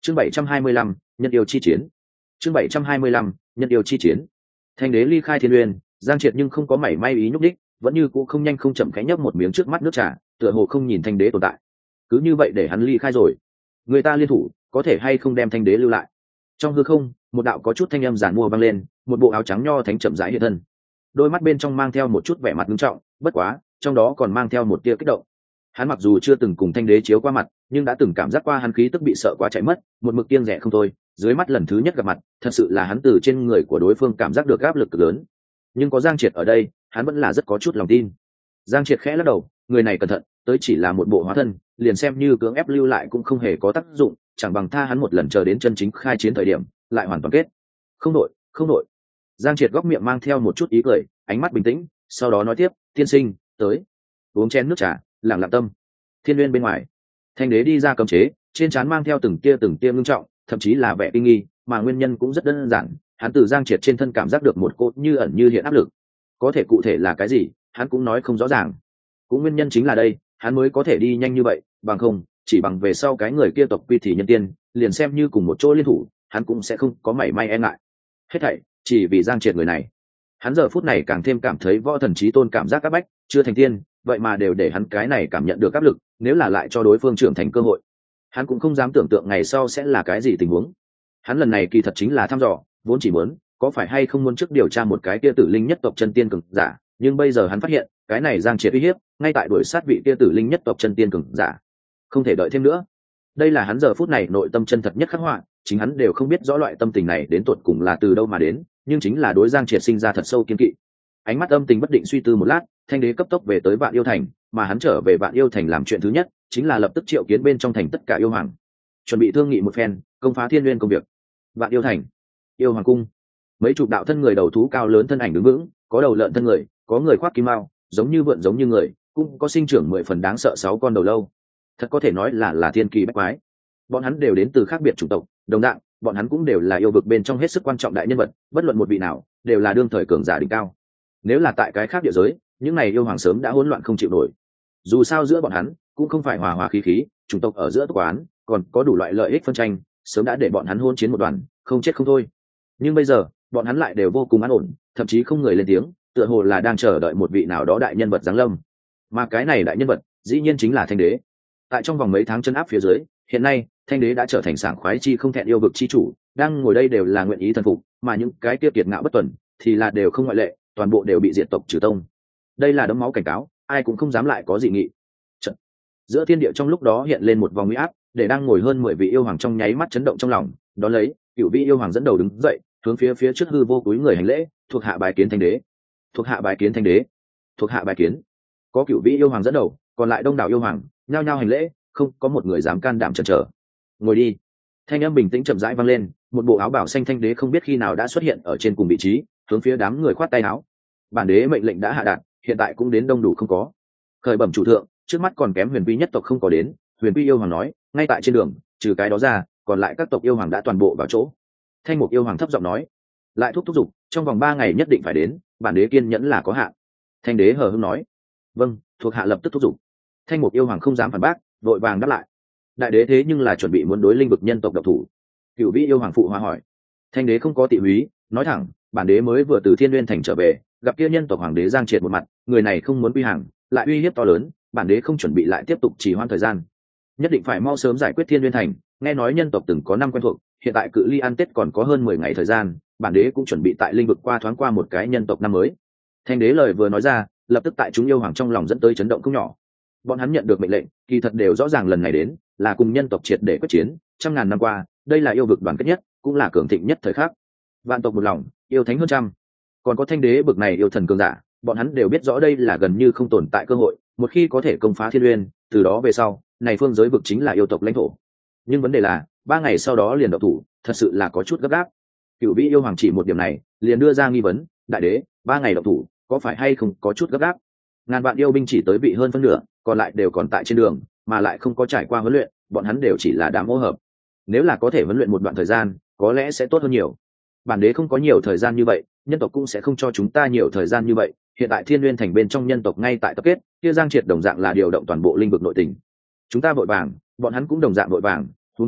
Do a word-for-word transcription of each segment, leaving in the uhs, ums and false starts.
chương bảy trăm hai mươi lăm, nhân yêu chi chiến. chương bảy trăm hai mươi lăm, nhân yêu chi chiến. Thanh đế ly khai thiên uyên, Giang Triệt nhưng không có mảy may ý nhúc đích, vẫn như cũ không nhanh không chậm khẽ nhấp một miếng trước mắt nước trà, tựa hồ không nhìn thanh đế tồn tại. Cứ như vậy để hắn ly khai rồi, người ta liên thủ có thể hay không đem thanh đế lưu lại? Trong hư không, một đạo có chút thanh âm giản mua vang lên, một bộ áo trắng nho thánh chậm rãi hiện thân, đôi mắt bên trong mang theo một chút vẻ mặt nghiêm trọng, bất quá trong đó còn mang theo một tia kích động. Hắn mặc dù chưa từng cùng thanh đế chiếu qua mặt, nhưng đã từng cảm giác qua hắn khí tức bị sợ quá chạy mất, một mực kiêng rẻ không thôi. Dưới mắt lần thứ nhất gặp mặt, thật sự là hắn từ trên người của đối phương cảm giác được áp lực cực lớn. Nhưng có Giang Triệt ở đây, hắn vẫn là rất có chút lòng tin. Giang Triệt khẽ lắc đầu, người này cẩn thận, tới chỉ là một bộ hóa thân, liền xem như cưỡng ép lưu lại cũng không hề có tác dụng, chẳng bằng tha hắn một lần chờ đến chân chính khai chiến thời điểm, lại hoàn toàn kết. Không đội, không đội. Giang Triệt góc miệng mang theo một chút ý cười, ánh mắt bình tĩnh, sau đó nói tiếp, tiên sinh, tới, uống chén nước trà, lặng lặng tâm. Thiên Uyên bên ngoài, thanh đế đi ra cấm chế, trên trán mang theo từng tia từng tia ngưng trọng, thậm chí là vẻ kinh nghi, mà nguyên nhân cũng rất đơn giản, hắn từ Giang Triệt trên thân cảm giác được một cỗ như ẩn như hiện áp lực. Có thể cụ thể là cái gì, hắn cũng nói không rõ ràng. Cũng nguyên nhân chính là đây, hắn mới có thể đi nhanh như vậy, bằng không, chỉ bằng về sau cái người kia tộc quy thì nhân tiên, liền xem như cùng một chỗ liên thủ, hắn cũng sẽ không có mảy may e ngại. Hết thảy, chỉ vì Giang Triệt người này. Hắn giờ phút này càng thêm cảm thấy võ thần chí tôn cảm giác áp bách, chưa thành tiên, vậy mà đều để hắn cái này cảm nhận được áp lực, nếu là lại cho đối phương trưởng thành cơ hội, hắn cũng không dám tưởng tượng ngày sau sẽ là cái gì tình huống. Hắn lần này kỳ thật chính là thăm dò, vốn chỉ muốn có phải hay không muốn trước điều tra một cái kia tử linh nhất tộc chân tiên cường giả, nhưng bây giờ hắn phát hiện cái này Giang Triệt uy hiếp ngay tại đuổi sát vị kia tử linh nhất tộc chân tiên cường giả, không thể đợi thêm nữa. Đây là hắn giờ phút này nội tâm chân thật nhất khắc họa, chính hắn đều không biết rõ loại tâm tình này đến tột cùng là từ đâu mà đến, nhưng chính là đối Giang Triệt sinh ra thật sâu kiên kỵ. Ánh mắt âm tình bất định suy tư một lát, thanh đế cấp tốc về tới Vạn Yêu Thành, mà hắn trở về Vạn Yêu Thành làm chuyện thứ nhất chính là lập tức triệu kiến bên trong thành tất cả yêu hoàng, chuẩn bị thương nghị một phen công phá Thiên Nguyên công việc. Vạn Yêu Thành, yêu hoàng cung, mấy chục đạo thân người đầu thú cao lớn thân ảnh đứng vững, có đầu lợn thân người, có người khoác kim mao, giống như vượn giống như người, cũng có sinh trưởng mười phần đáng sợ sáu con đầu lâu. Thật có thể nói là là thiên kỳ bách quái. Bọn hắn đều đến từ khác biệt chủng tộc, đồng dạng, bọn hắn cũng đều là yêu vực bên trong hết sức quan trọng đại nhân vật, bất luận một vị nào, đều là đương thời cường giả đỉnh cao. Nếu là tại cái khác địa giới, những này yêu hoàng sớm đã hỗn loạn không chịu nổi. Dù sao giữa bọn hắn cũng không phải hòa hòa khí khí, chủng tộc ở giữa quán còn có đủ loại lợi ích phân tranh, sớm đã để bọn hắn hôn chiến một đoàn, không chết không thôi. Nhưng bây giờ, bọn hắn lại đều vô cùng an ổn, thậm chí không người lên tiếng, tựa hồ là đang chờ đợi một vị nào đó đại nhân vật giáng lâm. Mà cái này đại nhân vật, dĩ nhiên chính là Thanh Đế. Tại trong vòng mấy tháng chân áp phía dưới, hiện nay Thanh Đế đã trở thành sảng khoái chi không thẹn yêu vực chi chủ, đang ngồi đây đều là nguyện ý thần phục, mà những cái kia kiệt ngạo bất tuần thì là đều không ngoại lệ, toàn bộ đều bị diệt tộc trừ tông. Đây là đấm máu cảnh cáo, ai cũng không dám lại có dị nghị. Trận. Giữa thiên địa trong lúc đó hiện lên một vòng uy áp, để đang ngồi hơn mười vị yêu hoàng trong nháy mắt chấn động trong lòng, đó lấy, cửu vị yêu hoàng dẫn đầu đứng dậy, hướng phía phía trước hư vô cúi người hành lễ, thuộc hạ bái kiến Thanh Đế, thuộc hạ bái kiến Thanh Đế, thuộc hạ bái kiến. Có cửu vị yêu hoàng dẫn đầu, còn lại đông đảo yêu hoàng nhao nhao hành lễ, không có một người dám can đảm chần chờ. Ngồi đi. Thanh âm bình tĩnh chậm rãi vang lên, một bộ áo bào xanh Thanh Đế không biết khi nào đã xuất hiện ở trên cùng vị trí, hướng phía đám người khoát tay áo. Bản đế mệnh lệnh đã hạ đạt, hiện tại cũng đến đông đủ không có. Khởi bẩm chủ thượng, trước mắt còn kém Huyền Vi nhất tộc không có đến. Huyền Vi yêu hoàng nói, ngay tại trên đường, trừ cái đó ra, còn lại các tộc yêu hoàng đã toàn bộ vào chỗ. Thanh Mục yêu hoàng thấp giọng nói, lại thúc thúc giục, trong vòng ba ngày nhất định phải đến, bản đế kiên nhẫn là có hạn. Thanh Đế hờ hững nói, vâng, thuộc hạ lập tức thúc giục. Thanh Mục yêu hoàng không dám phản bác, vội vàng đáp lại. Đại đế thế nhưng là chuẩn bị muốn đối linh vực nhân tộc độc thủ. Cửu Vi yêu hoàng phụ hòa hỏi. Thanh Đế không có tị húy, nói thẳng, bản đế mới vừa từ Thiên Nguyên thành trở về, gặp kia nhân tộc hoàng đế Giang Triệt một mặt, người này không muốn quy hàng, lại uy hiếp to lớn, bản đế không chuẩn bị lại tiếp tục trì hoãn thời gian, nhất định phải mau sớm giải quyết Thiên Nguyên thành. Nghe nói nhân tộc từng có năm quen thuộc, hiện tại cự ly ăn Tết còn có hơn mười ngày thời gian, bản đế cũng chuẩn bị tại linh vực qua thoáng qua một cái nhân tộc năm mới. Thanh Đế lời vừa nói ra, lập tức tại chúng yêu hoàng trong lòng dẫn tới chấn động không nhỏ. Bọn hắn nhận được mệnh lệnh, kỳ thật đều rõ ràng lần này đến là cùng nhân tộc triệt để quyết chiến. Trăm ngàn năm qua, đây là yêu vực đoàn kết nhất, cũng là cường thịnh nhất thời khắc. Vạn tộc một lòng, yêu thánh hơn trăm, còn có Thanh Đế bực này yêu thần cường giả, bọn hắn đều biết rõ đây là gần như không tồn tại cơ hội. Một khi có thể công phá Thiên Uyên, từ đó về sau, này phương giới vực chính là yêu tộc lãnh thổ. Nhưng vấn đề là, ba ngày sau đó liền động thủ, thật sự là có chút gấp gáp. Cửu Vĩ yêu hoàng chỉ một điểm này, liền đưa ra nghi vấn, đại đế, ba ngày động thủ, có phải hay không có chút gấp gáp? Ngàn vạn yêu binh chỉ tới vị hơn phân nửa, còn lại đều còn tại trên đường, mà lại không có trải qua huấn luyện, bọn hắn đều chỉ là đám hỗ hợp. Nếu là có thể huấn luyện một đoạn thời gian, có lẽ sẽ tốt hơn nhiều. Bản đế không có nhiều thời gian như vậy, nhân tộc cũng sẽ không cho chúng ta nhiều thời gian như vậy. Hiện tại Thiên Nguyên thành bên trong nhân tộc ngay tại tập kết, kia Giang Triệt đồng dạng là điều động toàn bộ linh vực nội tình. Chúng ta vội vàng, bọn hắn cũng đồng dạng vội vàng, huống chi,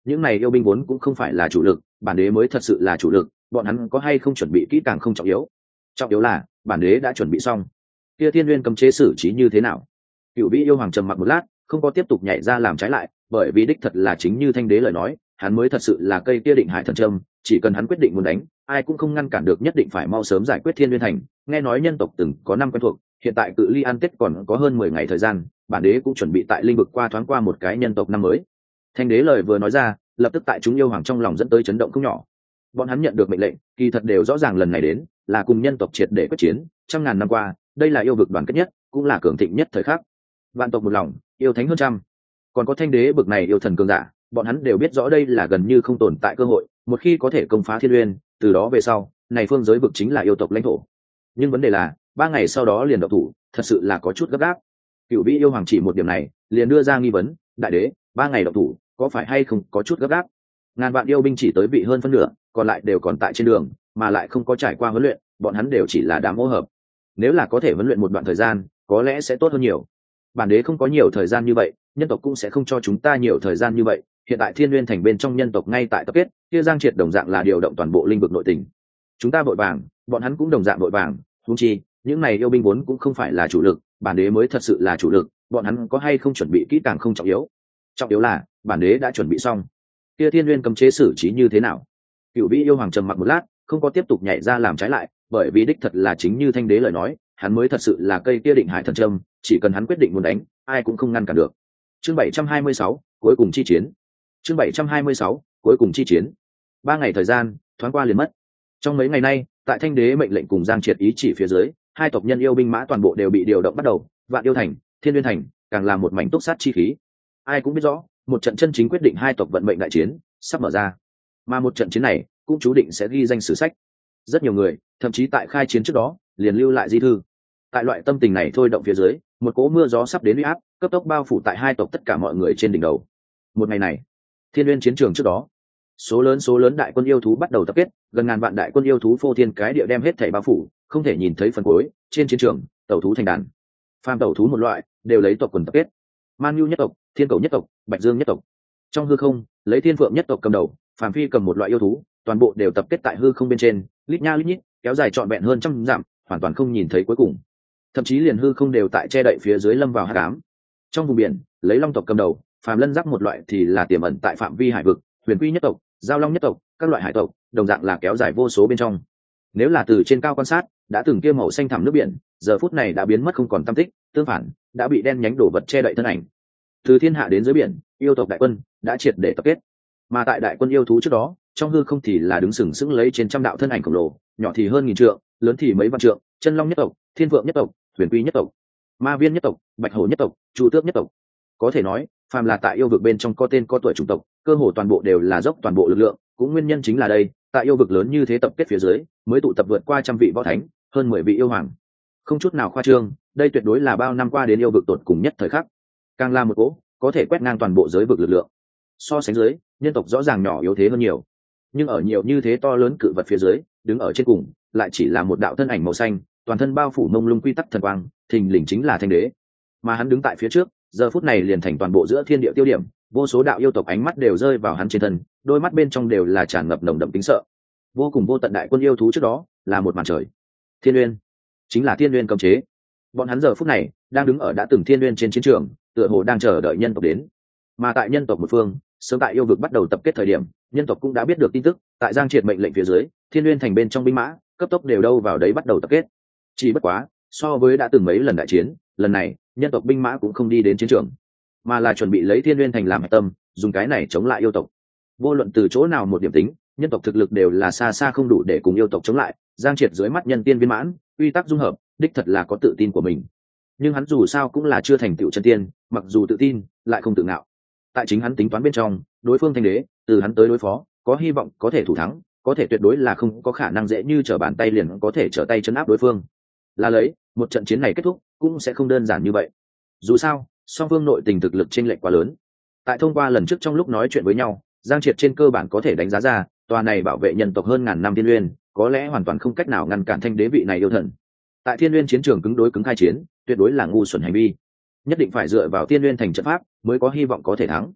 những này yêu binh vốn cũng không phải là chủ lực, bản đế mới thật sự là chủ lực, bọn hắn có hay không chuẩn bị kỹ càng không trọng yếu, trọng yếu là bản đế đã chuẩn bị xong. Kia thiên nguyên cấm chế xử trí như thế nào? Cựu vĩ yêu hoàng trầm mặc một lát, không có tiếp tục nhảy ra làm trái lại, bởi vì đích thật là chính như thanh đế lời nói, hắn mới thật sự là cây kia định hải thần trâm, chỉ cần hắn quyết định muốn đánh, ai cũng không ngăn cản được, nhất định phải mau sớm giải quyết thiên nguyên thành. Nghe nói nhân tộc từng có năm quen thuộc, hiện tại cự ly an tết còn có hơn mười ngày thời gian, bản đế cũng chuẩn bị tại linh vực qua thoáng qua một cái nhân tộc năm mới. Thanh đế lời vừa nói ra, lập tức tại chúng yêu hoàng trong lòng dẫn tới chấn động không nhỏ. Bọn hắn nhận được mệnh lệnh, kỳ thật đều rõ ràng lần này đến là cùng nhân tộc triệt để quyết chiến. Trăm ngàn năm qua, đây là yêu vực đoàn kết nhất, cũng là cường thịnh nhất thời khắc. Vạn tộc một lòng, yêu thánh hơn trăm, còn có thanh đế bực này yêu thần cường giả, bọn hắn đều biết rõ đây là gần như không tồn tại cơ hội. Một khi có thể công phá thiên uyên, từ đó về sau, này phương giới vực chính là yêu tộc lãnh thổ. Nhưng vấn đề là, ba ngày sau đó liền động thủ, thật sự là có chút gấp gáp. Cựu vĩ yêu hoàng chỉ một điểm này, liền đưa ra nghi vấn: đại đế, ba ngày động thủ, có phải hay không có chút gấp gáp? Ngàn vạn yêu binh chỉ tới vị hơn phân nửa, còn lại đều còn tại trên đường, mà lại không có trải qua huấn luyện, bọn hắn đều chỉ là đám hỗ hợp. Nếu là có thể huấn luyện một đoạn thời gian, có lẽ sẽ tốt hơn nhiều. Bản đế không có nhiều thời gian như vậy, nhân tộc cũng sẽ không cho chúng ta nhiều thời gian như vậy. Hiện tại thiên nguyên thành bên trong nhân tộc ngay tại tập kết, kia Giang Triệt đồng dạng là điều động toàn bộ linh vực nội tình. Chúng ta vội vàng, bọn hắn cũng đồng dạng vội vàng. Huống chi, những này yêu binh vốn cũng không phải là chủ lực, bản đế mới thật sự là chủ lực, bọn hắn có hay không chuẩn bị kỹ càng không trọng yếu, trọng yếu là bản đế đã chuẩn bị xong. Kia thiên nguyên cấm chế xử trí như thế nào? Cựu vĩ yêu hoàng trầm mặc một lát, không có tiếp tục nhảy ra làm trái lại, bởi vì đích thật là chính như thanh đế lời nói, hắn mới thật sự là cây kia định hải thần trâm, chỉ cần hắn quyết định muốn đánh, ai cũng không ngăn cản được. Chương bảy trăm hai mươi sáu, cuối cùng chi chiến. Chương bảy trăm hai mươi sáu, cuối cùng chi chiến. Ba ngày thời gian thoáng qua liền mất. Trong mấy ngày nay, tại thanh đế mệnh lệnh cùng Giang Triệt ý chỉ phía dưới, hai tộc nhân yêu binh mã toàn bộ đều bị điều động bắt đầu, Vạn Yêu Thành, Thiên Nguyên Thành, càng là một mảnh túc sát chi khí. Ai cũng biết rõ, một trận chân chính quyết định hai tộc vận mệnh đại chiến sắp mở ra, mà một trận chiến này cũng chú định sẽ ghi danh sử sách. Rất nhiều người, thậm chí tại khai chiến trước đó, liền lưu lại di thư. Tại loại tâm tình này thôi động phía dưới, một cỗ mưa gió sắp đến uy áp, cấp tốc bao phủ tại hai tộc tất cả mọi người trên đỉnh đầu. Một ngày này, Thiên Nguyên chiến trường trước đó, số lớn số lớn đại quân yêu thú bắt đầu tập kết, gần ngàn vạn đại quân yêu thú phô thiên cái địa đem hết thảy bao phủ, không thể nhìn thấy phần cuối. Trên chiến trường, tẩu thú thành đàn, phàm tẩu thú một loại, đều lấy tộc quần tập kết. Man Nhu nhất tộc, Thiên Cầu nhất tộc, Bạch Dương nhất tộc. Trong hư không, lấy Thiên Phượng nhất tộc cầm đầu, phàm phi cầm một loại yêu thú, toàn bộ đều tập kết tại hư không bên trên, lít nha lít nhít, kéo dài trọn vẹn hơn trăm dặm, hoàn toàn không nhìn thấy cuối cùng. Thậm chí liền hư không đều tại che đậy phía dưới lâm vào hắc ám. Trong vùng biển, lấy Long tộc cầm đầu, phàm lân giáp một loại thì là tiềm ẩn tại phạm vi hải vực, Huyền Quy nhất tộc, Giao Long nhất tộc, các loại hải tộc, đồng dạng là kéo dài vô số bên trong. Nếu là từ trên cao quan sát, đã từng kia màu xanh thẳm nước biển, giờ phút này đã biến mất không còn tăm tích, tương phản, đã bị đen nhánh đổ vật che đậy thân ảnh. Từ thiên hạ đến dưới biển, yêu tộc đại quân đã triệt để tập kết. Mà tại đại quân yêu thú trước đó, trong hư không thì là đứng sừng sững lấy trên trăm đạo thân ảnh khổng lồ, nhỏ thì hơn nghìn trượng, lớn thì mấy vạn trượng, Chân Long nhất tộc, Thiên Phượng nhất tộc, Huyền Quy nhất tộc, Ma Viên nhất tộc, Bạch Hổ nhất tộc, Chu Tước nhất tộc. Có thể nói, phàm là tại yêu vực bên trong có tên có tuổi chủng tộc, cơ hồ toàn bộ đều là dốc toàn bộ lực lượng, cũng nguyên nhân chính là đây, tại yêu vực lớn như thế tập kết phía dưới, mới tụ tập vượt qua trăm vị võ thánh, hơn mười vị yêu hoàng. Không chút nào khoa trương, đây tuyệt đối là bao năm qua đến yêu vực tột cùng nhất thời khắc. Càng là một cỗ, có thể quét ngang toàn bộ giới vực lực lượng. So sánh dưới, nhân tộc rõ ràng nhỏ yếu thế hơn nhiều. Nhưng ở nhiều như thế to lớn cự vật phía dưới, đứng ở trên cùng, lại chỉ là một đạo thân ảnh màu xanh, toàn thân bao phủ mông lung quy tắc thần quang, thình lình chính là thanh đế. Mà hắn đứng tại phía trước, giờ phút này liền thành toàn bộ giữa thiên địa tiêu điểm, vô số đạo yêu tộc ánh mắt đều rơi vào hắn trên thân, đôi mắt bên trong đều là tràn ngập nồng đậm tính sợ. Vô cùng vô tận đại quân yêu thú trước đó, là một màn trời. Thiên Uyên, chính là Thiên Uyên cấm chế. Bọn hắn giờ phút này đang đứng ở đã từng Thiên Uyên trên chiến trường, tựa hồ đang chờ đợi nhân tộc đến. Mà tại nhân tộc một phương, sớm tại yêu vực bắt đầu tập kết thời điểm, nhân tộc cũng đã biết được tin tức, tại Giang Triệt mệnh lệnh phía dưới, Thiên Uyên thành bên trong binh mã, cấp tốc đều đâu vào đấy bắt đầu tập kết. Chỉ bất quá, so với đã từng mấy lần đại chiến, lần này, nhân tộc binh mã cũng không đi đến chiến trường, mà là chuẩn bị lấy Thiên Uyên thành làm hạch tâm, dùng cái này chống lại yêu tộc. Vô luận từ chỗ nào một điểm tính, nhân tộc thực lực đều là xa xa không đủ để cùng yêu tộc chống lại. Giang Triệt dưới mắt nhân tiên viên mãn, quy tắc dung hợp, đích thật là có tự tin của mình. Nhưng hắn dù sao cũng là chưa thành tựu chân tiên, mặc dù tự tin, lại không tự ngạo. Tại chính hắn tính toán bên trong, đối phương thanh đế, từ hắn tới đối phó, có hy vọng có thể thủ thắng, có thể tuyệt đối là không có khả năng dễ như trở bàn tay liền có thể trở tay chấn áp đối phương. Là lấy, một trận chiến này kết thúc, cũng sẽ không đơn giản như vậy. Dù sao, song phương nội tình thực lực chênh lệch quá lớn. Tại thông qua lần trước trong lúc nói chuyện với nhau, Giang Triệt trên cơ bản có thể đánh giá ra, tòa này bảo vệ nhân tộc hơn ngàn năm Thiên Uyên, có lẽ hoàn toàn không cách nào ngăn cản thanh đế vị này yêu thần. Tại Thiên Uyên chiến trường cứng đối cứng khai chiến, tuyệt đối là ngu xuẩn hành vi. Nhất định phải dựa vào Thiên Uyên thành trận pháp, mới có hy vọng có thể thắng.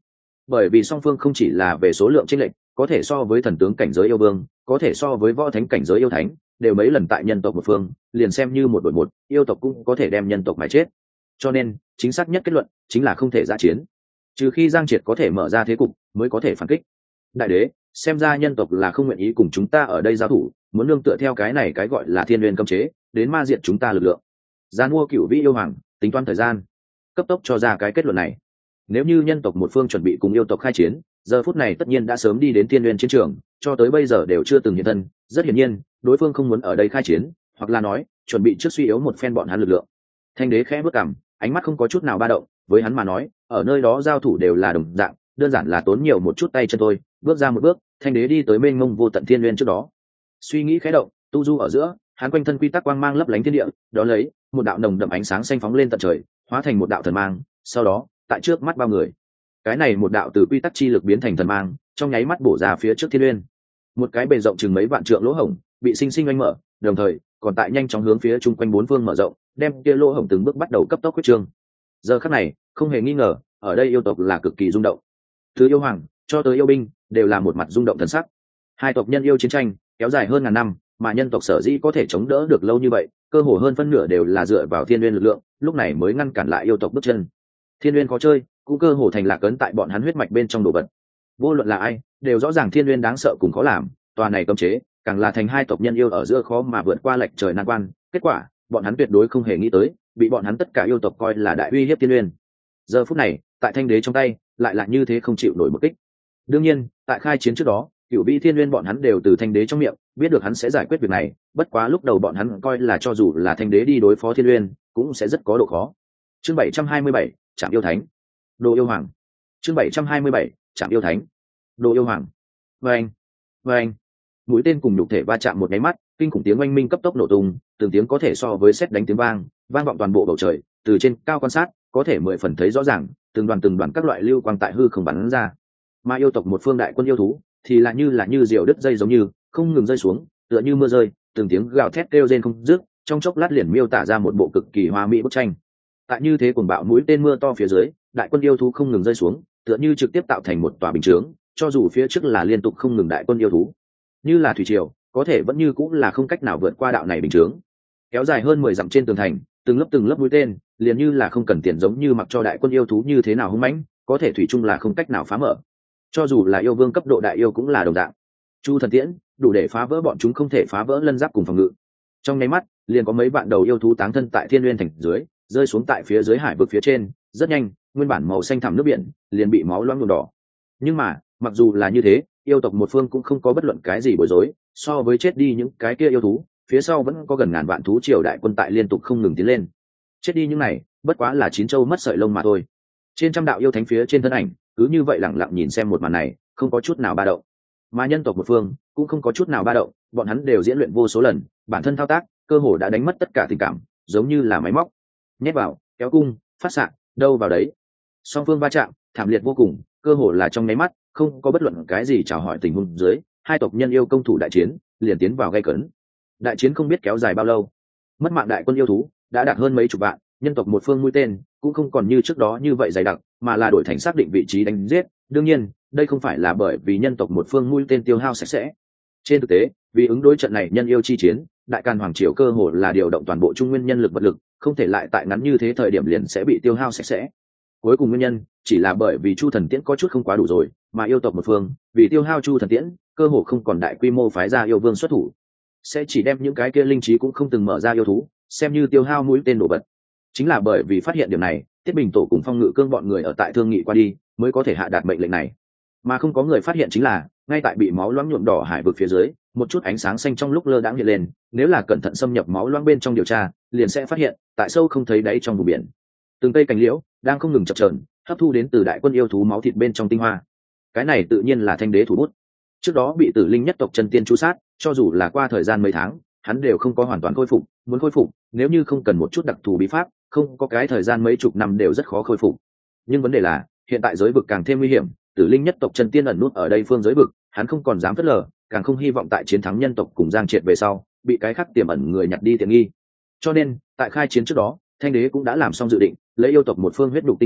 bởi vì song phương không chỉ là về số lượng chênh lệch, có thể so với thần tướng cảnh giới yêu vương, có thể so với võ thánh cảnh giới yêu thánh, đều mấy lần tại nhân tộc một phương, liền xem như một đội một, yêu tộc cũng có thể đem nhân tộc mà chết. Cho nên, chính xác nhất kết luận chính là không thể giã chiến. Trừ khi Giang Triệt có thể mở ra thế cục, mới có thể phản kích. Đại đế, xem ra nhân tộc là không nguyện ý cùng chúng ta ở đây giao thủ, muốn nương tựa theo cái này cái gọi là thiên nguyên cấm chế, đến ma diệt chúng ta lực lượng. Gian mua cửu vĩ yêu hoàng, tính toán thời gian, cấp tốc cho ra cái kết luận này. Nếu như nhân tộc một phương chuẩn bị cùng yêu tộc khai chiến, giờ phút này tất nhiên đã sớm đi đến thiên nguyên chiến trường, cho tới bây giờ đều chưa từng hiện thân. Rất hiển nhiên, đối phương không muốn ở đây khai chiến, hoặc là nói, chuẩn bị trước suy yếu một phen bọn hắn lực lượng. Thanh đế khẽ bước cằm, ánh mắt không có chút nào ba động, với hắn mà nói, ở nơi đó giao thủ đều là đồng dạng, đơn giản là tốn nhiều một chút tay chân thôi. Bước ra một bước, thanh đế đi tới mênh mông vô tận thiên nguyên trước đó. Suy nghĩ khẽ động, tu du ở giữa, hắn quanh thân quy tắc quang mang lấp lánh thiên địa, đó lấy một đạo nồng đậm ánh sáng xanh phóng lên tận trời, hóa thành một đạo thần mang. Sau đó, tại trước mắt bao người, cái này một đạo từ quy tắc chi lực biến thành thần mang, trong nháy mắt bổ ra phía trước thiên nguyên. Một cái bề rộng chừng mấy vạn trượng lỗ hổng bị sinh sinh oanh mở, đồng thời còn tại nhanh chóng hướng phía chung quanh bốn phương mở rộng, đem kia lỗ hổng từng bước bắt đầu cấp tốc quyết trương. Giờ khắc này, không hề nghi ngờ, ở đây yêu tộc là cực kỳ rung động. Từ yêu hoàng cho tới yêu binh đều là một mặt rung động thần sắc. Hai tộc nhân yêu chiến tranh kéo dài hơn ngàn năm, mà nhân tộc sở dĩ có thể chống đỡ được lâu như vậy, cơ hồ hơn phân nửa đều là dựa vào thiên nguyên lực lượng, lúc này mới ngăn cản lại yêu tộc bước chân. Thiên nguyên có chơi, cũng cơ hồ thành lạc ấn tại bọn hắn huyết mạch bên trong đồ vật. Vô luận là ai, đều rõ ràng thiên nguyên đáng sợ cùng khó làm, tòa này cấm chế, càng là thành hai tộc nhân yêu ở giữa khó mà vượt qua lệch trời nan quan. Kết quả, bọn hắn tuyệt đối không hề nghĩ tới, bị bọn hắn tất cả yêu tộc coi là đại uy hiếp thiên nguyên. Giờ phút này, tại thanh đế trong tay, lại là như thế không chịu nổi một kích. Đương nhiên, tại khai chiến trước đó, cửu vĩ thiên nguyên bọn hắn đều từ thanh đế trong miệng biết được hắn sẽ giải quyết việc này, bất quá lúc đầu bọn hắn coi là cho dù là thanh đế đi đối phó thiên nguyên, cũng sẽ rất có độ khó. Chương bảy trăm hai mươi bảy, Trạm yêu thánh, Đồ yêu hoàng. Chương bảy trăm hai mươi bảy, Trạm yêu thánh, Đồ yêu hoàng. Vâng, vâng. Mũi tên cùng nhục thể va chạm một nháy mắt, kinh khủng tiếng oanh minh cấp tốc nổ tung, từng tiếng có thể so với sét đánh tiếng vang, vang vọng toàn bộ bầu trời. Từ trên cao quan sát, có thể mười phần thấy rõ ràng, từng đoàn từng đoàn các loại lưu quang tại hư không bắn ra. Mà yêu tộc một phương đại quân yêu thú thì là như là như diều đứt dây giống như không ngừng rơi xuống, tựa như mưa rơi, từng tiếng gào thét kêu rên không dứt, trong chốc lát liền miêu tả ra một bộ cực kỳ hoa mỹ bức tranh. Tại như thế cuồng bạo mũi tên mưa to phía dưới, đại quân yêu thú không ngừng rơi xuống, tựa như trực tiếp tạo thành một tòa bình chướng, cho dù phía trước là liên tục không ngừng đại quân yêu thú, như là thủy triều, có thể vẫn như cũng là không cách nào vượt qua đạo này bình chướng. Kéo dài hơn mười dặm trên tường thành, từng lớp từng lớp mũi tên, liền như là không cần tiền giống như mặc cho đại quân yêu thú như thế nào hung mãnh, có thể thủy chung là không cách nào phá mở. Cho dù là yêu vương cấp độ đại yêu cũng là đồng dạng. Chu thần tiễn đủ để phá vỡ bọn chúng không thể phá vỡ lân giáp cùng phòng ngự. Trong nháy mắt, liền có mấy vạn đầu yêu thú táng thân tại thiên nguyên thành dưới, rơi xuống tại phía dưới hải vực phía trên. Rất nhanh, nguyên bản màu xanh thẳm nước biển liền bị máu loãng nhuộm đỏ. Nhưng mà, mặc dù là như thế, yêu tộc một phương cũng không có bất luận cái gì bối rối. So với chết đi những cái kia yêu thú, phía sau vẫn có gần ngàn vạn thú triều đại quân tại liên tục không ngừng tiến lên. Chết đi những này, bất quá là chín châu mất sợi lông mà thôi. Trên trăm đạo yêu thánh phía trên thân ảnh, cứ như vậy lẳng lặng nhìn xem một màn này, không có chút nào ba động. Mà nhân tộc một phương cũng không có chút nào ba động, bọn hắn đều diễn luyện vô số lần, bản thân thao tác cơ hồ đã đánh mất tất cả tình cảm, giống như là máy móc. Nhét vào, kéo cung, phát xạ, đâu vào đấy. Song phương va chạm, thảm liệt vô cùng, cơ hồ là trong nháy mắt, không có bất luận cái gì chào hỏi tình huống dưới, hai tộc nhân yêu công thủ đại chiến, liền tiến vào gay cấn. Đại chiến không biết kéo dài bao lâu, mất mạng đại quân yêu thú đã đạt hơn mấy chục vạn, nhân tộc một phương mũi tên cũng không còn như trước đó như vậy dày đặc, mà là đổi thành xác định vị trí đánh giết. Đương nhiên, đây không phải là bởi vì nhân tộc một phương mũi tên tiêu hao sạch sẽ. Trên thực tế, vì ứng đối trận này nhân yêu chi chiến, đại càn hoàng triều cơ hồ là điều động toàn bộ trung nguyên nhân lực vật lực, không thể lại tại ngắn như thế thời điểm liền sẽ bị tiêu hao sạch sẽ. Cuối cùng nguyên nhân chỉ là bởi vì Chu thần tiễn có chút không quá đủ rồi, mà yêu tộc một phương vì tiêu hao Chu thần tiễn, cơ hồ không còn đại quy mô phái ra yêu vương xuất thủ, sẽ chỉ đem những cái kia linh trí cũng không từng mở ra yêu thú xem như tiêu hao mũi tên đổ vật. Chính là bởi vì phát hiện điểm này, Tiết Bình Tổ cùng Phong Ngự Cương bọn người ở tại thương nghị qua đi, mới có thể hạ đạt mệnh lệnh này. Mà không có người phát hiện chính là, ngay tại bị máu loãng nhuộm đỏ hải vực phía dưới, một chút ánh sáng xanh trong lúc lơ đãng hiện lên, nếu là cẩn thận xâm nhập máu loãng bên trong điều tra, liền sẽ phát hiện, tại sâu không thấy đáy trong vùng biển, từng cây cành liễu đang không ngừng chập chờn, hấp thu đến từ đại quân yêu thú máu thịt bên trong tinh hoa. Cái này tự nhiên là Thanh Đế thủ bút. Trước đó bị Tử Linh nhất tộc chân tiên chú sát, cho dù là qua thời gian mấy tháng, hắn đều không có hoàn toàn khôi phục, muốn khôi phục, nếu như không cần một chút đặc thù bí pháp, không có cái thời gian mấy chục năm đều rất khó khôi phục. Nhưng vấn đề là, hiện tại giới vực càng thêm nguy hiểm, Tử Linh nhất tộc chân tiên ẩn nút ở đây phương giới vực, hắn không còn dám phớt lờ, càng không hy vọng tại chiến thắng nhân tộc cùng Giang Triệt về sau, bị cái khác tiềm ẩn người nhặt đi tiện nghi. Cho nên, tại khai chiến trước đó, Thanh Đế cũng đã làm xong dự định, lấy yêu tộc một phương huyết đục tinh hoa,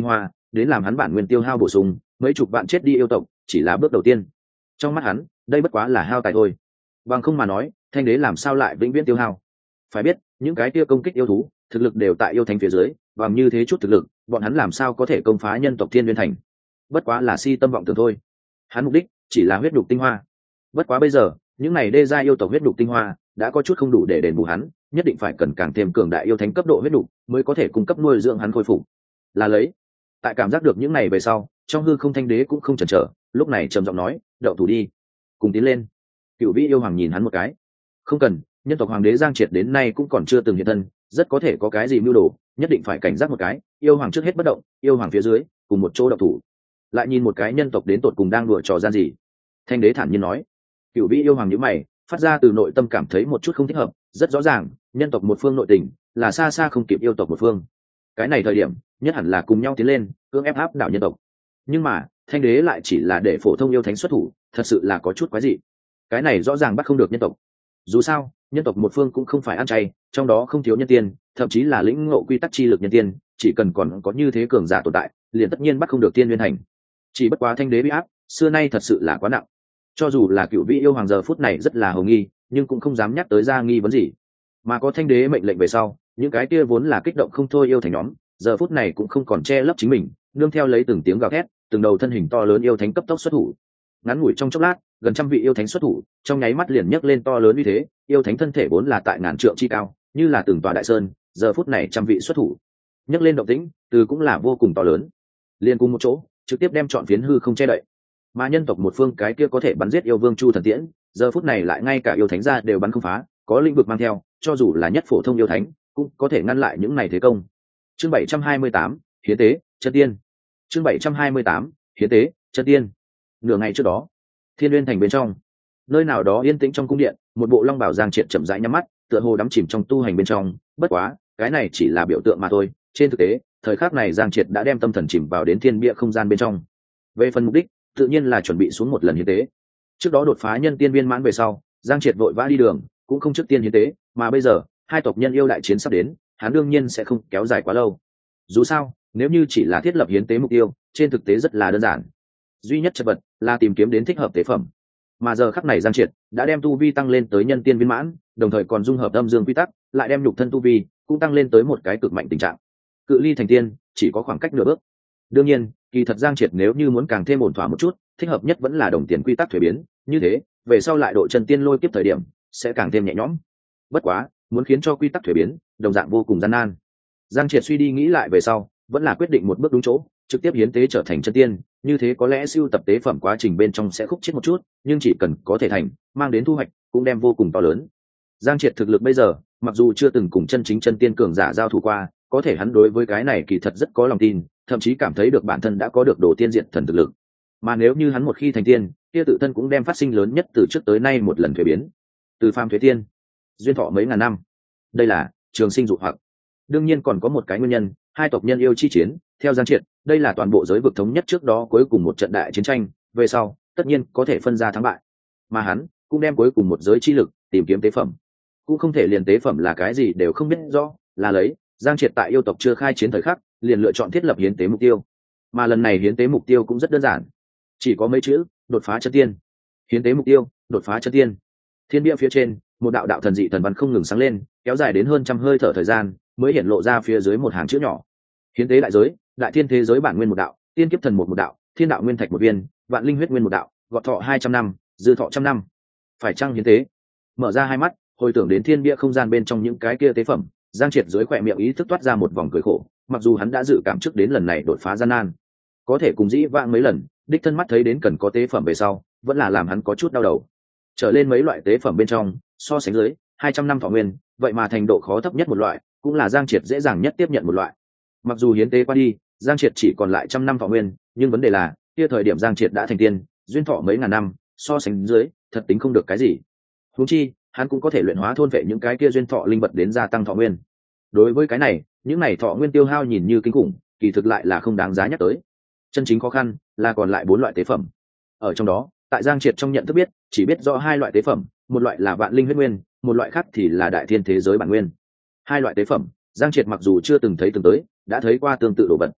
đến làm hắn bản nguyên tiêu hao bổ sung mấy chục vạn chết đi yêu tộc chỉ là bước đầu tiên. Trong mắt hắn đây bất quá là hao tài thôi, bằng không mà nói thanh đế làm sao lại vĩnh viễn tiêu hao. Phải biết những cái kia công kích yêu thú thực lực đều tại yêu thánh phía dưới, bằng như thế chút thực lực bọn hắn làm sao có thể công phá nhân tộc Thiên Nguyên Thành. Bất quá là si tâm vọng tưởng thôi, hắn mục đích chỉ là huyết nhục tinh hoa. Bất quá bây giờ những này đê gia yêu tộc huyết nhục tinh hoa đã có chút không đủ để đền bù hắn, nhất định phải cần càng thêm cường đại yêu thánh cấp độ huyết nhục mới có thể cung cấp nuôi dưỡng hắn khôi phục. Là lấy tại cảm giác được những này về sau, trong hư không thanh đế cũng không chần chờ, lúc này trầm giọng nói đậu thủ đi, cùng tiến lên. Cựu vĩ yêu hoàng nhìn hắn một cái, không cần, nhân tộc hoàng đế Giang Triệt đến nay cũng còn chưa từng hiện thân, rất có thể có cái gì mưu đồ, nhất định phải cảnh giác một cái. Yêu hoàng trước hết bất động, yêu hoàng phía dưới cùng một chỗ đậu thủ. Lại nhìn một cái nhân tộc đến tột cùng đang đùa trò gian gì. Thanh đế thản nhiên nói. Cựu vĩ yêu hoàng nhíu mày, phát ra từ nội tâm cảm thấy một chút không thích hợp. Rất rõ ràng nhân tộc một phương nội tình là xa xa không kịp yêu tộc một phương, cái này thời điểm nhất hẳn là cùng nhau tiến lên cưỡng ép áp đảo nhân tộc. Nhưng mà thanh đế lại chỉ là để phổ thông yêu thánh xuất thủ, thật sự là có chút quái dị. Cái này rõ ràng bắt không được nhân tộc. Dù sao nhân tộc một phương cũng không phải ăn chay, trong đó không thiếu nhân tiên, thậm chí là lĩnh ngộ quy tắc chi lực nhân tiên, chỉ cần còn có như thế cường giả tồn tại liền tất nhiên bắt không được Tiên Nguyên Thành. Chỉ bất quá thanh đế bị áp xưa nay thật sự là quá nặng, cho dù là cựu vị yêu hoàng giờ phút này rất là hồng nghi, nhưng cũng không dám nhắc tới ra nghi vấn gì. Mà có thanh đế mệnh lệnh về sau, những cái kia vốn là kích động không thôi yêu thành nhóm giờ phút này cũng không còn che lấp chính mình, nương theo lấy từng tiếng gào thét, từng đầu thân hình to lớn yêu thánh cấp tốc xuất thủ. Ngắn ngủi trong chốc lát, gần trăm vị yêu thánh xuất thủ, trong nháy mắt liền nhấc lên to lớn uy thế. Yêu thánh thân thể vốn là tại ngàn trượng chi cao, như là từng tòa đại sơn, giờ phút này trăm vị xuất thủ, nhấc lên động tĩnh từ cũng là vô cùng to lớn, liên cùng một chỗ trực tiếp đem trọn phiến hư không che đậy. Mà nhân tộc một phương cái kia có thể bắn giết yêu vương Chu Thần Tiễn, giờ phút này lại ngay cả yêu thánh ra đều bắn không phá, có lĩnh vực mang theo, cho dù là nhất phổ thông yêu thánh cũng có thể ngăn lại những này thế công. Chương bảy trăm hai mươi tám, hiến tế chân tiên. Chương bảy trăm hai mươi tám, hiến tế chân tiên. Nửa ngày trước đó, Thiên Nguyên Thành bên trong, nơi nào đó yên tĩnh trong cung điện, một bộ long bào Giang Triệt chậm rãi nhắm mắt, tựa hồ đắm chìm trong tu hành bên trong. Bất quá cái này chỉ là biểu tượng mà thôi, trên thực tế thời khắc này Giang Triệt đã đem tâm thần chìm vào đến thiên bia không gian bên trong. Về phần mục đích tự nhiên là chuẩn bị xuống một lần hiến tế. Trước đó đột phá nhân tiên viên mãn về sau, Giang Triệt vội vã đi đường, cũng không trước tiên hiến tế, mà bây giờ hai tộc nhân yêu đại chiến sắp đến, hắn đương nhiên sẽ không kéo dài quá lâu. Dù sao nếu như chỉ là thiết lập hiến tế mục tiêu, trên thực tế rất là đơn giản, duy nhất chất vật là tìm kiếm đến thích hợp tế phẩm. Mà giờ khắc này Giang Triệt đã đem tu vi tăng lên tới nhân tiên viên mãn, đồng thời còn dung hợp âm dương quy tắc, lại đem nhục thân tu vi cũng tăng lên tới một cái cực mạnh tình trạng. Cự ly thành tiên chỉ có khoảng cách nửa bước. Đương nhiên kỳ thật Giang Triệt nếu như muốn càng thêm ổn thỏa một chút, thích hợp nhất vẫn là đồng tiền quy tắc thuế biến, như thế về sau lại độ chân tiên lôi kiếp thời điểm sẽ càng thêm nhẹ nhõm. Bất quá muốn khiến cho quy tắc thuế biến đồng dạng vô cùng gian nan. Giang Triệt suy đi nghĩ lại về sau, vẫn là quyết định một bước đúng chỗ, trực tiếp hiến tế trở thành chân tiên. Như thế có lẽ siêu tập tế phẩm quá trình bên trong sẽ khúc chết một chút, nhưng chỉ cần có thể thành, mang đến thu hoạch cũng đem vô cùng to lớn. Giang Triệt thực lực bây giờ mặc dù chưa từng cùng chân chính chân tiên cường giả giao thủ qua, có thể hắn đối với cái này kỳ thật rất có lòng tin, thậm chí cảm thấy được bản thân đã có được đồ tiên diện thần thực lực. Mà nếu như hắn một khi thành tiên, kia tự thân cũng đem phát sinh lớn nhất từ trước tới nay một lần thuế biến, từ phàm thuế tiên, duyên thọ mấy ngàn năm. Đây là trường sinh dụ hoặc. Đương nhiên còn có một cái nguyên nhân, hai tộc nhân yêu chi chiến. Theo Giang Triệt, đây là toàn bộ giới vực thống nhất trước đó cuối cùng một trận đại chiến tranh, về sau tất nhiên có thể phân ra thắng bại. Mà hắn cũng đem cuối cùng một giới chi lực tìm kiếm tế phẩm, cũng không thể liền tế phẩm là cái gì đều không biết rõ, là lấy Giang Triệt tại yêu tộc chưa khai chiến thời khắc liền lựa chọn thiết lập hiến tế mục tiêu. Mà lần này hiến tế mục tiêu cũng rất đơn giản, chỉ có mấy chữ: đột phá chân tiên. Hiến tế mục tiêu: đột phá chân tiên. Thiên bia phía trên một đạo đạo thần dị thần văn không ngừng sáng lên, kéo dài đến hơn trăm hơi thở thời gian mới hiện lộ ra phía dưới một hàng chữ nhỏ: hiến tế đại giới, đại thiên thế giới bản nguyên một đạo, tiên kiếp thần một một đạo, thiên đạo nguyên thạch một viên, vạn linh huyết nguyên một đạo, gọt thọ hai trăm năm, dư thọ trăm năm. Phải chăng hiến tế? Mở ra hai mắt hồi tưởng đến thiên bia không gian bên trong những cái kia tế phẩm, Giang Triệt dưới khỏe miệng ý thức toát ra một vòng cười khổ. Mặc dù hắn đã dự cảm trước đến lần này đột phá gian nan, có thể cùng dĩ vãng mấy lần đích thân mắt thấy đến cần có tế phẩm về sau, vẫn là làm hắn có chút đau đầu. Trở lên mấy loại tế phẩm bên trong, so sánh dưới hai trăm năm thọ nguyên, vậy mà thành độ khó thấp nhất một loại, cũng là Giang Triệt dễ dàng nhất tiếp nhận một loại. Mặc dù hiến tế qua đi, Giang Triệt chỉ còn lại trăm năm thọ nguyên, nhưng vấn đề là kia thời điểm Giang Triệt đã thành tiên, duyên thọ mấy ngàn năm, so sánh dưới thật tính không được cái gì. Huống chi hắn cũng có thể luyện hóa thôn vệ những cái kia duyên thọ linh vật đến gia tăng thọ nguyên. Đối với cái này, những này thọ nguyên tiêu hao nhìn như kinh khủng, kỳ thực lại là không đáng giá nhắc tới. Chân chính khó khăn là còn lại bốn loại tế phẩm. Ở trong đó, tại Giang Triệt trong nhận thức biết, chỉ biết rõ hai loại tế phẩm, một loại là vạn linh huyết nguyên, một loại khác thì là đại thiên thế giới bản nguyên. Hai loại tế phẩm, Giang Triệt mặc dù chưa từng thấy từng tới, đã thấy qua tương tự đồ vật.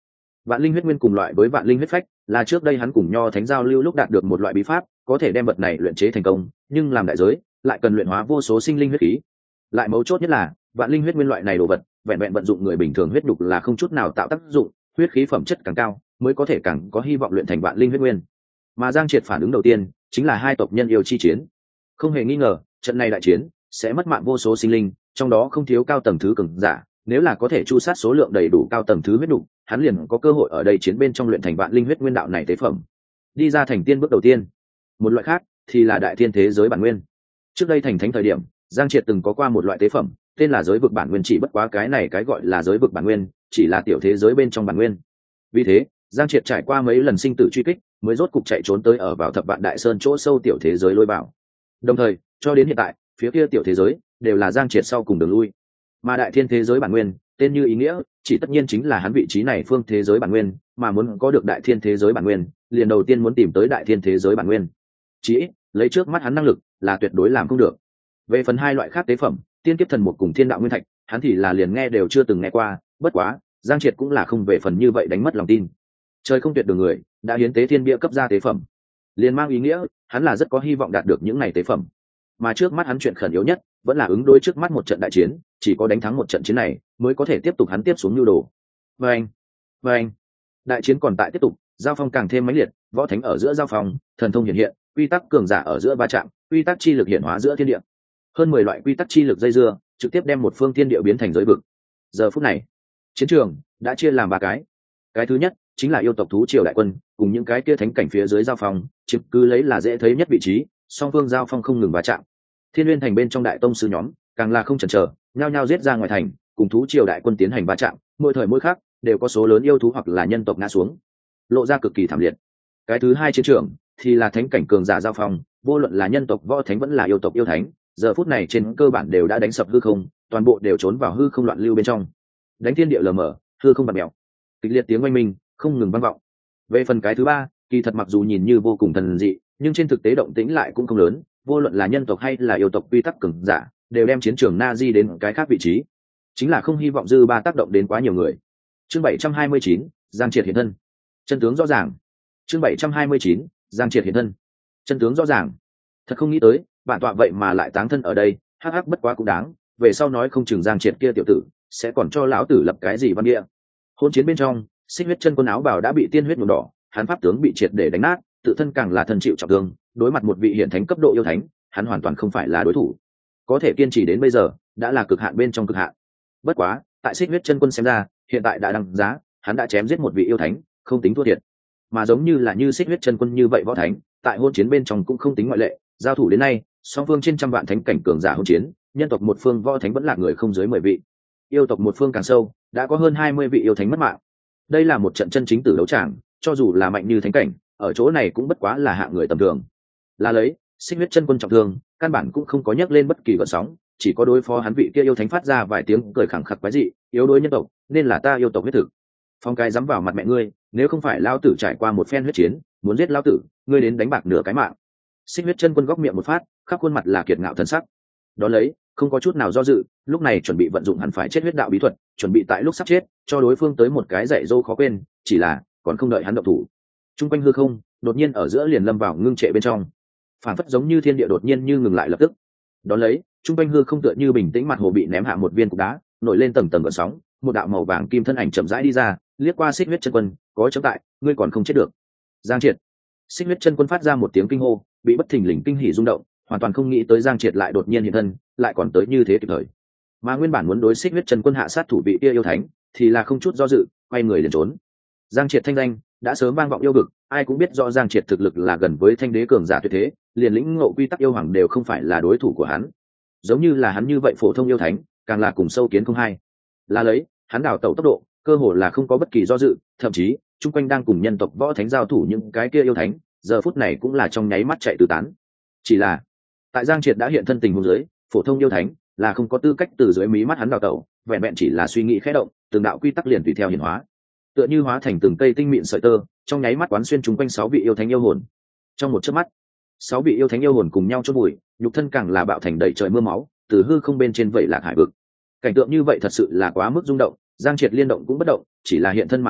Vạn linh huyết nguyên cùng loại với vạn linh huyết phách, là trước đây hắn cùng nho thánh giao lưu lúc đạt được một loại bí pháp, có thể đem vật này luyện chế thành công, nhưng làm đại giới lại cần luyện hóa vô số sinh linh huyết khí. Lại mấu chốt nhất là vạn linh huyết nguyên loại này đồ vật, vẹn vẹn vận dụng người bình thường huyết đục là không chút nào tạo tác dụng, huyết khí phẩm chất càng cao mới có thể càng có hy vọng luyện thành vạn linh huyết nguyên. Mà Giang Triệt phản ứng đầu tiên chính là hai tộc nhân yêu chi chiến. Không hề nghi ngờ, trận này đại chiến sẽ mất mạng vô số sinh linh, trong đó không thiếu cao tầng thứ cường giả, nếu là có thể chu sát số lượng đầy đủ cao tầng thứ huyết đục, hắn liền có cơ hội ở đây chiến bên trong luyện thành vạn linh huyết nguyên đạo này tế phẩm. Đi ra thành tiên bước đầu tiên. Một loại khác thì là đại thiên thế giới bản nguyên. Trước đây thành thánh thời điểm, Giang Triệt từng có qua một loại tế phẩm, tên là giới vực bản nguyên, chỉ bất quá cái này cái gọi là giới vực bản nguyên, chỉ là tiểu thế giới bên trong bản nguyên. Vì thế, Giang Triệt trải qua mấy lần sinh tử truy kích, mới rốt cục chạy trốn tới ở vào Thập Vạn Đại Sơn chỗ sâu tiểu thế giới lôi bảo. Đồng thời, cho đến hiện tại, phía kia tiểu thế giới đều là Giang Triệt sau cùng đường lui. Mà đại thiên thế giới bản nguyên, tên như ý nghĩa, chỉ tất nhiên chính là hắn vị trí này phương thế giới bản nguyên, mà muốn có được đại thiên thế giới bản nguyên, liền đầu tiên muốn tìm tới đại thiên thế giới bản nguyên. Chỉ ít, lấy trước mắt hắn năng lực, là tuyệt đối làm không được. Về phần hai loại khác tế phẩm, tiên kiếp thần một cùng thiên đạo nguyên thạch, hắn thì là liền nghe đều chưa từng nghe qua, bất quá, Giang Triệt cũng là không về phần như vậy đánh mất lòng tin. Trời không tuyệt đường người, đã hiến tế thiên bia cấp ra tế phẩm, liền mang ý nghĩa hắn là rất có hy vọng đạt được những này tế phẩm. Mà trước mắt hắn chuyện khẩn yếu nhất vẫn là ứng đối trước mắt một trận đại chiến, chỉ có đánh thắng một trận chiến này mới có thể tiếp tục hắn tiếp xuống nhu đồ. Vâng, vâng, đại chiến còn tại tiếp tục, giao phong càng thêm mãnh liệt, võ thánh ở giữa giao phong, thần thông hiện hiện, quy tắc cường giả ở giữa va chạm, quy tắc chi lực hiện hóa giữa thiên địa. Hơn mười loại quy tắc chi lực dây dưa, trực tiếp đem một phương thiên địa biến thành giới vực. Giờ phút này, chiến trường đã chia làm ba cái. Cái thứ nhất chính là yêu tộc thú triều đại quân, cùng những cái kia thánh cảnh phía dưới giao phong, chiếm cứ lấy là dễ thấy nhất vị trí, song phương giao phong không ngừng va chạm. Thiên Nguyên thành bên trong đại tông sư nhóm, càng là không chần chờ, nhao nhao giết ra ngoài thành, cùng thú triều đại quân tiến hành va chạm, mỗi thời mỗi khác đều có số lớn yêu thú hoặc là nhân tộc ngã xuống, lộ ra cực kỳ thảm liệt. Cái thứ hai chiến trường thì là thánh cảnh cường giả giao phong, vô luận là nhân tộc võ thánh vẫn là yêu tộc yêu thánh, giờ phút này trên cơ bản đều đã đánh sập hư không, toàn bộ đều trốn vào hư không loạn lưu bên trong, đánh thiên địa lờ mờ, hư không bạt mèo, kịch liệt tiếng oanh minh không ngừng vang vọng. Về phần cái thứ ba, kỳ thật mặc dù nhìn như vô cùng thần dị, nhưng trên thực tế động tĩnh lại cũng không lớn, vô luận là nhân tộc hay là yêu tộc quy tắc cường giả, đều đem chiến trường na di đến cái khác vị trí, chính là không hy vọng dư ba tác động đến quá nhiều người. Chương bảy trăm hai mươi chín, Giang Triệt hiện thân. Chân tướng rõ ràng. Chương bảy trăm hai mươi chín, Giang Triệt hiện thân. Chân tướng rõ ràng. Thật không nghĩ tới, bản tọa vậy mà lại táng thân ở đây, hắc hắc bất quá cũng đáng, về sau nói không chừng Giang Triệt kia tiểu tử sẽ còn cho lão tử lập cái gì văn địa. Hôn chiến bên trong, Xích Huyết chân quân áo bào đã bị tiên huyết nhuộm đỏ, hắn pháp tướng bị triệt để đánh nát, tự thân càng là thân chịu trọng thương, đối mặt một vị hiển thánh cấp độ yêu thánh, hắn hoàn toàn không phải là đối thủ. Có thể kiên trì đến bây giờ, đã là cực hạn bên trong cực hạn. Bất quá, tại Xích Huyết chân quân xem ra, hiện tại đã đăng giá, hắn đã chém giết một vị yêu thánh, không tính thua thiệt. Mà giống như là như Xích Huyết chân quân như vậy võ thánh, tại hôn chiến bên trong cũng không tính ngoại lệ, giao thủ đến nay, song phương trên trăm vạn thánh cảnh cường giả hôn chiến, nhân tộc một phương võ thánh vẫn là người không dưới mười vị. Yêu tộc một phương càng sâu, đã có hơn hai mươi vị yêu thánh mất mạng. Đây là một trận chân chính tử đấu tràng, cho dù là mạnh như thánh cảnh, ở chỗ này cũng bất quá là hạng người tầm thường. Là lấy, Xích Huyết chân quân trọng thương, căn bản cũng không có nhắc lên bất kỳ gợn sóng, chỉ có đối phó hắn vị kia yêu thánh phát ra vài tiếng cười khẳng khặc quái dị, yếu đối nhân tộc, nên là ta yêu tộc huyết thực. Phong cái dám vào mặt mẹ ngươi, nếu không phải lao tử trải qua một phen huyết chiến, muốn giết lao tử, ngươi đến đánh bạc nửa cái mạng. Xích Huyết chân quân góc miệng một phát, khắp khuôn mặt là kiệt ngạo thần sắc. Đó lấy, không có chút nào do dự, lúc này chuẩn bị vận dụng hẳn phải chết huyết đạo bí thuật, chuẩn bị tại lúc sắp chết, cho đối phương tới một cái dạy dỗ khó quên, chỉ là còn không đợi hắn động thủ. Trung quanh hư không, đột nhiên ở giữa liền lâm vào ngưng trệ bên trong. Phản phất giống như thiên địa đột nhiên như ngừng lại lập tức. Đó lấy, trung quanh hư không tựa như bình tĩnh, mặt hồ bị ném hạ một viên cục đá, nổi lên tầng tầng gợn sóng, một đạo màu vàng kim thân ảnh chậm rãi đi ra, liếc qua Xích Huyết chân quân, có chống tại, ngươi còn không chết được. Giang Triệt. Xích Huyết chân quân phát ra một tiếng kinh hô, bị bất thình lình kinh hỉ rung động, hoàn toàn không nghĩ tới Giang Triệt lại đột nhiên hiện thân, lại còn tới như thế kịp thời. Mà nguyên bản muốn đối Xích Huyết chân quân hạ sát thủ vị kia yêu thánh, thì là không chút do dự, quay người liền trốn. Giang Triệt thanh danh đã sớm vang vọng yêu vực, ai cũng biết rõ Giang Triệt thực lực là gần với thanh đế cường giả tuyệt thế, liền lĩnh ngộ quy tắc yêu hoàng đều không phải là đối thủ của hắn. Giống như là hắn như vậy phổ thông yêu thánh, càng là cùng sâu kiến không hai. Là lấy, hắn đào tẩu tốc độ, cơ hồ là không có bất kỳ do dự, thậm chí, chung quanh đang cùng nhân tộc võ thánh giao thủ những cái kia yêu thánh, giờ phút này cũng là trong nháy mắt chạy tứ tán. Chỉ là, tại Giang Triệt đã hiện thân tình huống dưới, phổ thông yêu thánh là không có tư cách từ dưới mí mắt hắn đào tẩu, vẹn vẹn chỉ là suy nghĩ khẽ động, từng đạo quy tắc liền tùy theo hiển hóa, tựa như hóa thành từng cây tinh mịn sợi tơ, trong nháy mắt quán xuyên chung quanh sáu vị yêu thánh yêu hồn. Trong một chớp mắt, sáu vị yêu thánh yêu hồn cùng nhau chôn bụi, nhục thân càng là bạo thành đầy trời mưa máu, từ hư không bên trên vẩy lạc hải vực. Cảnh tượng như vậy thật sự là quá mức rung động, Giang Triệt liên động cũng bất động, chỉ là hiện thân mà thôi,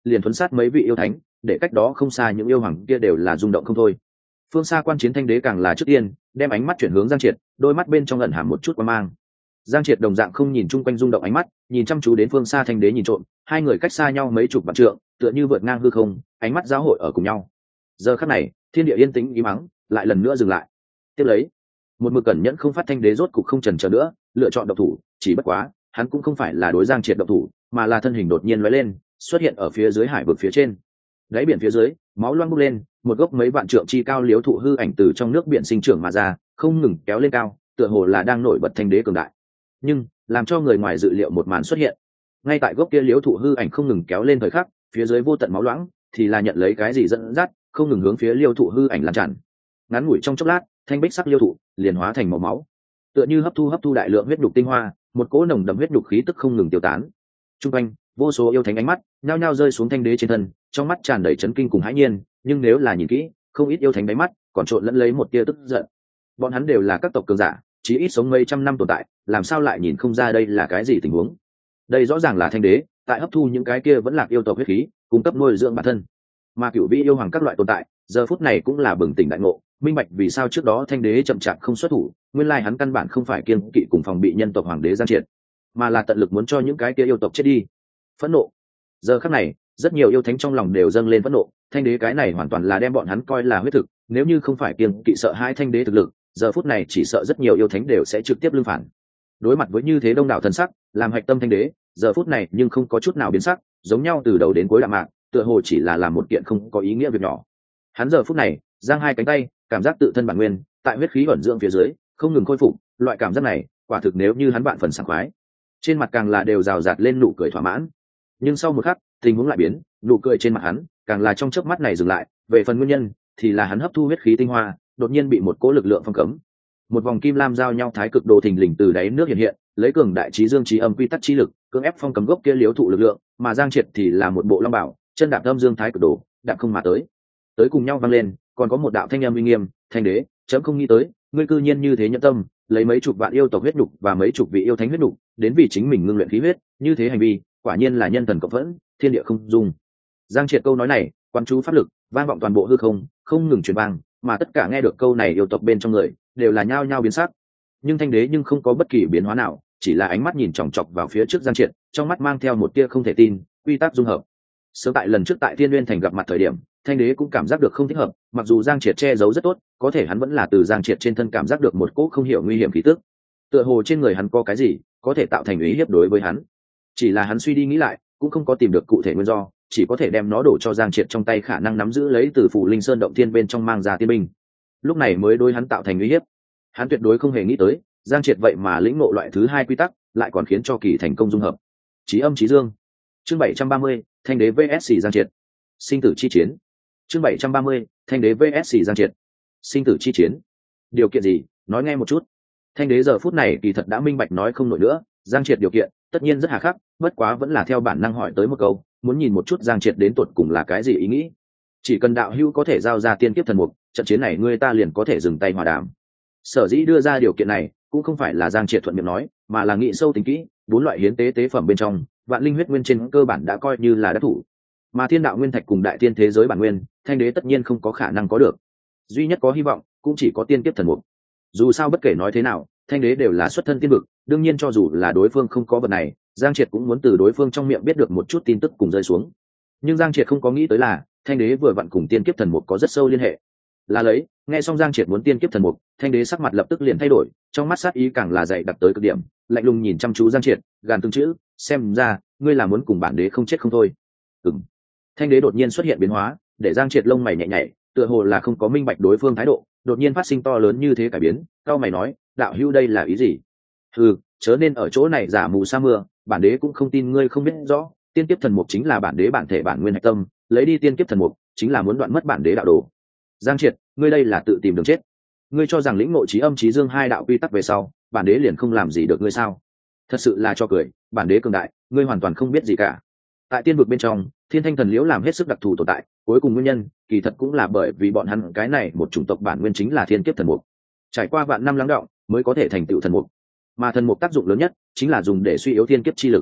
liền thuấn sát mấy vị yêu thánh, để cách đó không xa những yêu hoàng kia đều là rung động không thôi. Phương xa quan chiến thanh đế càng là trước tiên đem ánh mắt chuyển hướng Giang Triệt, đôi mắt bên trong ẩn hàm một chút quan mang. Giang Triệt đồng dạng không nhìn chung quanh rung động ánh mắt, nhìn chăm chú đến phương xa thanh đế nhìn trộm, hai người cách xa nhau mấy chục vạn trượng, tựa như vượt ngang hư không, ánh mắt giao hội ở cùng nhau. Giờ khắc này, thiên địa yên tĩnh im mắng, lại lần nữa dừng lại. Tiếp lấy, một mực cẩn nhẫn không phát thanh đế rốt cục không chần chờ nữa, lựa chọn động thủ, chỉ bất quá, hắn cũng không phải là đối Giang Triệt động thủ, mà là thân hình đột nhiên lóe lên, xuất hiện ở phía dưới hải vực phía trên. Đáy biển phía dưới, máu loang bốc lên, một gốc mấy vạn trượng chi cao liễu thụ hư ảnh từ trong nước biển sinh trưởng mà ra, không ngừng kéo lên cao, tựa hồ là đang nổi bật thanh đế cường đại. Nhưng, làm cho người ngoài dự liệu một màn xuất hiện. Ngay tại gốc kia liễu thụ hư ảnh không ngừng kéo lên thời khắc, phía dưới vô tận máu loãng, thì là nhận lấy cái gì dẫn dắt, không ngừng hướng phía liễu thụ hư ảnh lan tràn. Ngắn ngủi trong chốc lát, thanh bích sắc liễu thụ liền hóa thành màu máu, tựa như hấp thu hấp thu đại lượng huyết nhục tinh hoa, một cỗ nồng đậm huyết nhục khí tức không ngừng tiêu tán. Trung quanh, vô số yêu thánh ánh mắt nhao nhao rơi xuống thanh đế trên thân, trong mắt tràn đầy chấn kinh cùng hãi nhiên, nhưng nếu là nhìn kỹ, không ít yêu thánh đáy mắt còn trộn lẫn lấy một tia tức giận. Bọn hắn đều là các tộc cường giả, chí ít sống mấy trăm năm tồn tại, làm sao lại nhìn không ra đây là cái gì tình huống? Đây rõ ràng là thanh đế tại hấp thu những cái kia vẫn lạc yêu tộc huyết khí, cung cấp nuôi dưỡng bản thân. Mà cửu vị yêu hoàng các loại tồn tại, giờ phút này cũng là bừng tỉnh đại ngộ, minh bạch vì sao trước đó thanh đế chậm chạp không xuất thủ, nguyên lai hắn căn bản không phải kiêng kỵ cùng phòng bị nhân tộc hoàng đế Giang Triệt, mà là tận lực muốn cho những cái kia yêu tộc chết đi. Phẫn nộ. Giờ khắc này, rất nhiều yêu thánh trong lòng đều dâng lên phẫn nộ, thanh đế cái này hoàn toàn là đem bọn hắn coi là huyết thực, nếu như không phải kiêng kỵ sợ hai thanh đế thực lực, giờ phút này chỉ sợ rất nhiều yêu thánh đều sẽ trực tiếp lưng phản. Đối mặt với như thế đông đảo thần sắc, làm hạch tâm thanh đế, giờ phút này nhưng không có chút nào biến sắc, giống nhau từ đầu đến cuối đạm mạc, tựa hồ chỉ là làm một kiện không có ý nghĩa việc nhỏ. Hắn giờ phút này, giang hai cánh tay, cảm giác tự thân bản nguyên, tại huyết khí ẩn dưỡng phía dưới, không ngừng khôi phục, loại cảm giác này, quả thực nếu như hắn bạn phần sảng khoái. Trên mặt càng là đều rào rạt lên nụ cười thỏa mãn. Nhưng sau một khắc, tình huống lại biến, nụ cười trên mặt hắn, càng là trong chớp mắt này dừng lại, về phần nguyên nhân, thì là hắn hấp thu huyết khí tinh hoa, đột nhiên bị một cỗ lực lượng phong cấm. Một vòng kim lam giao nhau thái cực đồ thình lình từ đáy nước hiện hiện, lấy cường đại trí dương trí âm quy tắc chi lực, cưỡng ép phong cấm gốc kia liếu thụ lực lượng, mà Giang Triệt thì là một bộ long bảo, chân đạp âm dương thái cực đồ, đạp không mà tới. Tới cùng nhau vang lên, còn có một đạo thanh âm uy nghiêm, thanh đế, chấm không nghĩ tới, ngươi cư nhiên như thế nhẫn tâm, lấy mấy chục vạn yêu tộc huyết nhục và mấy chục vị yêu thánh huyết nhục, đến vì chính mình ngưng luyện khí huyết, như thế hành vi, quả nhiên là nhân thần cộng phẫn, thiên địa không dung. Giang Triệt câu nói này, quan chú pháp lực, vang vọng toàn bộ hư không, không ngừng truyền vang, mà tất cả nghe được câu này yêu tộc bên trong người, đều là nhao nhao biến sắc. Nhưng thanh đế nhưng không có bất kỳ biến hóa nào, chỉ là ánh mắt nhìn chòng chọc vào phía trước Giang Triệt, trong mắt mang theo một tia không thể tin, quy tắc dung hợp. Sớm tại lần trước tại Thiên Nguyên thành gặp mặt thời điểm, thanh đế cũng cảm giác được không thích hợp, mặc dù Giang Triệt che giấu rất tốt, có thể hắn vẫn là từ Giang Triệt trên thân cảm giác được một cỗ không hiểu nguy hiểm khí tức. Tựa hồ trên người hắn có cái gì, có thể tạo thành uy hiếp đối với hắn. Chỉ là hắn suy đi nghĩ lại, cũng không có tìm được cụ thể nguyên do, chỉ có thể đem nó đổ cho Giang Triệt trong tay khả năng nắm giữ lấy từ phủ Linh Sơn động thiên bên trong mang ra tiên binh. Lúc này mới đối hắn tạo thành uy hiếp. Hắn tuyệt đối không hề nghĩ tới, Giang Triệt vậy mà lĩnh ngộ loại thứ hai quy tắc, lại còn khiến cho kỳ thành công dung hợp. Chí âm chí dương. Chương bảy trăm ba mươi, Thanh đế vs Giang Triệt. Sinh tử chi chiến. Chương bảy trăm ba mươi, Thanh đế vs Giang Triệt. Sinh tử chi chiến. Điều kiện gì, nói nghe một chút. Thanh đế giờ phút này kỳ thật đã minh bạch nói không nổi nữa, Giang Triệt điều kiện, tất nhiên rất hà khắc, bất quá vẫn là theo bản năng hỏi tới một câu, muốn nhìn một chút Giang Triệt đến tuột cùng là cái gì ý nghĩ. Chỉ cần đạo hữu có thể giao ra tiên kiếp thần mục, trận chiến này ngươi ta liền có thể dừng tay hòa đàm. Sở dĩ đưa ra điều kiện này, cũng không phải là Giang Triệt thuận miệng nói, mà là nghĩ sâu tính kỹ, bốn loại hiến tế tế phẩm bên trong, vạn linh huyết nguyên trên cơ bản đã coi như là đắc thủ. Mà thiên đạo nguyên thạch cùng đại tiên thế giới bản nguyên, thanh đế tất nhiên không có khả năng có được. Duy nhất có hy vọng, cũng chỉ có tiên kiếp thần mục. Dù sao bất kể nói thế nào, thanh đế đều là xuất thân tiên vực, đương nhiên cho dù là đối phương không có vật này, Giang Triệt cũng muốn từ đối phương trong miệng biết được một chút tin tức cùng rơi xuống. Nhưng Giang Triệt không có nghĩ tới là, thanh đế vừa vặn cùng tiên kiếp thần mục có rất sâu liên hệ. Là lấy, nghe xong Giang Triệt muốn tiên kiếp thần mục, thanh đế sắc mặt lập tức liền thay đổi, trong mắt sát ý càng là dày đặc tới cực điểm, lạnh lùng nhìn chăm chú Giang Triệt, gàn từng chữ, xem ra, ngươi là muốn cùng bản đế không chết không thôi. Ừm. Thanh đế đột nhiên xuất hiện biến hóa, để Giang Triệt lông mày nhẹ nhảy, tựa hồ là không có minh bạch đối phương thái độ, đột nhiên phát sinh to lớn như thế cải biến, cao mày nói, đạo hữu đây là ý gì? Ừ, chớ nên ở chỗ này giả mù sa mưa, bản đế cũng không tin ngươi không biết rõ, tiên kiếp thần mục chính là bản đế bản thể bản nguyên hạch tâm, lấy đi tiên kiếp thần mục, chính là muốn đoạn mất bản đế đạo đồ. Giang Triệt, ngươi đây là tự tìm đường chết. Ngươi cho rằng lĩnh ngộ chí âm chí dương hai đạo quy tắc về sau, bản đế liền không làm gì được ngươi sao? Thật sự là cho cười, bản đế cường đại, ngươi hoàn toàn không biết gì cả. Tại tiên vực bên trong, thiên thanh thần liễu làm hết sức đặc thù tồn tại, cuối cùng nguyên nhân, kỳ thật cũng là bởi vì bọn hắn cái này một chủng tộc bản nguyên chính là thiên kiếp thần mục. Trải qua vạn năm lắng đọng, mới có thể thành tựu thần mục. Mà thần mục tác dụng lớn nhất, chính là dùng để suy yếu thiên kiếp chi lực.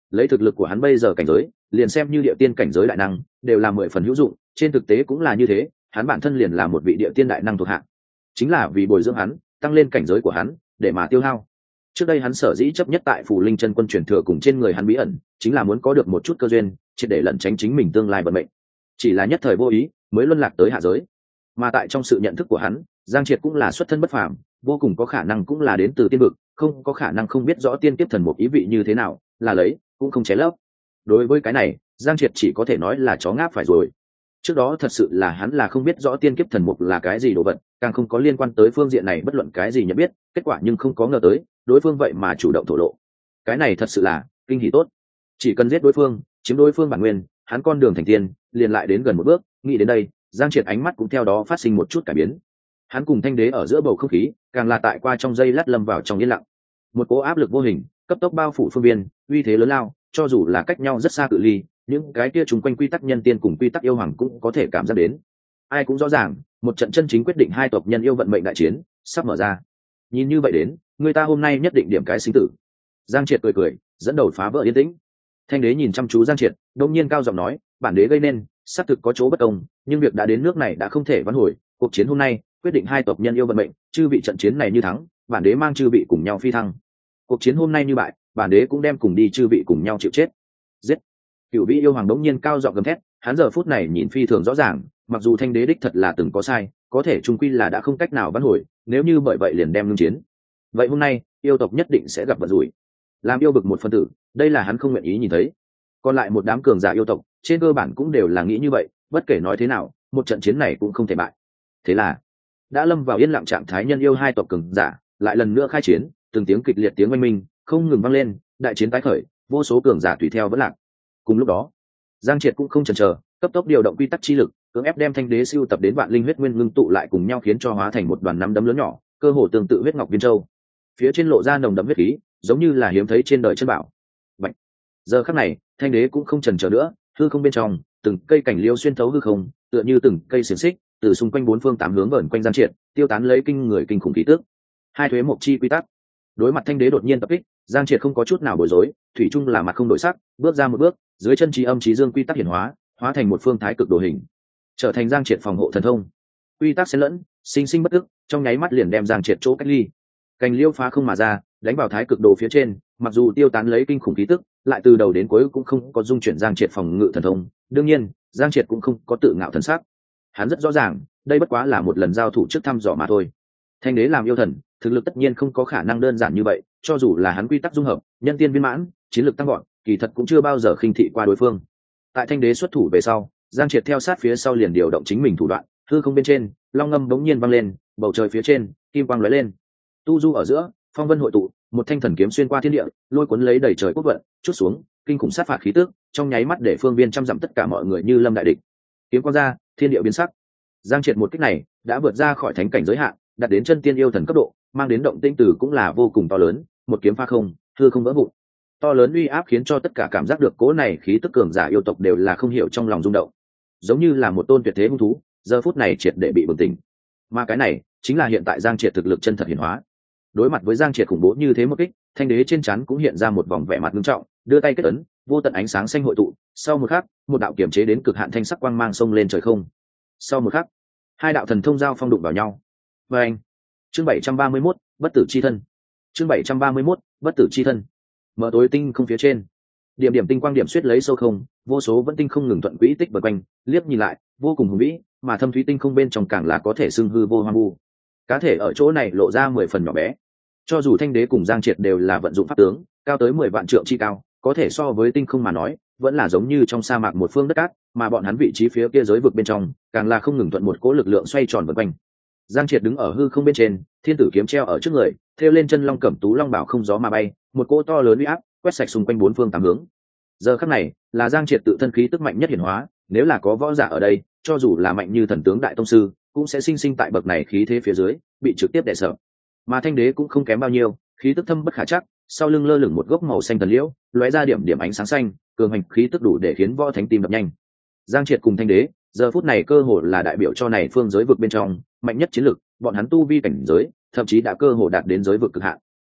lấy thực lực của hắn bây giờ cảnh giới, liền xem như địa tiên cảnh giới đại năng đều là mười phần hữu dụng, trên thực tế cũng là như thế, hắn bản thân liền là một vị địa tiên đại năng thuộc hạng, chính là vì bồi dưỡng hắn, tăng lên cảnh giới của hắn để mà tiêu hao. Trước đây hắn sở dĩ chấp nhất tại Phù Linh Chân Quân truyền thừa cùng trên người hắn bí ẩn, chính là muốn có được một chút cơ duyên, triệt để lẩn tránh chính mình tương lai vận mệnh. Chỉ là nhất thời vô ý, mới luân lạc tới hạ giới. Mà tại trong sự nhận thức của hắn, Giang Triệt cũng là xuất thân bất phàm, vô cùng có khả năng cũng là đến từ tiên vực, không có khả năng không biết rõ tiên kiếp thần một ý vị như thế nào, là lấy, cũng không ché lấp. Đối với cái này, Giang Triệt chỉ có thể nói là chó ngáp phải rồi. Trước đó thật sự là hắn là không biết rõ tiên kiếp thần mục là cái gì đồ vật, càng không có liên quan tới phương diện này bất luận cái gì nhận biết, kết quả nhưng không có ngờ tới đối phương vậy mà chủ động thổ lộ. Cái này thật sự là kinh hỉ tốt, chỉ cần giết đối phương, chiếm đối phương bản nguyên, hắn con đường thành tiên liền lại đến gần một bước. Nghĩ đến đây, Giang Triệt ánh mắt cũng theo đó phát sinh một chút cải biến. Hắn cùng Thanh Đế ở giữa bầu không khí càng là tại qua trong giây lát lâm vào trong yên lặng, một cỗ áp lực vô hình cấp tốc bao phủ phương viên, uy thế lớn lao, cho dù là cách nhau rất xa cự ly, những cái kia chung quanh quy tắc nhân tiên cùng quy tắc yêu hoàng cũng có thể cảm giác đến. Ai cũng rõ ràng, một trận chân chính quyết định hai tộc nhân yêu vận mệnh đại chiến sắp mở ra. Nhìn như vậy đến, người ta hôm nay nhất định điểm cái sinh tử. Giang Triệt cười cười, dẫn đầu phá vỡ yên tĩnh. Thanh Đế nhìn chăm chú Giang Triệt, đông nhiên cao giọng nói, bản đế gây nên, xác thực có chỗ bất công, nhưng việc đã đến nước này đã không thể vãn hồi. Cuộc chiến hôm nay quyết định hai tộc nhân yêu vận mệnh, chư vị trận chiến này như thắng, bản đế mang chư vị cùng nhau phi thăng. Cuộc chiến hôm nay như bại, bản đế cũng đem cùng đi chư vị cùng nhau chịu chết. Giết! Cửu vị yêu hoàng đống nhiên cao giọng gầm thét, hắn giờ phút này nhìn phi thường rõ ràng, mặc dù Thanh Đế đích thật là từng có sai, có thể trung quy là đã không cách nào vãn hồi, nếu như bởi vậy liền đem ngưng chiến, vậy hôm nay yêu tộc nhất định sẽ gặp vận rủi. Làm yêu bực một phân tử, đây là hắn không nguyện ý nhìn thấy. Còn lại một đám cường giả yêu tộc, trên cơ bản cũng đều là nghĩ như vậy, bất kể nói thế nào, một trận chiến này cũng không thể bại. Thế là, đã lâm vào yên lặng trạng thái nhân yêu hai tộc cường giả, lại lần nữa khai chiến, từng tiếng kịch liệt tiếng oanh minh không ngừng vang lên, đại chiến tái khởi, vô số cường giả tùy theo vẫn lạc. Cùng lúc đó, Giang Triệt cũng không chần chờ, cấp tốc điều động quy tắc chi lực, cưỡng ép đem Thanh Đế siêu tập đến vạn linh huyết nguyên ngưng tụ lại cùng nhau, khiến cho hóa thành một đoàn nắm đấm lớn nhỏ, cơ hồ tương tự huyết ngọc viên châu. Phía trên lộ ra nồng đậm huyết khí, giống như là hiếm thấy trên đời chân bảo. Bạch. Giờ khắc này, Thanh Đế cũng không chần chờ nữa, hư không bên trong, từng cây cảnh liêu xuyên thấu hư không, tựa như từng cây xiềng xích, từ xung quanh bốn phương tám hướng vờn quanh Giang Triệt, tiêu tán lấy kinh người kinh khủng khí tức. Hai thuế một chi quy tắc. Đối mặt Thanh Đế đột nhiên tập kích, Giang Triệt không có chút nào bối rối, thủy chung là mặt không đổi sắc, bước ra một bước, dưới chân trí âm trí dương quy tắc hiển hóa, hóa thành một phương thái cực đồ hình, trở thành Giang Triệt phòng hộ thần thông. Quy tắc xen lẫn, sinh sinh bất tức, trong nháy mắt liền đem Giang Triệt chỗ cách ly. Cành liêu phá không mà ra, đánh vào thái cực đồ phía trên, mặc dù tiêu tán lấy kinh khủng khí tức, lại từ đầu đến cuối cũng không có dung chuyển Giang Triệt phòng ngự thần thông. Đương nhiên, Giang Triệt cũng không có tự ngạo thần sắc. Hắn rất rõ ràng, đây bất quá là một lần giao thủ trước thăm dò mà thôi. Thanh Đế làm yêu thần, thực lực tất nhiên không có khả năng đơn giản như vậy, cho dù là hắn quy tắc dung hợp, nhân tiên viên mãn, chiến lược tăng gọn, kỳ thật cũng chưa bao giờ khinh thị qua đối phương. Tại Thanh Đế xuất thủ về sau, Giang Triệt theo sát phía sau liền điều động chính mình thủ đoạn, hư không bên trên, long ngâm bỗng nhiên vang lên, bầu trời phía trên, kim quang lóe lên. Tu du ở giữa, phong vân hội tụ, một thanh thần kiếm xuyên qua thiên địa, lôi cuốn lấy đầy trời quốc vận, chút xuống, kinh khủng sát phạt khí tức, trong nháy mắt để phương viên trăm dặm tất cả mọi người như lâm đại địch. Kiếm quang ra, thiên địa biến sắc. Giang Triệt một kích này đã vượt ra khỏi thánh cảnh giới hạn, đạt đến chân tiên yêu thần cấp độ, mang đến động tĩnh từ cũng là vô cùng to lớn, một kiếm phá không, hư không vỡ vụn. To lớn uy áp khiến cho tất cả cảm giác được cố này khí tức cường giả yêu tộc đều là không hiểu trong lòng rung động, giống như là một tôn tuyệt thế hung thú, giờ phút này triệt để bị bừng tỉnh. Mà cái này chính là hiện tại Giang Triệt thực lực chân thật hiển hóa. Đối mặt với Giang Triệt khủng bố như thế một kích, Thanh Đế trên trán cũng hiện ra một vòng vẻ mặt nghiêm trọng, đưa tay kết ấn, vô tận ánh sáng xanh hội tụ, sau một khắc, một đạo kiểm chế đến cực hạn thanh sắc quang mang xông lên trời không. Sau một khắc, hai đạo thần thông giao phong đụng vào nhau. Và anh, chương bảy trăm ba mươi mốt, bất tử chi thân. Chương bảy trăm ba mươi mốt, bất tử chi thân. Mở tối tinh không phía trên, điểm điểm tinh quang điểm xuyết lấy sâu không, vô số vẫn tinh không ngừng thuận quỹ tích vần quanh, liếc nhìn lại, vô cùng hùng vĩ, mà thâm thúy tinh không bên trong càng là có thể xưng hư vô hoang vu. Cá thể ở chỗ này lộ ra mười phần nhỏ bé. Cho dù Thanh Đế cùng Giang Triệt đều là vận dụng pháp tướng, cao tới mười vạn trượng chi cao, có thể so với tinh không mà nói, vẫn là giống như trong sa mạc một phương đất cát, mà bọn hắn vị trí phía kia giới vực bên trong, càng là không ngừng thuận một cỗ lực lượng xoay tròn vần quanh. Giang Triệt đứng ở hư không bên trên, thiên tử kiếm treo ở trước người, thêu lên chân long cẩm tú long bảo không gió mà bay, một cỗ to lớn uy áp quét sạch xung quanh bốn phương tám hướng. Giờ khắc này, là Giang Triệt tự thân khí tức mạnh nhất hiển hóa, nếu là có võ giả ở đây, cho dù là mạnh như thần tướng đại tông sư, cũng sẽ sinh sinh tại bậc này khí thế phía dưới, bị trực tiếp đè sợ. Mà Thanh Đế cũng không kém bao nhiêu, khí tức thâm bất khả trắc, sau lưng lơ lửng một gốc màu xanh thần liễu, lóe ra điểm điểm ánh sáng xanh, cường hành khí tức đủ để khiến võ thánh tim đập nhanh. Giang Triệt cùng Thanh Đế, giờ phút này cơ hồ là đại biểu cho này phương giới vực bên trong mạnh nhất chiến lực, bọn hắn tu vi cảnh giới, thậm chí đã cơ hồ đạt đến giới vực cực hạn.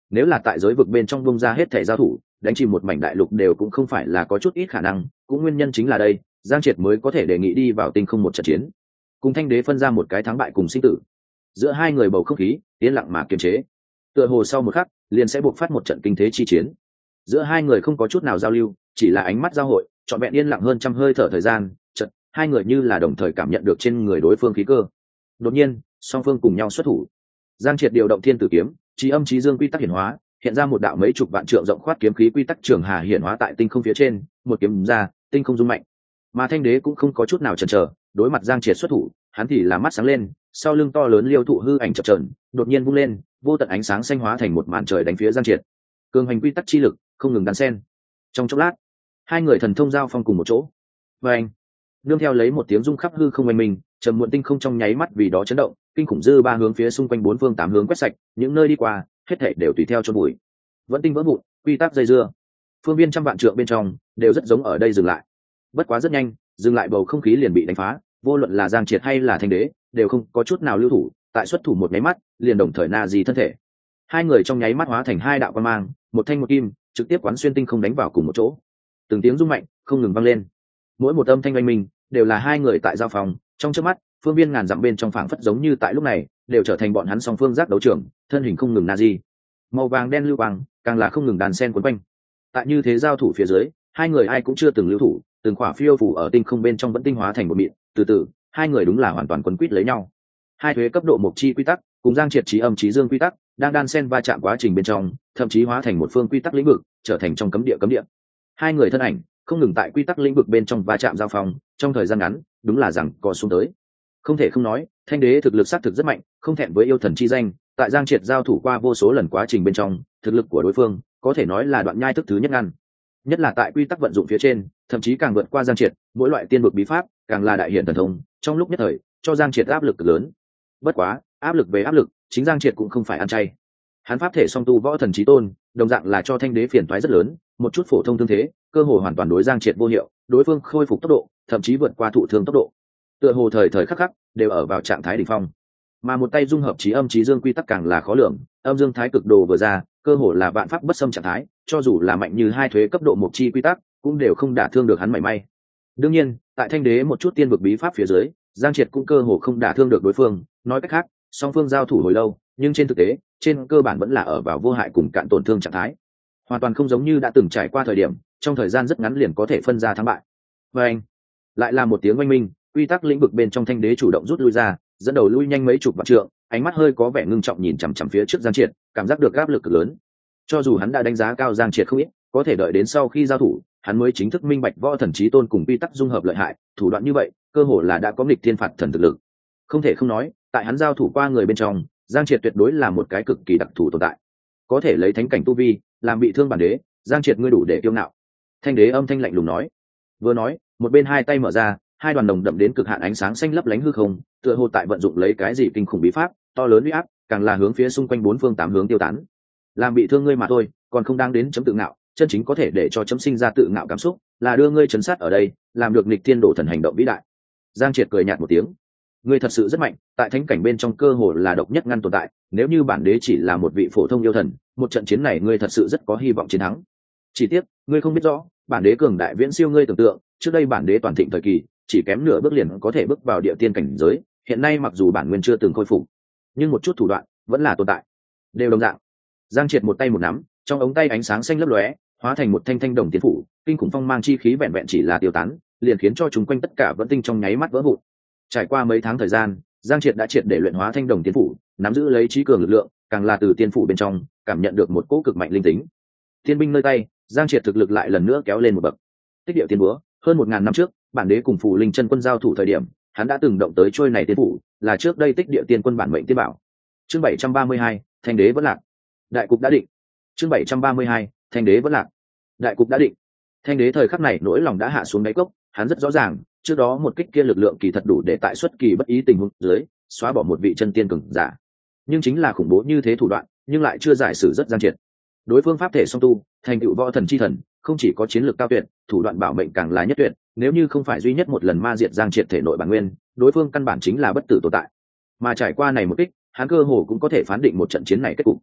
nếu là tại giới vực bên trong bung ra hết thể giao thủ đánh chìm một mảnh đại lục đều cũng không phải là có chút ít khả năng, cũng nguyên nhân chính là đây Giang Triệt mới có thể đề nghị đi vào tinh không một trận chiến, cùng Thanh Đế phân ra một cái thắng bại cùng sinh tử. Giữa hai người bầu không khí yên lặng mà kiềm chế, tựa hồ sau một khắc liền sẽ buộc phát một trận kinh thế chi chiến. Giữa hai người không có chút nào giao lưu, chỉ là ánh mắt giao hội, trọn vẹn yên lặng hơn trăm hơi thở thời gian, chợt hai người như là đồng thời cảm nhận được trên người đối phương khí cơ. Đột nhiên, song phương cùng nhau xuất thủ. Giang Triệt điều động thiên tử kiếm, chí âm chí dương quy tắc hiển hóa, hiện ra một đạo mấy chục vạn trượng rộng khoát kiếm khí quy tắc trường hà hiển hóa tại tinh không phía trên, một kiếm ra, tinh không rung mạnh. Mà Thanh Đế cũng không có chút nào chần chờ, đối mặt Giang Triệt xuất thủ, hắn thì là mắt sáng lên, sau lưng to lớn liêu thụ hư ảnh chập chờn, đột nhiên vung lên, vô tận ánh sáng xanh hóa thành một màn trời đánh phía Giang Triệt. Cường hành quy tắc chi lực không ngừng đan sen. Trong chốc lát, hai người thần thông giao phong cùng một chỗ. Và anh, nương theo lấy một tiếng rung khắp hư không oanh minh, trầm muộn tinh không trong nháy mắt vì đó chấn động, kinh khủng dư ba hướng phía xung quanh bốn phương tám hướng quét sạch, những nơi đi qua, hết thảy đều tùy theo chôn bụi. Vẫn tinh vỡ vụn, quy tắc dây dưa. Phương viên trăm vạn trượng bên trong đều rất giống ở đây dừng lại. Bất quá rất nhanh, dừng lại bầu không khí liền bị đánh phá, vô luận là Giang Triệt hay là Thanh Đế, đều không có chút nào lưu thủ, tại xuất thủ một nháy mắt, liền đồng thời na di thân thể. Hai người trong nháy mắt hóa thành hai đạo quang mang, một thanh một kim, trực tiếp quán xuyên tinh không đánh vào cùng một chỗ. Từng tiếng rung mạnh không ngừng vang lên, mỗi một âm thanh oanh minh đều là hai người tại giao phòng, trong chớp mắt, phương viên ngàn dặm bên trong phảng phất giống như tại lúc này, đều trở thành bọn hắn song phương giác đấu trường, thân hình không ngừng na di. Màu vàng đen lưu quang, càng là không ngừng đàn sen cuốn quanh. Tại như thế giao thủ phía dưới, hai người ai cũng chưa từng lưu thủ, từng khỏa phiêu phủ ở tinh không bên trong vẫn tinh hóa thành một mịn, từ từ, hai người đúng là hoàn toàn quấn quýt lấy nhau. Hai thuế cấp độ mộc chi quy tắc, cùng Giang Triệt chí âm chí dương quy tắc, đang đan sen va chạm quá trình bên trong, thậm chí hóa thành một phương quy tắc lĩnh vực, trở thành trong cấm địa cấm địa. Hai người thân ảnh không ngừng tại quy tắc lĩnh vực bên trong va chạm giao phong, trong thời gian ngắn, đúng là rằng co xuống tới. Không thể không nói, Thanh Đế thực lực xác thực rất mạnh, không thẹn với yêu thần chi danh, tại Giang Triệt giao thủ qua vô số lần quá trình bên trong, thực lực của đối phương có thể nói là đoạn nhai thức thứ nhất ngăn. Nhất là tại quy tắc vận dụng phía trên, thậm chí càng vượt qua Giang Triệt, mỗi loại tiên vực bí pháp, càng là đại hiển thần thông, trong lúc nhất thời, cho Giang Triệt áp lực cực lớn. Bất quá, áp lực về áp lực, chính Giang Triệt cũng không phải ăn chay. Hắn pháp thể song tu võ thần chí tôn, đồng dạng là cho Thanh Đế phiền toái rất lớn, một chút phổ thông thương thế, cơ hồ hoàn toàn đối Giang Triệt vô hiệu, đối phương khôi phục tốc độ, thậm chí vượt qua thụ thương tốc độ. Tựa hồ thời thời khắc khắc đều ở vào trạng thái đỉnh phong. Mà một tay dung hợp chí âm chí dương quy tắc càng là khó lường, âm dương thái cực đồ vừa ra, cơ hồ là vạn pháp bất xâm trạng thái, cho dù là mạnh như hai thuế cấp độ một chi quy tắc, cũng đều không đả thương được hắn mảy may. Đương nhiên, tại Thanh Đế một chút tiên vực bí pháp phía dưới, Giang Triệt cũng cơ hồ không đả thương được đối phương, nói cách khác, song phương giao thủ hồi lâu, nhưng trên thực tế, trên cơ bản vẫn là ở vào vô hại cùng cạn tổn thương trạng thái. Hoàn toàn không giống như đã từng trải qua thời điểm, trong thời gian rất ngắn liền có thể phân ra thắng bại. Và anh, lại là một tiếng oanh minh, quy tắc lĩnh vực bên trong Thanh Đế chủ động rút lui ra, dẫn đầu lui nhanh mấy chục vạn trượng, ánh mắt hơi có vẻ ngưng trọng nhìn chằm chằm phía trước Giang Triệt, cảm giác được áp lực cực lớn. Cho dù hắn đã đánh giá cao Giang Triệt không ít, có thể đợi đến sau khi giao thủ, hắn mới chính thức minh bạch võ thần chí tôn cùng quy tắc dung hợp lợi hại, thủ đoạn như vậy, cơ hồ là đã có nghịch thiên phạt thần thực lực. Không thể không nói, tại hắn giao thủ qua người bên trong, Giang Triệt tuyệt đối là một cái cực kỳ đặc thù tồn tại. Có thể lấy thánh cảnh tu vi, làm bị thương bản đế, Giang Triệt ngươi đủ để kiêu ngạo. Thanh Đế âm thanh lạnh lùng nói. Vừa nói, một bên hai tay mở ra, hai đoàn đồng đậm đến cực hạn ánh sáng xanh lấp lánh hư không, tựa hồ tại vận dụng lấy cái gì kinh khủng bí pháp, to lớn uy áp, càng là hướng phía xung quanh bốn phương tám hướng tiêu tán. Làm bị thương ngươi mà thôi, còn không đang đến chấm tự ngạo, chân chính có thể để cho chấm sinh ra tự ngạo cảm xúc, là đưa ngươi trấn sát ở đây, làm được nghịch thiên đổ thần hành động vĩ đại. Giang Triệt cười nhạt một tiếng. Ngươi thật sự rất mạnh, tại thánh cảnh bên trong cơ hồ là độc nhất ngăn tồn tại, nếu như bản đế chỉ là một vị phổ thông yêu thần, một trận chiến này ngươi thật sự rất có hy vọng chiến thắng. Chỉ tiếc, ngươi không biết rõ, bản đế cường đại viễn siêu ngươi tưởng tượng, trước đây bản đế toàn thịnh thời kỳ, chỉ kém nửa bước liền có thể bước vào địa tiên cảnh giới, hiện nay mặc dù bản nguyên chưa từng khôi phục, nhưng một chút thủ đoạn vẫn là tồn tại. Đều đồng dạng. Giang Triệt một tay một nắm, trong ống tay ánh sáng xanh lấp lóe, hóa thành một thanh thanh đồng tiên phủ, kinh khủng phong mang chi khí vẹn vẹn chỉ là tiêu tán, liền khiến cho chúng quanh tất cả vẫn tinh trong nháy mắt vỡ vụn. Trải qua mấy tháng thời gian, Giang Triệt đã triệt để luyện hóa thanh đồng tiên phủ, nắm giữ lấy trí cường lực lượng, càng là từ tiên phủ bên trong cảm nhận được một cỗ cực mạnh linh tính. Thiên binh nơi tay, Giang Triệt thực lực lại lần nữa kéo lên một bậc. Tích địa tiên búa, hơn một ngàn năm trước, bản đế cùng phù linh chân quân giao thủ thời điểm, hắn đã từng động tới trôi này tiên phủ, là trước đây tích địa tiên quân bản mệnh tiên bảo. Chương bảy trăm ba mươi hai, Thanh Đế vẫn lạc. Đại cục đã định. Chương bảy trăm ba mươi hai, Thanh Đế vẫn lạc. Đại cục đã định. Thanh Đế thời khắc này nỗi lòng đã hạ xuống đáy cốc, hắn rất rõ ràng, trước đó một kích kia lực lượng kỳ thật đủ để tại xuất kỳ bất ý tình huống dưới xóa bỏ một vị chân tiên cường giả. Nhưng chính là khủng bố như thế thủ đoạn, nhưng lại chưa giải sử rất Giang Triệt. Đối phương pháp thể song tu, thành tựu võ thần chi thần, không chỉ có chiến lược cao tuyệt, thủ đoạn bảo mệnh càng là nhất tuyệt, nếu như không phải duy nhất một lần ma diệt Giang Triệt thể nội bản nguyên, đối phương căn bản chính là bất tử tồn tại. Mà trải qua này một kích, hắn cơ hồ cũng có thể phán định một trận chiến này kết cục.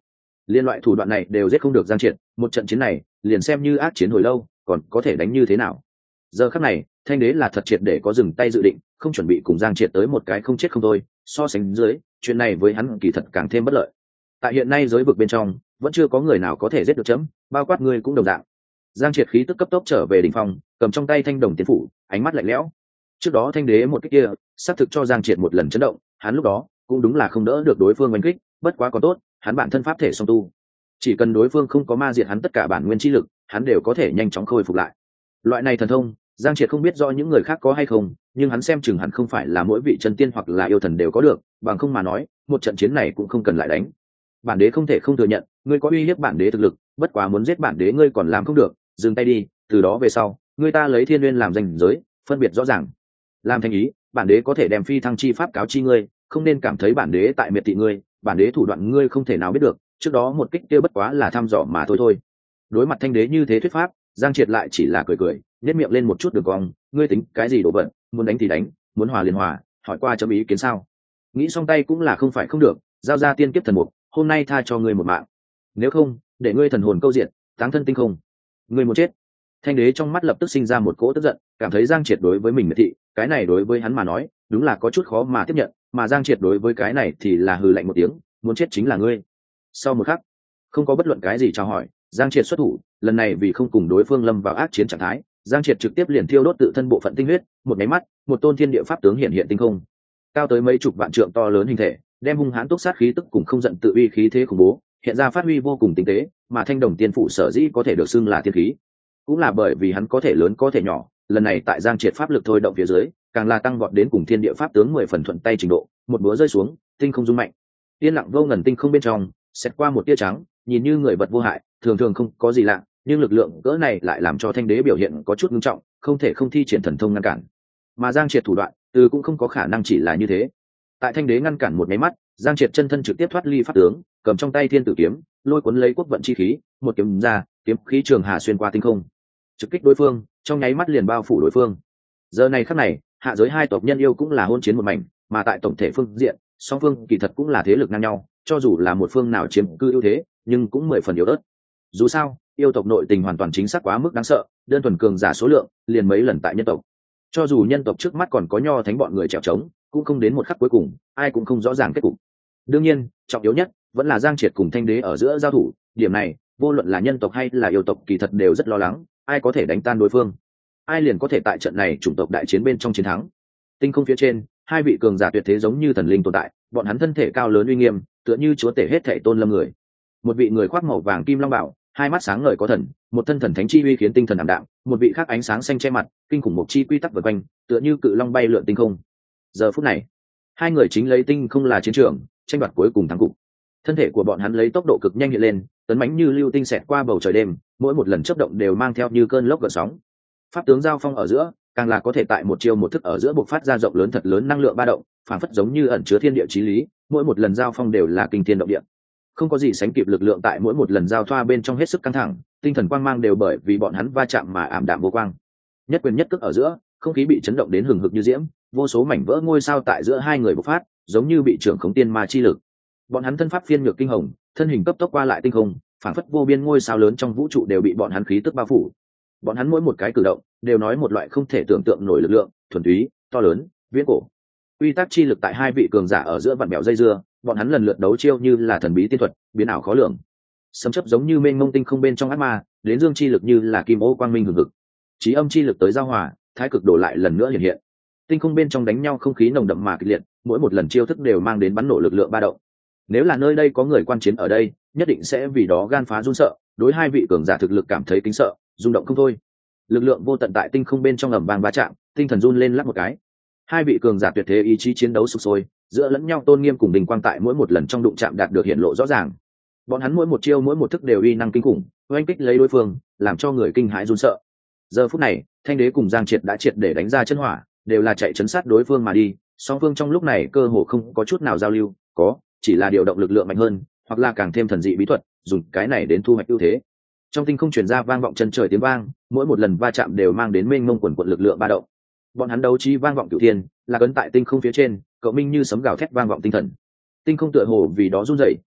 liên loại thủ đoạn này đều giết không được Giang Triệt, một trận chiến này liền xem như ác chiến hồi lâu còn có thể đánh như thế nào. Giờ khắc này thanh đế là thật triệt để có dừng tay dự định, không chuẩn bị cùng Giang Triệt tới một cái không chết không thôi. So sánh dưới, chuyện này với hắn kỳ thật càng thêm bất lợi. Tại hiện nay giới vực bên trong vẫn chưa có người nào có thể giết được chấm, bao quát ngươi cũng đồng dạng. Giang Triệt khí tức cấp tốc trở về đỉnh phong, cầm trong tay thanh đồng tiến phủ, ánh mắt lạnh lẽo. Trước đó thanh đế một kích kia xác thực cho Giang Triệt một lần chấn động, hắn lúc đó cũng đúng là không đỡ được đối phương oanh kích, bất quá còn tốt hắn bản thân pháp thể song tu, chỉ cần đối phương không có ma diệt hắn tất cả bản nguyên chi lực, hắn đều có thể nhanh chóng khôi phục lại. Loại này thần thông Giang Triệt không biết do những người khác có hay không, nhưng hắn xem chừng hẳn không phải là mỗi vị chân tiên hoặc là yêu thần đều có được, bằng không mà nói một trận chiến này cũng không cần lại đánh. Bản đế không thể không thừa nhận ngươi có uy hiếp bản đế thực lực, bất quá muốn giết bản đế ngươi còn làm không được, dừng tay đi, từ đó về sau ngươi ta lấy thiên nguyên làm danh giới, phân biệt rõ ràng. Làm thành ý, bản đế có thể đem phi thăng chi pháp cáo chi ngươi, không nên cảm thấy bản đế tại miệt thị ngươi, bản đế thủ đoạn ngươi không thể nào biết được, trước đó một kích kia bất quá là thăm dò mà thôi thôi. Đối mặt thanh đế như thế thuyết pháp, Giang Triệt lại chỉ là cười cười, nhếch miệng lên một chút đường cong, ngươi tính cái gì đồ vật, muốn đánh thì đánh, muốn hòa liền hòa, hỏi qua chấm ý kiến sao? Nghĩ xong tay cũng là không phải không được, giao ra tiên kiếp thần mục, hôm nay tha cho ngươi một mạng, nếu không để ngươi thần hồn câu diện, táng thân tinh không, ngươi muốn chết. Thanh đế trong mắt lập tức sinh ra một cỗ tức giận, cảm thấy Giang Triệt đối với mình miệt thị, cái này đối với hắn mà nói đúng là có chút khó mà tiếp nhận, mà Giang Triệt đối với cái này thì là hừ lạnh một tiếng, muốn chết chính là ngươi. Sau một khắc, không có bất luận cái gì chào hỏi, Giang Triệt xuất thủ, lần này vì không cùng đối phương lâm vào ác chiến trạng thái, Giang Triệt trực tiếp liền thiêu đốt tự thân bộ phận tinh huyết, một máy mắt, một tôn thiên địa pháp tướng hiện hiện tinh không, cao tới mấy chục vạn trượng to lớn hình thể, đem hung hãn túc sát khí tức cùng không giận tự uy khí thế khủng bố, hiện ra phát huy vô cùng tinh tế, mà thanh đồng tiên phụ sở dĩ có thể được xưng là tiên khí, cũng là bởi vì hắn có thể lớn có thể nhỏ, lần này tại Giang Triệt pháp lực thôi động phía dưới, càng là tăng vọt đến cùng thiên địa pháp tướng mười phần thuận tay trình độ, một búa rơi xuống, tinh không rung mạnh. Yên lặng vô ngần tinh không bên trong, xẹt qua một tia trắng, nhìn như người vật vô hại, thường thường không có gì lạ, nhưng lực lượng cỡ này lại làm cho thanh đế biểu hiện có chút nghiêm trọng, không thể không thi triển thần thông ngăn cản. Mà Giang Triệt thủ đoạn, từ cũng không có khả năng chỉ là như thế. Tại thanh đế ngăn cản một máy mắt, Giang Triệt chân thân trực tiếp thoát ly pháp tướng, cầm trong tay thiên tử kiếm, lôi cuốn lấy quốc vận chi khí, một kiếm ra, kiếm khí trường hà xuyên qua tinh không, trực kích đối phương, trong nháy mắt liền bao phủ đối phương. Giờ này khắc này, hạ giới hai tộc nhân yêu cũng là hôn chiến một mảnh, mà tại tổng thể phương diện, song phương kỳ thật cũng là thế lực ngang nhau, cho dù là một phương nào chiếm cư ưu thế, nhưng cũng mười phần yếu ớt. Dù sao, yêu tộc nội tình hoàn toàn chính xác quá mức đáng sợ, đơn thuần cường giả số lượng liền mấy lần tại nhân tộc. Cho dù nhân tộc trước mắt còn có nho thánh bọn người trèo trống, cũng không đến một khắc cuối cùng, ai cũng không rõ ràng kết cục. Đương nhiên, trọng yếu nhất vẫn là Giang Triệt cùng thanh đế ở giữa giao thủ, điểm này, vô luận là nhân tộc hay là yêu tộc kỳ thật đều rất lo lắng, ai có thể đánh tan đối phương, ai liền có thể tại trận này chủng tộc đại chiến bên trong chiến thắng. Tinh không phía trên, hai vị cường giả tuyệt thế giống như thần linh tồn tại, bọn hắn thân thể cao lớn uy nghiêm, tựa như chúa tể hết thảy tôn lâm người. Một vị người khoác màu vàng kim long bảo, hai mắt sáng ngời có thần, một thân thần thánh chi uy khiến tinh thần ảm đạm, một vị khác ánh sáng xanh che mặt, kinh khủng mục chi quy tắc vần quanh, tựa như cự long bay lượn tinh không. Giờ phút này, hai người chính lấy tinh không là chiến trường, tranh đoạt cuối cùng thắng cục. Thân thể của bọn hắn lấy tốc độ cực nhanh hiện lên, tấn mãnh như lưu tinh xẹt qua bầu trời đêm, mỗi một lần chớp động đều mang theo như cơn lốc gợn sóng. Pháp tướng giao phong ở giữa, càng là có thể tại một chiêu một thức ở giữa bộc phát ra rộng lớn thật lớn năng lượng ba động, phản phất giống như ẩn chứa thiên địa chí lý, mỗi một lần giao phong đều là kinh thiên động địa. Không có gì sánh kịp lực lượng tại mỗi một lần giao thoa bên trong hết sức căng thẳng, tinh thần quang mang đều bởi vì bọn hắn va chạm mà ảm đạm vô quang. Nhất quyền nhất cước ở giữa, không khí bị chấn động đến hừng hực như diễm, vô số mảnh vỡ ngôi sao tại giữa hai người bộc phát, giống như bị trưởng khống tiên ma chi lực. Bọn hắn thân pháp phiên ngược kinh hồng, thân hình cấp tốc qua lại tinh không, phản phất vô biên ngôi sao lớn trong vũ trụ đều bị bọn hắn khí tức bao phủ. Bọn hắn mỗi một cái cử động đều nói một loại không thể tưởng tượng nổi lực lượng, thuần túy, to lớn, viễn cổ. Uy tắc chi lực tại hai vị cường giả ở giữa vặn bèo dây dưa, bọn hắn lần lượt đấu chiêu như là thần bí tiên thuật, biến ảo khó lường. Sấm chớp giống như mênh mông tinh không bên trong ác ma, đến dương chi lực như là kim ô quang minh hừng hực. Chí âm chi lực tới giao hòa, thái cực đổ lại lần nữa hiện hiện. Tinh không bên trong đánh nhau không khí nồng đậm mà kịch liệt, mỗi một lần chiêu thức đều mang đến bắn nổ lực lượng ba động. Nếu là nơi đây có người quan chiến ở đây, nhất định sẽ vì đó gan phá run sợ, đối hai vị cường giả thực lực cảm thấy kính sợ, rung động không thôi. Lực lượng vô tận tại tinh không bên trong ầm vang va chạm, tinh thần run lên lắc một cái. Hai vị cường giả tuyệt thế ý chí chiến đấu sục sôi, giữa lẫn nhau tôn nghiêm cùng đình quang tại mỗi một lần trong đụng chạm đạt được hiện lộ rõ ràng. Bọn hắn mỗi một chiêu mỗi một thức đều uy năng kinh khủng, oanh kích lấy đối phương, làm cho người kinh hãi run sợ. Giờ phút này, thanh đế cùng Giang Triệt đã triệt để đánh ra chân hỏa, đều là chạy chấn sát đối phương mà đi. Song phương trong lúc này cơ hồ không có chút nào giao lưu, có chỉ là điều động lực lượng mạnh hơn, hoặc là càng thêm thần dị bí thuật, dùng cái này đến thu hoạch ưu thế. Trong tinh không truyền ra vang vọng chân trời tiếng vang, mỗi một lần va chạm đều mang đến mênh mông quần quần lực lượng ba động. Bọn hắn đấu trí vang vọng cửu thiên, là cấn tại tinh không phía trên, cậu minh như sấm gào thét vang vọng tinh thần. Tinh không tựa hồ vì đó run rẩy,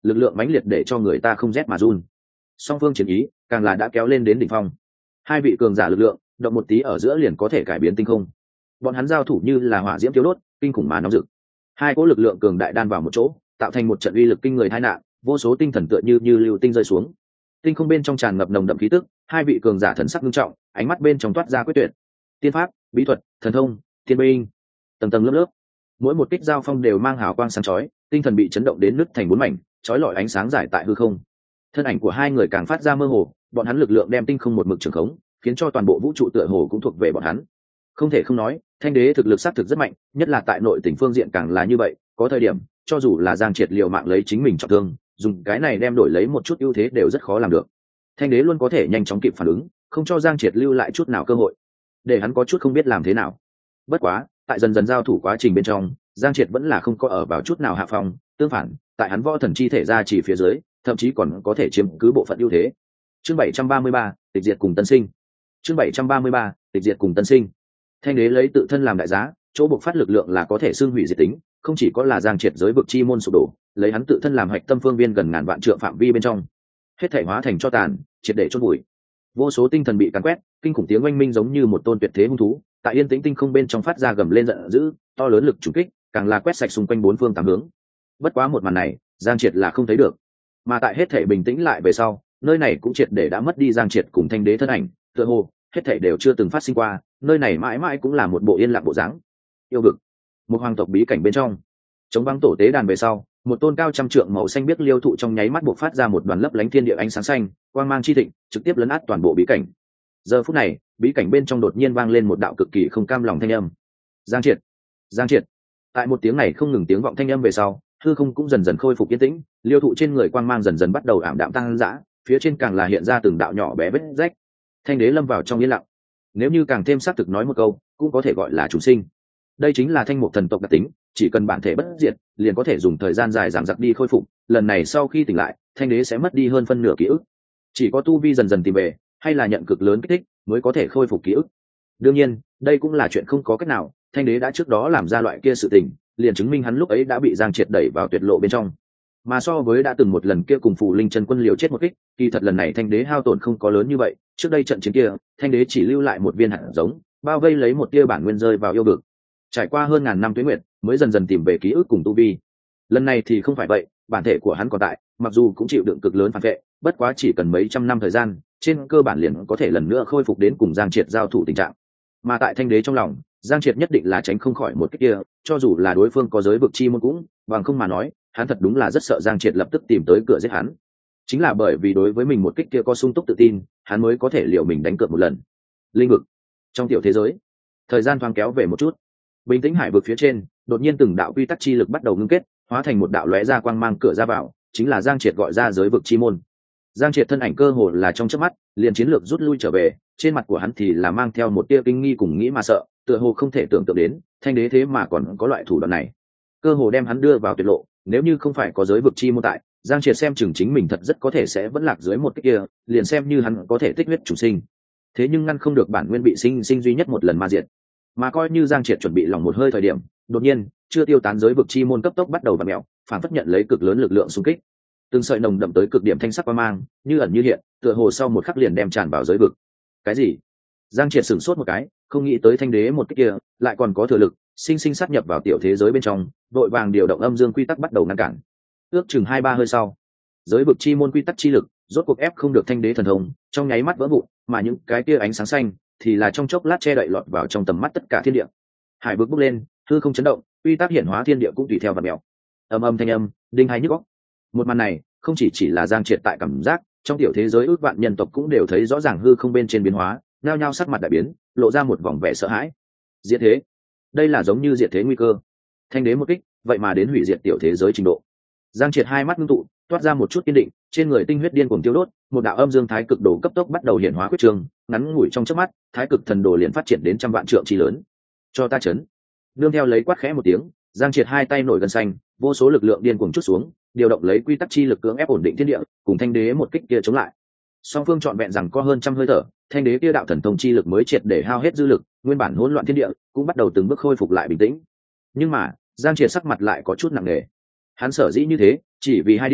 lực lượng mãnh liệt để cho người ta không rét mà run. Song phương chiến ý càng là đã kéo lên đến đỉnh phong. Hai vị cường giả lực lượng động một tí ở giữa liền có thể cải biến tinh không. Bọn hắn giao thủ như là hỏa diễm thiêu đốt, kinh khủng mà nóng rực. Hai cỗ lực lượng cường đại đan vào một chỗ, tạo thành một trận uy lực kinh người tai nạn, vô số tinh thần tựa như như lưu tinh rơi xuống. Tinh không bên trong tràn ngập nồng đậm khí tức, hai vị cường giả thần sắc nghiêm trọng, ánh mắt bên trong toát ra quyết tuyệt. Tiên pháp, bí thuật, thần thông, thiên binh, tầng tầng lớp lớp, mỗi một kích giao phong đều mang hào quang sáng chói, tinh thần bị chấn động đến nứt thành bốn mảnh, chói lọi ánh sáng giải tại hư không. Thân ảnh của hai người càng phát ra mơ hồ, bọn hắn lực lượng đem tinh không một mực trường khống, khiến cho toàn bộ vũ trụ tựa hồ cũng thuộc về bọn hắn. Không thể không nói, Thanh Đế thực lực xác thực rất mạnh, nhất là tại nội tỉnh phương diện càng là như vậy, có thời điểm, cho dù là Giang Triệt liều mạng lấy chính mình trọng thương, dùng cái này đem đổi lấy một chút ưu thế đều rất khó làm được. Thanh Đế luôn có thể nhanh chóng kịp phản ứng, không cho Giang Triệt lưu lại chút nào cơ hội, để hắn có chút không biết làm thế nào. Bất quá, tại dần dần giao thủ quá trình bên trong, Giang Triệt vẫn là không có ở vào chút nào hạ phong, tương phản, tại hắn võ thần chi thể ra chỉ phía dưới, thậm chí còn có thể chiếm cứ bộ phận ưu thế. Chương bảy trăm ba mươi ba, tịch diệt cùng tân sinh. Chương bảy trăm ba mươi ba, tịch diệt cùng tân sinh. Thanh Đế lấy tự thân làm đại giá, chỗ bộc phát lực lượng là có thể xưng hủy diệt tính, không chỉ có là Giang Triệt giới vực chi môn sụp đổ, lấy hắn tự thân làm hạch tâm phương viên gần ngàn vạn trượng phạm vi bên trong, hết thảy hóa thành cho tàn, triệt để chôn bụi. Vô số tinh thần bị càn quét, kinh khủng tiếng oanh minh giống như một tôn tuyệt thế hung thú, tại yên tĩnh tinh không bên trong phát ra gầm lên giận dữ, to lớn lực trùng kích, càng là quét sạch xung quanh bốn phương tám hướng. Bất quá một màn này, Giang Triệt là không thấy được, mà tại hết thảy bình tĩnh lại về sau, nơi này cũng triệt để đã mất đi Giang Triệt cùng Thanh Đế thân ảnh, tựa hồ hết thảy đều chưa từng phát sinh qua, nơi này mãi mãi cũng là một bộ yên lặng bộ dáng. Yêu vực, một hoàng tộc bí cảnh bên trong, chống vắng tổ tế đàn về sau, một tôn cao trăm trượng màu xanh biếc liêu thụ trong nháy mắt bộc phát ra một đoàn lấp lánh thiên địa ánh sáng xanh, quang mang chi thịnh, trực tiếp lấn át toàn bộ bí cảnh. Giờ phút này, bí cảnh bên trong đột nhiên vang lên một đạo cực kỳ không cam lòng thanh âm. Giang Triệt, Giang Triệt. Tại một tiếng này không ngừng tiếng vọng thanh âm về sau, hư không cũng dần dần khôi phục yên tĩnh, liêu thụ trên người quang mang dần dần bắt đầu ảm đạm tăng dã, phía trên càng là hiện ra từng đạo nhỏ bé vết rách. Thanh Đế lâm vào trong yên lặng. Nếu như càng thêm xác thực nói một câu, cũng có thể gọi là chủ sinh. Đây chính là thanh mục thần tộc đặc tính, chỉ cần bản thể bất diệt, liền có thể dùng thời gian dài giảm giặc đi khôi phục. Lần này sau khi tỉnh lại, Thanh Đế sẽ mất đi hơn phân nửa ký ức. Chỉ có tu vi dần dần tìm về, hay là nhận cực lớn kích thích, mới có thể khôi phục ký ức. Đương nhiên, đây cũng là chuyện không có cách nào. Thanh Đế đã trước đó làm ra loại kia sự tình, liền chứng minh hắn lúc ấy đã bị Giang Triệt đẩy vào tuyệt lộ bên trong. Mà so với đã từng một lần kia cùng Phù Linh Chân Quân liều chết một kích, kỳ thật lần này Thanh Đế hao tổn không có lớn như vậy. Trước đây trận chiến kia, Thanh Đế chỉ lưu lại một viên hạt giống, bao vây lấy một tia bản nguyên rơi vào yêu vực. Trải qua hơn ngàn năm tuế nguyệt, mới dần dần tìm về ký ức cùng tu vi. Lần này thì không phải vậy, bản thể của hắn còn tại, mặc dù cũng chịu đựng cực lớn phản vệ, bất quá chỉ cần mấy trăm năm thời gian, trên cơ bản liền có thể lần nữa khôi phục đến cùng Giang Triệt giao thủ tình trạng. Mà tại Thanh Đế trong lòng, Giang Triệt nhất định là tránh không khỏi một cái kia, cho dù là đối phương có giới vực chi môn cũng, bằng không mà nói, hắn thật đúng là rất sợ Giang Triệt lập tức tìm tới cửa giết hắn. Chính là bởi vì đối với mình một kích kia có sung túc tự tin, hắn mới có thể liệu mình đánh cược một lần. Linh vực, trong tiểu thế giới, thời gian thoáng kéo về một chút. Bình tĩnh hải vực phía trên, đột nhiên từng đạo quy tắc chi lực bắt đầu ngưng kết, hóa thành một đạo lóe ra quang mang cửa ra vào, chính là Giang Triệt gọi ra giới vực chi môn. Giang Triệt thân ảnh cơ hồ là trong chớp mắt, liền chiến lược rút lui trở về, trên mặt của hắn thì là mang theo một tia kinh nghi cùng nghĩ mà sợ, tựa hồ không thể tưởng tượng đến, Thanh Đế thế mà còn có loại thủ đoạn này. Cơ hồ đem hắn đưa vào tuyệt lộ, nếu như không phải có giới vực chi môn tại, Giang Triệt xem chừng chính mình thật rất có thể sẽ vẫn lạc dưới một cái kia, liền xem như hắn có thể tích huyết chủ sinh. Thế nhưng ngăn không được bản nguyên bị sinh sinh duy nhất một lần ma diệt. Mà coi như Giang Triệt chuẩn bị lòng một hơi thời điểm, đột nhiên, chưa tiêu tán giới vực chi môn cấp tốc bắt đầu vặn mèo, phản phất nhận lấy cực lớn lực lượng xung kích. Từng sợi nồng đậm tới cực điểm thanh sắc quang mang, như ẩn như hiện, tựa hồ sau một khắc liền đem tràn vào giới vực. Cái gì? Giang Triệt sửng sốt một cái, không nghĩ tới Thanh Đế một cái kia, lại còn có thừa lực, sinh sinh sát nhập vào tiểu thế giới bên trong, vội vàng điều động âm dương quy tắc bắt đầu ngăn cản. Ước chừng hai ba hơi sau, giới vực chi môn quy tắc chi lực, rốt cuộc ép không được Thanh Đế thần thông, trong nháy mắt vỡ vụn, mà những cái kia ánh sáng xanh thì là trong chốc lát che đậy lọt vào trong tầm mắt tất cả thiên địa. Hải vực bốc lên, hư không chấn động, quy tắc hiển hóa thiên địa cũng tùy theo vặn mèo. Âm âm thanh âm, đinh hai nhức óc. Một màn này, không chỉ chỉ là Giang Triệt tại cảm giác, trong tiểu thế giới ước vạn nhân tộc cũng đều thấy rõ ràng hư không bên trên biến hóa, nhao nhao sắc mặt đại biến, lộ ra một vòng vẻ sợ hãi. Diệt thế, đây là giống như diệt thế nguy cơ. Thanh Đế một kích, vậy mà đến hủy diệt tiểu thế giới trình độ. Giang Triệt hai mắt ngưng tụ, toát ra một chút kiên định, trên người tinh huyết điên cuồng tiêu đốt, một đạo âm dương thái cực đồ cấp tốc bắt đầu hiện hóa quyết trường, ngắn ngủi trong chớp mắt, thái cực thần đồ liền phát triển đến trăm vạn trượng chi lớn. Cho ta chấn. Nương theo lấy quát khẽ một tiếng, Giang Triệt hai tay nổi gần xanh, vô số lực lượng điên cuồng chút xuống, điều động lấy quy tắc chi lực cưỡng ép ổn định thiên địa, cùng Thanh Đế một kích kia chống lại. Song phương trọn vẹn rằng có hơn trăm hơi thở, Thanh Đế kia đạo thần thông chi lực mới triệt để hao hết dư lực, nguyên bản hỗn loạn thiên địa cũng bắt đầu từng bước khôi phục lại bình tĩnh. Nhưng mà, Giang Triệt sắc mặt lại có chút nặng nề. Hắn sở dĩ như thế, chỉ vì hai điểm,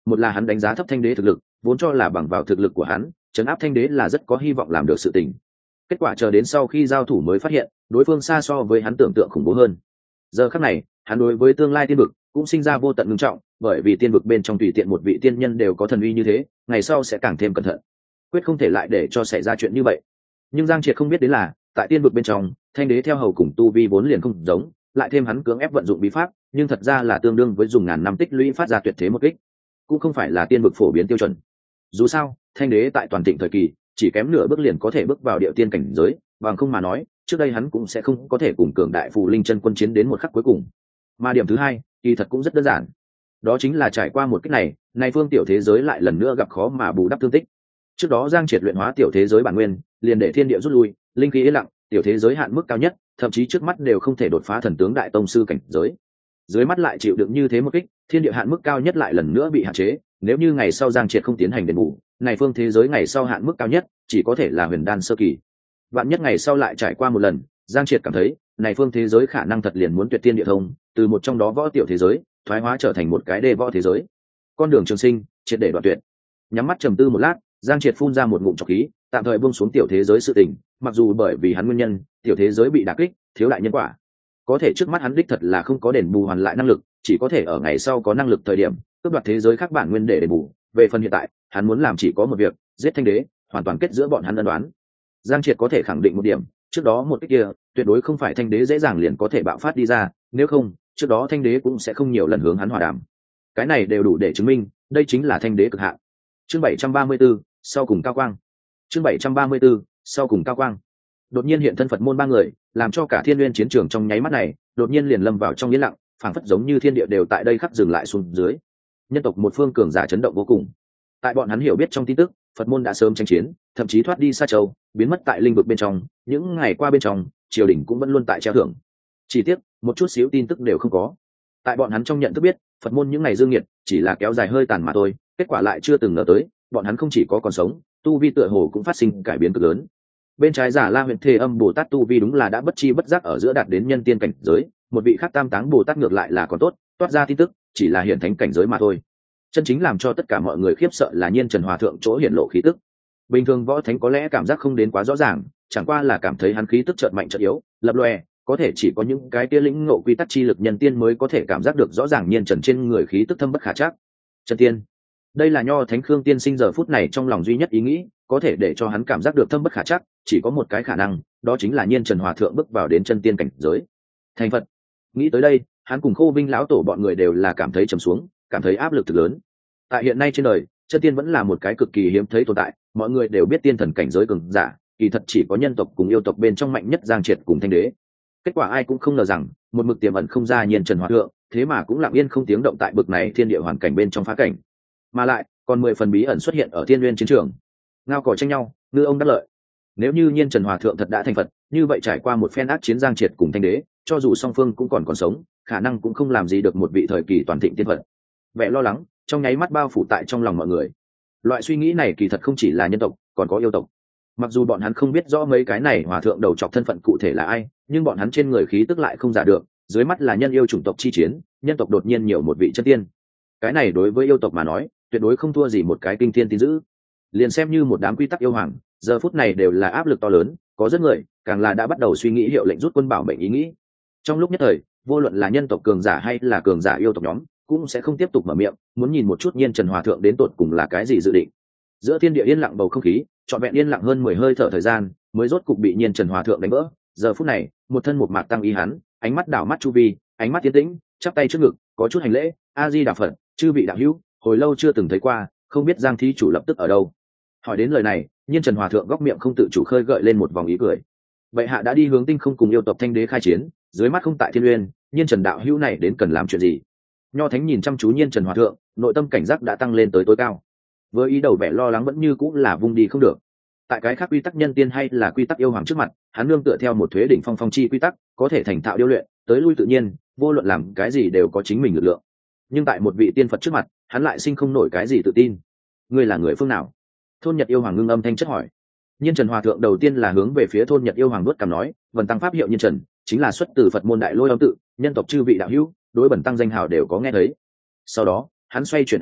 một là hắn đánh giá thấp thanh đế thực lực, vốn cho là bằng vào thực lực của hắn trấn áp thanh đế là rất có hy vọng làm được sự tình. Kết quả chờ đến sau khi giao thủ mới phát hiện đối phương xa so với hắn tưởng tượng khủng bố hơn. Giờ khắc này hắn đối với tương lai tiên vực cũng sinh ra vô tận ngưng trọng, bởi vì tiên vực bên trong tùy tiện một vị tiên nhân đều có thần uy như thế, ngày sau sẽ càng thêm cẩn thận, quyết không thể lại để cho xảy ra chuyện như vậy. Nhưng Giang Triệt không biết đến là tại tiên vực bên trong thanh đế theo hầu cùng tu vi vốn liền không giống, lại thêm hắn cưỡng ép vận dụng bí pháp, nhưng thật ra là tương đương với dùng ngàn năm tích lũy phát ra tuyệt thế một kích, cũng không phải là tiên vực phổ biến tiêu chuẩn. Dù sao thanh đế tại toàn thịnh thời kỳ chỉ kém nửa bước liền có thể bước vào địa tiên cảnh giới, bằng không mà nói trước đây hắn cũng sẽ không có thể cùng cường đại phù linh chân quân chiến đến một khắc cuối cùng. Mà điểm thứ hai kỳ thật cũng rất đơn giản, đó chính là trải qua một cách này nay phương tiểu thế giới lại lần nữa gặp khó mà bù đắp thương tích. Trước đó Giang Triệt luyện hóa tiểu thế giới bản nguyên liền để thiên địa rút lui, linh khí yên lặng, tiểu thế giới hạn mức cao nhất thậm chí trước mắt đều không thể đột phá thần tướng đại tông sư cảnh giới. Dưới mắt lại chịu đựng như thế một kích, thiên địa hạn mức cao nhất lại lần nữa bị hạn chế, nếu như ngày sau Giang Triệt không tiến hành đền bù, này phương thế giới ngày sau hạn mức cao nhất chỉ có thể là huyền đan sơ kỳ. Vạn nhất ngày sau lại trải qua một lần, Giang Triệt cảm thấy này phương thế giới khả năng thật liền muốn tuyệt tiên địa thông, từ một trong đó võ tiểu thế giới thoái hóa trở thành một cái đê võ thế giới, con đường trường sinh triệt để đoạn tuyệt. Nhắm mắt trầm tư một lát, Giang Triệt phun ra một ngụm trọc khí, tạm thời buông xuống tiểu thế giới sự tình, mặc dù bởi vì hắn nguyên nhân tiểu thế giới bị đả kích, thiếu lại nhân quả, có thể trước mắt hắn đích thật là không có đền bù hoàn lại năng lực, chỉ có thể ở ngày sau có năng lực thời điểm cướp đoạt thế giới khác bản nguyên để đền bù. Về phần hiện tại hắn muốn làm chỉ có một việc, giết thanh đế, hoàn toàn kết giữa bọn hắn ân đoán. Giang Triệt có thể khẳng định một điểm, trước đó một cái kia tuyệt đối không phải thanh đế dễ dàng liền có thể bạo phát đi ra, nếu không trước đó thanh đế cũng sẽ không nhiều lần hướng hắn hòa đàm. Cái này đều đủ để chứng minh đây chính là thanh đế cực hạn. Chương bảy trăm ba mươi tư, sau cùng cao quang. Chương bảy trăm ba mươi tư, sau cùng cao quang. Đột nhiên hiện thân Phật môn ba người, làm cho cả Thiên Nguyên chiến trường trong nháy mắt này đột nhiên liền lâm vào trong yên lặng, phảng phất giống như thiên địa đều tại đây khắc dừng lại xuống dưới. Nhân tộc một phương cường giả chấn động vô cùng. Tại bọn hắn hiểu biết trong tin tức, Phật môn đã sớm tranh chiến, thậm chí thoát đi xa châu, biến mất tại linh vực bên trong, những ngày qua bên trong triều đình cũng vẫn luôn tại treo thưởng. Chỉ tiếc một chút xíu tin tức đều không có. Tại bọn hắn trong nhận thức biết, Phật môn những ngày dương nhiệt chỉ là kéo dài hơi tàn mà thôi, kết quả lại chưa từng ngờ tới bọn hắn không chỉ có còn sống, tu vi tựa hồ cũng phát sinh cải biến cực lớn. Bên trái giả La Huyền Thề Âm Bồ Tát tu vi đúng là đã bất chi bất giác ở giữa đạt đến nhân tiên cảnh giới, một vị khác Tam Táng Bồ Tát ngược lại là còn tốt, toát ra tin tức chỉ là hiện thánh cảnh giới mà thôi. Chân chính làm cho tất cả mọi người khiếp sợ là Nhiên Trần Hòa thượng chỗ hiển lộ khí tức. Bình thường võ thánh có lẽ cảm giác không đến quá rõ ràng, chẳng qua là cảm thấy hắn khí tức chợt mạnh chợt yếu, lập lòe, có thể chỉ có những cái kia lĩnh ngộ quy tắc chi lực nhân tiên mới có thể cảm giác được rõ ràng Nhiên Trần trên người khí tức thâm bất khả trắc. Chân tiên, đây là Nho Thánh Khương Tiên Sinh giờ phút này trong lòng duy nhất ý nghĩ, có thể để cho hắn cảm giác được thâm bất khả trắc, chỉ có một cái khả năng, đó chính là Nhiên Trần Hòa thượng bước vào đến chân tiên cảnh giới. Thành Phật. Nghĩ tới đây, hắn cùng Khô Vinh lão tổ bọn người đều là cảm thấy trầm xuống, cảm thấy áp lực thực lớn. Tại hiện nay trên đời, chân tiên vẫn là một cái cực kỳ hiếm thấy tồn tại, mọi người đều biết tiên thần cảnh giới cường giả, kỳ thật chỉ có nhân tộc cùng yêu tộc bên trong mạnh nhất Giang Triệt cùng Thanh Đế. Kết quả ai cũng không ngờ rằng, một mực tiềm ẩn không ra Nhiên Trần Hòa thượng, thế mà cũng lặng yên không tiếng động tại bực này thiên địa hoàn cảnh bên trong phá cảnh, mà lại còn mười phần bí ẩn xuất hiện ở Thiên Nguyên chiến trường. Ngao cỏ tranh nhau, ngư ông đắc lợi. Nếu như Nhiên Trần Hòa thượng thật đã thành Phật, như vậy trải qua một phen ác chiến Giang Triệt cùng Thanh Đế, cho dù song phương cũng còn còn sống, khả năng cũng không làm gì được một vị thời kỳ toàn thịnh tiên Phật. Vẻ lo lắng trong nháy mắt bao phủ tại trong lòng mọi người. Loại suy nghĩ này kỳ thật không chỉ là nhân tộc, còn có yêu tộc. Mặc dù bọn hắn không biết rõ mấy cái này hòa thượng đầu trọc thân phận cụ thể là ai, nhưng bọn hắn trên người khí tức lại không giả được, dưới mắt là nhân yêu chủng tộc chi chiến, nhân tộc đột nhiên nhiều một vị chân tiên. Cái này đối với yêu tộc mà nói, tuyệt đối không thua gì một cái kinh thiên tin dữ. Liền xem như một đám quy tắc yêu hoàng, giờ phút này đều là áp lực to lớn, có rất người càng là đã bắt đầu suy nghĩ hiệu lệnh rút quân bảo mệnh ý nghĩ. Trong lúc nhất thời, vô luận là nhân tộc cường giả hay là cường giả yêu tộc nhóm, cũng sẽ không tiếp tục mở miệng, muốn nhìn một chút Nhiên Trần Hòa thượng đến tột cùng là cái gì dự định. Giữa thiên địa yên lặng bầu không khí, trọn vẹn yên lặng hơn mười hơi thở thời gian, mới rốt cục bị Nhiên Trần Hòa thượng đánh vỡ. Giờ phút này, một thân một mạc tăng ý hắn, ánh mắt đảo mắt chu vi, ánh mắt tiến tĩnh, chắp tay trước ngực, có chút hành lễ, A Di Đà Phật, chư vị đạo hữu, hồi lâu chưa từng thấy qua, không biết Giang thí chủ lập tức ở đâu. Hỏi đến lời này, Nhiên Trần Hòa thượng góc miệng không tự chủ khơi gợi lên một vòng ý cười. Bệ hạ đã đi hướng tinh không cùng yêu tộc Thanh Đế khai chiến, dưới mắt không tại Thiên Uyên, Nhiên Trần đạo hữu này đến cần làm chuyện gì? Nho Thánh nhìn chăm chú Nhiên Trần Hòa thượng, nội tâm cảnh giác đã tăng lên tới tối cao. Với ý đầu vẻ lo lắng vẫn như cũng là vung đi không được. Tại cái khác quy tắc nhân tiên hay là quy tắc yêu hoàng trước mặt, hắn nương tựa theo một thuế đỉnh phong phong chi quy tắc, có thể thành thạo điêu luyện, tới lui tự nhiên, vô luận làm cái gì đều có chính mình lực lượng. Nhưng tại một vị tiên Phật trước mặt, hắn lại sinh không nổi cái gì tự tin. Ngươi là người phương nào? Thôn Nhật yêu hoàng ngưng âm thanh chất hỏi. Nhiên Trần Hòa thượng đầu tiên là hướng về phía Thôn Nhật yêu hoàng đuốt cằm nói, Bần tăng pháp hiệu Nhiên Trần, chính là xuất từ Phật môn Đại Lôi Âm tự, nhân tộc chư vị đạo hữu, đối Bần tăng danh hào đều có nghe thấy. Sau đó, hắn xoay chuyển ánh mắt,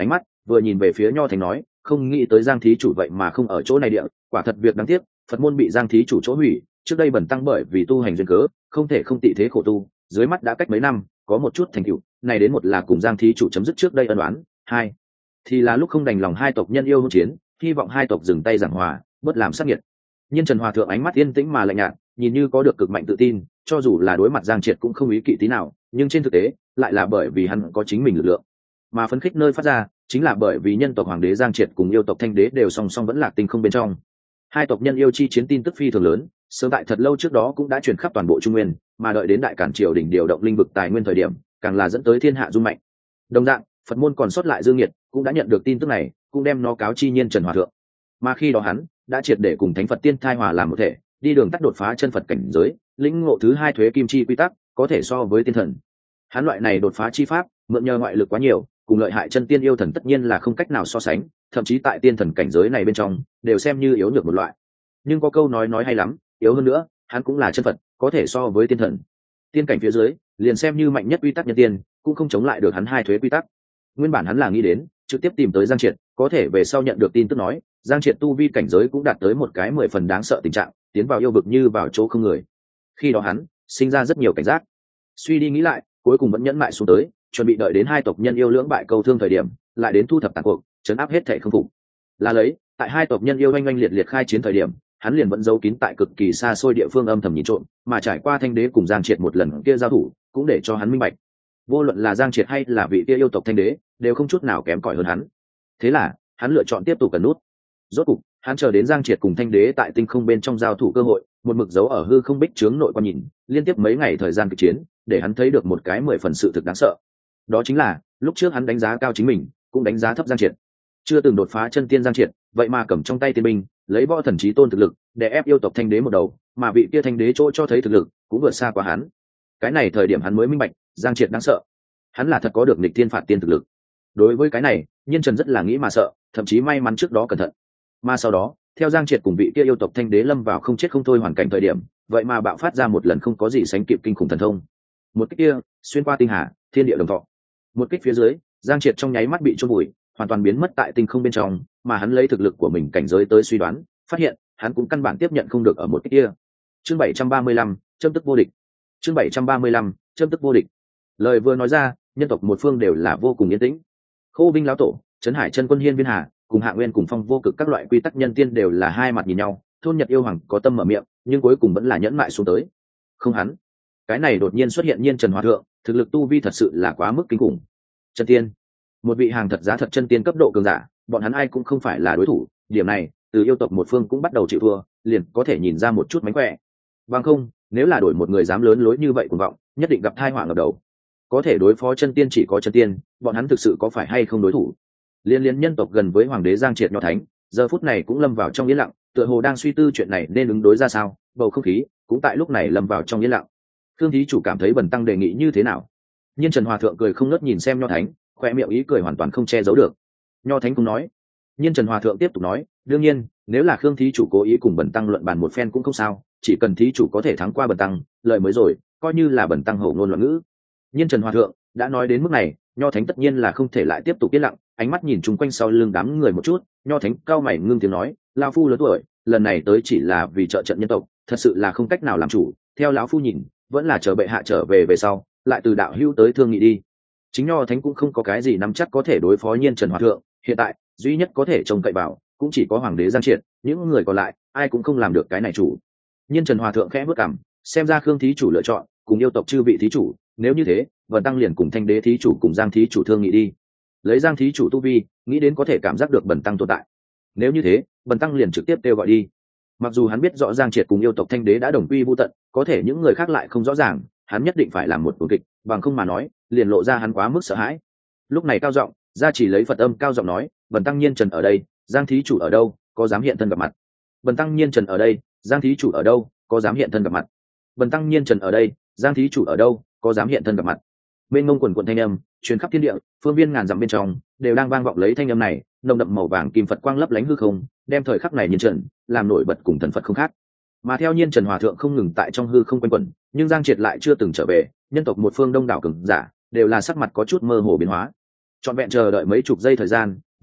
vừa nhìn về phía nho thánh nói, không nghĩ tới Giang thí chủ vậy mà không ở chỗ này địa, quả thật việc đáng tiếc, Phật môn bị Giang thí chủ chỗ hủy, trước đây bần tăng bởi vì tu hành duyên cớ, không thể không tị thế khổ tu, dưới mắt đã cách mấy năm, có một chút thành tựu, này đến một là cùng Giang thí chủ chấm dứt trước đây ân oán, hai thì là lúc không đành lòng hai tộc nhân yêu hôn chiến, hy vọng hai tộc dừng tay giảng hòa, bớt làm sát nhiệt. Nhiên Trần Hòa thượng ánh mắt yên tĩnh mà lạnh nhạt, nhìn như có được cực mạnh tự tin, cho dù là đối mặt Giang Triệt cũng không ý kỵ tí nào, nhưng trên thực tế lại là bởi vì hắn có chính mình lực lượng, mà phấn khích nơi phát ra chính là bởi vì nhân tộc hoàng đế Giang Triệt cùng yêu tộc Thanh đế đều song song vẫn lạc tinh không bên trong. Hai tộc nhân yêu chi chiến tin tức phi thường lớn, sớm tại thật lâu trước đó cũng đã truyền khắp toàn bộ Trung Nguyên, mà đợi đến đại cản triều đình điều động linh vực tài nguyên thời điểm, càng là dẫn tới thiên hạ rung mạnh. Đồng dạng, Phật môn còn sót lại Dương Nghiệt cũng đã nhận được tin tức này, cũng đem nó cáo chi Nhiên Trần Hòa thượng. Mà khi đó hắn đã triệt để cùng Thánh Phật Tiên Thai hòa làm một thể, đi đường tắt đột phá chân Phật cảnh giới, lĩnh ngộ thứ hai thuế kim chi quy tắc, có thể so với tiên thần. Hắn loại này đột phá chi pháp, mượn nhờ ngoại lực quá nhiều, cùng lợi hại chân tiên yêu thần tất nhiên là không cách nào so sánh, thậm chí tại tiên thần cảnh giới này bên trong, đều xem như yếu nhược một loại. Nhưng có câu nói nói hay lắm, yếu hơn nữa, hắn cũng là chân Phật, có thể so với tiên thần. Tiên cảnh phía dưới, liền xem như mạnh nhất quy tắc nhân tiên, cũng không chống lại được hắn hai thuế quy tắc. Nguyên bản hắn là nghĩ đến trực tiếp tìm tới Giang Triệt, có thể về sau nhận được tin tức nói Giang Triệt tu vi cảnh giới cũng đạt tới một cái mười phần đáng sợ tình trạng, tiến vào yêu vực như vào chỗ không người. Khi đó hắn sinh ra rất nhiều cảnh giác, suy đi nghĩ lại, cuối cùng vẫn nhẫn mại xuống tới, chuẩn bị đợi đến hai tộc nhân yêu lưỡng bại câu thương thời điểm, lại đến thu thập tàn cuộc, chấn áp hết thảy không phục. Là lấy tại hai tộc nhân yêu oanh oanh liệt liệt khai chiến thời điểm, hắn liền vẫn giấu kín tại cực kỳ xa xôi địa phương âm thầm nhìn trộm, mà trải qua Thanh đế cùng Giang Triệt một lần kia giao thủ, cũng để cho hắn minh bạch, vô luận là Giang Triệt hay là vị kia yêu tộc Thanh đế, đều không chút nào kém cỏi hơn hắn. Thế là hắn lựa chọn tiếp tục cần nút. Rốt cục hắn chờ đến Giang Triệt cùng Thanh đế tại tinh không bên trong giao thủ cơ hội, một mực giấu ở hư không bích trướng nội quan nhìn, liên tiếp mấy ngày thời gian kịch chiến, để hắn thấy được một cái mười phần sự thực đáng sợ. Đó chính là lúc trước hắn đánh giá cao chính mình, cũng đánh giá thấp Giang Triệt. Chưa từng đột phá chân tiên Giang Triệt, vậy mà cầm trong tay tiên binh, lấy võ thần chí tôn thực lực để ép yêu tộc Thanh đế một đầu, mà vị kia Thanh đế chỗ cho thấy thực lực cũng vượt xa qua hắn. Cái này thời điểm hắn mới minh bạch, Giang Triệt đáng sợ. Hắn là thật có được nghịch thiên phạt tiên thực lực. Đối với cái này, Nhiên Trần rất là nghĩ mà sợ, thậm chí may mắn trước đó cẩn thận. Mà sau đó, theo Giang Triệt cùng vị kia yêu tộc Thanh đế lâm vào không chết không thôi hoàn cảnh thời điểm, vậy mà bạo phát ra một lần không có gì sánh kịp kinh khủng thần thông. Một kích kia, xuyên qua tinh hà, thiên địa đồng thọ. Một kích phía dưới, Giang Triệt trong nháy mắt bị chôn vùi, hoàn toàn biến mất tại tinh không bên trong, mà hắn lấy thực lực của mình cảnh giới tới suy đoán, phát hiện, hắn cũng căn bản tiếp nhận không được ở một kích kia. Chương bảy trăm ba mươi lăm, châm tức vô địch. Chương bảy trăm ba mươi lăm, châm tức vô địch. Lời vừa nói ra, nhân tộc một phương đều là vô cùng yên tĩnh. Khô Vinh lão tổ, Trấn Hải chân quân Hiên Viên Hà, cùng Hạ Nguyên cùng Phong vô cực các loại quy tắc nhân tiên đều là hai mặt nhìn nhau, thôn Nhật yêu hoàng có tâm mở miệng, nhưng cuối cùng vẫn là nhẫn mại xuống tới. Không hắn, cái này đột nhiên xuất hiện Nhiên Trần Hòa thượng, thực lực tu vi thật sự là quá mức kinh khủng. Chân tiên, một vị hàng thật giá thật chân tiên cấp độ cường giả, bọn hắn ai cũng không phải là đối thủ, điểm này, từ yêu tộc một phương cũng bắt đầu chịu thua, liền có thể nhìn ra một chút mánh khỏe. Bằng không, nếu là đổi một người dám lớn lối như vậy cuồng vọng, nhất định gặp tai họa ngập đầu. Có thể đối phó chân tiên chỉ có chân tiên, bọn hắn thực sự có phải hay không đối thủ? Liên liên nhân tộc gần với hoàng đế Giang Triệt Nho Thánh, giờ phút này cũng lâm vào trong yên lặng, tựa hồ đang suy tư chuyện này nên ứng đối ra sao, bầu không khí cũng tại lúc này lâm vào trong yên lặng. Thương thí chủ cảm thấy bần tăng đề nghị như thế nào? Nhiên Trần Hòa thượng cười không ngớt nhìn xem Nho Thánh, khoe miệng ý cười hoàn toàn không che giấu được. Nho Thánh cũng nói. Nhiên Trần Hòa thượng tiếp tục nói, đương nhiên, nếu là Khương thí chủ cố ý cùng bần tăng luận bàn một phen cũng không sao, chỉ cần thí chủ có thể thắng qua bần tăng, lợi mới rồi, coi như là bần tăng hổ ngôn loạn ngữ. Nhiên Trần Hòa thượng đã nói đến mức này, Nho Thánh tất nhiên là không thể lại tiếp tục yên lặng, ánh mắt nhìn chung quanh sau lưng đám người một chút, Nho Thánh cao mày ngưng tiếng nói, lão phu lớn tuổi, lần này tới chỉ là vì trợ trận nhân tộc, thật sự là không cách nào làm chủ, theo lão phu nhìn, vẫn là chờ bệ hạ trở về về sau, lại từ đạo hữu tới thương nghị đi. Chính Nho Thánh cũng không có cái gì nắm chắc có thể đối phó Nhiên Trần Hòa thượng, hiện tại duy nhất có thể trông cậy vào cũng chỉ có hoàng đế Giang Triệt, những người còn lại ai cũng không làm được cái này chủ. Nhiên Trần Hòa thượng khẽ bước cằm, xem ra Khương thí chủ lựa chọn cùng yêu tộc chư vị thí chủ, nếu như thế, vần tăng liền cùng Thanh đế thí chủ cùng Giang thí chủ thương nghị đi. Lấy Giang thí chủ tu vi, nghĩ đến có thể cảm giác được bần tăng tồn tại. Nếu như thế, bần tăng liền trực tiếp kêu gọi đi. Mặc dù hắn biết rõ Giang Triệt cùng yêu tộc Thanh đế đã đồng quy vu tận, có thể những người khác lại không rõ ràng, hắn nhất định phải làm một cuộc kịch, bằng không mà nói, liền lộ ra hắn quá mức sợ hãi. Lúc này cao giọng, gia chỉ lấy Phật âm cao giọng nói, bần tăng Nhiên Trần ở đây, Giang thí chủ ở đâu, có dám hiện thân gặp mặt? Bần tăng Nhiên Trần ở đây, Giang thí chủ ở đâu, có dám hiện thân gặp mặt? Bần tăng Nhiên Trần ở đây, Giang thí chủ ở đâu, có dám hiện thân gặp mặt? Bên ngông quần quận thanh âm truyền khắp thiên địa, phương viên ngàn dặm bên trong đều đang vang vọng lấy thanh âm này, nồng đậm màu vàng kim Phật quang lấp lánh hư không, đem thời khắc này Nhiên Trần làm nổi bật cùng thần Phật không khác. Mà theo Nhiên Trần Hòa thượng không ngừng tại trong hư không quanh quẩn, nhưng Giang Triệt lại chưa từng trở về, nhân tộc một phương đông đảo cường giả đều là sắc mặt có chút mơ hồ biến hóa. Trọn vẹn chờ đợi mấy chục giây thời gian,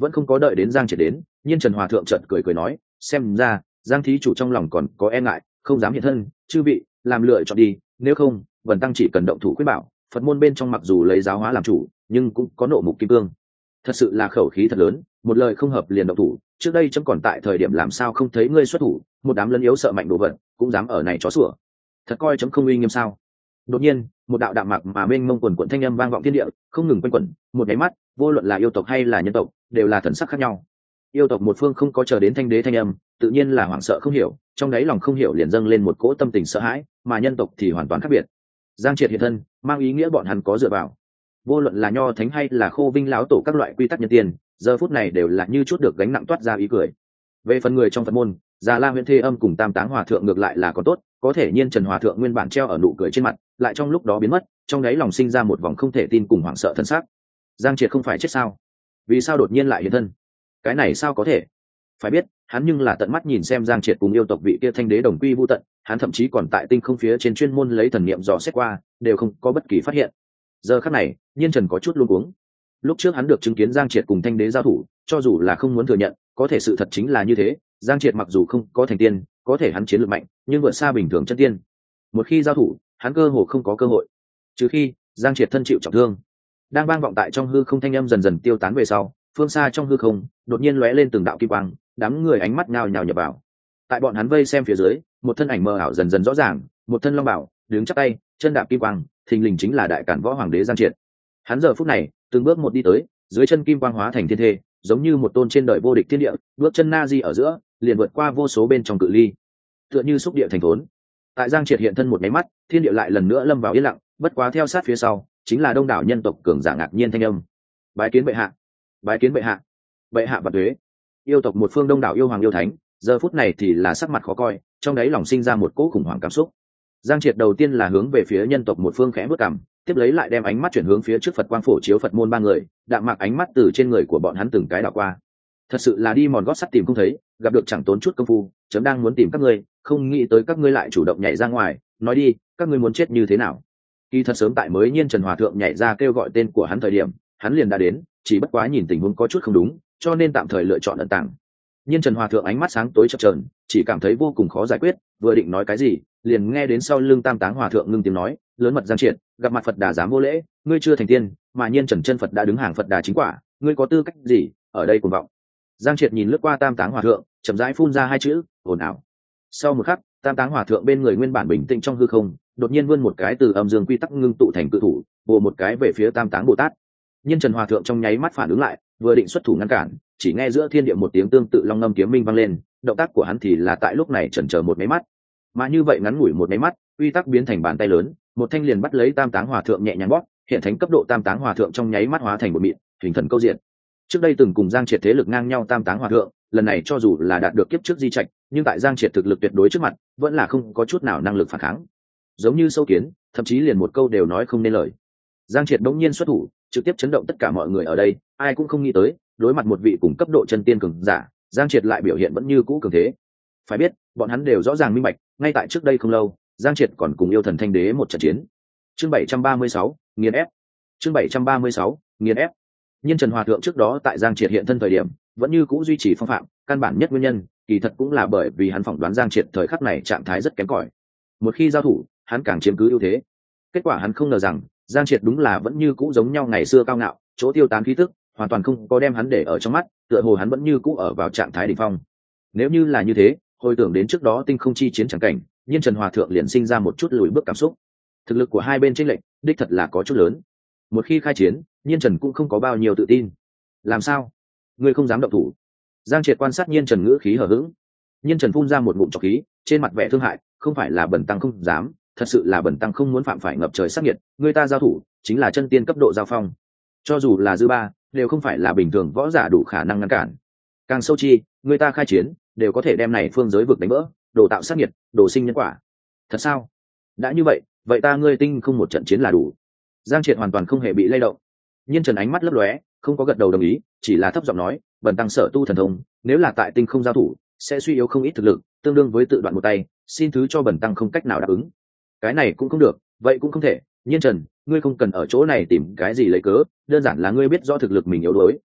vẫn không có đợi đến Giang Triệt đến, Nhiên Trần Hòa thượng chợt cười cười nói, xem ra Giang thí chủ trong lòng còn có e ngại, không dám hiện thân, chư vị làm lựa chọn đi, nếu không Vân tăng chỉ cần động thủ khuyết bảo, Phật môn bên trong mặc dù lấy giáo hóa làm chủ, nhưng cũng có nộ mục kim cương. Thật sự là khẩu khí thật lớn, một lời không hợp liền động thủ, trước đây chấm còn tại thời điểm làm sao không thấy ngươi xuất thủ, một đám lấn yếu sợ mạnh đồ vật cũng dám ở này chó sủa, thật coi chấm không uy nghiêm sao? Đột nhiên một đạo đạm mạc mà mênh mông quần quận thanh âm vang vọng thiên địa, không ngừng quanh quẩn, một cái mắt vô luận là yêu tộc hay là nhân tộc đều là thần sắc khác nhau. Yêu tộc một phương không có chờ đến thanh đế thanh âm, tự nhiên là hoảng sợ không hiểu, trong đáy lòng không hiểu liền dâng lên một cỗ tâm tình sợ hãi, mà nhân tộc thì hoàn toàn khác biệt. Giang Triệt hiện thân mang ý nghĩa bọn hắn có dựa vào, vô luận là nho thánh hay là khô vinh láo tổ các loại quy tắc nhân tiền, giờ phút này đều là như chút được gánh nặng toát ra ý cười. Về phần người trong Phật môn, Già La Huyền Thê Âm cùng Tam Táng Hòa thượng ngược lại là có tốt, có thể Nhiên Trần Hòa thượng nguyên bản treo ở nụ cười trên mặt, lại trong lúc đó biến mất, trong đáy lòng sinh ra một vòng không thể tin cùng hoảng sợ thân xác. Giang Triệt không phải chết sao? Vì sao đột nhiên lại hiện thân? Cái này sao có thể? Phải biết, hắn nhưng là tận mắt nhìn xem Giang Triệt cùng yêu tộc vị kia thanh đế đồng quy vu tận, hắn thậm chí còn tại tinh không phía trên chuyên môn lấy thần niệm dò xét qua, đều không có bất kỳ phát hiện. Giờ khắc này, Nhiên Trần có chút luống cuống. Lúc trước hắn được chứng kiến Giang Triệt cùng thanh đế giao thủ, cho dù là không muốn thừa nhận, có thể sự thật chính là như thế, Giang Triệt mặc dù không có thành tiên, có thể hắn chiến lược mạnh, nhưng vượt xa bình thường chân tiên. Một khi giao thủ, hắn cơ hồ không có cơ hội, trừ khi Giang Triệt thân chịu trọng thương. Đang vang vọng tại trong hư không thanh âm dần dần tiêu tán về sau, phương xa trong hư không đột nhiên lóe lên từng đạo kim quang, đám người ánh mắt nhào nhào nhập vào. Tại bọn hắn vây xem phía dưới, một thân ảnh mờ ảo dần dần rõ ràng, một thân long bảo, đứng chắp tay, chân đạp kim quang, thình lình chính là đại cản võ hoàng đế Giang Triệt. Hắn giờ phút này từng bước một đi tới, dưới chân kim quang hóa thành thiên thê, giống như một tôn trên đời vô địch thiên địa, bước chân na di ở giữa, liền vượt qua vô số bên trong cự ly, tựa như xúc địa thành thốn. Tại Giang Triệt hiện thân một máy mắt, thiên địa lại lần nữa lâm vào yên lặng, bất quá theo sát phía sau chính là đông đảo nhân tộc cường giả ngạc nhiên thanh âm. Bái kiến bệ hạ, bái kiến bệ hạ, bệ hạ và thuế. Yêu tộc một phương đông đảo yêu hoàng yêu thánh, giờ phút này thì là sắc mặt khó coi, trong đáy lòng sinh ra một cỗ khủng hoảng cảm xúc. Giang Triệt đầu tiên là hướng về phía nhân tộc một phương khẽ bước cằm, tiếp lấy lại đem ánh mắt chuyển hướng phía trước Phật quang phổ chiếu Phật môn ba người, đạm mạc ánh mắt từ trên người của bọn hắn từng cái đảo qua. Thật sự là đi mòn gót sắt tìm không thấy, gặp được chẳng tốn chút công phu, chấm đang muốn tìm các ngươi, không nghĩ tới các ngươi lại chủ động nhảy ra ngoài, nói đi, các ngươi muốn chết như thế nào? Kỳ thật sớm tại mới Nhiên Trần Hòa thượng nhảy ra kêu gọi tên của hắn thời điểm, hắn liền đã đến, chỉ bất quá nhìn tình huống có chút không đúng, cho nên tạm thời lựa chọn ẩn tàng. Nhiên Trần Hòa thượng ánh mắt sáng tối chập chờn, chỉ cảm thấy vô cùng khó giải quyết, vừa định nói cái gì, liền nghe đến sau lưng Tam Táng Hòa thượng ngưng tiếng nói, lớn mật Giang Triệt, gặp mặt Phật Đà dám vô lễ, ngươi chưa thành tiên, mà Nhiên Trần chân Phật đã đứng hàng Phật Đà chính quả, ngươi có tư cách gì ở đây cuồng vọng? Giang Triệt nhìn lướt qua Tam Táng Hòa thượng, chậm rãi phun ra hai chữ, ồn ào. Sau một khắc, Tam Táng Hòa thượng bên người nguyên bản bình tĩnh trong hư không, đột nhiên vươn một cái từ âm dương quy tắc ngưng tụ thành cự thủ, vồ một cái về phía Tam Táng Bồ Tát. Nhiên Trần Hòa thượng trong nháy mắt phản ứng lại, vừa định xuất thủ ngăn cản, chỉ nghe giữa thiên địa một tiếng tương tự long ngâm kiếm minh vang lên, động tác của hắn thì là tại lúc này chần chờ một máy mắt. Mà như vậy ngắn ngủi một máy mắt, quy tắc biến thành bàn tay lớn, một thanh liền bắt lấy Tam Táng Hòa thượng nhẹ nhàng bóp, hiện thánh cấp độ Tam Táng Hòa thượng trong nháy mắt hóa thành một mịn, hình thần câu diện. Trước đây từng cùng Giang Triệt thế lực ngang nhau Tam Táng Hòa thượng, lần này cho dù là đạt được kiếp trước di trạch, nhưng tại Giang Triệt thực lực tuyệt đối trước mặt, vẫn là không có chút nào năng lực phản kháng. Giống như sâu kiến, thậm chí liền một câu đều nói không nên lời. Giang Triệt bỗng nhiên xuất thủ, trực tiếp chấn động tất cả mọi người ở đây, ai cũng không nghĩ tới, đối mặt một vị cùng cấp độ chân tiên cường giả, Giang Triệt lại biểu hiện vẫn như cũ cường thế. Phải biết, bọn hắn đều rõ ràng minh bạch, ngay tại trước đây không lâu, Giang Triệt còn cùng yêu thần thanh đế một trận chiến. Chương bảy trăm ba mươi sáu, nghiền ép. Chương bảy trăm ba mươi sáu, nghiền ép. Nhiên Trần Hòa thượng trước đó tại Giang Triệt hiện thân thời điểm, vẫn như cũ duy trì phong phạm, căn bản nhất nguyên nhân, kỳ thật cũng là bởi vì hắn phỏng đoán Giang Triệt thời khắc này trạng thái rất kém cỏi. Một khi giao thủ, hắn càng chiếm cứ ưu thế. Kết quả hắn không ngờ rằng, Giang Triệt đúng là vẫn như cũ giống nhau ngày xưa cao ngạo, chỗ tiêu tán khí tức, hoàn toàn không có đem hắn để ở trong mắt, tựa hồ hắn vẫn như cũ ở vào trạng thái đỉnh phong. Nếu như là như thế, hồi tưởng đến trước đó tinh không chi chiến chẳng cảnh, Nhiên Trần Hòa thượng liền sinh ra một chút lùi bước cảm xúc. Thực lực của hai bên chênh lệch, đích thật là có chút lớn. Một khi khai chiến, Nhiên Trần cũng không có bao nhiêu tự tin. Làm sao? Ngươi không dám động thủ? Giang Triệt quan sát Nhiên Trần ngữ khí hờ hững. Nhiên Trần phun ra một ngụm trọc khí, trên mặt vẻ thương hại, không phải là bần tăng không dám, thật sự là bần tăng không muốn phạm phải ngập trời sát nghiệt, người ta giao thủ chính là chân tiên cấp độ giao phong, cho dù là dư ba đều không phải là bình thường võ giả đủ khả năng ngăn cản. Càng sâu chi, người ta khai chiến đều có thể đem này phương giới vực đánh vỡ, đồ tạo sát nghiệt, đồ sinh nhân quả. Thật sao? Đã như vậy, vậy ta ngươi tinh không một trận chiến là đủ. Giang Triệt hoàn toàn không hề bị lay động. Nhiên Trần ánh mắt lấp lóe, không có gật đầu đồng ý, chỉ là thấp giọng nói, bần tăng sở tu thần thông, nếu là tại tinh không giao thủ, sẽ suy yếu không ít thực lực, tương đương với tự đoạn một tay, xin thứ cho bần tăng không cách nào đáp ứng. Cái này cũng không được, vậy cũng không thể. Nhiên Trần, ngươi không cần ở chỗ này tìm cái gì lấy cớ, đơn giản là ngươi biết rõ thực lực mình yếu đuối,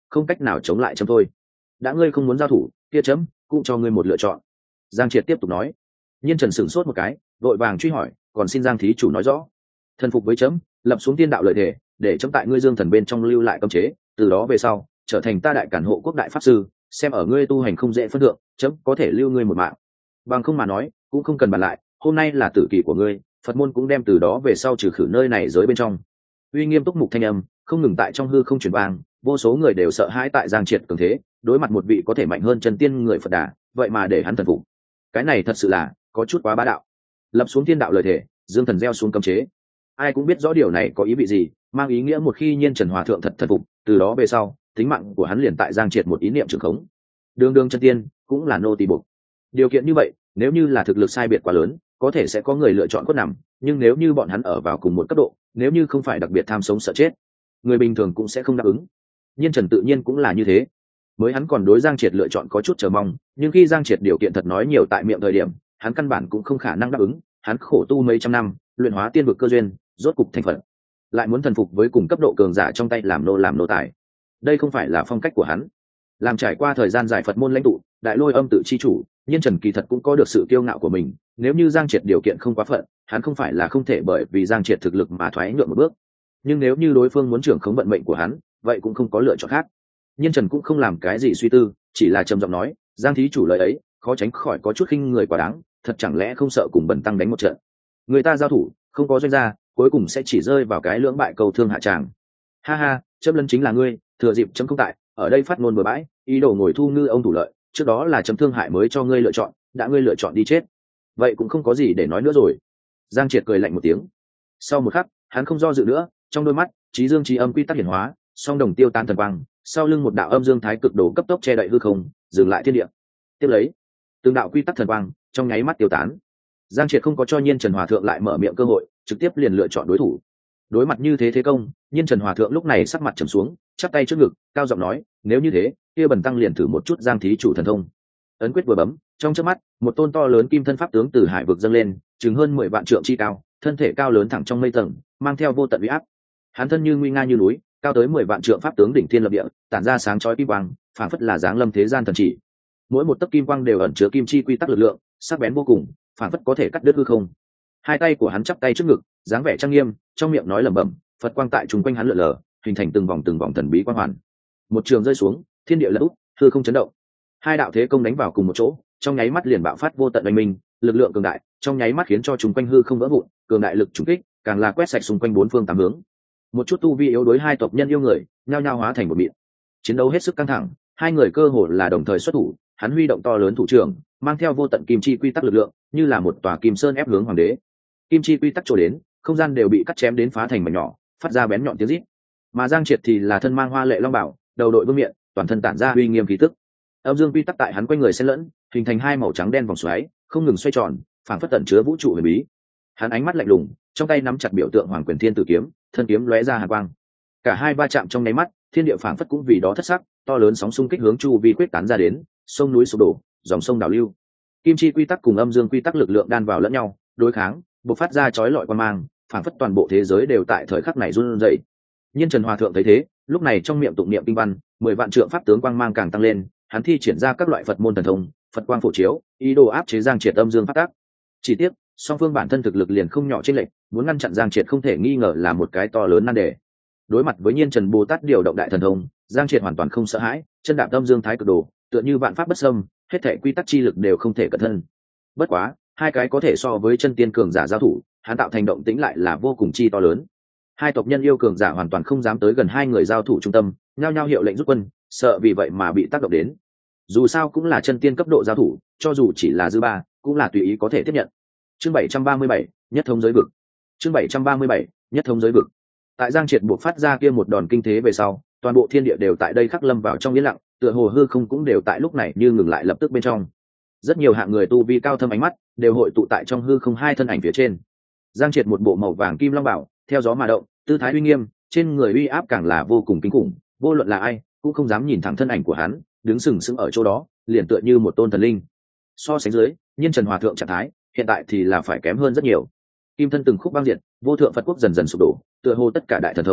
không cách nào chống lại chấm thôi. Đã ngươi không muốn giao thủ, kia chấm cũng cho ngươi một lựa chọn. Giang Triệt tiếp tục nói. Nhiên Trần sửng sốt một cái, vội vàng truy hỏi, còn xin Giang thí chủ nói rõ. Thần phục với chấm, lập xuống tiên đạo lợi thể, để chấm tại ngươi Dương Thần bên trong lưu lại cấm chế, từ đó về sau trở thành ta đại cản hộ quốc đại pháp sư, xem ở ngươi tu hành không dễ phân thượng, chấm có thể lưu ngươi một mạng. Bằng không mà nói, cũng không cần bàn lại, hôm nay là tử kỳ của ngươi, Phật môn cũng đem từ đó về sau trừ khử nơi này giới bên trong. Uy nghiêm túc mục thanh âm không ngừng tại trong hư không truyền vang, vô số người đều sợ hãi tại Giang Triệt cường thế, đối mặt một vị có thể mạnh hơn chân tiên người Phật Đà, vậy mà để hắn thần phục. Cái này thật sự là có chút quá bá đạo. Lập xuống tiên đạo lời thể, Dương Thần gieo xuống cấm chế. Ai cũng biết rõ điều này có ý vị gì, mang ý nghĩa một khi Nhiên Trần Hòa thượng thật thần phục, từ đó về sau, tính mạng của hắn liền tại Giang Triệt một ý niệm trường khống. Đường đường chân tiên, cũng là nô tỳ buộc. Điều kiện như vậy, nếu như là thực lực sai biệt quá lớn, có thể sẽ có người lựa chọn cốt nằm, nhưng nếu như bọn hắn ở vào cùng một cấp độ, nếu như không phải đặc biệt tham sống sợ chết, người bình thường cũng sẽ không đáp ứng. Nhiên Trần tự nhiên cũng là như thế. Mới hắn còn đối Giang Triệt lựa chọn có chút chờ mong, nhưng khi Giang Triệt điều kiện thật nói nhiều tại miệng thời điểm, hắn căn bản cũng không khả năng đáp ứng. Hắn khổ tu mấy trăm năm, luyện hóa tiên vực cơ duyên, rốt cục thành phận, lại muốn thần phục với cùng cấp độ cường giả trong tay làm nô làm nô tài. Đây không phải là phong cách của hắn. Làm trải qua thời gian dài Phật môn lãnh tụ, đại lôi âm tự chi chủ, Nhiên Trần kỳ thật cũng có được sự kiêu ngạo của mình. Nếu như Giang Triệt điều kiện không quá phận, hắn không phải là không thể bởi vì Giang Triệt thực lực mà thoái nhượng một bước. Nhưng nếu như đối phương muốn trưởng khống vận mệnh của hắn, vậy cũng không có lựa chọn khác. Nhiên Trần cũng không làm cái gì suy tư, chỉ là trầm giọng nói, Giang thí chủ lời ấy, khó tránh khỏi có chút khinh người quá đáng, thật chẳng lẽ không sợ cùng Bần tăng đánh một trận? Người ta giao thủ, không có doanh gia, cuối cùng sẽ chỉ rơi vào cái lưỡng bại cầu thương hạ tràng. Ha ha, chấm lân chính là ngươi, thừa dịp chấm không tại, ở đây phát ngôn bừa bãi, ý đồ ngồi thu ngư ông thủ lợi, trước đó là chấm thương hại mới cho ngươi lựa chọn, đã ngươi lựa chọn đi chết, vậy cũng không có gì để nói nữa rồi. Giang Triệt cười lạnh một tiếng. Sau một khắc, hắn không do dự nữa, trong đôi mắt trí dương trí âm quy tắc hiển hóa, song đồng tiêu tan thần quang, sau lưng một đạo âm dương thái cực đồ cấp tốc che đậy hư không, dừng lại thiên địa. Tiếp lấy, từng đạo quy tắc thần quang trong nháy mắt tiêu tán. Giang Triệt không có cho Nhiên Trần Hòa thượng lại mở miệng cơ hội, trực tiếp liền lựa chọn đối thủ. Đối mặt như thế thế công, Nhiên Trần Hòa thượng lúc này sắc mặt trầm xuống, chắp tay trước ngực, cao giọng nói, nếu như thế, kia Bần tăng liền thử một chút Giang thí chủ thần thông. Ấn quyết vừa bấm, trong chớp mắt, một tôn to lớn kim thân pháp tướng từ hải vực dâng lên, chừng hơn mười vạn trượng chi cao, thân thể cao lớn thẳng trong mây tầng, mang theo vô tận uy áp. Hắn thân như nguy nga như núi, cao tới mười vạn trượng pháp tướng đỉnh thiên lập địa, tản ra sáng chói kim quang, phảng phất là dáng lâm thế gian thần chỉ. Mỗi một tấc kim quang đều ẩn chứa kim chi quy tắc lực lượng, sắc bén vô cùng, phảng phất có thể cắt đứt hư không. Hai tay của hắn chắp tay trước ngực, dáng vẻ trang nghiêm, trong miệng nói lẩm bẩm, Phật quang tại trùng quanh hắn lượn lờ, hình thành từng vòng từng vòng thần bí quang hoàn. Một trường rơi xuống, thiên địa lật úp, hư không chấn động. Hai đạo thế công đánh vào cùng một chỗ, trong nháy mắt liền bạo phát vô tận oanh minh, lực lượng cường đại, trong nháy mắt khiến cho trùng quanh hư không vỡ vụn, cường đại lực trùng kích, càng là quét sạch xung quanh bốn phương tám hướng. Một chút tu vi yếu đối hai tộc nhân yêu người, nhao nhao hóa thành một mịn. Chiến đấu hết sức căng thẳng, hai người cơ hồ là đồng thời xuất thủ, hắn huy động to lớn thủ trưởng, mang theo vô tận kim chi quy tắc lực lượng, như là một tòa kim sơn ép hướng hoàng đế. Kim chi quy tắc trổ đến, không gian đều bị cắt chém đến phá thành mảnh nhỏ, phát ra bén nhọn tiếng rít. Mà Giang Triệt thì là thân mang hoa lệ long bảo, đầu đội vương miện, toàn thân tản ra uy nghiêm khí tức. Âm dương quy tắc tại hắn quanh người xen lẫn, hình thành hai màu trắng đen vòng xoáy, không ngừng xoay tròn, phảng phất tẩn chứa vũ trụ huyền bí. Hắn ánh mắt lạnh lùng, trong tay nắm chặt biểu tượng Hoàng Quyền Thiên Tử kiếm, thân kiếm lóe ra hàn quang. Cả hai va chạm trong nháy mắt, thiên địa phảng phất cũng vì đó thất sắc, to lớn sóng xung kích hướng chu vi quyết tán ra đến, sông núi sụp đổ, dòng sông đảo lưu. Kim chi quy tắc cùng âm dương quy tắc lực lượng đan vào lẫn nhau, đối kháng, bộc phát ra chói lọi quang mang, phảng phất toàn bộ thế giới đều tại thời khắc này run rẩy. Nhiên Trần Hòa thượng thấy thế, lúc này trong miệng tụng niệm kinh văn, mười vạn trượng pháp tướng quang mang càng tăng lên, hắn thi triển ra các loại Phật môn thần thông, Phật quang phổ chiếu, ý đồ áp chế Giang Triệt âm dương pháp tắc. Chỉ tiếc, song phương bản thân thực lực liền không nhỏ trên lệnh, muốn ngăn chặn Giang Triệt không thể nghi ngờ là một cái to lớn nan đề. Đối mặt với Nhiên Trần Bồ Tát điều động đại thần thông, Giang Triệt hoàn toàn không sợ hãi, chân đạp âm dương thái cực đồ, tựa như vạn pháp bất xâm, hết thảy quy tắc chi lực đều không thể cẩn thân. Bất quá, hai cái có thể so với chân tiên cường giả giao thủ, hắn tạo thành động tĩnh lại là vô cùng chi to lớn. Hai tộc nhân yêu cường giả hoàn toàn không dám tới gần hai người giao thủ trung tâm, nhao nhao hiệu lệnh rút quân, sợ vì vậy mà bị tác động đến. Dù sao cũng là chân tiên cấp độ giao thủ, cho dù chỉ là dư ba, cũng là tùy ý có thể tiếp nhận. Chương bảy trăm ba mươi bảy, nhất thống giới vực. Chương bảy trăm ba mươi bảy, nhất thống giới vực. Tại Giang Triệt buộc phát ra kia một đòn kinh thế về sau, toàn bộ thiên địa đều tại đây khắc lâm vào trong yên lặng, tựa hồ hư không cũng đều tại lúc này như ngừng lại lập tức bên trong. Rất nhiều hạng người tu vi cao thâm ánh mắt đều hội tụ tại trong hư không hai thân ảnh phía trên. Giang Triệt một bộ màu vàng kim long bảo, theo gió mà động, tư thái uy nghiêm, trên người uy áp càng là vô cùng kinh khủng, vô luận là ai cũng không dám nhìn thẳng thân ảnh của hắn, đứng sừng sững ở chỗ đó, liền tựa như một tôn thần linh. So sánh dưới, Nhiên Trần Hòa thượng trạng thái, hiện tại thì là phải kém hơn rất nhiều. Kim thân từng khúc băng diệt, vô thượng Phật quốc dần dần sụp đổ, tựa hồ tất cả đại thần thông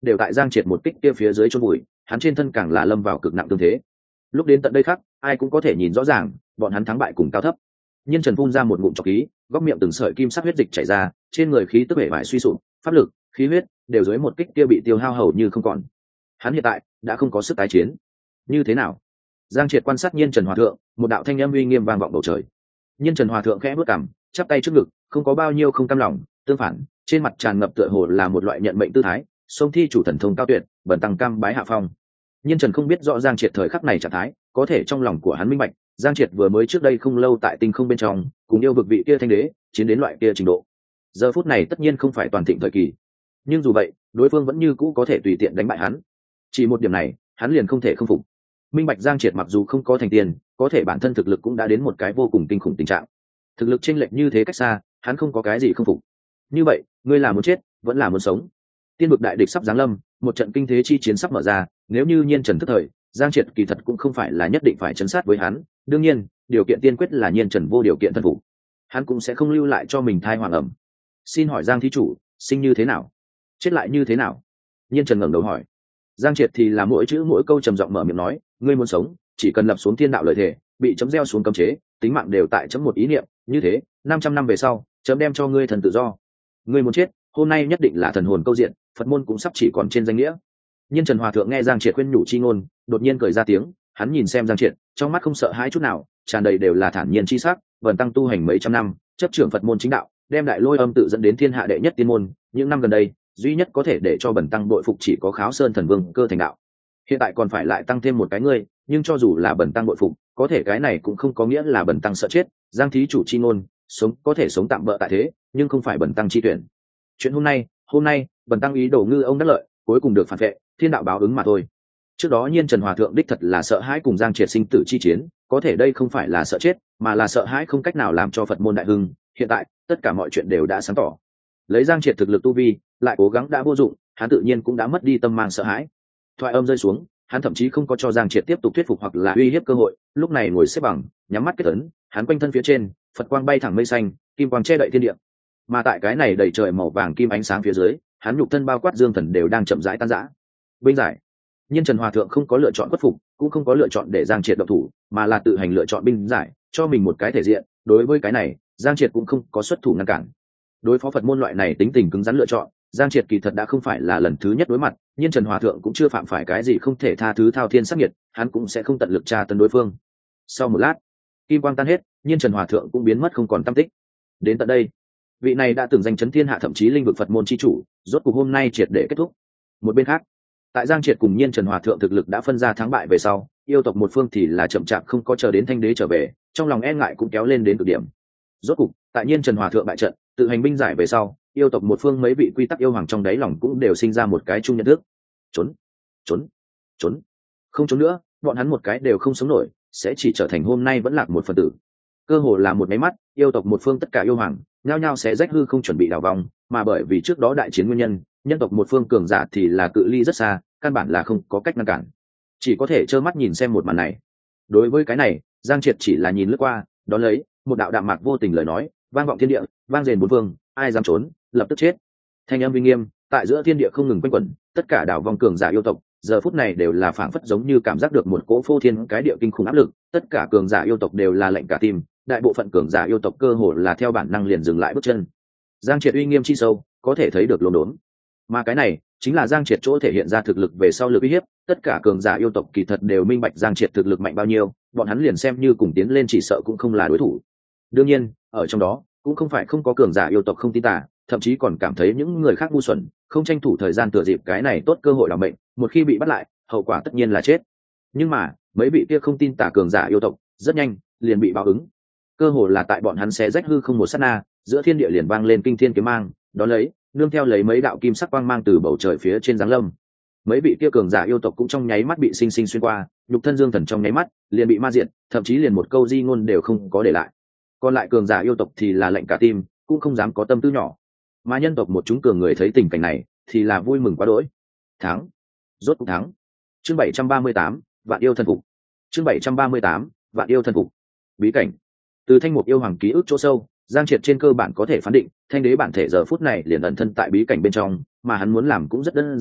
đều tại Giang Triệt một kích kia phía dưới chôn bụi, hắn trên thân càng là lâm vào cực nặng tương thế. Lúc đến tận đây khác, ai cũng có thể nhìn rõ ràng, bọn hắn thắng bại cùng cao thấp. Nhiên Trần phun ra một ngụm trọc khí, góc miệng từng sợi kim sắc huyết dịch chảy ra, trên người khí tức bể bại suy sụp, pháp lực, khí huyết đều dưới một kích kia bị tiêu hao hầu như không còn. Hắn hiện tại đã không có sức tái chiến. Như thế nào? Giang Triệt quan sát Nhiên Trần Hòa thượng, một đạo thanh âm uy nghiêm vang vọng bầu trời. Nhiên Trần Hòa thượng khẽ bước cằm, chắp tay trước ngực, không có bao nhiêu không cam lòng, tương phản, trên mặt tràn ngập tựa hồ là một loại nhận mệnh tư thái, sông thi chủ thần thông cao tuyệt, bần tăng cam bái hạ phong. Nhiên Trần không biết rõ Giang Triệt thời khắc này trạng thái, có thể trong lòng của hắn minh bạch, Giang Triệt vừa mới trước đây không lâu tại tinh không bên trong, cùng yêu vực vị kia thanh đế, chiến đến loại kia trình độ. Giờ phút này tất nhiên không phải toàn thịnh thời kỳ, nhưng dù vậy, đối phương vẫn như cũ có thể tùy tiện đánh bại hắn. Chỉ một điểm này, hắn liền không thể không phục. Minh bạch Giang Triệt mặc dù không có thành tiền, có thể bản thân thực lực cũng đã đến một cái vô cùng kinh khủng tình trạng. Thực lực chênh lệch như thế cách xa, hắn không có cái gì không phục. Như vậy, ngươi là muốn chết, vẫn là muốn sống? Tiên vực đại địch sắp giáng lâm, một trận kinh thế chi chiến sắp mở ra, nếu như Nhiên Trần thức thời, Giang Triệt kỳ thật cũng không phải là nhất định phải chấn sát với hắn, đương nhiên, điều kiện tiên quyết là Nhiên Trần vô điều kiện thân phục. Hắn cũng sẽ không lưu lại cho mình thai hoàng ẩm. Xin hỏi Giang thí chủ, sinh như thế nào? Chết lại như thế nào? Nhiên Trần ngẩng đầu hỏi. Giang Triệt thì là mỗi chữ mỗi câu trầm giọng mở miệng nói, ngươi muốn sống, chỉ cần lập xuống thiên đạo lợi thể, bị chấm gieo xuống cấm chế, tính mạng đều tại chấm một ý niệm, như thế, năm trăm năm về sau, chấm đem cho ngươi thần tự do. Ngươi muốn chết, hôm nay nhất định là thần hồn câu diện, Phật môn cũng sắp chỉ còn trên danh nghĩa. Nhiên Trần Hòa thượng nghe Giang Triệt khuyên nhủ chi ngôn, đột nhiên cười ra tiếng, hắn nhìn xem Giang Triệt, trong mắt không sợ hãi chút nào, tràn đầy đều là thản nhiên chi sắc, vần tăng tu hành mấy trăm năm, chấp trưởng Phật môn chính đạo, đem đại lôi âm tự dẫn đến thiên hạ đệ nhất tiên môn, những năm gần đây, duy nhất có thể để cho bần tăng bội phục chỉ có Kháo Sơn thần vương cơ thành đạo. Hiện tại còn phải lại tăng thêm một cái ngươi, nhưng cho dù là bần tăng bội phục, có thể cái này cũng không có nghĩa là bần tăng sợ chết. Giang thí chủ chi ngôn, sống có thể sống tạm bỡ tại thế, nhưng không phải bần tăng chi tuyển. Chuyện hôm nay, hôm nay, bần tăng ý đồ ngư ông đắc lợi, cuối cùng được phản vệ, thiên đạo báo ứng mà thôi. Trước đó Nhiên Trần Hòa thượng đích thật là sợ hãi cùng Giang Triệt sinh tử chi chiến, có thể đây không phải là sợ chết, mà là sợ hãi không cách nào làm cho Phật môn đại hưng. Hiện tại, tất cả mọi chuyện đều đã sáng tỏ. Lấy Giang Triệt thực lực tu vi, lại cố gắng đã vô dụng, hắn tự nhiên cũng đã mất đi tâm mang sợ hãi. Thoại âm rơi xuống, hắn thậm chí không có cho Giang Triệt tiếp tục thuyết phục hoặc là uy hiếp cơ hội, lúc này ngồi xếp bằng, nhắm mắt kết ấn, hắn quanh thân phía trên, Phật quang bay thẳng mây xanh, kim quang che đậy thiên địa. Mà tại cái này đầy trời màu vàng kim ánh sáng phía dưới, hắn nhục thân bao quát dương thần đều đang chậm rãi tan rã. Binh giải. Nhiên Trần Hòa thượng không có lựa chọn khuất phục, cũng không có lựa chọn để Giang Triệt động thủ, mà là tự hành lựa chọn binh giải, cho mình một cái thể diện. Đối với cái này, Giang Triệt cũng không có xuất thủ ngăn cản. Đối phó Phật môn loại này tính tình cứng rắn lựa chọn, Giang Triệt kỳ thật đã không phải là lần thứ nhất đối mặt, Nhiên Trần Hòa thượng cũng chưa phạm phải cái gì không thể tha thứ thao thiên sát nghiệt, hắn cũng sẽ không tận lực tra tấn đối phương. Sau một lát, kim quang tan hết, Nhiên Trần Hòa thượng cũng biến mất không còn tăm tích. Đến tận đây, vị này đã từng danh chấn thiên hạ thậm chí linh vực Phật môn chi chủ, rốt cuộc hôm nay triệt để kết thúc. Một bên khác, tại Giang Triệt cùng Nhiên Trần Hòa thượng thực lực đã phân ra thắng bại về sau, yêu tộc một phương thì là chậm chạp không có chờ đến thanh đế trở về, trong lòng e ngại cũng kéo lên đến cực điểm. Rốt cục, tại Nhiên Trần Hòa thượng bại trận, tự hành binh giải về sau, yêu tộc một phương mấy vị quy tắc yêu hoàng trong đáy lòng cũng đều sinh ra một cái chung nhận thức. Trốn, trốn, trốn. Không trốn nữa, bọn hắn một cái đều không sống nổi, sẽ chỉ trở thành hôm nay vẫn lạc một phần tử. Cơ hồ là một máy mắt, yêu tộc một phương tất cả yêu hoàng, nhao nhao sẽ rách hư không chuẩn bị đảo vòng, mà bởi vì trước đó đại chiến nguyên nhân, nhân tộc một phương cường giả thì là cự ly rất xa, căn bản là không có cách ngăn cản. Chỉ có thể trơ mắt nhìn xem một màn này. Đối với cái này, Giang Triệt chỉ là nhìn lướt qua, đón lấy, một đạo đạm mạc vô tình lời nói, vang vọng thiên địa, vang rền bốn phương, ai dám trốn, lập tức chết. Thanh âm uy nghiêm, tại giữa thiên địa không ngừng quanh quẩn, tất cả đảo vòng cường giả yêu tộc, giờ phút này đều là phảng phất giống như cảm giác được một cỗ phô thiên cái địa kinh khủng áp lực, tất cả cường giả yêu tộc đều là lệnh cả tim, đại bộ phận cường giả yêu tộc cơ hồ là theo bản năng liền dừng lại bước chân. Giang Triệt uy nghiêm chi sâu, có thể thấy được lồn đốn. Mà cái này, chính là Giang Triệt chỗ thể hiện ra thực lực về sau lực uy hiếp, tất cả cường giả yêu tộc kỳ thật đều minh bạch Giang Triệt thực lực mạnh bao nhiêu, bọn hắn liền xem như cùng tiến lên chỉ sợ cũng không là đối thủ. Đương nhiên, ở trong đó, cũng không phải không có cường giả yêu tộc không tin tà, thậm chí còn cảm thấy những người khác ngu xuẩn, không tranh thủ thời gian thừa dịp cái này tốt cơ hội làm mệnh, một khi bị bắt lại, hậu quả tất nhiên là chết. Nhưng mà, mấy vị kia không tin tà cường giả yêu tộc, rất nhanh liền bị báo ứng. Cơ hồ là tại bọn hắn xé rách hư không một sát na, giữa thiên địa liền vang lên kinh thiên kiếm mang, đó lấy, nương theo lấy mấy đạo kim sắc quang mang từ bầu trời phía trên giáng lâm. Mấy vị kia cường giả yêu tộc cũng trong nháy mắt bị sinh sinh xuyên qua, nhục thân dương thần trong nháy mắt liền bị ma diệt, thậm chí liền một câu di ngôn đều không có để lại. Còn lại cường giả yêu tộc thì là lạnh cả tim, cũng không dám có tâm tư nhỏ. Mà nhân tộc một chúng cường người thấy tình cảnh này, thì là vui mừng quá đỗi. Thắng, rốt cuộc thắng. Chương bảy trăm ba mươi tám, vạn yêu thần phục. Chương bảy trăm ba mươi tám, vạn yêu thần phục. Bí cảnh. Từ thanh mục yêu hoàng ký ức chỗ sâu, Giang Triệt trên cơ bản có thể phán định, thanh đế bản thể giờ phút này liền ẩn thân tại bí cảnh bên trong, mà hắn muốn làm cũng rất đơn giản,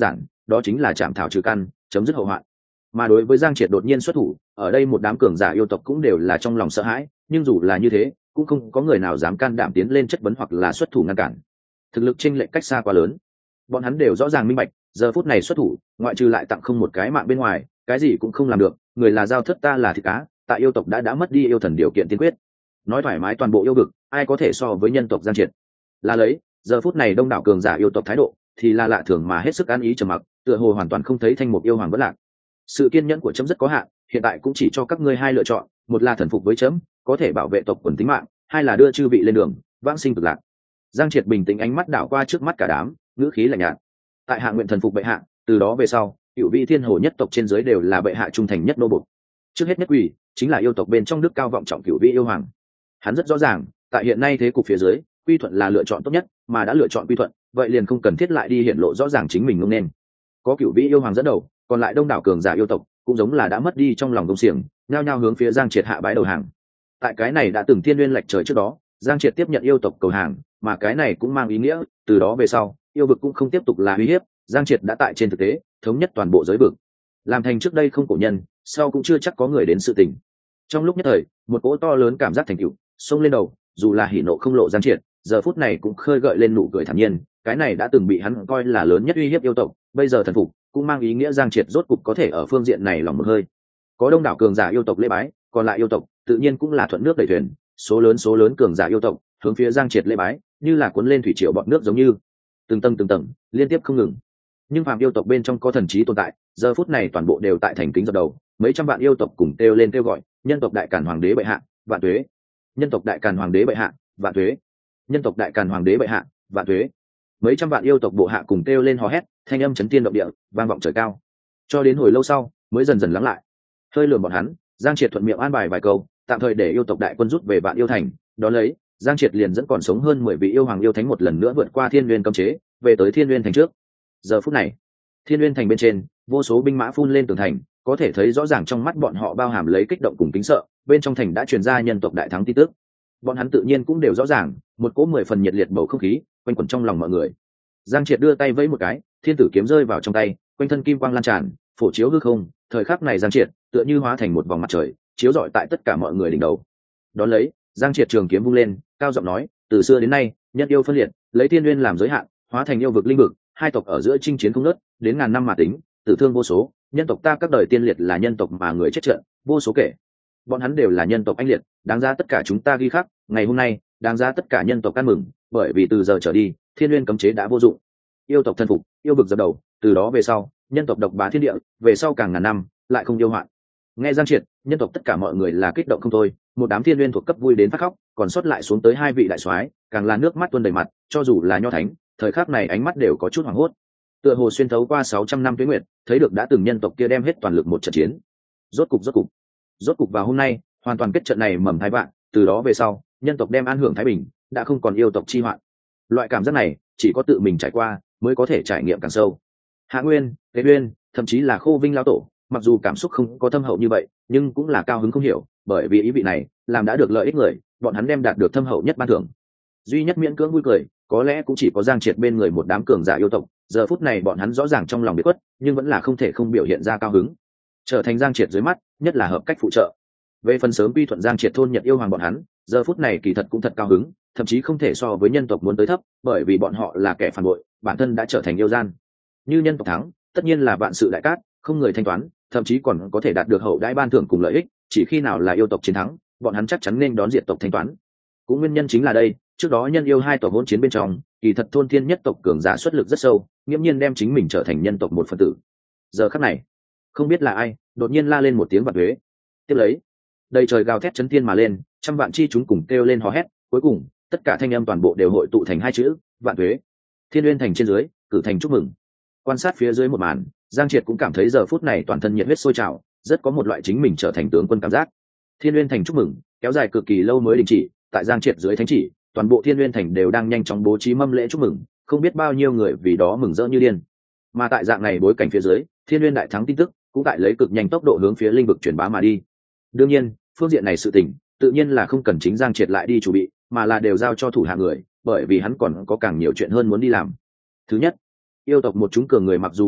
đó chính là chạm thảo trừ căn, chấm dứt hậu hoạn. Mà đối với Giang Triệt đột nhiên xuất thủ, ở đây một đám cường giả yêu tộc cũng đều là trong lòng sợ hãi, nhưng dù là như thế cũng không có người nào dám can đảm tiến lên chất vấn hoặc là xuất thủ ngăn cản. Thực lực chênh lệch cách xa quá lớn, bọn hắn đều rõ ràng minh bạch, giờ phút này xuất thủ ngoại trừ lại tặng không một cái mạng bên ngoài, cái gì cũng không làm được. Người là dao thớt, ta là thịt cá, tại yêu tộc đã đã mất đi yêu thần điều kiện tiên quyết. Nói thoải mái toàn bộ yêu vực, ai có thể so với nhân tộc Giang Triệt. Là lấy giờ phút này đông đảo cường giả yêu tộc thái độ thì là lạ thường mà hết sức an ý trầm mặc, tựa hồ hoàn toàn không thấy thanh mục yêu hoàng vẫn lạc. Sự kiên nhẫn của chấm rất có hạn, hiện tại cũng chỉ cho các ngươi hai lựa chọn, một là thần phục với chấm, có thể bảo vệ tộc quần tính mạng, hai là đưa chư vị lên đường vãng sinh cực lạc. Giang Triệt bình tĩnh ánh mắt đảo qua trước mắt cả đám, ngữ khí lạnh nhạt. Tại hạ nguyện thần phục bệ hạ, từ đó về sau cựu vị thiên hồ nhất tộc trên dưới đều là bệ hạ trung thành nhất nô bộc. Trước hết nhất quỷ chính là yêu tộc bên trong đức cao vọng trọng cựu vị yêu hoàng. Hắn rất rõ ràng, tại hiện nay thế cục phía dưới, quy thuận là lựa chọn tốt nhất, mà đã lựa chọn quy thuận, vậy liền không cần thiết lại đi hiện lộ rõ ràng chính mình ngông nên. Có cựu vị yêu hoàng dẫn đầu, còn lại đông đảo cường giả yêu tộc cũng giống là đã mất đi trong lòng công xiềng, nhao nhao hướng phía Giang Triệt hạ bái đầu hàng. Tại cái này đã từng thiên nguyên lệch trời trước đó, Giang Triệt tiếp nhận yêu tộc cầu hàng, mà cái này cũng mang ý nghĩa từ đó về sau yêu vực cũng không tiếp tục là uy hiếp. Giang Triệt đã tại trên thực tế thống nhất toàn bộ giới vực, làm thành trước đây không cổ nhân, sau cũng chưa chắc có người đến sự tình. Trong lúc nhất thời, một cỗ to lớn cảm giác thành tựu xông lên đầu, dù là hỉ nộ không lộ Giang Triệt giờ phút này cũng khơi gợi lên nụ cười thản nhiên. Cái này đã từng bị hắn coi là lớn nhất uy hiếp yêu tộc, bây giờ thần phục cũng mang ý nghĩa Giang Triệt rốt cục có thể ở phương diện này lòng một hơi. Có đông đảo cường giả yêu tộc lễ bái, còn lại yêu tộc tự nhiên cũng là thuận nước đẩy thuyền, số lớn số lớn cường giả yêu tộc hướng phía Giang Triệt lễ bái, như là cuốn lên thủy triều bọt nước, giống như từng tầng từng tầng liên tiếp không ngừng. Nhưng phàm yêu tộc bên trong có thần trí tồn tại, giờ phút này toàn bộ đều tại thành kính dập đầu, mấy trăm vạn yêu tộc cùng kêu lên kêu gọi, nhân tộc đại càn hoàng đế bệ hạ vạn tuế, nhân tộc đại càn hoàng đế bệ hạ vạn tuế, nhân tộc đại càn hoàng đế bệ hạ vạn tuế. Mấy trăm vạn yêu tộc bộ hạ cùng kêu lên hò hét, thanh âm chấn thiên động địa, vang vọng trời cao. Cho đến hồi lâu sau mới dần dần lắng lại. Hơi lườm bọn hắn, Giang Triệt thuận miệng an bài vài câu, tạm thời để yêu tộc đại quân rút về Vạn Yêu Thành. Đó lấy Giang Triệt liền dẫn còn sống hơn mười vị yêu hoàng yêu thánh một lần nữa vượt qua Thiên Nguyên cấm chế, về tới Thiên Nguyên thành trước. Giờ phút này, Thiên Nguyên thành bên trên, vô số binh mã phun lên tường thành, có thể thấy rõ ràng trong mắt bọn họ bao hàm lấy kích động cùng kính sợ. Bên trong thành đã truyền ra nhân tộc đại thắng tin tức. Bọn hắn tự nhiên cũng đều rõ ràng, một cỗ mười phần nhiệt liệt bầu không khí quanh quẩn trong lòng mọi người. Giang Triệt đưa tay vẫy một cái, thiên tử kiếm rơi vào trong tay, quanh thân kim quang lan tràn, phổ chiếu hư không. Thời khắc này Giang Triệt tựa như hóa thành một vòng mặt trời, chiếu rọi tại tất cả mọi người đỉnh đầu. Đón lấy, Giang Triệt trường kiếm vung lên, cao giọng nói, từ xưa đến nay nhân yêu phân liệt, lấy thiên nguyên làm giới hạn, hóa thành yêu vực linh vực, hai tộc ở giữa chinh chiến không ngớt, đến ngàn năm mà tính, tử thương vô số. Nhân tộc ta các đời tiên liệt là nhân tộc mà người chết trận vô số kể, bọn hắn đều là nhân tộc anh liệt, đáng giá tất cả chúng ta ghi khắc. Ngày hôm nay đáng giá tất cả nhân tộc ăn mừng, bởi vì từ giờ trở đi thiên nguyên cấm chế đã vô dụng, yêu tộc thân phục, yêu vực dập đầu. Từ đó về sau nhân tộc độc bá thiên địa, về sau càng ngàn năm lại không yêu hoạn. Nghe Giang Triệt, nhân tộc tất cả mọi người là kích động không thôi, một đám thiên nguyên thuộc cấp vui đến phát khóc, còn sót lại xuống tới hai vị đại soái càng là nước mắt tuôn đầy mặt, cho dù là nho thánh thời khắc này ánh mắt đều có chút hoảng hốt, tựa hồ xuyên thấu qua sáu trăm năm tuế nguyệt, thấy được đã từng nhân tộc kia đem hết toàn lực một trận chiến. Rốt cục rốt cục rốt cục vào hôm nay hoàn toàn kết trận này mầm thái vạn, từ đó về sau nhân tộc đem an hưởng thái bình, đã không còn yêu tộc chi hoạn. Loại cảm giác này chỉ có tự mình trải qua mới có thể trải nghiệm càng sâu. Hạ Nguyên, Tế Nguyên, thậm chí là Khô Vinh lão tổ, mặc dù cảm xúc không có thâm hậu như vậy, nhưng cũng là cao hứng không hiểu, bởi vì ý vị này làm đã được lợi ích người, bọn hắn đem đạt được thâm hậu nhất ban thưởng. Duy nhất miễn cưỡng vui cười, có lẽ cũng chỉ có Giang Triệt bên người một đám cường giả yêu tộc. Giờ phút này bọn hắn rõ ràng trong lòng bị quất, nhưng vẫn là không thể không biểu hiện ra cao hứng, trở thành Giang Triệt dưới mắt nhất là hợp cách phụ trợ. Về phần sớm quy thuận Giang Triệt thôn Nhật yêu hoàng bọn hắn, giờ phút này kỳ thật cũng thật cao hứng, thậm chí không thể so với nhân tộc muốn tới thấp, bởi vì bọn họ là kẻ phản bội, bản thân đã trở thành yêu gian. Như nhân tộc thắng, tất nhiên là vạn sự đại cát, không người thanh toán, thậm chí còn có thể đạt được hậu đãi ban thưởng cùng lợi ích. Chỉ khi nào là yêu tộc chiến thắng, bọn hắn chắc chắn nên đón diệt tộc thanh toán. Cũng nguyên nhân chính là đây, trước đó nhân yêu hai tộc hỗn chiến bên trong, kỳ thật thôn thiên nhất tộc cường giả xuất lực rất sâu, nghiễm nhiên đem chính mình trở thành nhân tộc một phần tử. Giờ khắc này, không biết là ai đột nhiên la lên một tiếng vạn tuế. Tiếp lấy, đầy trời gào thét chấn thiên mà lên, trăm vạn chi chúng cùng kêu lên hò hét, cuối cùng tất cả thanh âm toàn bộ đều hội tụ thành hai chữ vạn tuế. Thiên Uyên thành trên dưới cử thành chúc mừng. Quan sát phía dưới một màn, Giang Triệt cũng cảm thấy giờ phút này toàn thân nhiệt huyết sôi trào, rất có một loại chính mình trở thành tướng quân cảm giác. Thiên Uyên thành chúc mừng kéo dài cực kỳ lâu mới đình chỉ, tại Giang Triệt dưới thánh chỉ, toàn bộ Thiên Uyên thành đều đang nhanh chóng bố trí mâm lễ chúc mừng, không biết bao nhiêu người vì đó mừng rỡ như điên. Mà tại dạng này bối cảnh phía dưới, Thiên Uyên đại thắng tin tức cũng tại lấy cực nhanh tốc độ hướng phía linh vực truyền bá mà đi. Đương nhiên, phương diện này sự tình tự nhiên là không cần chính Giang Triệt lại đi chủ bị, mà là đều giao cho thủ hạ người, bởi vì hắn còn có càng nhiều chuyện hơn muốn đi làm. Thứ nhất, yêu tộc một chúng cường người mặc dù quy thuận,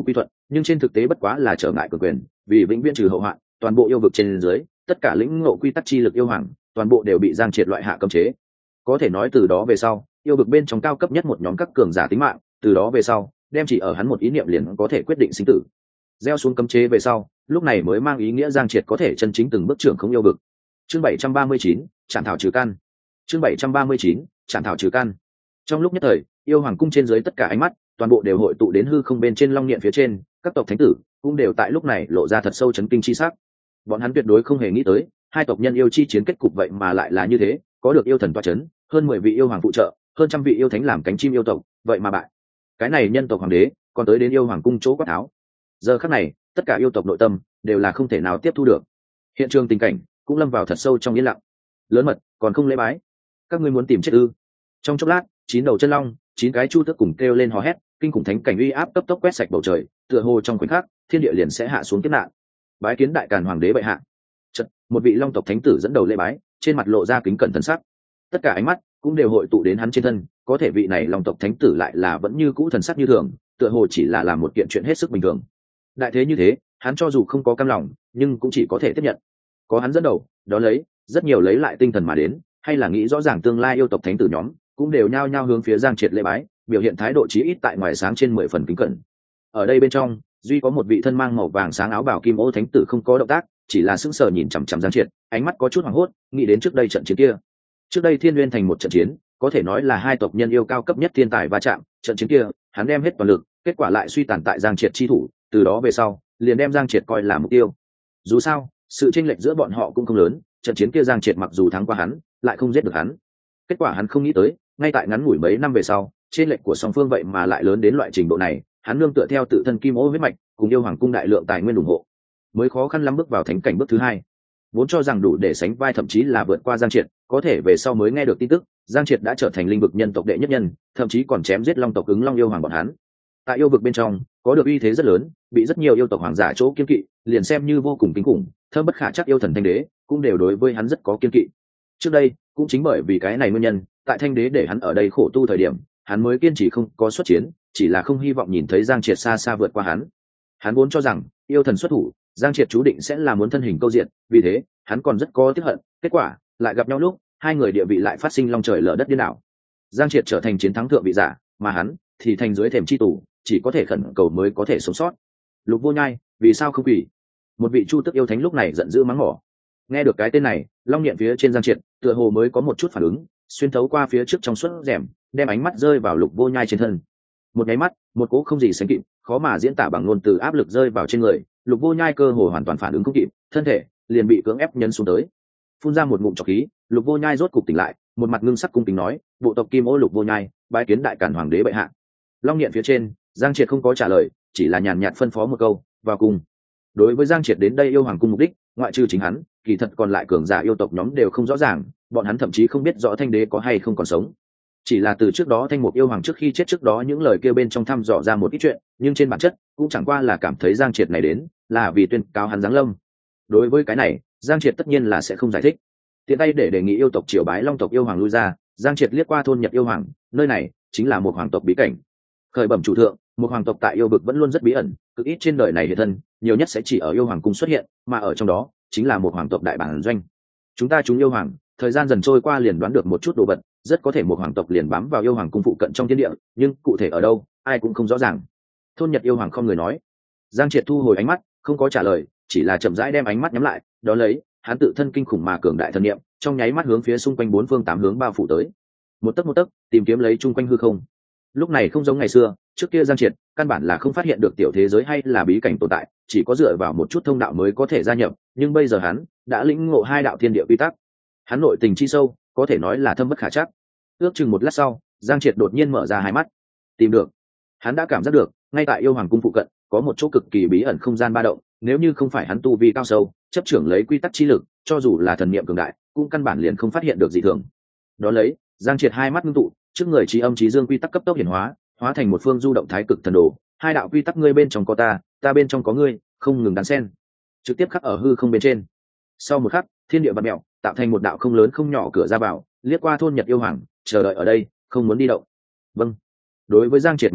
nhưng trên thực tế bất quá là trở ngại cường quyền, vì vĩnh viễn trừ hậu hoạn, toàn bộ yêu vực trên dưới tất cả lĩnh ngộ quy tắc chi lực yêu hoàng toàn bộ đều bị Giang Triệt loại hạ cấm chế. Có thể nói từ đó về sau, yêu vực bên trong cao cấp nhất một nhóm các cường giả tính mạng, từ đó về sau đem chỉ ở hắn một ý niệm liền có thể quyết định sinh tử. Gieo xuống cấm chế về sau, lúc này mới mang ý nghĩa Giang Triệt có thể chân chính từng bước trưởng không yêu vực. Chương bảy trăm ba mươi chín, Trảm thảo trừ căn. Chương bảy trăm ba mươi chín, Trảm thảo trừ căn. Trong lúc nhất thời, yêu hoàng cung trên dưới tất cả ánh mắt toàn bộ đều hội tụ đến hư không bên trên long niệm phía trên, các tộc thánh tử cũng đều tại lúc này lộ ra thật sâu chấn kinh chi sắc. Bọn hắn tuyệt đối không hề nghĩ tới, hai tộc nhân yêu chi chiến kết cục vậy mà lại là như thế, có được yêu thần toa chấn, hơn mười vị yêu hoàng phụ trợ, hơn trăm vị yêu thánh làm cánh chim yêu tộc, vậy mà bại. Cái này nhân tộc hoàng đế, còn tới đến yêu hoàng cung chỗ quát tháo. Giờ khắc này, tất cả yêu tộc nội tâm đều là không thể nào tiếp thu được. Hiện trường tình cảnh cũng lâm vào thật sâu trong yên lặng. Lớn mật, còn không lễ bái, các ngươi muốn tìm chết ư? Trong chốc lát, chín đầu chân long, chín cái chu tước cùng kêu lên hò hét, kinh khủng thánh cảnh uy áp cấp tốc quét sạch bầu trời, tựa hồ trong khoảnh khắc, thiên địa liền sẽ hạ xuống kiếp nạn. Bái kiến đại càn hoàng đế bệ hạ. Chợt, một vị long tộc thánh tử dẫn đầu lễ bái, trên mặt lộ ra kính cẩn thần sắc. Tất cả ánh mắt cũng đều hội tụ đến hắn trên thân, có thể vị này long tộc thánh tử lại là vẫn như cũ thần sắc như thường, tựa hồ chỉ là làm một kiện chuyện hết sức bình thường. Đại thế như thế, hắn cho dù không có cam lòng, nhưng cũng chỉ có thể tiếp nhận. Có hắn dẫn đầu, đó lấy, rất nhiều lấy lại tinh thần mà đến, hay là nghĩ rõ ràng tương lai yêu tộc thánh tử nhóm, cũng đều nhao nhao hướng phía Giang Triệt lễ bái, biểu hiện thái độ chí ít tại ngoài sáng trên mười phần kính cẩn. Ở đây bên trong, duy có một vị thân mang màu vàng sáng áo bào kim ô thánh tử không có động tác, chỉ là sững sờ nhìn chằm chằm Giang Triệt, ánh mắt có chút hoảng hốt, nghĩ đến trước đây trận chiến kia. Trước đây Thiên Nguyên thành một trận chiến, có thể nói là hai tộc nhân yêu cao cấp nhất thiên tài va chạm, trận chiến kia, hắn đem hết toàn lực, kết quả lại suy tàn tại Giang Triệt chi thủ, từ đó về sau, liền đem Giang Triệt coi là mục tiêu. Dù sao, sự chênh lệch giữa bọn họ cũng không lớn, trận chiến kia Giang Triệt mặc dù thắng qua hắn, lại không giết được hắn. Kết quả hắn không nghĩ tới, ngay tại ngắn ngủi mấy năm về sau, chênh lệch của song phương vậy mà lại lớn đến loại trình độ này, hắn nương tựa theo tự thân kim ô huyết mạch, cùng yêu hoàng cung đại lượng tài nguyên ủng hộ, mới khó khăn lắm bước vào thánh cảnh bước thứ hai. Vốn cho rằng đủ để sánh vai thậm chí là vượt qua Giang Triệt, có thể về sau mới nghe được tin tức, Giang Triệt đã trở thành linh vực nhân tộc đệ nhất nhân, thậm chí còn chém giết long tộc ứng long yêu hoàng bọn hắn. Tại yêu vực bên trong, có được uy thế rất lớn, bị rất nhiều yêu tộc hoàng giả chỗ kiên kỵ, liền xem như vô cùng kinh khủng, thâm bất khả trắc yêu thần thanh đế, cũng đều đối với hắn rất có kiên kỵ. Trước đây, cũng chính bởi vì cái này nguyên nhân, tại thanh đế để hắn ở đây khổ tu thời điểm, hắn mới kiên trì không có xuất chiến, chỉ là không hy vọng nhìn thấy Giang Triệt xa xa vượt qua hắn. Hắn vốn cho rằng, yêu thần xuất thủ, Giang Triệt chú định sẽ là muốn thân hình câu diện, vì thế, hắn còn rất có tiếc hận, kết quả, lại gặp nhau lúc, hai người địa vị lại phát sinh long trời lở đất điên đảo. Giang Triệt trở thành chiến thắng thượng vị giả, mà hắn thì thành dưới thềm chi tù, chỉ có thể khẩn cầu mới có thể sống sót. Lục Vô Nhai, vì sao không quỷ? Một vị chu tức yêu thánh lúc này giận dữ mắng mỏ. Nghe được cái tên này, long niệm phía trên Giang Triệt, tựa hồ mới có một chút phản ứng, xuyên thấu qua phía trước trong suốt rèm, đem ánh mắt rơi vào Lục Vô Nhai trên thân. Một nháy mắt, một cỗ không gì sánh kịp, khó mà diễn tả bằng ngôn từ áp lực rơi vào trên người, Lục Vô Nhai cơ hồ hoàn toàn phản ứng không kịp, thân thể liền bị cưỡng ép nhấn xuống tới. Phun ra một ngụm trọc khí, Lục Vô Nhai rốt cục tỉnh lại, một mặt ngưng sắc cung kính nói, bộ tộc Kim Ô Lục Vô Nhai, bái kiến đại càn hoàng đế bệ hạ. Long niệm phía trên, Giang Triệt không có trả lời, chỉ là nhàn nhạt phân phó một câu, vào cung. Đối với Giang Triệt đến đây yêu hoàng cung mục đích, ngoại trừ chính hắn, kỳ thật còn lại cường giả yêu tộc nhóm đều không rõ ràng, bọn hắn thậm chí không biết rõ thanh đế có hay không còn sống. Chỉ là từ trước đó thanh mục yêu hoàng trước khi chết trước đó những lời kêu bên trong thăm dò ra một ít chuyện, nhưng trên bản chất cũng chẳng qua là cảm thấy Giang Triệt này đến là vì tuyên cáo hắn giáng lâm. Đối với cái này, Giang Triệt tất nhiên là sẽ không giải thích. Tiện tay để đề nghị yêu tộc triều bái long tộc yêu hoàng lui ra, Giang Triệt liếc qua thôn Nhật yêu hoàng, nơi này chính là một hoàng tộc bí cảnh. Khởi bẩm chủ thượng, một hoàng tộc tại yêu vực vẫn luôn rất bí ẩn, cực ít trên đời này hiện thân, nhiều nhất sẽ chỉ ở yêu hoàng cung xuất hiện, mà ở trong đó chính là một hoàng tộc đại bản doanh. Chúng ta chúng yêu hoàng, thời gian dần trôi qua liền đoán được một chút đồ vật, rất có thể một hoàng tộc liền bám vào yêu hoàng cung phụ cận trong thiên địa, nhưng cụ thể ở đâu, ai cũng không rõ ràng. Thôn Nhật yêu hoàng không người nói. Giang Triệt thu hồi ánh mắt, không có trả lời, chỉ là chậm rãi đem ánh mắt nhắm lại, đó lấy, hắn tự thân kinh khủng mà cường đại thần niệm, trong nháy mắt hướng phía xung quanh bốn phương tám hướng bao phủ tới. Một tấc một tấc, tìm kiếm lấy chung quanh hư không. Lúc này không giống ngày xưa, trước kia Giang Triệt căn bản là không phát hiện được tiểu thế giới hay là bí cảnh tồn tại, chỉ có dựa vào một chút thông đạo mới có thể gia nhập, nhưng bây giờ hắn đã lĩnh ngộ hai đạo thiên địa quy tắc. Hắn nội tình chi sâu, có thể nói là thâm bất khả trắc. Ước chừng một lát sau, Giang Triệt đột nhiên mở ra hai mắt. Tìm được. Hắn đã cảm giác được, ngay tại yêu hoàng cung phụ cận, có một chỗ cực kỳ bí ẩn không gian ba động, nếu như không phải hắn tu vi cao sâu, chấp trưởng lấy quy tắc chi lực, cho dù là thần niệm cường đại, cũng căn bản liền không phát hiện được gì thường. Đó lấy, Giang Triệt hai mắt ngưng tụ, trước người trí âm trí dương quy tắc cấp tốc hiển hóa, hóa thành một phương du động thái cực thần đồ, hai đạo quy tắc ngươi bên trong có ta, ta bên trong có ngươi, không ngừng đan xen, trực tiếp khắc ở hư không bên trên. Sau một khắc, thiên địa vặn mèo, tạo thành một đạo không lớn không nhỏ cửa ra vào, liếc qua thôn Nhật yêu hoàng, chờ đợi ở đây, không muốn đi động. Vâng. Đối với Giang Triệt mệnh lệnh,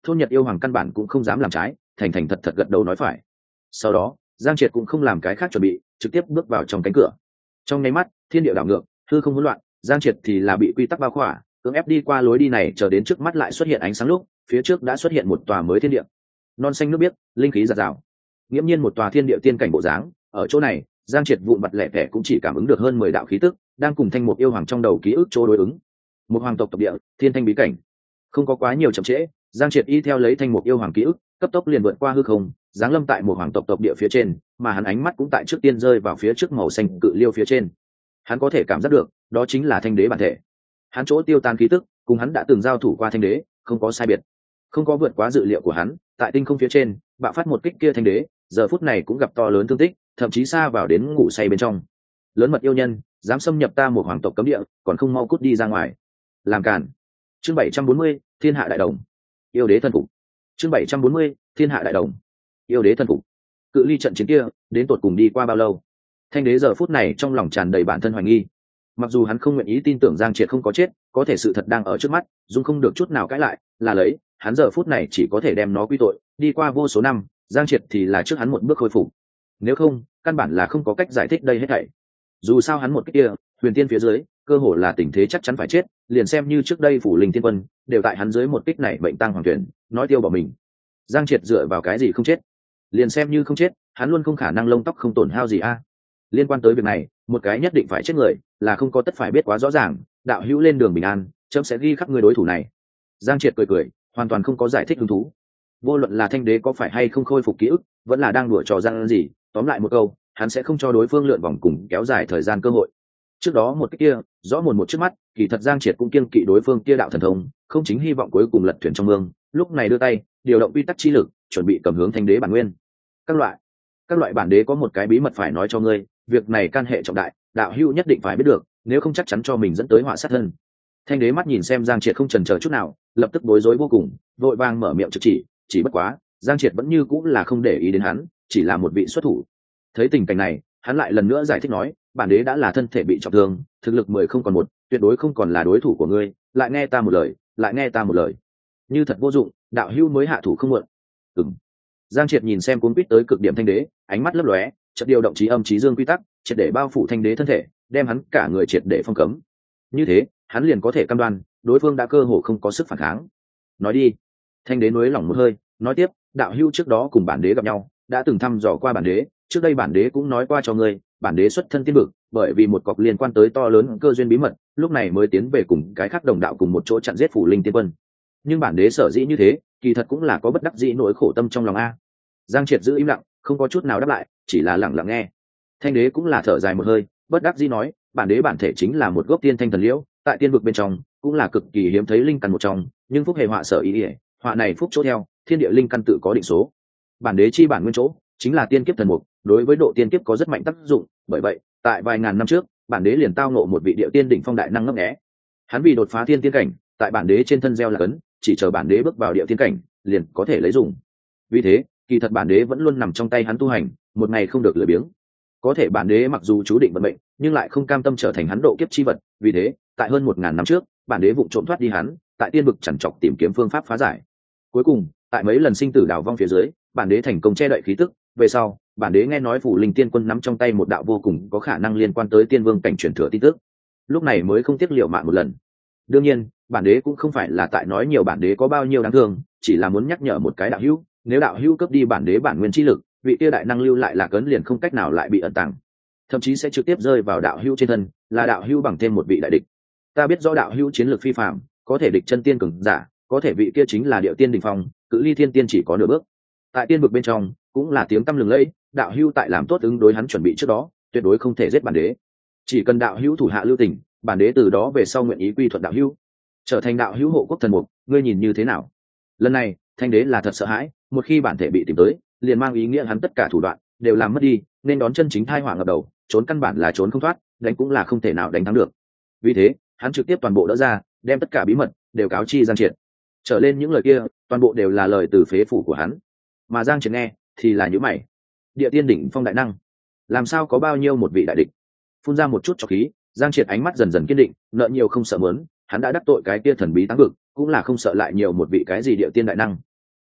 thôn Nhật yêu hoàng căn bản cũng không dám làm trái, thành thành thật thật gật đầu nói phải. Sau đó Giang Triệt cũng không làm cái khác chuẩn bị, trực tiếp bước vào trong cánh cửa. Trong nháy mắt thiên địa đảo ngược, hư không hỗn loạn, Giang Triệt thì là bị quy tắc bao khỏa, cưỡng ép đi qua lối đi này, chờ đến trước mắt lại xuất hiện ánh sáng lúc phía trước đã xuất hiện một tòa mới thiên địa, non xanh nước biếc, linh khí giạt rào, nghiễm nhiên một tòa thiên địa tiên cảnh bộ dáng. Ở chỗ này Giang Triệt vụn vặt lẻ tẻ cũng chỉ cảm ứng được hơn mười đạo khí tức đang cùng thanh mục yêu hoàng trong đầu ký ức chỗ đối ứng. Một hoàng tộc tộc địa, thiên thanh bí cảnh. Không có quá nhiều chậm trễ, Giang Triệt y theo lấy thanh mục yêu hoàng ký ức cấp tốc liền vượt qua hư không, giáng lâm tại một hoàng tộc tộc địa phía trên, mà hắn ánh mắt cũng tại trước tiên rơi vào phía trước màu xanh cự liêu phía trên. Hắn có thể cảm giác được đó chính là thanh đế bản thể. Hắn chỗ tiêu tan khí tức cùng hắn đã từng giao thủ qua thanh đế không có sai biệt, không có vượt quá dự liệu của hắn. Tại tinh không phía trên bạo phát một kích kia, thanh đế giờ phút này cũng gặp to lớn thương tích, thậm chí xa vào đến ngủ say bên trong. Lớn mật yêu nhân, dám xâm nhập ta một hoàng tộc cấm địa, còn không mau cút đi ra ngoài, làm cản. Chương bảy trăm bốn mươi, thiên hạ đại đồng, yêu đế thân phục. Chương bảy trăm bốn mươi, thiên hạ đại đồng, yêu đế thân phục. Cự ly trận chiến kia đến tột cùng đi qua bao lâu? Thanh đế giờ phút này trong lòng tràn đầy bản thân hoài nghi. Mặc dù hắn không nguyện ý tin tưởng Giang Triệt không có chết, có thể sự thật đang ở trước mắt, dung không được chút nào cãi lại, là lấy hắn giờ phút này chỉ có thể đem nó quy tội. Đi qua vô số năm, Giang Triệt thì là trước hắn một bước khôi phục, nếu không căn bản là không có cách giải thích đây hết thảy. Dù sao hắn một cái kia huyền tiên phía dưới cơ hồ là tình thế chắc chắn phải chết, liền xem như trước đây phủ linh thiên quân đều tại hắn dưới một kích này bệnh tăng hoàng tuyển nói tiêu bỏ mình. Giang Triệt dựa vào cái gì không chết? Liền xem như không chết, hắn luôn không khả năng lông tóc không tổn hao gì a. Liên quan tới việc này, một cái nhất định phải chết người là không có tất phải biết quá rõ ràng. Đạo hữu lên đường bình an, chấm sẽ ghi khắc người đối thủ này. Giang Triệt cười cười, hoàn toàn không có giải thích hứng thú. Vô luận là thanh đế có phải hay không khôi phục ký ức, vẫn là đang đùa trò gian gì, tóm lại một câu, hắn sẽ không cho đối phương lượn vòng cùng kéo dài thời gian cơ hội. Trước đó một cái kia rõ mồn một trước mắt, kỳ thật Giang Triệt cũng kiêng kỵ đối phương kia đạo thần thông, không chính hy vọng cuối cùng lật thuyền trong mương. Lúc này đưa tay điều động quy tắc chi lực, chuẩn bị cầm hướng thanh đế bản nguyên. Các loại các loại bản đế có một cái bí mật phải nói cho ngươi, việc này can hệ trọng đại, đạo hữu nhất định phải biết được, nếu không chắc chắn cho mình dẫn tới họa sát thân. Thanh đế mắt nhìn xem Giang Triệt không chần chờ chút nào, lập tức bối rối vô cùng, vội vàng mở miệng trực chỉ. Chỉ bất quá Giang Triệt vẫn như cũng là không để ý đến hắn, chỉ là một vị xuất thủ. Thấy tình cảnh này, hắn lại lần nữa giải thích nói, bản đế đã là thân thể bị trọng thương, thực lực mười không còn một, tuyệt đối không còn là đối thủ của ngươi, lại nghe ta một lời, lại nghe ta một lời. Như thật vô dụng, đạo hữu mới hạ thủ không muộn. Ừm. Giang Triệt nhìn xem cuốn quýt tới cực điểm thanh đế, ánh mắt lấp lóe, chợt điều động chí âm chí dương quy tắc, triệt để bao phủ thanh đế thân thể, đem hắn cả người triệt để phong cấm. Như thế, hắn liền có thể cam đoan, đối phương đã cơ hồ không có sức phản kháng. Nói đi. Thanh đế nuối lỏng một hơi, nói tiếp, đạo hữu trước đó cùng bản đế gặp nhau, đã từng thăm dò qua bản đế, trước đây bản đế cũng nói qua cho ngươi, bản đế xuất thân tiên vực, bởi vì một cọc liên quan tới to lớn cơ duyên bí mật, lúc này mới tiến về cùng cái khác đồng đạo cùng một chỗ chặn giết phủ linh tiên quân. Nhưng bản đế sở dĩ như thế, kỳ thật cũng là có bất đắc dĩ nỗi khổ tâm trong lòng a. Giang Triệt giữ im lặng, không có chút nào đáp lại, chỉ là lặng lặng nghe. Thanh đế cũng là thở dài một hơi, bất đắc dĩ nói, bản đế bản thể chính là một gốc tiên thanh thần liễu, tại tiên vực bên trong cũng là cực kỳ hiếm thấy linh căn một trong, nhưng phúc hề họa sở ý ỉa, họa này phúc chỗ theo, thiên địa linh căn tự có định số. Bản đế chi bản nguyên chỗ chính là tiên kiếp thần mục, đối với độ tiên kiếp có rất mạnh tác dụng, bởi vậy tại vài ngàn năm trước bản đế liền tao ngộ một vị địa tiên đỉnh phong đại năng ngấp nghé. Hắn vì đột phá thiên tiên cảnh, tại bản đế trên thân gieo là cấn, chỉ chờ bản đế bước vào địa tiên cảnh liền có thể lấy dùng. Vì thế kỳ thật bản đế vẫn luôn nằm trong tay hắn tu hành, một ngày không được lười biếng. Có thể bản đế mặc dù chú định vận mệnh, nhưng lại không cam tâm trở thành hắn độ kiếp chi vật, vì thế tại hơn một ngàn năm trước bản đế vụng trộm thoát đi hắn, tại tiên vực chằn trọc tìm kiếm phương pháp phá giải. Cuối cùng tại mấy lần sinh tử đào vong phía dưới, bản đế thành công che đậy khí tức. Về sau bản đế nghe nói phủ linh tiên quân nắm trong tay một đạo vô cùng có khả năng liên quan tới tiên vương cảnh truyền thừa tin tức, lúc này mới không tiếc liều mạng một lần. Đương nhiên bản đế cũng không phải là tại nói nhiều bản đế có bao nhiêu đáng thương, chỉ là muốn nhắc nhở một cái đạo hữu, nếu đạo hữu cướp đi bản đế bản nguyên chi lực, vị tiêu đại năng lưu lại là cấn liền không cách nào lại bị ẩn tàng, thậm chí sẽ trực tiếp rơi vào đạo hữu trên thân, là đạo hữu bằng thêm một vị đại địch. Ta biết rõ đạo hữu chiến lược phi phạm, có thể địch chân tiên cường giả, có thể vị kia chính là địa tiên đỉnh phong, cự ly thiên tiên chỉ có nửa bước. Tại tiên vực bên trong cũng là tiếng tăm lừng lẫy, đạo hữu tại làm tốt ứng đối hắn chuẩn bị trước đó, tuyệt đối không thể giết bản đế. Chỉ cần đạo hữu thủ hạ lưu tình, bản đế từ đó về sau nguyện ý quy thuận đạo hữu, trở thành đạo hữu hộ quốc thần mục. Ngươi nhìn như thế nào? Lần này thanh đế là thật sợ hãi, một khi bản thể bị tìm tới, liền mang ý nghĩa hắn tất cả thủ đoạn đều làm mất đi, nên đón chân chính thai họa ngập đầu, trốn căn bản là trốn không thoát, đánh cũng là không thể nào đánh thắng được. Vì thế hắn trực tiếp toàn bộ đỡ ra, đem tất cả bí mật đều cáo chi Giang Triệt. Trở lên những lời kia toàn bộ đều là lời từ phế phủ của hắn, mà Giang Triệt nghe thì là nhíu mày. Địa tiên đỉnh phong đại năng, làm sao có bao nhiêu một vị đại địch? Phun ra một chút trọc khí, Giang Triệt ánh mắt dần dần kiên định, nợ nhiều không sợ mớn, hắn đã đắc tội cái kia thần bí táng vực, cũng là không sợ lại nhiều một vị cái gì địa tiên đại năng.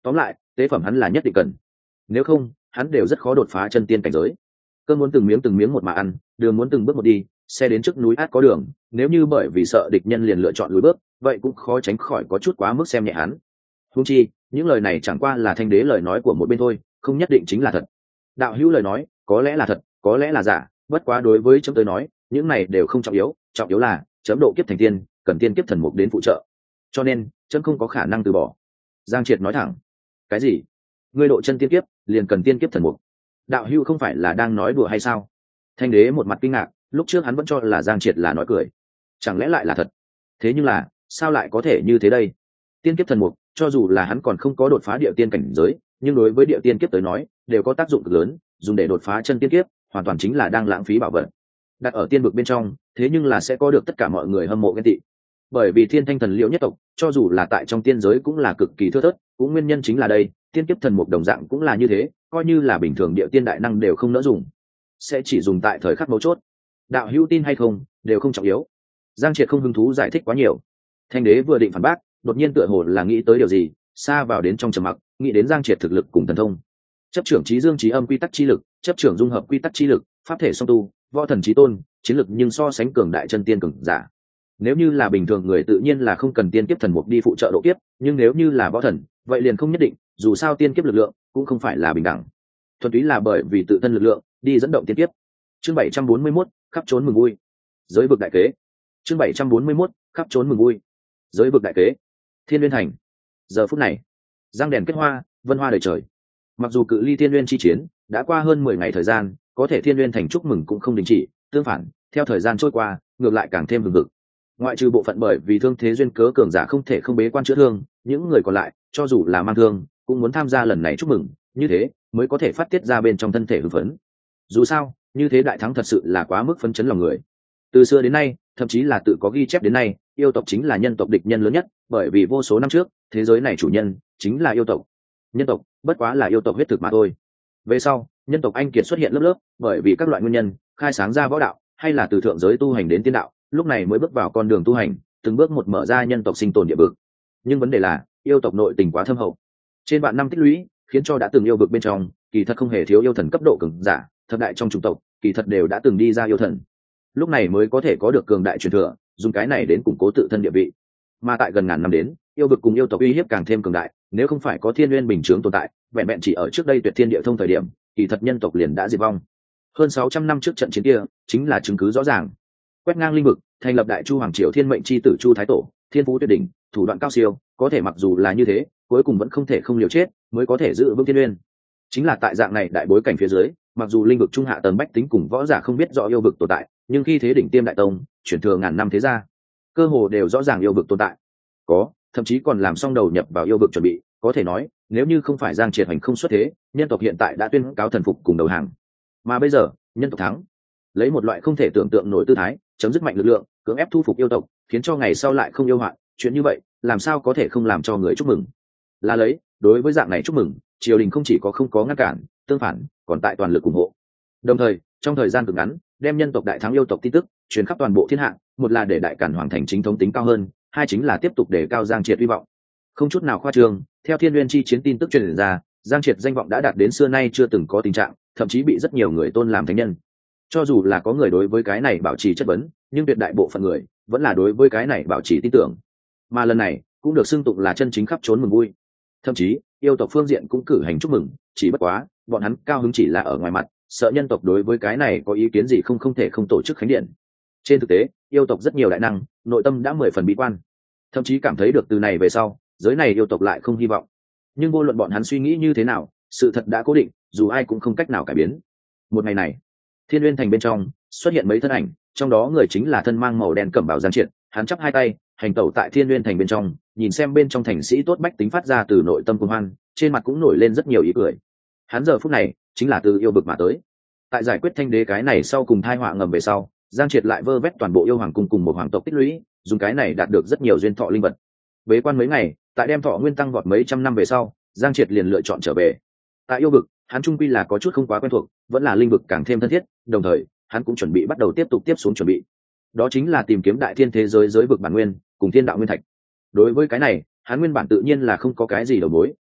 tóm lại tế phẩm hắn là nhất định cần, nếu không hắn đều rất khó đột phá chân tiên cảnh giới. Cơm muốn từng miếng từng miếng một mà ăn, đường muốn từng bước một đi, xe đến trước núi át có đường, nếu như bởi vì sợ địch nhân liền lựa chọn lùi bước, vậy cũng khó tránh khỏi có chút quá mức xem nhẹ hắn. Huống chi những lời này chẳng qua là thanh đế lời nói của một bên thôi, không nhất định chính là thật. Đạo hữu lời nói có lẽ là thật, có lẽ là giả, bất quá đối với chấm tới nói những này đều không trọng yếu, trọng yếu là chấm độ kiếp thành tiên cần tiên kiếp thần mục đến phụ trợ, cho nên chấm không có khả năng từ bỏ. Giang Triệt nói thẳng. Cái gì? Ngươi độ chân tiên kiếp liền cần tiên kiếp thần mục? Đạo hữu không phải là đang nói đùa hay sao? Thanh đế một mặt kinh ngạc, lúc trước hắn vẫn cho là Giang Triệt là nói cười, chẳng lẽ lại là thật? Thế nhưng là sao lại có thể như thế đây? Tiên kiếp thần mục cho dù là hắn còn không có đột phá địa tiên cảnh giới, nhưng đối với địa tiên kiếp tới nói đều có tác dụng cực lớn, dùng để đột phá chân tiên kiếp hoàn toàn chính là đang lãng phí bảo vật. Đặt ở tiên vực bên trong thế nhưng là sẽ có được tất cả mọi người hâm mộ ghen tị, bởi vì thiên thanh thần liễu nhất tộc cho dù là tại trong tiên giới cũng là cực kỳ thưa thớt, cũng nguyên nhân chính là đây, tiên kiếp thần mục đồng dạng cũng là như thế, coi như là bình thường địa tiên đại năng đều không nỡ dùng, sẽ chỉ dùng tại thời khắc mấu chốt. Đạo hữu tin hay không đều không trọng yếu. Giang Triệt không hứng thú giải thích quá nhiều. Thanh đế vừa định phản bác, đột nhiên tựa hồ là nghĩ tới điều gì, xa vào đến trong trầm mặc, nghĩ đến Giang Triệt thực lực cùng thần thông. Chấp trưởng trí dương trí âm quy tắc chi lực, chấp trưởng dung hợp quy tắc chi lực, pháp thể song tu, võ thần trí tôn, chiến lực nhưng so sánh cường đại chân tiên cường giả. Nếu như là bình thường người tự nhiên là không cần tiên kiếp thần mục đi phụ trợ độ kiếp, nhưng nếu như là võ thần, vậy liền không nhất định, dù sao tiên kiếp lực lượng cũng không phải là bình đẳng, thuần túy là bởi vì tự thân lực lượng đi dẫn động tiên kiếp. Chương bảy trăm bốn mươi mốt, khắp trốn mừng vui. Giới vực đại kế. Chương bảy trăm bốn mươi mốt, khắp trốn mừng vui. Giới vực đại kế. Thiên Nguyên Thành. Giờ phút này, răng đèn kết hoa, vân hoa đầy trời. Mặc dù cự ly Thiên Nguyên chi chiến đã qua hơn mười ngày thời gian, có thể Thiên Nguyên Thành chúc mừng cũng không đình chỉ, tương phản, theo thời gian trôi qua, ngược lại càng thêm hừng hực. Ngoại trừ bộ phận bởi vì thương thế duyên cớ cường giả không thể không bế quan chữa thương, những người còn lại, cho dù là mang thương, cũng muốn tham gia lần này chúc mừng, như thế mới có thể phát tiết ra bên trong thân thể hưng phấn. Dù sao, như thế đại thắng thật sự là quá mức phấn chấn lòng người. Từ xưa đến nay, thậm chí là tự có ghi chép đến nay, yêu tộc chính là nhân tộc địch nhân lớn nhất, bởi vì vô số năm trước, thế giới này chủ nhân chính là yêu tộc. Nhân tộc bất quá là yêu tộc huyết thực mà thôi. Về sau, nhân tộc anh kiệt xuất hiện lớp lớp, bởi vì các loại nguyên nhân, khai sáng ra võ đạo, hay là từ thượng giới tu hành đến tiên đạo, lúc này mới bước vào con đường tu hành, từng bước một mở ra nhân tộc sinh tồn địa vực. Nhưng vấn đề là, yêu tộc nội tình quá thâm hậu. Trên vạn năm tích lũy, khiến cho đã từng yêu vực bên trong, kỳ thật không hề thiếu yêu thần cấp độ cường giả, thập đại trong chủng tộc, kỳ thật đều đã từng đi ra yêu thần. Lúc này mới có thể có được cường đại truyền thừa, dùng cái này đến củng cố tự thân địa vị. Mà tại gần ngàn năm đến, yêu vực cùng yêu tộc uy hiếp càng thêm cường đại, nếu không phải có thiên nguyên bình chướng tồn tại, vẹn vẹn chỉ ở trước đây tuyệt thiên địa thông thời điểm, kỳ thật nhân tộc liền đã diệt vong. Hơn sáu trăm năm trước trận chiến kia, chính là chứng cứ rõ ràng. Quét ngang linh vực, thành lập đại chu hoàng triều thiên mệnh chi tử chu thái tổ, thiên phú tuyệt đỉnh, thủ đoạn cao siêu, có thể mặc dù là như thế, cuối cùng vẫn không thể không liều chết, mới có thể giữ vững thiên nguyên. Chính là tại dạng này đại bối cảnh phía dưới, mặc dù linh vực trung hạ tầng bách tính cùng võ giả không biết rõ yêu vực tồn tại, nhưng khi thế đỉnh tiêm đại tông chuyển thừa ngàn năm thế gia, cơ hồ đều rõ ràng yêu vực tồn tại, có thậm chí còn làm xong đầu nhập vào yêu vực chuẩn bị. Có thể nói, nếu như không phải Giang Triệt hành không xuất thế, nhân tộc hiện tại đã tuyên cáo thần phục cùng đầu hàng. Mà bây giờ, nhân tộc thắng, lấy một loại không thể tưởng tượng nổi tư thái, chấm dứt mạnh lực lượng, cưỡng ép thu phục yêu tộc, khiến cho ngày sau lại không yêu hoạn. Chuyện như vậy, làm sao có thể không làm cho người chúc mừng? Là lấy, đối với dạng này chúc mừng, triều đình không chỉ có không có ngăn cản, tương phản, còn tại toàn lực ủng hộ. Đồng thời, trong thời gian cực ngắn, đem nhân tộc đại thắng yêu tộc tin tức truyền khắp toàn bộ thiên hạ, một là để đại cản hoàng thành chính thống tính cao hơn, hai chính là tiếp tục để cao Giang Triệt hy vọng. Không chút nào khoa trương, theo Thiên Nguyên chi chiến tin tức truyền ra, Giang Triệt danh vọng đã đạt đến xưa nay chưa từng có tình trạng, thậm chí bị rất nhiều người tôn làm thánh nhân. Cho dù là có người đối với cái này bảo trì chất vấn, nhưng tuyệt đại bộ phận người vẫn là đối với cái này bảo trì tin tưởng. Mà lần này cũng được xưng tụng là chân chính khắp trốn mừng vui. Thậm chí, yêu tộc phương diện cũng cử hành chúc mừng, chỉ bất quá, bọn hắn cao hứng chỉ là ở ngoài mặt, sợ nhân tộc đối với cái này có ý kiến gì không không thể không tổ chức khánh điện. Trên thực tế, yêu tộc rất nhiều đại năng, nội tâm đã mười phần bi quan, thậm chí cảm thấy được từ này về sau, giới này yêu tộc lại không hy vọng. Nhưng vô luận bọn hắn suy nghĩ như thế nào, sự thật đã cố định, dù ai cũng không cách nào cải biến. Một ngày này, Thiên Nguyên Thành bên trong xuất hiện mấy thân ảnh, trong đó người chính là thân mang màu đen cẩm bào Giang Triệt, hắn chắp hai tay, hành tẩu tại Thiên Nguyên Thành bên trong, nhìn xem bên trong thành sĩ tốt bách tính phát ra từ nội tâm cuồng hoan, trên mặt cũng nổi lên rất nhiều ý cười. Hắn giờ phút này chính là từ yêu vực mà tới. Tại giải quyết thanh đế cái này sau cùng thai họa ngầm về sau, Giang Triệt lại vơ vét toàn bộ yêu hoàng cung cùng một hoàng tộc tích lũy, dùng cái này đạt được rất nhiều duyên thọ linh vật. Bế quan mấy ngày, tại đem thọ nguyên tăng vọt mấy trăm năm về sau, Giang Triệt liền lựa chọn trở về. Tại yêu vực, hắn trung quy là có chút không quá quen thuộc, vẫn là linh vực càng thêm thân thiết, đồng thời, hắn cũng chuẩn bị bắt đầu tiếp tục tiếp xuống chuẩn bị. Đó chính là tìm kiếm đại thiên thế giới giới vực bản nguyên, cùng thiên đạo nguyên thạch. Đối với cái này, hắn nguyên bản tự nhiên là không có cái gì đầu mối,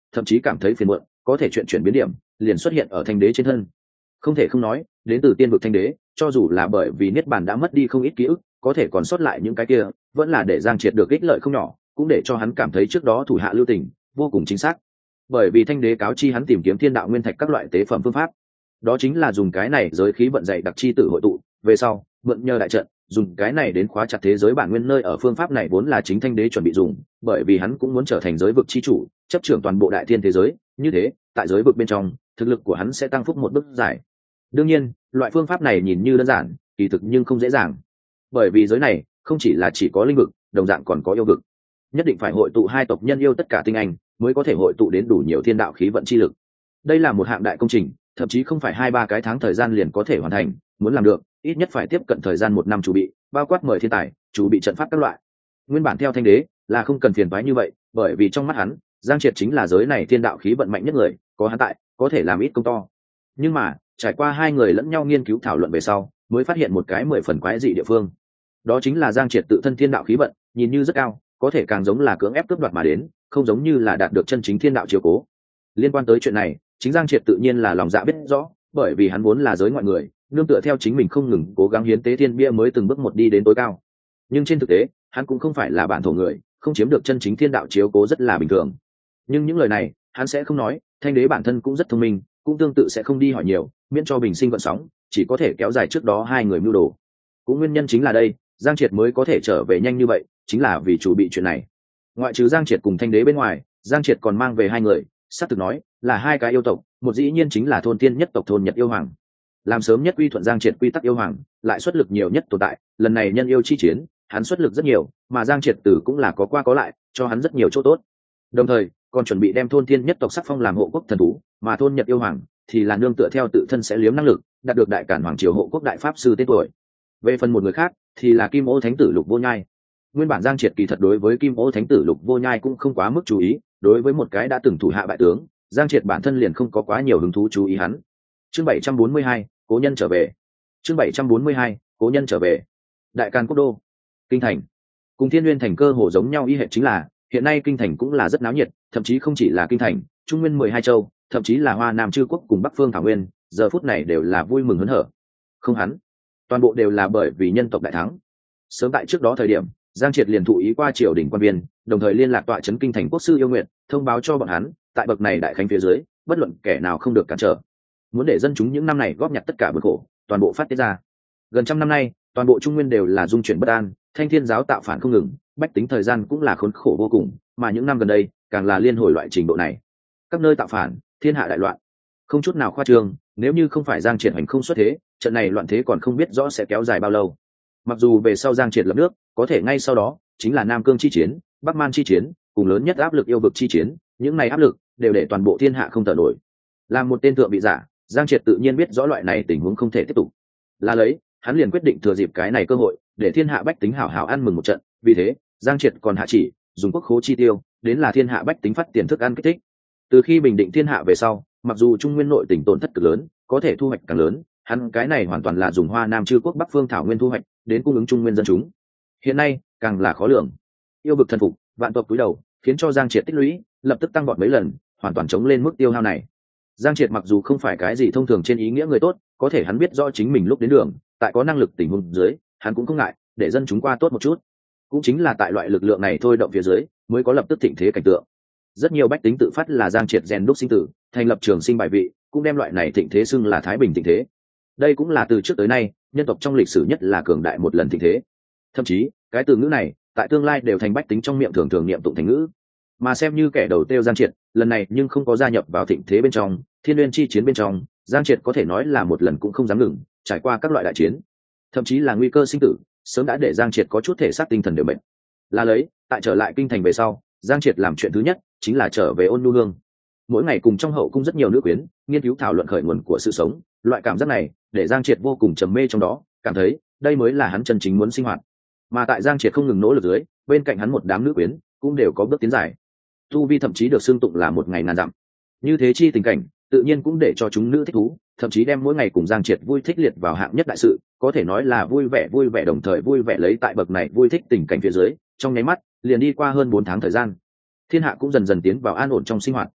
thậm chí cảm thấy phiền muộn, có thể chuyện chuyển biến điểm liền xuất hiện ở thanh đế trên thân. Không thể không nói, đến từ tiên vực thanh đế, cho dù là bởi vì niết bàn đã mất đi không ít ký ức, có thể còn sót lại những cái kia, vẫn là để Giang Triệt được ích lợi không nhỏ, cũng để cho hắn cảm thấy trước đó thủ hạ lưu tình vô cùng chính xác. Bởi vì thanh đế cáo chi hắn tìm kiếm thiên đạo nguyên thạch các loại tế phẩm phương pháp, đó chính là dùng cái này giới khí vận dạy đặc chi tử hội tụ, về sau mượn nhờ đại trận, dùng cái này đến khóa chặt thế giới bản nguyên nơi ở. Phương pháp này vốn là chính thanh đế chuẩn bị dùng, bởi vì hắn cũng muốn trở thành giới vực chi chủ, chấp trưởng toàn bộ đại thiên thế giới, như thế tại giới vực bên trong thực lực của hắn sẽ tăng phúc một bước dài. Đương nhiên loại phương pháp này nhìn như đơn giản, kỳ thực nhưng không dễ dàng, bởi vì giới này không chỉ là chỉ có linh vực, đồng dạng còn có yêu vực, nhất định phải hội tụ hai tộc nhân yêu tất cả tinh anh mới có thể hội tụ đến đủ nhiều thiên đạo khí vận chi lực. Đây là một hạng đại công trình, thậm chí không phải hai ba cái tháng thời gian liền có thể hoàn thành, muốn làm được ít nhất phải tiếp cận thời gian một năm chuẩn bị, bao quát mời thiên tài, chuẩn bị trận pháp các loại. Nguyên bản theo thanh đế là không cần phiền toái như vậy, bởi vì trong mắt hắn, Giang Triệt chính là giới này thiên đạo khí vận mạnh nhất người, có hắn tại, có thể làm ít công to. Nhưng mà trải qua hai người lẫn nhau nghiên cứu thảo luận về sau, mới phát hiện một cái mười phần quái dị địa phương. Đó chính là Giang Triệt tự thân thiên đạo khí vận nhìn như rất cao, có thể càng giống là cưỡng ép cướp đoạt mà đến, không giống như là đạt được chân chính thiên đạo chiếu cố. Liên quan tới chuyện này, chính Giang Triệt tự nhiên là lòng dạ biết rõ, bởi vì hắn vốn là giới ngoại người, nương tựa theo chính mình không ngừng cố gắng hiến tế thiên bia mới từng bước một đi đến tối cao. Nhưng trên thực tế, hắn cũng không phải là bản thổ người, không chiếm được chân chính thiên đạo chiếu cố rất là bình thường. Nhưng những lời này, hắn sẽ không nói, thanh đế bản thân cũng rất thông minh, cũng tương tự sẽ không đi hỏi nhiều, miễn cho bình sinh vận sóng, chỉ có thể kéo dài trước đó hai người mưu đồ. Cũng nguyên nhân chính là đây, Giang Triệt mới có thể trở về nhanh như vậy, chính là vì chủ bị chuyện này. Ngoại trừ Giang Triệt cùng thanh đế bên ngoài, Giang Triệt còn mang về hai người, xác thực nói là hai cái yêu tộc, một dĩ nhiên chính là thôn tiên nhất tộc thôn Nhật yêu hoàng, làm sớm nhất quy thuận Giang Triệt quy tắc yêu hoàng, lại xuất lực nhiều nhất tồn tại. Lần này nhân yêu chi chiến, hắn xuất lực rất nhiều, mà Giang Triệt tử cũng là có qua có lại, cho hắn rất nhiều chỗ tốt. Đồng thời còn chuẩn bị đem thôn tiên nhất tộc sắc phong làm hộ quốc thần thú, mà thôn Nhật yêu hoàng thì là nương tựa theo tự thân sẽ liếm năng lực, đạt được đại cản hoàng triều hộ quốc đại pháp sư tên tuổi. Về phần một người khác thì là Kim Ô Thánh tử Lục Vô Nhai. Nguyên bản Giang Triệt kỳ thật đối với Kim Ô Thánh tử Lục Vô Nhai cũng không quá mức chú ý, đối với một cái đã từng thủ hạ bại tướng, Giang Triệt bản thân liền không có quá nhiều hứng thú chú ý hắn. Chương bảy trăm bốn mươi hai, cố nhân trở về. Chương bảy trăm bốn mươi hai, cố nhân trở về. Đại Càn Quốc đô, kinh thành. Cùng Thiên Nguyên thành cơ hồ giống nhau y hệt, chính là hiện nay kinh thành cũng là rất náo nhiệt, thậm chí không chỉ là kinh thành, Trung Nguyên mười hai châu, thậm chí là Hoa Nam Chư quốc cùng Bắc Phương Thảo Nguyên, giờ phút này đều là vui mừng hớn hở. Không hắn, toàn bộ đều là bởi vì nhân tộc đại thắng. Sớm tại trước đó thời điểm, Giang Triệt liền thụ ý qua triều đình quan viên, đồng thời liên lạc tọa trấn kinh thành quốc sư yêu nguyện, thông báo cho bọn hắn, tại bậc này đại khánh phía dưới, bất luận kẻ nào không được cản trở. Muốn để dân chúng những năm này góp nhặt tất cả bực khổ, toàn bộ phát tiết ra. Gần trăm năm nay, toàn bộ Trung Nguyên đều là dung chuyển bất an, Thanh Thiên giáo tạo phản không ngừng, bách tính thời gian cũng là khốn khổ vô cùng, mà những năm gần đây, càng là liên hồi loại trình độ này. Các nơi tạo phản, thiên hạ đại loạn, không chút nào khoa trương, nếu như không phải Giang Triệt hành không xuất thế, trận này loạn thế còn không biết rõ sẽ kéo dài bao lâu. Mặc dù về sau Giang Triệt lập nước, có thể ngay sau đó chính là Nam Cương chi chiến, Bắc Man chi chiến, cùng lớn nhất áp lực yêu vực chi chiến, những này áp lực đều để toàn bộ thiên hạ không thở nổi. Làm một tên thượng vị giả, Giang Triệt tự nhiên biết rõ loại này tình huống không thể tiếp tục. Là lấy, hắn liền quyết định thừa dịp cái này cơ hội, để thiên hạ bách tính hảo hảo ăn mừng một trận. Vì thế, Giang Triệt còn hạ chỉ, dùng quốc khố chi tiêu, đến là thiên hạ bách tính phát tiền thức ăn kích thích. Từ khi bình định thiên hạ về sau, mặc dù Trung Nguyên nội tỉnh tổn thất cực lớn, có thể thu hoạch càng lớn, hắn cái này hoàn toàn là dùng Hoa Nam Chư quốc Bắc Phương Thảo Nguyên thu hoạch, đến cung ứng Trung Nguyên dân chúng. Hiện nay, càng là khó lường. Yêu vực thần phục, vạn tộc cúi đầu, khiến cho Giang Triệt tích lũy lập tức tăng vọt mấy lần, hoàn toàn chống lên mức tiêu hao này. Giang Triệt mặc dù không phải cái gì thông thường trên ý nghĩa người tốt, có thể hắn biết rõ chính mình lúc đến đường, tại có năng lực tình huống dưới, hắn cũng không ngại để dân chúng qua tốt một chút. Cũng chính là tại loại lực lượng này thôi động phía dưới, mới có lập tức thịnh thế cảnh tượng. Rất nhiều bách tính tự phát là Giang Triệt rèn đúc sinh tử, thành lập trường sinh bài vị, cũng đem loại này thịnh thế xưng là thái bình thịnh thế. Đây cũng là từ trước tới nay, nhân tộc trong lịch sử nhất là cường đại một lần thịnh thế. Thậm chí, cái từ ngữ này, tại tương lai đều thành bách tính trong miệng thường thường niệm tụng thành ngữ. Mà xem như kẻ đầu tiêu Giang Triệt, lần này nhưng không có gia nhập vào thịnh thế bên trong, Thiên Nguyên chi chiến bên trong, Giang Triệt có thể nói là một lần cũng không dám ngừng, trải qua các loại đại chiến, thậm chí là nguy cơ sinh tử, sớm đã để Giang Triệt có chút thể xác tinh thần đều bệnh. Là lấy, tại trở lại kinh thành về sau, Giang Triệt làm chuyện thứ nhất chính là trở về Ôn Nhu Hương. Mỗi ngày cùng trong hậu cung rất nhiều nữ quyến nghiên cứu thảo luận khởi nguồn của sự sống, loại cảm giác này để Giang Triệt vô cùng trầm mê trong đó, cảm thấy đây mới là hắn chân chính muốn sinh hoạt. Mà tại Giang Triệt không ngừng nỗ lực dưới, bên cạnh hắn một đám nữ quyến cũng đều có bước tiến dài, tu vi thậm chí được xưng tụng là một ngày ngàn dặm. Như thế chi tình cảnh tự nhiên cũng để cho chúng nữ thích thú, thậm chí đem mỗi ngày cùng Giang Triệt vui thích liệt vào hạng nhất đại sự, có thể nói là vui vẻ vui vẻ đồng thời vui vẻ lấy tại bậc này vui thích tình cảnh phía dưới, trong nháy mắt liền đi qua hơn bốn tháng thời gian. Thiên hạ cũng dần dần tiến vào an ổn trong sinh hoạt.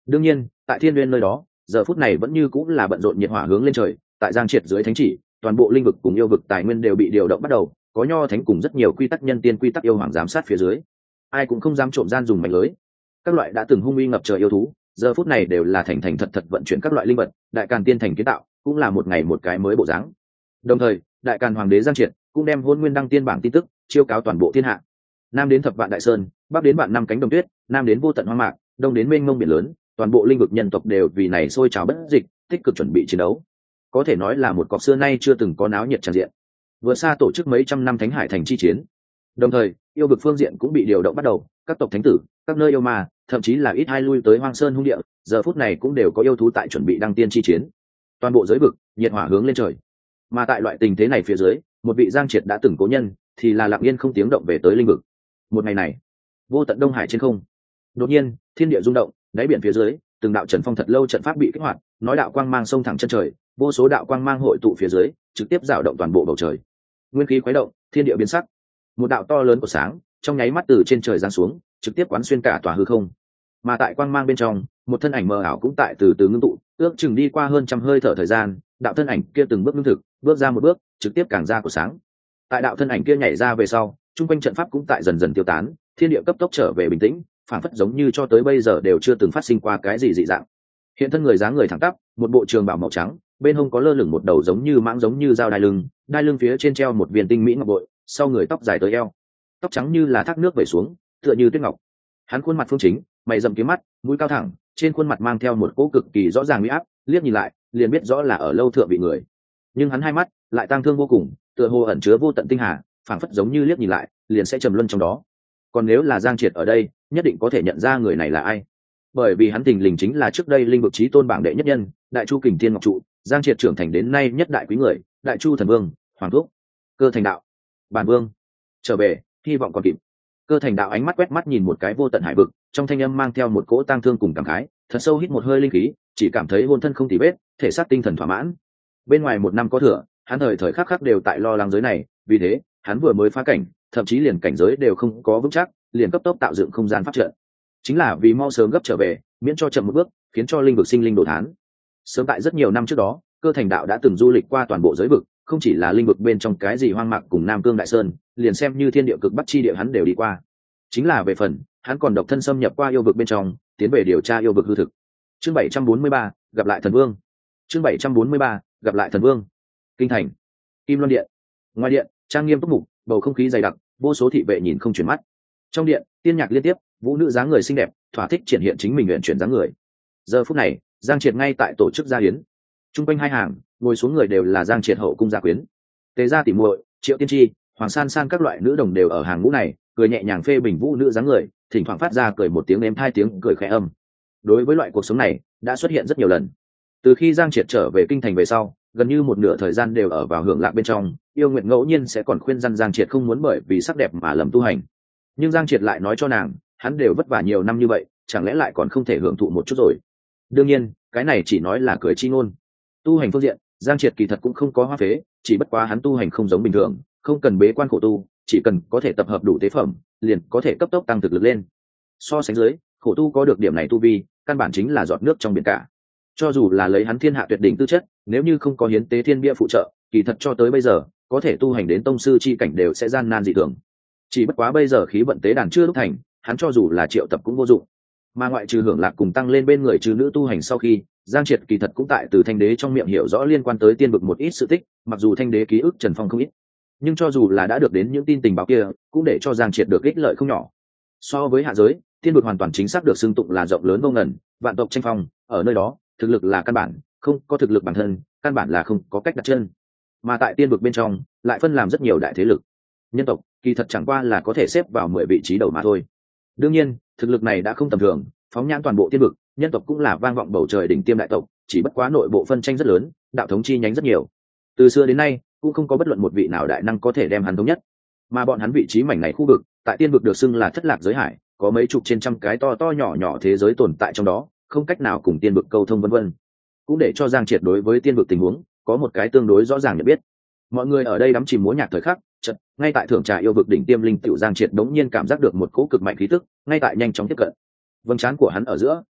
Đương nhiên tại thiên nguyên nơi đó giờ phút này vẫn như cũng là bận rộn nhiệt hỏa hướng lên trời. Tại giang triệt dưới thánh chỉ, toàn bộ linh vực cùng yêu vực tài nguyên đều bị điều động bắt đầu, có nho thánh cùng rất nhiều quy tắc nhân tiên quy tắc yêu hoàng giám sát phía dưới, ai cũng không dám trộm gian dùng mạnh lưới. Các loại đã từng hung uy ngập trời yêu thú giờ phút này đều là thành thành thật thật vận chuyển các loại linh vật. Đại càn tiên thành kiến tạo cũng là một ngày một cái mới bộ dáng. Đồng thời đại càn hoàng đế giang triệt cũng đem hôn nguyên đăng tiên bảng tin tức chiêu cáo toàn bộ thiên hạ. Nam đến thập vạn đại sơn, bắc đến vạn năm cánh đồng tuyết, nam đến vô tận hoang mạc, đông đến mênh mông biển lớn, toàn bộ linh vực nhân tộc đều vì này sôi trào bất dịch, tích cực chuẩn bị chiến đấu. Có thể nói là một cọc xưa nay chưa từng có náo nhiệt tràn diện, vừa xa tổ chức mấy trăm năm thánh hải thành chi chiến. Đồng thời yêu vực phương diện cũng bị điều động bắt đầu, các tộc thánh tử, các nơi yêu ma, thậm chí là ít hai lui tới hoang sơn hung địa, giờ phút này cũng đều có yêu thú tại chuẩn bị đăng tiên chi chiến. Toàn bộ giới vực nhiệt hỏa hướng lên trời. Mà tại loại tình thế này phía dưới, một vị giang triệt đã từng cố nhân thì là lặng yên không tiếng động về tới linh vực. Một ngày này vô tận đông hải trên không, đột nhiên thiên địa rung động, đáy biển phía dưới từng đạo trần phong thật lâu trận pháp bị kích hoạt, nói đạo quang mang sông thẳng chân trời, vô số đạo quang mang hội tụ phía dưới trực tiếp dạo động toàn bộ bầu trời. Nguyên khí khuấy động, thiên địa biến sắc, một đạo to lớn của sáng trong nháy mắt từ trên trời giáng xuống, trực tiếp quán xuyên cả tòa hư không. Mà tại quang mang bên trong, một thân ảnh mờ ảo cũng tại từ từ ngưng tụ, ước chừng đi qua hơn trăm hơi thở thời gian, đạo thân ảnh kia từng bước ngưng thực, bước ra một bước trực tiếp càng ra của sáng. Tại đạo thân ảnh kia nhảy ra về sau, trung quanh trận pháp cũng tại dần dần tiêu tán, thiên địa cấp tốc trở về bình tĩnh, phản phất giống như cho tới bây giờ đều chưa từng phát sinh qua cái gì dị dạng. Hiện thân người dáng người thẳng tắp, một bộ trường bào màu trắng, bên hông có lơ lửng một đầu giống như mãng giống như dao đai lưng, đai lưng phía trên treo một viên tinh mỹ ngọc bội, sau người tóc dài tới eo, tóc trắng như là thác nước vẩy xuống, tựa như tuyết ngọc. Hắn khuôn mặt phương chính, mày rậm kiếm mắt, mũi cao thẳng, trên khuôn mặt mang theo một cỗ cực kỳ rõ ràng uy áp, liếc nhìn lại liền biết rõ là ở lâu thượng vị người. Nhưng hắn hai mắt lại tang thương vô cùng, tựa hồ ẩn chứa vô tận tinh hà, phảng phất giống như liếc nhìn lại liền sẽ trầm luân trong đó. Còn nếu là giang triệt ở đây, nhất định có thể nhận ra người này là ai, bởi vì hắn thình lình chính là trước đây linh vực chí tôn bảng đệ nhất nhân, đại chu kình thiên ngọc trụ, giang triệt trưởng thành đến nay nhất đại quý người, đại chu thần vương hoàng thúc. Cơ thành đạo, bản vương trở về, hy vọng còn kịp. Cơ thành đạo ánh mắt quét mắt nhìn một cái vô tận hải vực, trong thanh âm mang theo một cỗ tang thương cùng cảm khái, thật sâu hít một hơi linh khí, chỉ cảm thấy hồn thân không tì vết, thể xác tinh thần thỏa mãn. Bên ngoài một năm có thừa, hắn thời thời khắc khắc đều tại lo lắng giới này, vì thế hắn vừa mới phá cảnh, thậm chí liền cảnh giới đều không có vững chắc, liền cấp tốc tạo dựng không gian pháp trận, chính là vì mau sớm gấp trở về, miễn cho chậm một bước khiến cho linh vực sinh linh đồ thán. Sớm tại rất nhiều năm trước đó, Cơ thành đạo đã từng du lịch qua toàn bộ giới vực, không chỉ là linh vực bên trong cái gì hoang mạc cùng nam cương đại sơn, liền xem như thiên địa cực bắc chi địa hắn đều đi qua. Chính là về phần hắn còn độc thân xâm nhập qua yêu vực bên trong, tiến về điều tra yêu vực hư thực. Chương bảy trăm bốn mươi ba, gặp lại thần vương. Chương bảy trăm bốn mươi ba, gặp lại thần vương. Kinh thành Kim Loan điện. Ngoài điện trang nghiêm túc mục, bầu không khí dày đặc, vô số thị vệ nhìn không chuyển mắt. Trong điện tiên nhạc liên tiếp, vũ nữ dáng người xinh đẹp thỏa thích triển hiện chính mình nguyện chuyển dáng người. Giờ phút này giang triệt ngay tại tổ chức gia hiến, trung quanh hai hàng ngồi xuống người đều là giang triệt hậu cung gia quyến, tề gia tỉ muội, triệu tiên tri, hoàng san san các loại nữ đồng đều ở hàng ngũ này, cười nhẹ nhàng phê bình vũ nữ dáng người, thỉnh thoảng phát ra cười một tiếng êm hai tiếng cười khẽ âm. Đối với loại cuộc sống này đã xuất hiện rất nhiều lần. Từ khi giang triệt trở về kinh thành về sau, gần như một nửa thời gian đều ở vào hưởng lạc bên trong, yêu nguyện ngẫu nhiên sẽ còn khuyên răn giang triệt không muốn bởi vì sắc đẹp mà lầm tu hành. Nhưng giang triệt lại nói cho nàng, hắn đều vất vả nhiều năm như vậy, chẳng lẽ lại còn không thể hưởng thụ một chút rồi. Đương nhiên cái này chỉ nói là cười chi ngôn. Tu hành phương diện giang triệt kỳ thật cũng không có hoa phế, chỉ bất quá hắn tu hành không giống bình thường, không cần bế quan khổ tu, chỉ cần có thể tập hợp đủ tế phẩm liền có thể cấp tốc tăng thực lực lên. So sánh dưới, khổ tu có được điểm này tu vi căn bản chính là giọt nước trong biển cả. Cho dù là lấy hắn thiên hạ tuyệt đỉnh tư chất, nếu như không có hiến tế thiên bia phụ trợ, kỳ thật cho tới bây giờ có thể tu hành đến tông sư chi cảnh đều sẽ gian nan dị thường. Chỉ bất quá bây giờ khí vận tế đàn chưa lúc thành, hắn cho dù là triệu tập cũng vô dụng. Mà ngoại trừ hưởng lạc cùng tăng lên bên người trừ nữ tu hành sau khi, giang triệt kỳ thật cũng tại từ thanh đế trong miệng hiểu rõ liên quan tới tiên vực một ít sự tích, mặc dù thanh đế ký ức trần phong không ít, nhưng cho dù là đã được đến những tin tình báo kia cũng để cho giang triệt được ích lợi không nhỏ. So với hạ giới, tiên vực hoàn toàn chính xác được xưng tụng là rộng lớn vô ngần, vạn tộc tranh phong, ở nơi đó thực lực là căn bản, không có thực lực bản thân căn bản là không có cách đặt chân. Mà tại tiên vực bên trong lại phân làm rất nhiều đại thế lực, nhân tộc kỳ thật chẳng qua là có thể xếp vào mười vị trí đầu mà thôi. Đương nhiên thực lực này đã không tầm thường, phóng nhãn toàn bộ tiên vực, nhân tộc cũng là vang vọng bầu trời đỉnh tiêm đại tộc, chỉ bất quá nội bộ phân tranh rất lớn, đạo thống chi nhánh rất nhiều, từ xưa đến nay cũng không có bất luận một vị nào đại năng có thể đem hắn thống nhất. Mà bọn hắn vị trí mảnh này khu vực tại tiên vực được xưng là thất lạc giới hải, có mấy chục trên trăm cái to to nhỏ nhỏ thế giới tồn tại trong đó, không cách nào cùng tiên vực câu thông vân vân, cũng để cho giang triệt đối với tiên vực tình huống có một cái tương đối rõ ràng nhận biết. Mọi người ở đây đắm chìm múa nhạc thời khắc, chợt ngay tại thưởng trà yêu vực đỉnh tiêm linh tiểu giang triệt đống nhiên cảm giác được một cỗ cực mạnh khí tức ngay tại nhanh chóng tiếp cận. Vầng trán của hắn ở giữa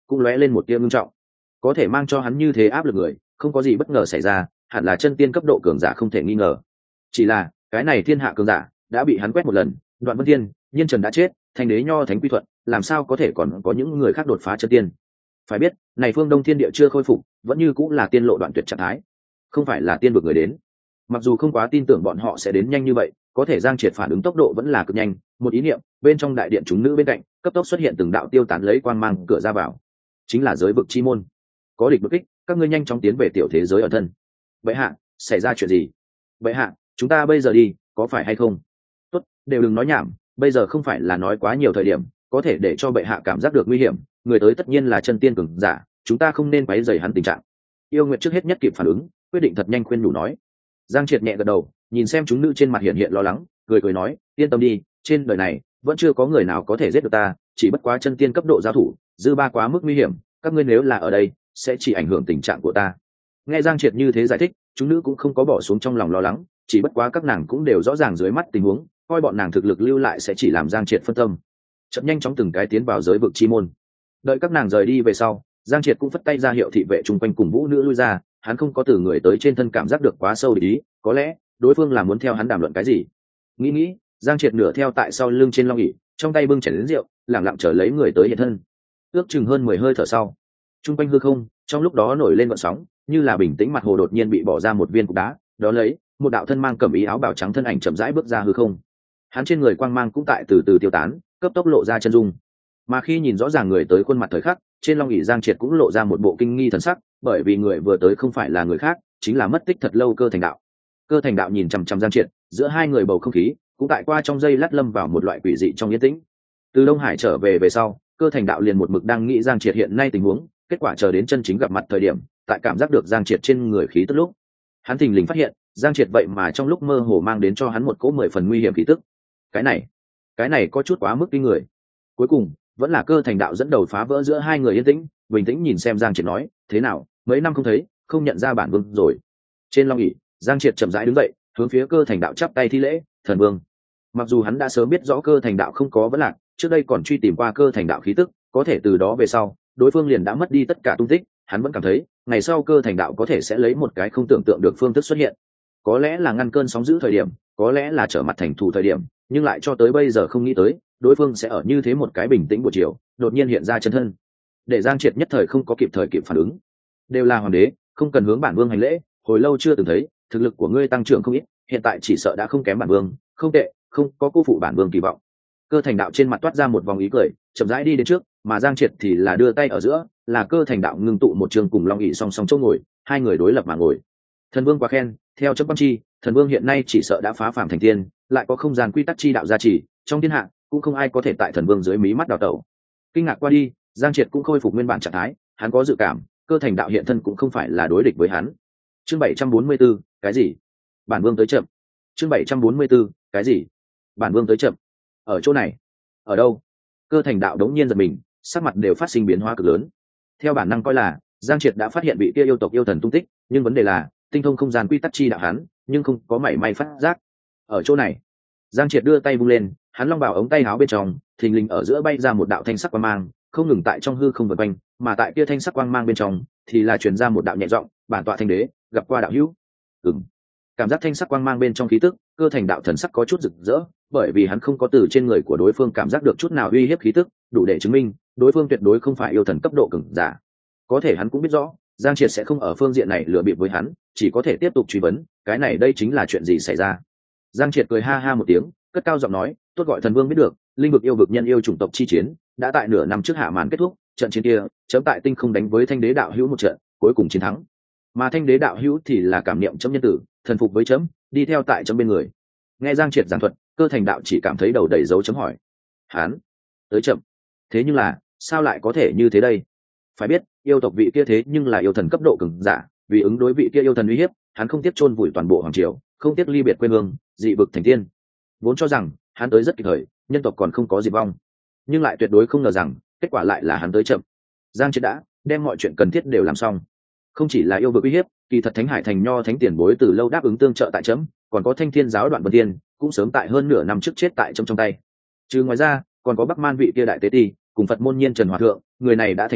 cũng lóe lên một tia ngưng trọng. Có thể mang cho hắn như thế áp lực người, không có gì bất ngờ xảy ra, hẳn là chân tiên cấp độ cường giả không thể nghi ngờ. Chỉ là cái này thiên hạ cường giả đã bị hắn quét một lần, Đoạn Vân Thiên, Nhiên Trần đã chết, Thanh Đế Nho Thánh Quy Thuận, làm sao có thể còn có những người khác đột phá chân tiên? Phải biết, này phương Đông Thiên Địa chưa khôi phục, vẫn như cũng là tiên lộ đoạn tuyệt trạng thái, không phải là tiên vực người đến. Mặc dù không quá tin tưởng bọn họ sẽ đến nhanh như vậy, có thể Giang Triệt phản ứng tốc độ vẫn là cực nhanh, một ý niệm, bên trong đại điện chúng nữ bên cạnh, cấp tốc xuất hiện từng đạo tiêu tán lấy quang mang cửa ra vào. Chính là giới vực chi môn. Có địch bất kích, các ngươi nhanh chóng tiến về tiểu thế giới ở thân. Vậy hạ, xảy ra chuyện gì? Vậy hạ, chúng ta bây giờ đi, có phải hay không? Tốt, đều đừng nói nhảm, bây giờ không phải là nói quá nhiều thời điểm, có thể để cho bệ hạ cảm giác được nguy hiểm, người tới tất nhiên là chân tiên cường giả, chúng ta không nên quấy rầy hắn tình trạng. Yêu Nguyệt trước hết nhất kịp phản ứng, quyết định thật nhanh khuyên nhủ nói. Giang Triệt nhẹ gật đầu, nhìn xem chúng nữ trên mặt hiện hiện lo lắng, cười cười nói, yên tâm đi, trên đời này vẫn chưa có người nào có thể giết được ta, chỉ bất quá chân tiên cấp độ giao thủ, dư ba quá mức nguy hiểm, các ngươi nếu là ở đây, sẽ chỉ ảnh hưởng tình trạng của ta. Nghe Giang Triệt như thế giải thích, chúng nữ cũng không có bỏ xuống trong lòng lo lắng, chỉ bất quá các nàng cũng đều rõ ràng dưới mắt tình huống, coi bọn nàng thực lực lưu lại sẽ chỉ làm Giang Triệt phân tâm. Chậm nhanh chóng từng cái tiến vào giới vực chi môn. Đợi các nàng rời đi về sau, Giang Triệt cũng phất tay ra hiệu thị vệ chung quanh cùng vũ nữ lui ra, hắn không có từ người tới trên thân cảm giác được quá sâu để ý, có lẽ đối phương là muốn theo hắn đàm luận cái gì. Nghĩ nghĩ, Giang Triệt nửa theo tại sau lưng trên long ỷ, trong tay bưng chén lớn rượu, lẳng lặng chờ lấy người tới hiện thân. Ước chừng hơn mười hơi thở sau, chung quanh hư không, trong lúc đó nổi lên gợn sóng, như là bình tĩnh mặt hồ đột nhiên bị bỏ ra một viên cục đá, đó lấy một đạo thân mang cẩm ý áo bào trắng thân ảnh chậm rãi bước ra hư không. Hắn trên người quang mang cũng tại từ từ tiêu tán, cấp tốc lộ ra chân dung. Mà khi nhìn rõ ràng người tới khuôn mặt thời khắc, trên long ỷ Giang Triệt cũng lộ ra một bộ kinh nghi thần sắc, bởi vì người vừa tới không phải là người khác, chính là mất tích thật lâu Cơ Thành Đạo. Cơ Thành Đạo nhìn chằm chằm Giang Triệt, giữa hai người bầu không khí cũng tại qua trong giây lát lâm vào một loại quỷ dị trong yên tĩnh. Từ Đông Hải trở về về sau, Cơ Thành Đạo liền một mực đang nghĩ Giang Triệt hiện nay tình huống, kết quả chờ đến chân chính gặp mặt thời điểm, tại cảm giác được Giang Triệt trên người khí tức lúc, hắn thình lình phát hiện, Giang Triệt vậy mà trong lúc mơ hồ mang đến cho hắn một cỗ mười phần nguy hiểm khí tức. Cái này, cái này có chút quá mức kinh người. Cuối cùng, vẫn là Cơ Thành Đạo dẫn đầu phá vỡ giữa hai người yên tĩnh, bình tĩnh nhìn xem Giang Triệt nói, thế nào, mấy năm không thấy, không nhận ra bản vương rồi. Trên long ỷ, Giang Triệt chậm rãi đứng dậy, hướng phía Cơ Thành Đạo chắp tay thi lễ, thần vương. Mặc dù hắn đã sớm biết rõ Cơ Thành Đạo không có vấn lạc, trước đây còn truy tìm qua Cơ Thành Đạo khí tức, có thể từ đó về sau, đối phương liền đã mất đi tất cả tung tích, hắn vẫn cảm thấy, ngày sau Cơ Thành Đạo có thể sẽ lấy một cái không tưởng tượng được phương thức xuất hiện. Có lẽ là ngăn cơn sóng dữ thời điểm, có lẽ là trở mặt thành thù thời điểm, nhưng lại cho tới bây giờ không nghĩ tới, đối phương sẽ ở như thế một cái bình tĩnh buổi chiều, đột nhiên hiện ra chân thân. Để Giang Triệt nhất thời không có kịp thời kịp phản ứng. Đều là hoàng đế, không cần hướng bản vương hành lễ, hồi lâu chưa từng thấy, thực lực của ngươi tăng trưởng không ít, hiện tại chỉ sợ đã không kém bản vương, không tệ, không có cô phụ bản vương kỳ vọng. Cơ Thành Đạo trên mặt toát ra một vòng ý cười, chậm rãi đi đến trước, mà Giang Triệt thì là đưa tay ở giữa, là Cơ Thành Đạo ngưng tụ một trường cùng long ỷ song song chỗ ngồi, hai người đối lập mà ngồi. Thần vương quá khen, theo chấm quan chi, thần vương hiện nay chỉ sợ đã phá phàm thành tiên, lại có không gian quy tắc chi đạo gia trì, trong thiên hạ cũng không ai có thể tại thần vương dưới mí mắt đào tẩu. Kinh ngạc qua đi, Giang Triệt cũng khôi phục nguyên bản trạng thái, hắn có dự cảm, Cơ Thành Đạo hiện thân cũng không phải là đối địch với hắn. Chương bảy trăm bốn mươi 44, cái gì? Bản vương tới chậm. Chương bảy trăm bốn mươi 44, cái gì? Bản vương tới chậm. Ở chỗ này? Ở đâu? Cơ Thành Đạo đống nhiên giật mình, sắc mặt đều phát sinh biến hóa cực lớn. Theo bản năng coi là Giang Triệt đã phát hiện vị kia yêu tộc yêu thần tung tích, nhưng vấn đề là tinh thông không gian quy tắc chi đạo hắn, nhưng không có mảy may phát giác. Ở chỗ này, Giang Triệt đưa tay vung lên, hắn long bảo ống tay áo bên trong, thình lình ở giữa bay ra một đạo thanh sắc quang mang, không ngừng tại trong hư không vần quanh, mà tại kia thanh sắc quang mang bên trong, thì là truyền ra một đạo nhẹ giọng, bản tọa Thanh Đế, gặp qua đạo hữu. Ừm. Cảm giác thanh sắc quang mang bên trong khí tức, Cơ Thành Đạo thần sắc có chút rực rỡ, bởi vì hắn không có từ trên người của đối phương cảm giác được chút nào uy hiếp khí tức, đủ để chứng minh, đối phương tuyệt đối không phải yêu thần cấp độ cường giả. Có thể hắn cũng biết rõ, Giang Triệt sẽ không ở phương diện này lừa bịp với hắn, chỉ có thể tiếp tục truy vấn, cái này đây chính là chuyện gì xảy ra. Giang Triệt cười ha ha một tiếng, cất cao giọng nói, tốt gọi thần vương biết được, linh vực yêu vực nhân yêu chủng tộc chi chiến đã tại nửa năm trước hạ màn kết thúc, trận chiến kia chấm tại tinh không đánh với Thanh Đế đạo hữu một trận, cuối cùng chiến thắng. Mà Thanh Đế đạo hữu thì là cảm niệm chấm nhân tử, thần phục với chấm, đi theo tại chấm bên người. Nghe Giang Triệt giảng thuật, Cơ Thành Đạo chỉ cảm thấy đầu đầy dấu chấm hỏi. Hán tới chậm, thế nhưng là sao lại có thể như thế đây? Phải biết, yêu tộc vị kia thế nhưng là yêu thần cấp độ cường giả, vì ứng đối vị kia yêu thần uy hiếp, hắn không tiếc chôn vùi toàn bộ hoàng triều, không tiếc ly biệt quê hương, dị vực thành tiên. Vốn cho rằng hắn tới rất kịp thời, nhân tộc còn không có diệt vong, nhưng lại tuyệt đối không ngờ rằng kết quả lại là hắn tới chậm. Giang Triệt đã đem mọi chuyện cần thiết đều làm xong, không chỉ là yêu vực uy hiếp, kỳ thật Thánh Hải thành nho thánh tiền bối từ lâu đáp ứng tương trợ tại chấm, còn có Thanh Thiên giáo Đoạn Vân Tiên cũng sớm tại hơn nửa năm trước chết tại chấm trong tay. Trừ ngoài ra, còn có Bắc Man vị kia đại tế ti, cùng Phật môn Nhiên Trần Hòa thượng, người này đã thành Phật,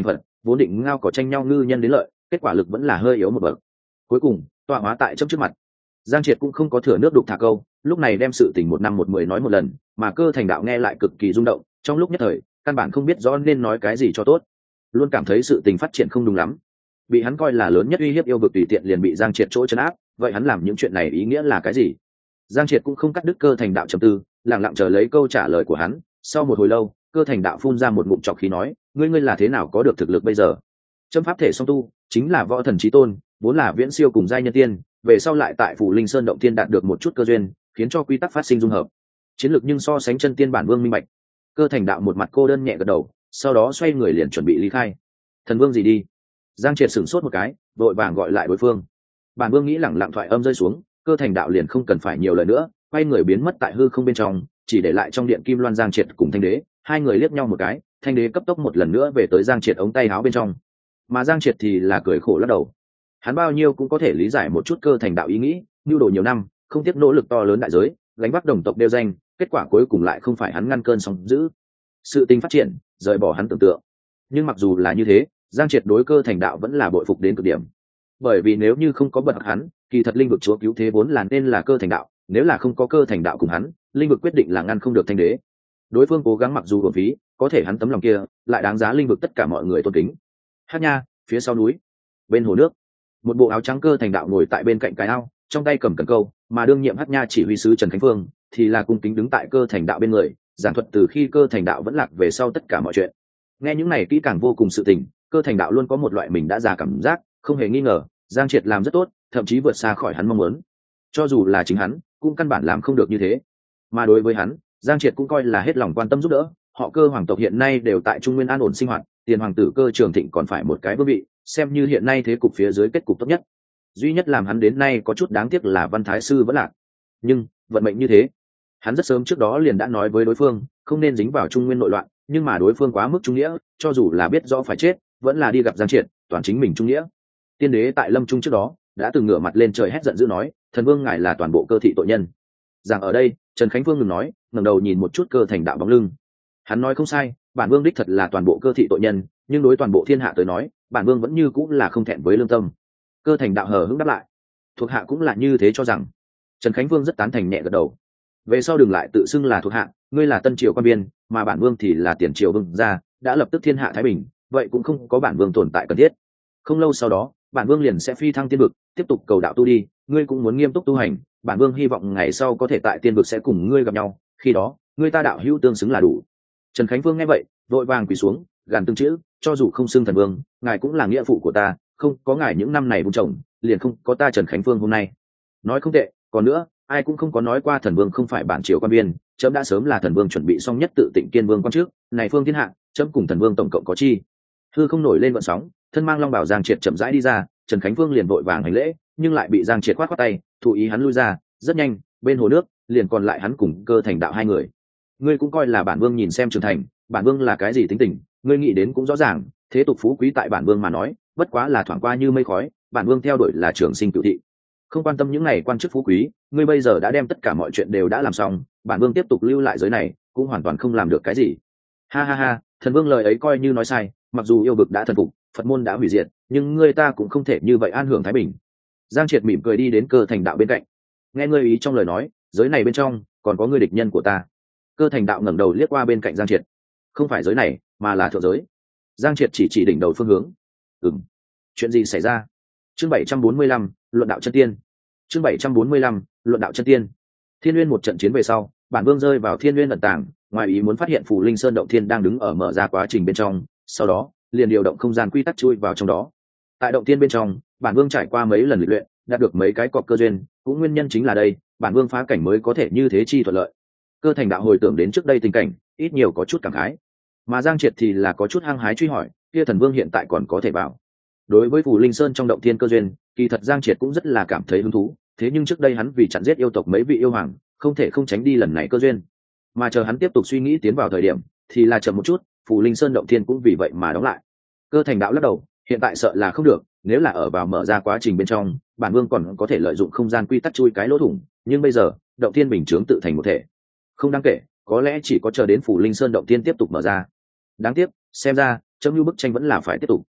vốn định ngao cỏ tranh nhau ngư nhân đến lợi, kết quả lực vẫn là hơi yếu một bậc. Cuối cùng tọa hóa tại chấm trước mặt. Giang Triệt cũng không có thừa nước đục thả câu, lúc này đem sự tình một năm một mười nói một lần, mà Cơ Thành Đạo nghe lại cực kỳ rung động, trong lúc nhất thời căn bản không biết rõ nên nói cái gì cho tốt, luôn cảm thấy sự tình phát triển không đúng lắm. Bị hắn coi là lớn nhất uy hiếp yêu vực tùy tiện liền bị Giang Triệt chỗ trấn áp, vậy hắn làm những chuyện này ý nghĩa là cái gì? Giang Triệt cũng không cắt đứt Cơ Thành Đạo trầm tư, lặng lặng chờ lấy câu trả lời của hắn. Sau một hồi lâu, Cơ Thành Đạo phun ra một ngụm trọc khí nói, ngươi ngươi là thế nào có được thực lực bây giờ? Châm pháp thể song tu chính là võ thần chí tôn, vốn là viễn siêu cùng giai nhân tiên, về sau lại tại Phủ Linh Sơn động tiên đạt được một chút cơ duyên, khiến cho quy tắc phát sinh dung hợp. Chiến lược nhưng so sánh chân tiên bản vương minh bạch. Cơ Thành Đạo một mặt cô đơn nhẹ gật đầu, sau đó xoay người liền chuẩn bị ly khai. Thần vương gì đi? Giang Triệt sửng sốt một cái, vội vàng gọi lại đối phương. Bản vương nghĩ lẳng lặng thoại âm rơi xuống, Cơ Thành Đạo liền không cần phải nhiều lời nữa, quay người biến mất tại hư không bên trong, chỉ để lại trong điện kim loan Giang Triệt cùng Thanh Đế, hai người liếc nhau một cái, Thanh Đế cấp tốc một lần nữa về tới Giang Triệt ống tay áo bên trong, mà Giang Triệt thì là cười khổ lắc đầu. Hắn bao nhiêu cũng có thể lý giải một chút Cơ Thành Đạo ý nghĩ, nhu đồ nhiều năm, không tiếc nỗ lực to lớn đại giới, gánh vác đồng tộc đeo danh, kết quả cuối cùng lại không phải hắn ngăn cơn sóng dữ. Sự tình phát triển, rời bỏ hắn tưởng tượng. Nhưng mặc dù là như thế, Giang Triệt đối Cơ Thành Đạo vẫn là bội phục đến cực điểm. Bởi vì nếu như không có bật hắn, kỳ thật linh vực chúa cứu thế vốn là nên là Cơ Thành Đạo, nếu là không có Cơ Thành Đạo cùng hắn, linh vực quyết định là ngăn không được Thanh Đế. Đối phương cố gắng mặc dù uổng phí, có thể hắn tấm lòng kia lại đáng giá linh vực tất cả mọi người tôn kính. Hát nha, phía sau núi, bên hồ nước, một bộ áo trắng Cơ Thành Đạo ngồi tại bên cạnh cái ao, trong tay cầm cần câu, mà đương nhiệm Hát nha chỉ huy sứ Trần Khánh Phương thì là cung kính đứng tại Cơ Thành Đạo bên người, giảng thuật từ khi Cơ Thành Đạo vẫn lạc về sau tất cả mọi chuyện. Nghe những này kỹ càng vô cùng sự tình, Cơ Thành Đạo luôn có một loại mình đã già cảm giác, không hề nghi ngờ, Giang Triệt làm rất tốt, thậm chí vượt xa khỏi hắn mong muốn. Cho dù là chính hắn, cũng căn bản làm không được như thế. Mà đối với hắn, Giang Triệt cũng coi là hết lòng quan tâm giúp đỡ, họ Cơ hoàng tộc hiện nay đều tại Trung Nguyên an ổn sinh hoạt, tiền hoàng tử Cơ Trường Thịnh còn phải một cái vương vị, xem như hiện nay thế cục phía dưới kết cục tốt nhất. Duy nhất làm hắn đến nay có chút đáng tiếc là Văn Thái sư vẫn lạc. Nhưng, vận mệnh như thế, hắn rất sớm trước đó liền đã nói với đối phương, không nên dính vào Trung Nguyên nội loạn, nhưng mà đối phương quá mức trung nghĩa, cho dù là biết rõ phải chết, vẫn là đi gặp Giang Triệt, toàn chính mình trung nghĩa. Tiên đế tại Lâm Trung trước đó, đã từng ngửa mặt lên trời hét giận dữ nói, thần vương ngài là toàn bộ Cơ thị tội nhân. Rằng ở đây, Trần Khánh Phương ngừng nói, ngẩng đầu nhìn một chút Cơ Thành Đạo bóng lưng. Hắn nói không sai, bản vương đích thật là toàn bộ Cơ thị tội nhân, nhưng đối toàn bộ thiên hạ tới nói, bản vương vẫn như cũng là không thẹn với lương tâm. Cơ Thành Đạo hờ hững đáp lại, thuộc hạ cũng là như thế cho rằng. Trần Khánh Phương rất tán thành nhẹ gật đầu. Về sau đừng lại tự xưng là thuộc hạ, ngươi là tân triều quan biên, mà bản vương thì là tiền triều vương gia, đã lập tức thiên hạ thái bình, vậy cũng không có bản vương tồn tại cần thiết. Không lâu sau đó, bản vương liền sẽ phi thăng tiên vực, tiếp tục cầu đạo tu đi, ngươi cũng muốn nghiêm túc tu hành, bản vương hy vọng ngày sau có thể tại tiên vực sẽ cùng ngươi gặp nhau, khi đó, ngươi ta đạo hữu tương xứng là đủ. Trần Khánh Phương nghe vậy, vội vàng quỳ xuống, gàn từng chữ, cho dù không xưng thần vương, ngài cũng là nghĩa phụ của ta, không có ngài những năm này vun trồng, liền không có ta Trần Khánh Phương hôm nay. Nói không tệ, còn nữa, ai cũng không có nói qua thần vương không phải bản triều quan biên, chấm đã sớm là thần vương chuẩn bị xong nhất tự tịnh kiên vương quan trước, này phương thiên hạ, chấm cùng thần vương tổng cộng có chi. Hư không nổi lên vận sóng, thân mang long bảo Giang Triệt chậm rãi đi ra, Trần Khánh Phương liền vội vàng hành lễ, nhưng lại bị Giang Triệt khoát khoát tay, thụ ý hắn lui ra, rất nhanh, bên hồ nước, liền còn lại hắn cùng Cơ Thành Đạo hai người. Ngươi cũng coi là bản vương nhìn xem trưởng thành, bản vương là cái gì tính tình, ngươi nghĩ đến cũng rõ ràng, thế tục phú quý tại bản vương mà nói, bất quá là thoảng qua như mây khói, bản vương theo đuổi là trường sinh cửu thị. Không quan tâm những này quan chức phú quý, ngươi bây giờ đã đem tất cả mọi chuyện đều đã làm xong, bản vương tiếp tục lưu lại giới này, cũng hoàn toàn không làm được cái gì. Ha ha ha, thần vương lời ấy coi như nói sai, mặc dù yêu vực đã thần phục, Phật môn đã hủy diệt, nhưng ngươi ta cũng không thể như vậy an hưởng thái bình. Giang Triệt mỉm cười đi đến Cơ Thành Đạo bên cạnh, nghe ngươi ý trong lời nói, giới này bên trong còn có ngươi địch nhân của ta. Cơ Thành Đạo ngẩng đầu liếc qua bên cạnh Giang Triệt, không phải giới này, mà là thượng giới. Giang Triệt chỉ chỉ đỉnh đầu phương hướng. Ừm, chuyện gì xảy ra? Chương bảy trăm bốn mươi lăm, luận đạo chân tiên. Chương bảy trăm bốn mươi lăm, luận đạo chân tiên. Thiên Nguyên một trận chiến về sau, bản vương rơi vào Thiên Nguyên ẩn tàng, ngoài ý muốn phát hiện Phù Linh Sơn động thiên đang đứng ở mở ra quá trình bên trong, sau đó, liền điều động không gian quy tắc chui vào trong đó. Tại động thiên bên trong, bản vương trải qua mấy lần luyện luyện, đạt được mấy cái cọp cơ duyên, cũng nguyên nhân chính là đây, bản vương phá cảnh mới có thể như thế chi thuận lợi. Cơ Thành Đạo hồi tưởng đến trước đây tình cảnh, ít nhiều có chút cảm khái. Mà Giang Triệt thì là có chút hăng hái truy hỏi, kia thần vương hiện tại còn có thể vào? Đối với Phù Linh Sơn trong động thiên cơ duyên, kỳ thật Giang Triệt cũng rất là cảm thấy hứng thú, thế nhưng trước đây hắn vì chặn giết yêu tộc mấy vị yêu hoàng, không thể không tránh đi lần này cơ duyên. Mà chờ hắn tiếp tục suy nghĩ tiến vào thời điểm, thì là chậm một chút, Phù Linh Sơn động thiên cũng vì vậy mà đóng lại. Cơ Thành Đạo lắc đầu, hiện tại sợ là không được, nếu là ở vào mở ra quá trình bên trong, bản vương còn có thể lợi dụng không gian quy tắc chui cái lỗ thủng, nhưng bây giờ, động thiên bình chướng tự thành một thể, không đáng kể, có lẽ chỉ có chờ đến Phù Linh Sơn động thiên tiếp tục mở ra. Đáng tiếc, xem ra, chấm như bức tranh vẫn là phải tiếp tục.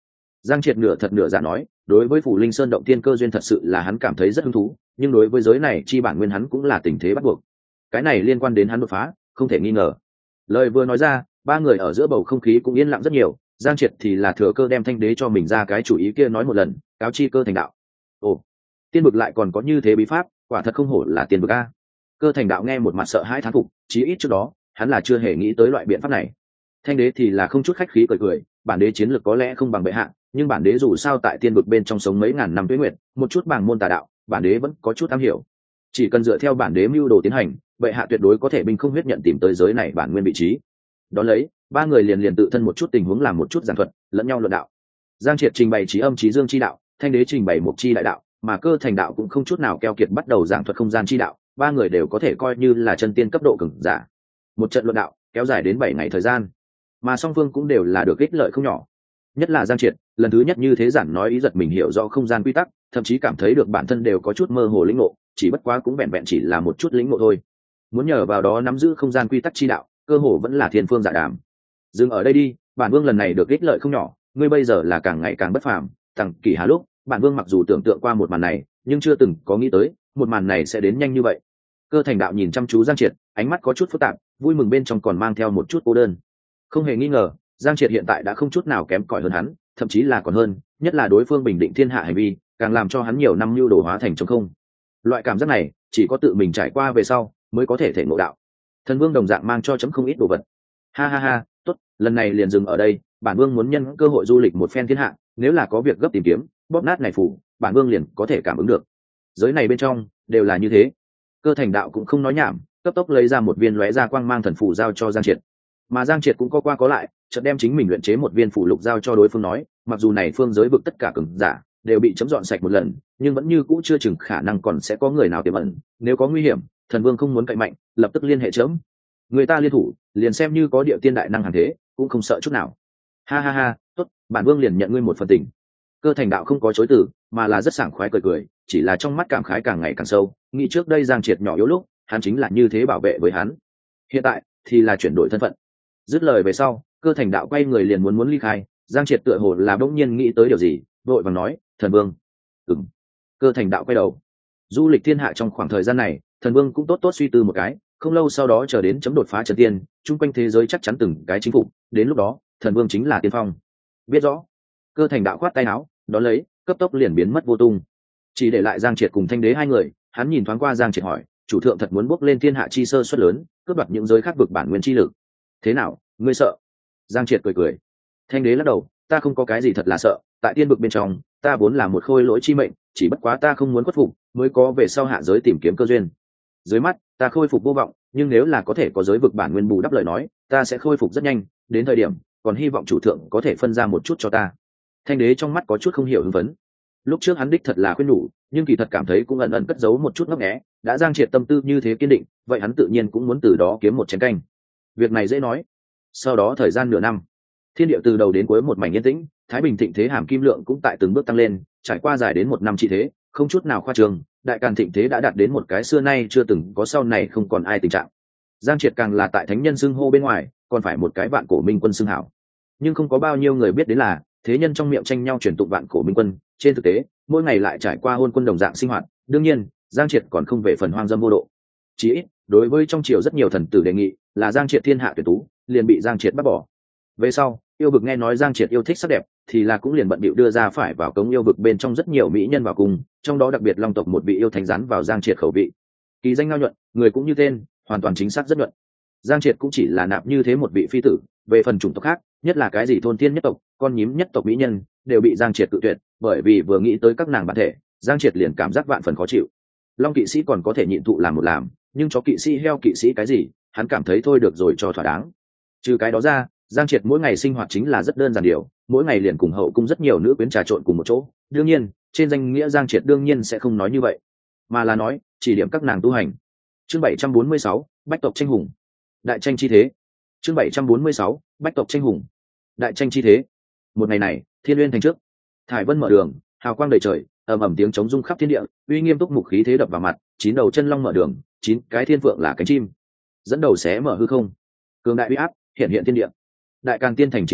Giang Triệt nửa thật nửa giả nói, đối với Phủ Linh Sơn động tiên cơ duyên thật sự là hắn cảm thấy rất hứng thú, nhưng đối với giới này chi bản nguyên hắn cũng là tình thế bắt buộc. Cái này liên quan đến hắn đột phá, không thể nghi ngờ. Lời vừa nói ra, ba người ở giữa bầu không khí cũng yên lặng rất nhiều. Giang Triệt thì là thừa cơ đem Thanh Đế cho mình ra cái chủ ý kia nói một lần, cáo chi Cơ Thành Đạo. Ồ, tiên vực lại còn có như thế bí pháp, quả thật không hổ là tiên vực a. Cơ Thành Đạo nghe một mặt sợ hãi thán phục, chí ít trước đó hắn là chưa hề nghĩ tới loại biện pháp này. Thanh Đế thì là không chút khách khí cười cười, bản đế chiến lược có lẽ không bằng bệ hạ, nhưng bản đế dù sao tại tiên vực bên trong sống mấy ngàn năm tuế nguyệt, một chút bảng môn tà đạo, bản đế vẫn có chút am hiểu. Chỉ cần dựa theo bản đế mưu đồ tiến hành, bệ hạ tuyệt đối có thể binh không huyết nhận tìm tới giới này bản nguyên vị trí. Đón lấy, ba người liền liền tự thân một chút tình huống làm một chút giảng thuật, lẫn nhau luận đạo. Giang Triệt trình bày trí âm trí dương chi đạo, Thanh Đế trình bày mục chi đại đạo, mà Cơ Thành Đạo cũng không chút nào keo kiệt bắt đầu giảng thuật không gian chi đạo, ba người đều có thể coi như là chân tiên cấp độ cường giả. Một trận luận đạo kéo dài đến bảy ngày thời gian, mà song phương cũng đều là được ích lợi không nhỏ. Nhất là Giang Triệt, lần thứ nhất như thế giản nói ý giật mình hiểu rõ không gian quy tắc, thậm chí cảm thấy được bản thân đều có chút mơ hồ lĩnh ngộ, chỉ bất quá cũng vẹn vẹn chỉ là một chút lĩnh ngộ thôi. Muốn nhờ vào đó nắm giữ không gian quy tắc chi đạo, cơ hồ vẫn là thiên phương dạ đàm. Dừng ở đây đi, bản vương lần này được ích lợi không nhỏ, ngươi bây giờ là càng ngày càng bất phàm, tằng kỳ hà lúc, bản vương mặc dù tưởng tượng qua một màn này, nhưng chưa từng có nghĩ tới, một màn này sẽ đến nhanh như vậy. Cơ Thành Đạo nhìn chăm chú Giang Triệt, ánh mắt có chút phức tạp, vui mừng bên trong còn mang theo một chút cô đơn. Không hề nghi ngờ, Giang Triệt hiện tại đã không chút nào kém cỏi hơn hắn, thậm chí là còn hơn, nhất là đối phương bình định thiên hạ hành vi, càng làm cho hắn nhiều năm lưu đồ hóa thành trống không. Loại cảm giác này, chỉ có tự mình trải qua về sau, mới có thể thể ngộ đạo. Thần Vương đồng dạng mang cho chấm không ít đồ vật. Ha ha ha, tốt, lần này liền dừng ở đây, bản vương muốn nhân cơ hội du lịch một phen thiên hạ, nếu là có việc gấp tìm kiếm, bóp nát này phủ, bản vương liền có thể cảm ứng được. Giới này bên trong đều là như thế. Cơ Thành Đạo cũng không nói nhảm, cấp tốc lấy ra một viên lóe ra quang mang thần phù giao cho Giang Triệt. Mà Giang Triệt cũng có qua có lại, chợt đem chính mình luyện chế một viên phù lục giao cho đối phương nói, mặc dù này phương giới vực tất cả cường giả đều bị chấm dọn sạch một lần, nhưng vẫn như cũ chưa chừng khả năng còn sẽ có người nào tiềm ẩn, nếu có nguy hiểm, thần vương không muốn cậy mạnh, lập tức liên hệ chấm. Người ta liên thủ, liền xem như có địa tiên đại năng hàng thế, cũng không sợ chút nào. Ha ha ha, tốt, bản vương liền nhận ngươi một phần tình. Cơ Thành Đạo không có chối từ, mà là rất sảng khoái cười cười, chỉ là trong mắt cảm khái càng ngày càng sâu, nghĩ trước đây Giang Triệt nhỏ yếu lúc, hắn chính là như thế bảo vệ với hắn. Hiện tại thì là chuyển đổi thân phận. Dứt lời về sau, Cơ Thành Đạo quay người liền muốn muốn ly khai, Giang Triệt tựa hồ là bỗng nhiên nghĩ tới điều gì, vội vàng nói, "Thần Vương." "Ừm." Cơ Thành Đạo quay đầu. Du lịch thiên hạ trong khoảng thời gian này, Thần Vương cũng tốt tốt suy tư một cái, không lâu sau đó chờ đến chấm đột phá trần tiên, chung quanh thế giới chắc chắn từng cái chính phủ, đến lúc đó, Thần Vương chính là tiên phong. Biết rõ. Cơ Thành Đạo khoát tay áo, đón lấy, cấp tốc liền biến mất vô tung. Chỉ để lại Giang Triệt cùng Thanh Đế hai người, hắn nhìn thoáng qua Giang Triệt hỏi, "Chủ thượng thật muốn bước lên thiên hạ chi sơ suất lớn, cướp đoạt những giới khác vực bản nguyên chi lực. Thế nào, ngươi sợ?" Giang Triệt cười cười. Thanh Đế lắc đầu, "Ta không có cái gì thật là sợ, tại tiên vực bên trong, ta vốn là một khôi lỗi chi mệnh, chỉ bất quá ta không muốn khuất phục, mới có về sau hạ giới tìm kiếm cơ duyên. Dưới mắt, ta khôi phục vô vọng, nhưng nếu là có thể có giới vực bản nguyên bù đắp lời nói, ta sẽ khôi phục rất nhanh, đến thời điểm, còn hy vọng chủ thượng có thể phân ra một chút cho ta." Thanh Đế trong mắt có chút không hiểu hưng phấn. Lúc trước hắn đích thật là khuyên nhủ, nhưng kỳ thật cảm thấy cũng ẩn ẩn cất giấu một chút ngấp nghé, đã Giang Triệt tâm tư như thế kiên định, vậy hắn tự nhiên cũng muốn từ đó kiếm một chén canh. Việc này dễ nói. Sau đó thời gian nửa năm, thiên địa từ đầu đến cuối một mảnh yên tĩnh, thái bình thịnh thế hàm kim lượng cũng tại từng bước tăng lên, trải qua dài đến một năm trị thế, không chút nào khoa trương, đại càn thịnh thế đã đạt đến một cái xưa nay chưa từng có, sau này không còn ai tình trạng. Giang Triệt càng là tại thánh nhân xưng hô bên ngoài, còn phải một cái vạn cổ minh quân xưng hảo. Nhưng không có bao nhiêu người biết đến là, thế nhân trong miệng tranh nhau truyền tụng vạn cổ minh quân, trên thực tế, mỗi ngày lại trải qua hôn quân đồng dạng sinh hoạt. Đương nhiên, Giang Triệt còn không về phần hoang dâm vô độ. Chỉ ít, đối với trong triều rất nhiều thần tử đề nghị là Giang Triệt thiên hạ tuyệt tú, liền bị Giang Triệt bắt bỏ. Về sau, yêu vực nghe nói Giang Triệt yêu thích sắc đẹp, thì là cũng liền bận bịu đưa ra phải vào cống yêu vực bên trong rất nhiều mỹ nhân vào cùng, trong đó đặc biệt long tộc một vị yêu thánh rắn vào Giang Triệt khẩu vị. Kỳ danh ngao nhuận, người cũng như tên, hoàn toàn chính xác rất nhuận. Giang Triệt cũng chỉ là nạp như thế một vị phi tử, về phần chủng tộc khác, nhất là cái gì thôn thiên nhất tộc, con nhím nhất tộc mỹ nhân, đều bị Giang Triệt cự tuyệt, bởi vì vừa nghĩ tới các nàng bản thể, Giang Triệt liền cảm giác vạn phần khó chịu. Long kỵ sĩ còn có thể nhịn thụ làm một làm, nhưng chó kỵ sĩ heo kỵ sĩ cái gì, hắn cảm thấy thôi được rồi cho thỏa đáng. Trừ cái đó ra, Giang Triệt mỗi ngày sinh hoạt chính là rất đơn giản điều, mỗi ngày liền cùng hậu cung rất nhiều nữ quyến trà trộn cùng một chỗ. Đương nhiên, trên danh nghĩa Giang Triệt đương nhiên sẽ không nói như vậy, mà là nói chỉ điểm các nàng tu hành. Chương bảy trăm bốn mươi sáu, bách tộc tranh hùng, đại tranh chi thế. Chương bảy trăm bốn mươi sáu, bách tộc tranh hùng, đại tranh chi thế. Một ngày này, Thiên Uyên thành trước, thải vân mở đường, hào quang đầy trời, ầm ầm tiếng chống rung khắp thiên địa, uy nghiêm túc mục khí thế đập vào mặt, chín đầu chân long mở đường, chín cái thiên phượng là cánh chim, dẫn đầu xé mở hư không, cường đại uy áp hiện hiện thiên địa. Đại Càn Tiên thành chính giữa,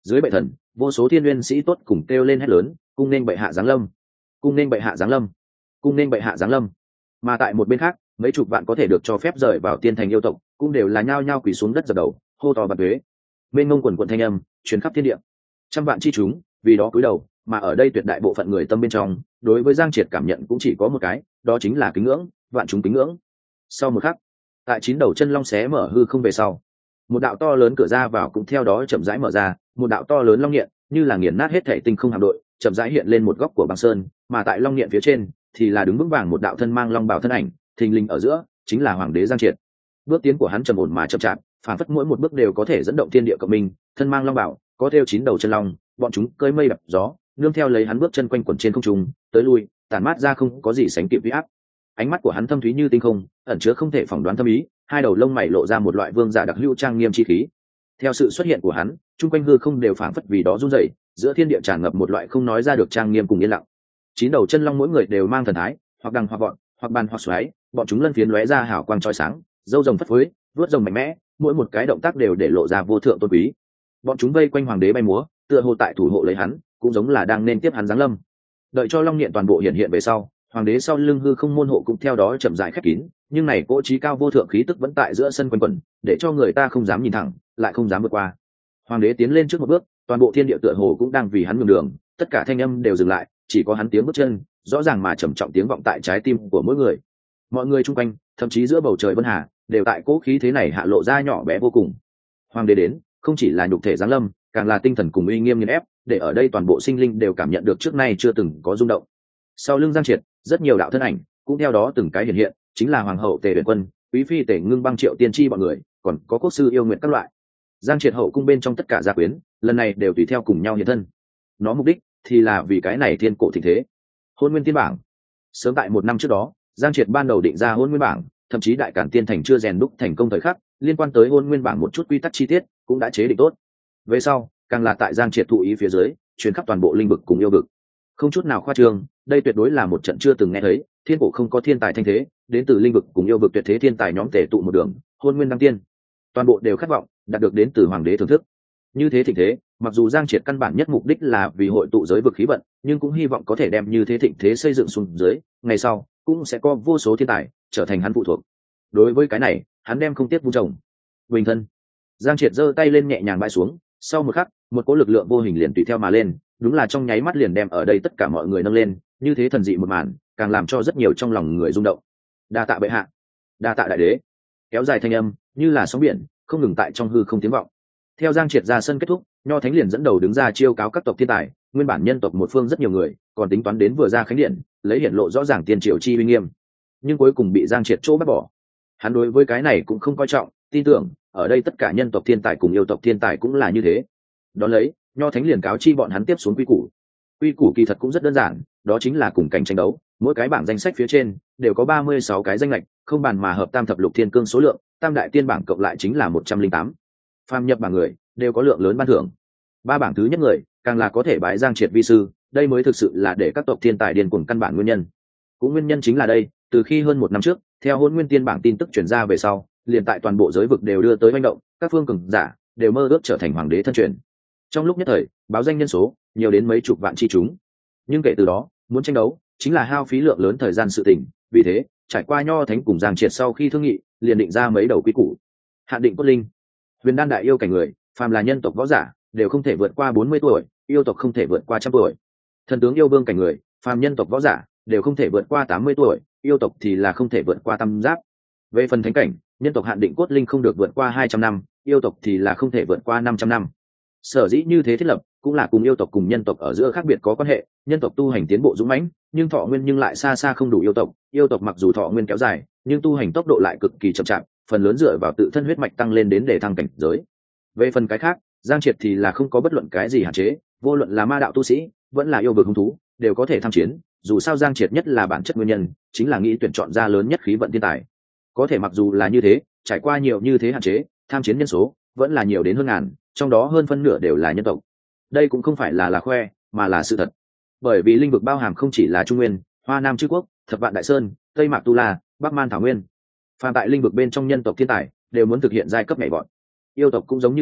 Dưới bệ thần, vô số thiên nguyên sĩ tốt cùng kêu lên hét lớn, cung nên bệ hạ giáng lâm, cung nên bệ hạ giáng lâm, cung nên bệ hạ giáng lâm. Mà tại một bên khác, mấy chục vạn có thể được cho phép rời vào tiên thành yêu tộc cũng đều là nhao nhao quỳ xuống đất dập đầu, hô to bạt thuế. Bên ngông quần quần thanh âm truyền khắp thiên địa, trăm vạn chi chúng vì đó cúi đầu. Mà ở đây tuyệt đại bộ phận người tâm bên trong, đối với Giang Triệt cảm nhận cũng chỉ có một cái, đó chính là kính ngưỡng, vạn chúng kính ngưỡng. Sau một khắc, tại chín đầu chân long xé mở hư không về sau, một đạo to lớn cửa ra vào cũng theo đó chậm rãi mở ra, một đạo to lớn long nghiện như là nghiền nát hết thảy tinh không hạm đội, chậm rãi hiện lên một góc của băng sơn, mà tại long nghiện phía trên thì là đứng vững vàng một đạo thân mang long bào thân ảnh, thình lình ở giữa chính là hoàng đế Giang Triệt. Bước tiến của hắn trầm ổn mà chậm chạp, phản phất mỗi một bước đều có thể dẫn động thiên địa cộng minh, thân mang long bào, có theo chín đầu chân long, bọn chúng cơi mây đập gió, nương theo lấy hắn bước chân quanh quẩn trên không trung, tới lui, tản mát ra không có gì sánh kịp uy áp. Ánh mắt của hắn thâm thúy như tinh không, ẩn chứa không thể phỏng đoán thâm ý, hai đầu lông mày lộ ra một loại vương giả đặc hữu trang nghiêm chi khí. Theo sự xuất hiện của hắn, chung quanh hư không đều phảng phất vì đó run rẩy, giữa thiên địa tràn ngập một loại không nói ra được trang nghiêm cùng yên lặng. Chín đầu chân long mỗi người đều mang thần thái, hoặc đằng hoặc gọn, hoặc bàn hoặc xoáy, bọn chúng lân phiến lóe ra hào quang chói sáng, râu rồng phất phới, vớt rồng mạnh mẽ, mỗi một cái động tác đều để lộ ra vô thượng tôn quý. Bọn chúng vây quanh hoàng đế bay múa, tựa hồ tại thủ hộ lấy hắn, cũng giống là đang nên tiếp hắn giáng lâm. Đợi cho long niệm toàn bộ hiện hiện về sau, hoàng đế sau lưng hư không môn hộ cũng theo đó chậm rãi khép kín, nhưng này cỗ trí cao vô thượng khí tức vẫn tại giữa sân quanh quẩn, để cho người ta không dám nhìn thẳng, lại không dám vượt qua. Hoàng đế tiến lên trước một bước, toàn bộ thiên địa tựa hồ cũng đang vì hắn nhường đường, tất cả thanh âm đều dừng lại, chỉ có hắn tiếng bước chân rõ ràng mà trầm trọng tiếng vọng tại trái tim của mỗi người. Mọi người chung quanh, thậm chí giữa bầu trời vân hà, đều tại cỗ khí thế này hạ lộ ra nhỏ bé vô cùng. Hoàng đế đến, không chỉ là nhục thể giáng lâm, càng là tinh thần cùng uy nghiêm nghiền ép, để ở đây toàn bộ sinh linh đều cảm nhận được trước nay chưa từng có rung động. Sau lưng Giang Triệt, rất nhiều đạo thân ảnh cũng theo đó từng cái hiện hiện, chính là hoàng hậu Tề Uyển Quân, quý phi Tề Ngưng Băng, Triệu Tiên Tri bọn người, còn có quốc sư yêu nguyện các loại. Giang Triệt hậu cung bên trong tất cả gia quyến, lần này đều tùy theo cùng nhau hiện thân. Nó mục đích thì là vì cái này thiên cổ thịnh thế. Hôn Nguyên Tiên bảng. Sớm tại một năm trước đó, Giang Triệt ban đầu định ra Hôn Nguyên bảng, thậm chí đại cản tiên thành chưa rèn đúc thành công thời khắc, liên quan tới Hôn Nguyên bảng một chút quy tắc chi tiết cũng đã chế định tốt. Về sau, càng là tại Giang Triệt thụ ý phía dưới, truyền khắp toàn bộ linh vực cùng yêu vực. Không chút nào khoa trương, đây tuyệt đối là một trận chưa từng nghe thấy, thiên cổ không có thiên tài thanh thế, đến từ linh vực cùng yêu vực tuyệt thế thiên tài nhóm tề tụ một đường, Hôn Nguyên đăng tiên. Toàn bộ đều khát vọng đạt được đến từ hoàng đế thưởng thức. Như thế thịnh thế, mặc dù Giang Triệt căn bản nhất mục đích là vì hội tụ giới vực khí vận, nhưng cũng hy vọng có thể đem như thế thịnh thế xây dựng xuống dưới, ngày sau cũng sẽ có vô số thiên tài trở thành hắn phụ thuộc. Đối với cái này, hắn đem không tiếc vun trồng. Bình thân. Giang Triệt giơ tay lên nhẹ nhàng bãi xuống, sau một khắc, một cỗ lực lượng vô hình liền tùy theo mà lên, đúng là trong nháy mắt liền đem ở đây tất cả mọi người nâng lên, như thế thần dị một màn, càng làm cho rất nhiều trong lòng người rung động. Đa tạ bệ hạ, đa tạ đại đế. Kéo dài thanh âm, như là sóng biển, không ngừng tại trong hư không tiếng vọng. Theo Giang Triệt ra sân kết thúc, Nho Thánh liền dẫn đầu đứng ra chiêu cáo các tộc thiên tài, nguyên bản nhân tộc một phương rất nhiều người, còn tính toán đến vừa ra khánh điện, lấy hiển lộ rõ ràng tiên triều chi uy nghiêm, nhưng cuối cùng bị Giang Triệt chỗ bắt bỏ. Hắn đối với cái này cũng không coi trọng, tin tưởng ở đây tất cả nhân tộc thiên tài cùng yêu tộc thiên tài cũng là như thế. Đó lấy, Nho Thánh liền cáo chi bọn hắn tiếp xuống quy củ. Quy củ kỳ thật cũng rất đơn giản, đó chính là cùng cảnh tranh đấu, mỗi cái bảng danh sách phía trên đều có ba mươi sáu cái danh lệch, không bàn mà hợp tam thập lục thiên cương số lượng, tam đại tiên bảng cộng lại chính là một trăm linh tám. Phàm nhập bảng người đều có lượng lớn ban thưởng. Ba bảng thứ nhất người, càng là có thể bái Giang Triệt vi sư, đây mới thực sự là để các tộc thiên tài điên cuồng căn bản nguyên nhân. Cũng nguyên nhân chính là đây, từ khi hơn một năm trước, theo Hôn Nguyên Tiên bảng tin tức truyền ra về sau, liền tại toàn bộ giới vực đều đưa tới manh động, các phương cường giả đều mơ ước trở thành hoàng đế thân truyền. Trong lúc nhất thời, báo danh nhân số nhiều đến mấy chục vạn chi chúng. Nhưng kể từ đó, muốn tranh đấu chính là hao phí lượng lớn thời gian sự tình, vì thế, trải qua Nho Thánh cùng Giang Triệt sau khi thương nghị, liền định ra mấy đầu quy củ. Hạn định cốt linh. Huyền đan đại yêu cảnh người, phàm là nhân tộc võ giả, đều không thể vượt qua bốn mươi tuổi, yêu tộc không thể vượt qua trăm tuổi. Thần tướng yêu vương cảnh người, phàm nhân tộc võ giả, đều không thể vượt qua tám mươi tuổi, yêu tộc thì là không thể vượt qua tam giáp. Về phần thánh cảnh, nhân tộc hạn định cốt linh không được vượt qua hai trăm năm, yêu tộc thì là không thể vượt qua năm trăm năm. Sở dĩ như thế thiết lập, cũng là cùng yêu tộc cùng nhân tộc ở giữa khác biệt có quan hệ, nhân tộc tu hành tiến bộ dũng mãnh, nhưng thọ nguyên nhưng lại xa xa không đủ yêu tộc, yêu tộc mặc dù thọ nguyên kéo dài, nhưng tu hành tốc độ lại cực kỳ chậm chạp, phần lớn dựa vào tự thân huyết mạch tăng lên đến để thăng cảnh giới. Về phần cái khác, Giang Triệt thì là không có bất luận cái gì hạn chế, vô luận là ma đạo tu sĩ, vẫn là yêu vực hung thú, đều có thể tham chiến, dù sao Giang Triệt nhất là bản chất nguyên nhân, chính là nghĩ tuyển chọn ra lớn nhất khí vận thiên tài. Có thể mặc dù là như thế, trải qua nhiều như thế hạn chế, tham chiến nhân số vẫn là nhiều đến hơn ngàn, trong đó hơn phân nửa đều là nhân tộc. Đây cũng không phải là là khoe, mà là sự thật. Bởi vì linh vực bao hàm không chỉ là Trung Nguyên, Hoa Nam Chư Quốc, Thập Vạn Đại Sơn, Tây Mạc Tu La, Bắc Man Thảo Nguyên. Phàm tại linh vực bên trong nhân tộc thiên tài đều muốn thực hiện giai cấp nhảy vọt. Yêu tộc cũng giống như thế,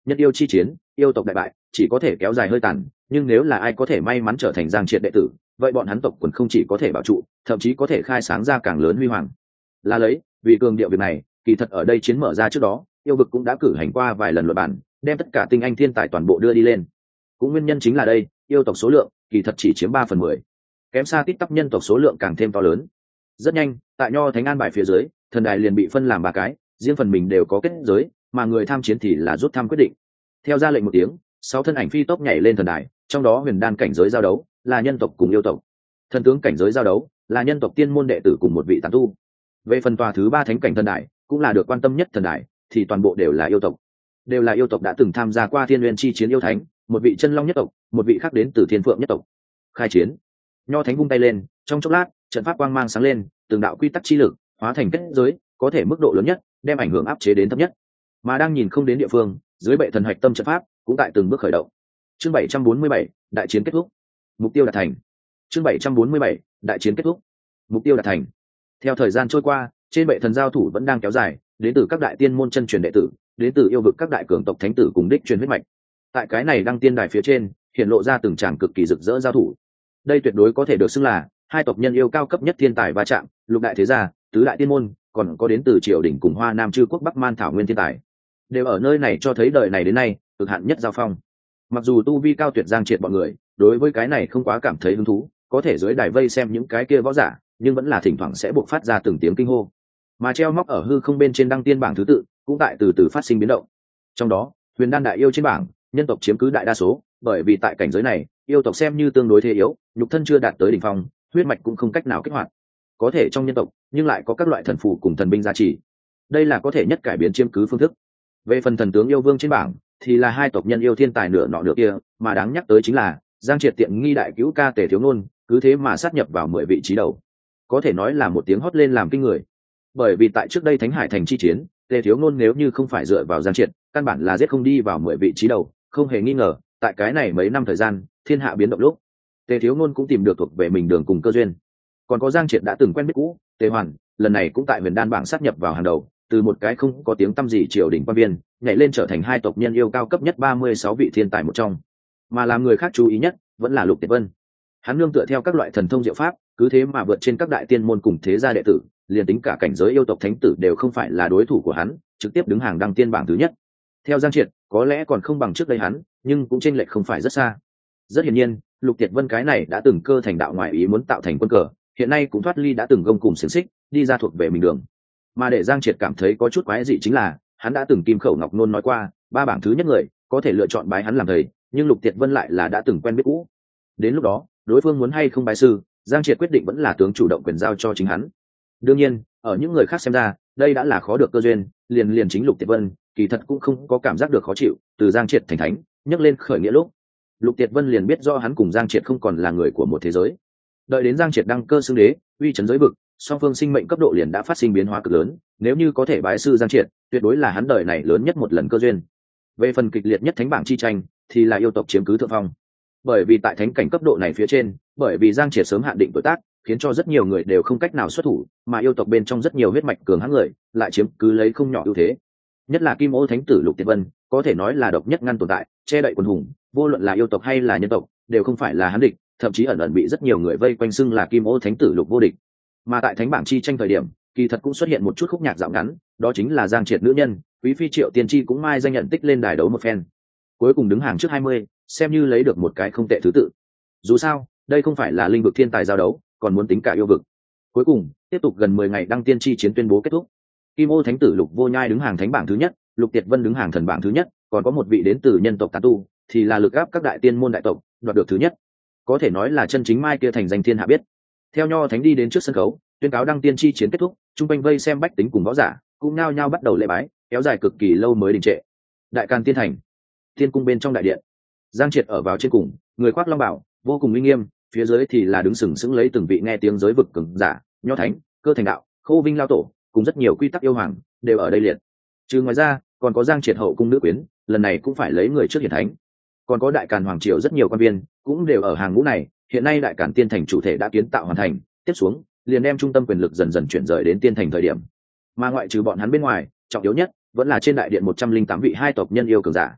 Nhân yêu chi chiến, yêu tộc đại bại chỉ có thể kéo dài hơi tàn, nhưng nếu là ai có thể may mắn trở thành Giang Triệt đệ tử, vậy bọn hắn tộc quần không chỉ có thể bảo trụ, thậm chí có thể khai sáng ra càng lớn huy hoàng. Là lấy, vì cường điệu việc này, kỳ thật ở đây chiến mở ra trước đó, yêu vực cũng đã cử hành qua vài lần luận bản, đem tất cả tinh anh thiên tài toàn bộ đưa đi lên. Cũng nguyên nhân chính là đây, yêu tộc số lượng kỳ thật chỉ chiếm ba phần mười, kém xa tít tắp nhân tộc số lượng càng thêm to lớn. Rất nhanh, tại Nho Thánh an bài phía dưới, thần đài liền bị phân làm ba cái, riêng phần mình đều có kết giới, mà người tham chiến thì là rút thăm quyết định. Theo ra lệnh một tiếng, sáu thân ảnh phi tốc nhảy lên thần đài, trong đó huyền đan cảnh giới giao đấu là nhân tộc cùng yêu tộc, thần tướng cảnh giới giao đấu là nhân tộc tiên môn đệ tử cùng một vị tán tu. Về phần tòa thứ ba thánh cảnh thần đài, cũng là được quan tâm nhất thần đài, thì toàn bộ đều là yêu tộc, đều là yêu tộc đã từng tham gia qua thiên nguyên chi chiến yêu thánh, một vị chân long nhất tộc, một vị khác đến từ thiên phượng nhất tộc. Khai chiến. Nho Thánh vung tay lên, trong chốc lát trận pháp quang mang sáng lên, từng đạo quy tắc chi lực hóa thành kết giới, có thể mức độ lớn nhất đem ảnh hưởng áp chế đến thấp nhất. Mà đang nhìn không đến địa phương, dưới bệ thần hạch tâm trận pháp cũng tại từng bước khởi động. Chương bảy trăm bốn mươi bảy, đại chiến kết thúc. Mục tiêu đạt thành. Chương bảy trăm bốn mươi bảy, đại chiến kết thúc. Mục tiêu đạt thành. Theo thời gian trôi qua, trên bệ thần giao thủ vẫn đang kéo dài, đến từ các đại tiên môn chân truyền đệ tử, đến từ yêu vực các đại cường tộc thánh tử cùng đích truyền huyết mạch. Tại cái này đăng tiên đài phía trên, hiện lộ ra từng tràng cực kỳ rực rỡ giao thủ. Đây tuyệt đối có thể được xưng là hai tộc nhân yêu cao cấp nhất thiên tài va chạm, lục đại thế gia, tứ đại tiên môn, còn có đến từ triều đình cùng Hoa Nam chư quốc Bắc Man thảo nguyên thiên tài, đều ở nơi này cho thấy đời này đến nay cực hạn nhất giao phong. Mặc dù tu vi cao tuyệt Giang Triệt bọn người đối với cái này không quá cảm thấy hứng thú, có thể dưới đài vây xem những cái kia võ giả, nhưng vẫn là thỉnh thoảng sẽ buộc phát ra từng tiếng kinh hô. Mà treo móc ở hư không bên trên đăng tiên bảng thứ tự cũng tại từ từ phát sinh biến động. Trong đó, huyền đan đại yêu trên bảng, nhân tộc chiếm cứ đại đa số, bởi vì tại cảnh giới này, yêu tộc xem như tương đối thế yếu, nhục thân chưa đạt tới đỉnh phong, huyết mạch cũng không cách nào kích hoạt. Có thể trong nhân tộc, nhưng lại có các loại thần phù cùng thần binh gia trì. Đây là có thể nhất cải biến chiếm cứ phương thức. Về phần thần tướng yêu vương trên bảng, thì là hai tộc nhân yêu thiên tài nửa nọ nửa kia, mà đáng nhắc tới chính là Giang Triệt tiện nghi đại cứu ca Tề Thiếu Nôn, cứ thế mà sát nhập vào mười vị trí đầu. Có thể nói là một tiếng hót lên làm kinh người. Bởi vì tại trước đây Thánh Hải thành chi chiến, Tề Thiếu Nôn nếu như không phải dựa vào Giang Triệt, căn bản là giết không đi vào mười vị trí đầu, không hề nghi ngờ, tại cái này mấy năm thời gian, thiên hạ biến động lúc, Tề Thiếu Nôn cũng tìm được thuộc về mình đường cùng cơ duyên. Còn có Giang Triệt đã từng quen biết cũ, Tề Hoàn, lần này cũng tại huyền đan bảng sát nhập vào hàng đầu, từ một cái không có tiếng tăm gì triều đình quan viên, nhảy lên trở thành hai tộc nhân yêu cao cấp nhất ba mươi sáu vị thiên tài một trong. Mà làm người khác chú ý nhất vẫn là Lục Tiệt Vân. Hắn nương tựa theo các loại thần thông diệu pháp, cứ thế mà vượt trên các đại tiên môn cùng thế gia đệ tử, liền tính cả cảnh giới yêu tộc thánh tử đều không phải là đối thủ của hắn, trực tiếp đứng hàng đăng tiên bảng thứ nhất. Theo Giang Triệt, có lẽ còn không bằng trước đây hắn, nhưng cũng chênh lệch không phải rất xa. Rất hiển nhiên, Lục Tiệt Vân cái này đã từng cơ thành đạo ngoại ý muốn tạo thành quân cờ, hiện nay cũng thoát ly đã từng gông cùng xiềng xích, đi ra thuộc về mình đường. Mà để Giang Triệt cảm thấy có chút quái dị chính là, hắn đã từng kim khẩu ngọc nôn nói qua, ba bảng thứ nhất người có thể lựa chọn bái hắn làm thầy, nhưng Lục Tiệt Vân lại là đã từng quen biết cũ. Đến lúc đó, đối phương muốn hay không bái sư, Giang Triệt quyết định vẫn là tướng chủ động quyền giao cho chính hắn. Đương nhiên, ở những người khác xem ra, đây đã là khó được cơ duyên, liền liền chính Lục Tiệt Vân, kỳ thật cũng không có cảm giác được khó chịu, từ Giang Triệt thành thánh, nhấc lên khởi nghĩa lúc, Lục Tiệt Vân liền biết do hắn cùng Giang Triệt không còn là người của một thế giới. Đợi đến Giang Triệt đăng cơ xưng đế, uy chấn giới vực, song phương sinh mệnh cấp độ liền đã phát sinh biến hóa cực lớn, nếu như có thể bái sư Giang Triệt, tuyệt đối là hắn đời này lớn nhất một lần cơ duyên. Về phần kịch liệt nhất thánh bảng chi tranh, thì là yêu tộc chiếm cứ thượng phong. Bởi vì tại thánh cảnh cấp độ này phía trên, bởi vì Giang Triệt sớm hạn định tuổi tác, khiến cho rất nhiều người đều không cách nào xuất thủ, mà yêu tộc bên trong rất nhiều huyết mạch cường hãn người, lại chiếm cứ lấy không nhỏ ưu thế. Nhất là Kim Ô Thánh tử Lục Tiệt Vân, có thể nói là độc nhất ngăn tồn tại, che đậy quần hùng, vô luận là yêu tộc hay là nhân tộc, đều không phải là hắn địch, thậm chí ẩn ẩn bị rất nhiều người vây quanh xưng là Kim Ô Thánh tử Lục vô địch. Mà tại thánh bảng chi tranh thời điểm, kỳ thật cũng xuất hiện một chút khúc nhạc dạo ngắn, đó chính là Giang Triệt nữ nhân, Quý phi Triệu Tiên Tri cũng mai danh nhận tích lên đài đấu một phen. Cuối cùng đứng hàng trước hai mươi, xem như lấy được một cái không tệ thứ tự. Dù sao, đây không phải là linh vực thiên tài giao đấu, còn muốn tính cả yêu vực. Cuối cùng, tiếp tục gần mười ngày đăng tiên chi chiến tuyên bố kết thúc. Kim Ô Thánh tử Lục Vô Nhai đứng hàng thánh bảng thứ nhất, Lục Tiệt Vân đứng hàng thần bảng thứ nhất, còn có một vị đến từ nhân tộc tán tu, thì là lực áp các đại tiên môn đại tộc, đoạt được thứ nhất. Có thể nói là chân chính mai kia thành danh thiên hạ biết. Theo Nho Thánh đi đến trước sân khấu, tuyên cáo đăng tiên chi chiến kết thúc, trung quanh vây xem bách tính cùng võ giả, cũng nao nhao bắt đầu lễ bái, kéo dài cực kỳ lâu mới đình trệ. Đại Càn Tiên thành, Tiên cung bên trong đại điện, Giang Triệt ở vào trên cùng, người khoác long bào, vô cùng uy nghiêm, phía dưới thì là đứng sừng sững lấy từng vị nghe tiếng giới vực cường giả, Nho Thánh, Cơ Thành Đạo, Khô Vinh lao tổ, cùng rất nhiều quy tắc yêu hoàng đều ở đây liệt. Trừ ngoài ra, còn có Giang Triệt hậu cung nữ quyến, lần này cũng phải lấy người trước hiển thánh. Còn có Đại Càn hoàng triều rất nhiều quan viên, cũng đều ở hàng ngũ này. Hiện nay Đại Càn Tiên thành chủ thể đã kiến tạo hoàn thành, tiếp xuống liền đem trung tâm quyền lực dần dần chuyển rời đến Tiên thành thời điểm. Mà ngoại trừ bọn hắn bên ngoài, trọng yếu nhất vẫn là trên đại điện một trăm linh tám vị hai tộc nhân yêu cường giả.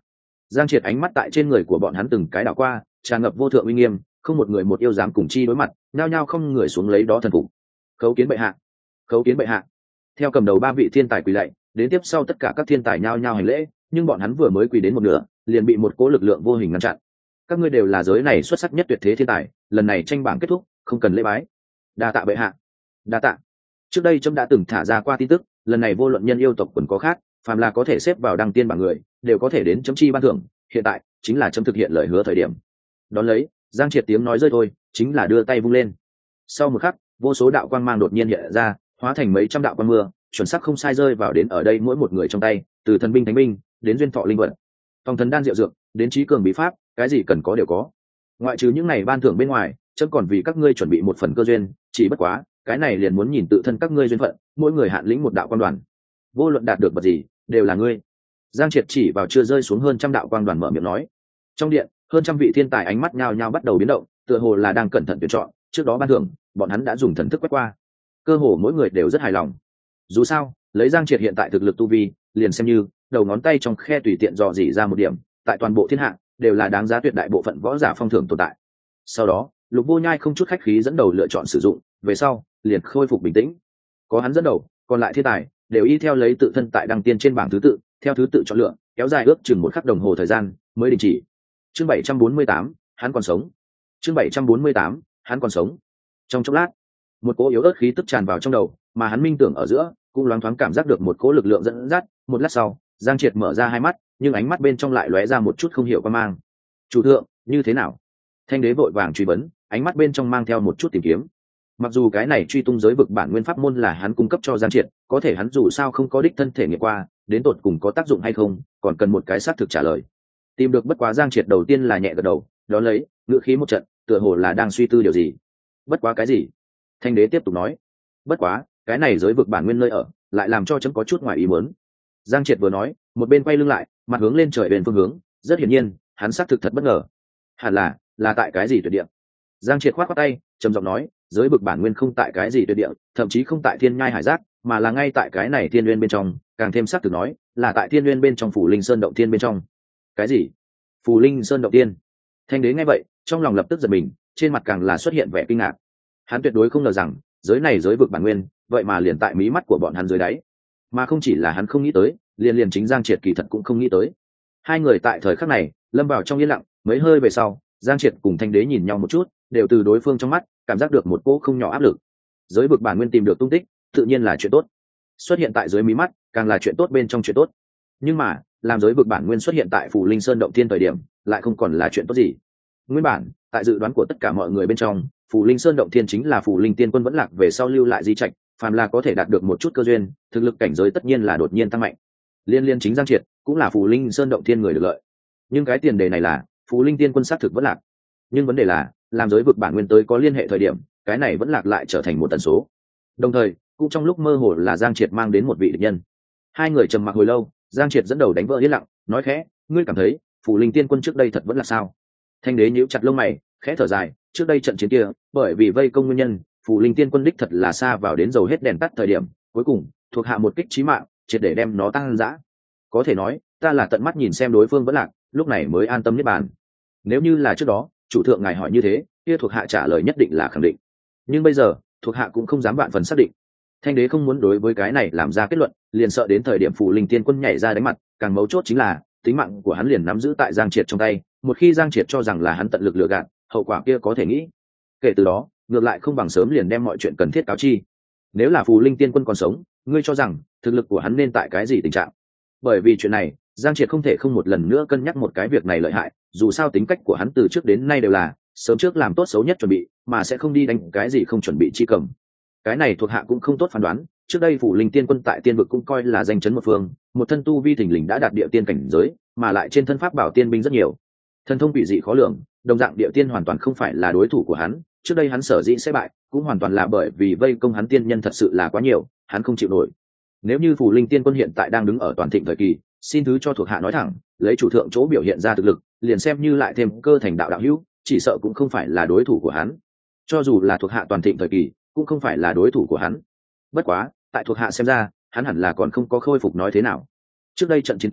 Giang Triệt ánh mắt tại trên người của bọn hắn từng cái đảo qua, tràn ngập vô thượng uy nghiêm, không một người một yêu dám cùng chi đối mặt, nhao nhao không người xuống lấy đó thần phục. Khấu kiến bệ hạ, khấu kiến bệ hạ. Theo cầm đầu ba vị thiên tài quỳ lạy, đến tiếp sau tất cả các thiên tài nhao nhao hành lễ, nhưng bọn hắn vừa mới quỳ đến một nửa, liền bị một cỗ lực lượng vô hình ngăn chặn. Các ngươi đều là giới này xuất sắc nhất tuyệt thế thiên tài, lần này tranh bảng kết thúc, không cần lễ bái. Đa tạ bệ hạ. Đa tạ. Trước đây trẫm đã từng thả ra qua tin tức, lần này vô luận nhân yêu tộc quần có khác, phàm là có thể xếp vào đăng tiên bảng người, đều có thể đến chấm chi ban thưởng, hiện tại chính là chấm thực hiện lời hứa thời điểm. Đón lấy, Giang Triệt tiếng nói rơi thôi, chính là đưa tay vung lên. Sau một khắc, vô số đạo quang mang đột nhiên hiện ra, hóa thành mấy trăm đạo quang mưa, chuẩn xác không sai rơi vào đến ở đây mỗi một người trong tay, từ thần binh thánh binh đến duyên thọ linh vật, phong thần đan diệu dược, đến trí cường bí pháp, cái gì cần có đều có. Ngoại trừ những này ban thưởng bên ngoài, chấm còn vì các ngươi chuẩn bị một phần cơ duyên, chỉ bất quá, cái này liền muốn nhìn tự thân các ngươi duyên phận, mỗi người hạn lĩnh một đạo quan đoàn. Vô luận đạt được vật gì, đều là ngươi. Giang Triệt chỉ vào chưa rơi xuống hơn trăm đạo quang đoàn mở miệng nói. Trong điện, hơn trăm vị thiên tài ánh mắt nhao nhao bắt đầu biến động, tựa hồ là đang cẩn thận tuyển chọn, trước đó ban thưởng, bọn hắn đã dùng thần thức quét qua. Cơ hồ mỗi người đều rất hài lòng. Dù sao, lấy Giang Triệt hiện tại thực lực tu vi, liền xem như đầu ngón tay trong khe tùy tiện dò dỉ ra một điểm, tại toàn bộ thiên hạ đều là đáng giá tuyệt đại bộ phận võ giả phong thưởng tồn tại. Sau đó, Lục Vô Nhai không chút khách khí dẫn đầu lựa chọn sử dụng, về sau, liền khôi phục bình tĩnh. Có hắn dẫn đầu, còn lại thiên tài đều y theo lấy tự thân tại đăng tiên trên bảng thứ tự, theo thứ tự chọn lựa, kéo dài ước chừng một khắc đồng hồ thời gian mới đình chỉ. Chương bảy trăm bốn mươi tám, hắn còn sống. Chương bảy trăm bốn mươi tám, hắn còn sống. Trong chốc lát, một cỗ yếu ớt khí tức tràn vào trong đầu, mà hắn minh tưởng ở giữa, cũng loáng thoáng cảm giác được một cỗ lực lượng dẫn dắt. Một lát sau, Giang Triệt mở ra hai mắt, nhưng ánh mắt bên trong lại lóe ra một chút không hiểu quan mang. Chủ thượng, như thế nào? Thanh đế vội vàng truy vấn, ánh mắt bên trong mang theo một chút tìm kiếm. Mặc dù cái này truy tung giới vực bản nguyên pháp môn là hắn cung cấp cho Giang Triệt, có thể hắn dù sao không có đích thân thể nghiệm qua, đến tột cùng có tác dụng hay không, còn cần một cái xác thực trả lời. Tìm được bất quá Giang Triệt đầu tiên là nhẹ gật đầu, đó lấy ngữ khí một trận, tựa hồ là đang suy tư điều gì. Bất quá cái gì? Thanh đế tiếp tục nói. Bất quá, cái này giới vực bản nguyên nơi ở, lại làm cho chấm có chút ngoài ý muốn. Giang Triệt vừa nói, một bên quay lưng lại, mặt hướng lên trời bên phương hướng, rất hiển nhiên, hắn xác thực thật bất ngờ. Hẳn là, là tại cái gì tuyệt địa? Giang Triệt khoát khoát tay, trầm giọng nói, giới vực bản nguyên không tại cái gì tuyệt địa, thậm chí không tại thiên nhai hải giác, mà là ngay tại cái này thiên nguyên bên trong, càng thêm xác thực nói, là tại thiên nguyên bên trong phủ linh sơn động thiên bên trong. Cái gì? Phủ linh sơn động thiên? Thanh đế nghe vậy, trong lòng lập tức giật mình, trên mặt càng là xuất hiện vẻ kinh ngạc. Hắn tuyệt đối không ngờ rằng, giới này giới vực bản nguyên, vậy mà liền tại mí mắt của bọn hắn dưới đáy. Mà không chỉ là hắn không nghĩ tới, liền liền chính Giang Triệt kỳ thật cũng không nghĩ tới. Hai người tại thời khắc này, lâm vào trong yên lặng, mấy hơi về sau, Giang Triệt cùng Thanh đế nhìn nhau một chút, đều từ đối phương trong mắt cảm giác được một cỗ không nhỏ áp lực. Giới vực bản nguyên tìm được tung tích, tự nhiên là chuyện tốt. Xuất hiện tại dưới mí mắt, càng là chuyện tốt bên trong chuyện tốt. Nhưng mà, làm giới vực bản nguyên xuất hiện tại phủ linh sơn động thiên thời điểm, lại không còn là chuyện tốt gì. Nguyên bản, tại dự đoán của tất cả mọi người bên trong, phủ linh sơn động thiên chính là phủ linh tiên quân vẫn lạc về sau lưu lại di trạch, phàm là có thể đạt được một chút cơ duyên, thực lực cảnh giới tất nhiên là đột nhiên tăng mạnh. Liên liên chính Giang Triệt cũng là phủ linh sơn động thiên người được lợi. Nhưng cái tiền đề này là phủ linh tiên quân xác thực vẫn lạc. Nhưng vấn đề là, làm giới vực bản nguyên tới có liên hệ thời điểm, cái này vẫn lạc lại trở thành một tần số. Đồng thời, cũng trong lúc mơ hồ là Giang Triệt mang đến một vị địch nhân. Hai người trầm mặc hồi lâu, Giang Triệt dẫn đầu đánh vỡ yên lặng, nói khẽ, ngươi cảm thấy phủ linh tiên quân trước đây thật vẫn là sao? Thanh đế nhíu chặt lông mày, khẽ thở dài, trước đây trận chiến kia, bởi vì vây công nguyên nhân, phủ linh tiên quân đích thật là xa vào đến dầu hết đèn tắt thời điểm, cuối cùng thuộc hạ một kích chí mạng, triệt để đem nó tăng dã. Có thể nói, ta là tận mắt nhìn xem đối phương vẫn lạc, lúc này mới an tâm niết bàn. Nếu như là trước đó, chủ thượng ngài hỏi như thế, kia thuộc hạ trả lời nhất định là khẳng định. Nhưng bây giờ, thuộc hạ cũng không dám vạn phần xác định. Thanh đế không muốn đối với cái này làm ra kết luận, liền sợ đến thời điểm phủ linh tiên quân nhảy ra đánh mặt, càng mấu chốt chính là tính mạng của hắn liền nắm giữ tại Giang Triệt trong tay, một khi Giang Triệt cho rằng là hắn tận lực lừa gạt, hậu quả kia có thể nghĩ. Kể từ đó, ngược lại không bằng sớm liền đem mọi chuyện cần thiết cáo chi. Nếu là phù linh tiên quân còn sống, ngươi cho rằng thực lực của hắn nên tại cái gì tình trạng? Bởi vì chuyện này, Giang Triệt không thể không một lần nữa cân nhắc một cái việc này lợi hại, dù sao tính cách của hắn từ trước đến nay đều là sớm trước làm tốt xấu nhất chuẩn bị, mà sẽ không đi đánh cái gì không chuẩn bị chi cầm. Cái này thuộc hạ cũng không tốt phán đoán, trước đây phủ linh tiên quân tại tiên vực cũng coi là danh chấn một phương, một thân tu vi thình lình đã đạt địa tiên cảnh giới, mà lại trên thân pháp bảo tiên binh rất nhiều, thần thông quỷ dị khó lường, đồng dạng địa tiên hoàn toàn không phải là đối thủ của hắn. Trước đây hắn sở dĩ sẽ bại, cũng hoàn toàn là bởi vì vây công hắn tiên nhân thật sự là quá nhiều, hắn không chịu nổi. Nếu như phủ linh tiên quân hiện tại đang đứng ở toàn thịnh thời kỳ, xin thứ cho thuộc hạ nói thẳng, lấy chủ thượng chỗ biểu hiện ra thực lực, liền xem như lại thêm cơ thành đạo đạo hữu, chỉ sợ cũng không phải là đối thủ của hắn. Cho dù là thuộc hạ toàn thịnh thời kỳ, cũng không phải là đối thủ của hắn. Bất quá, tại thuộc hạ xem ra, hắn hẳn là còn không có khôi phục nói thế nào. Trước đây trận chiến kia,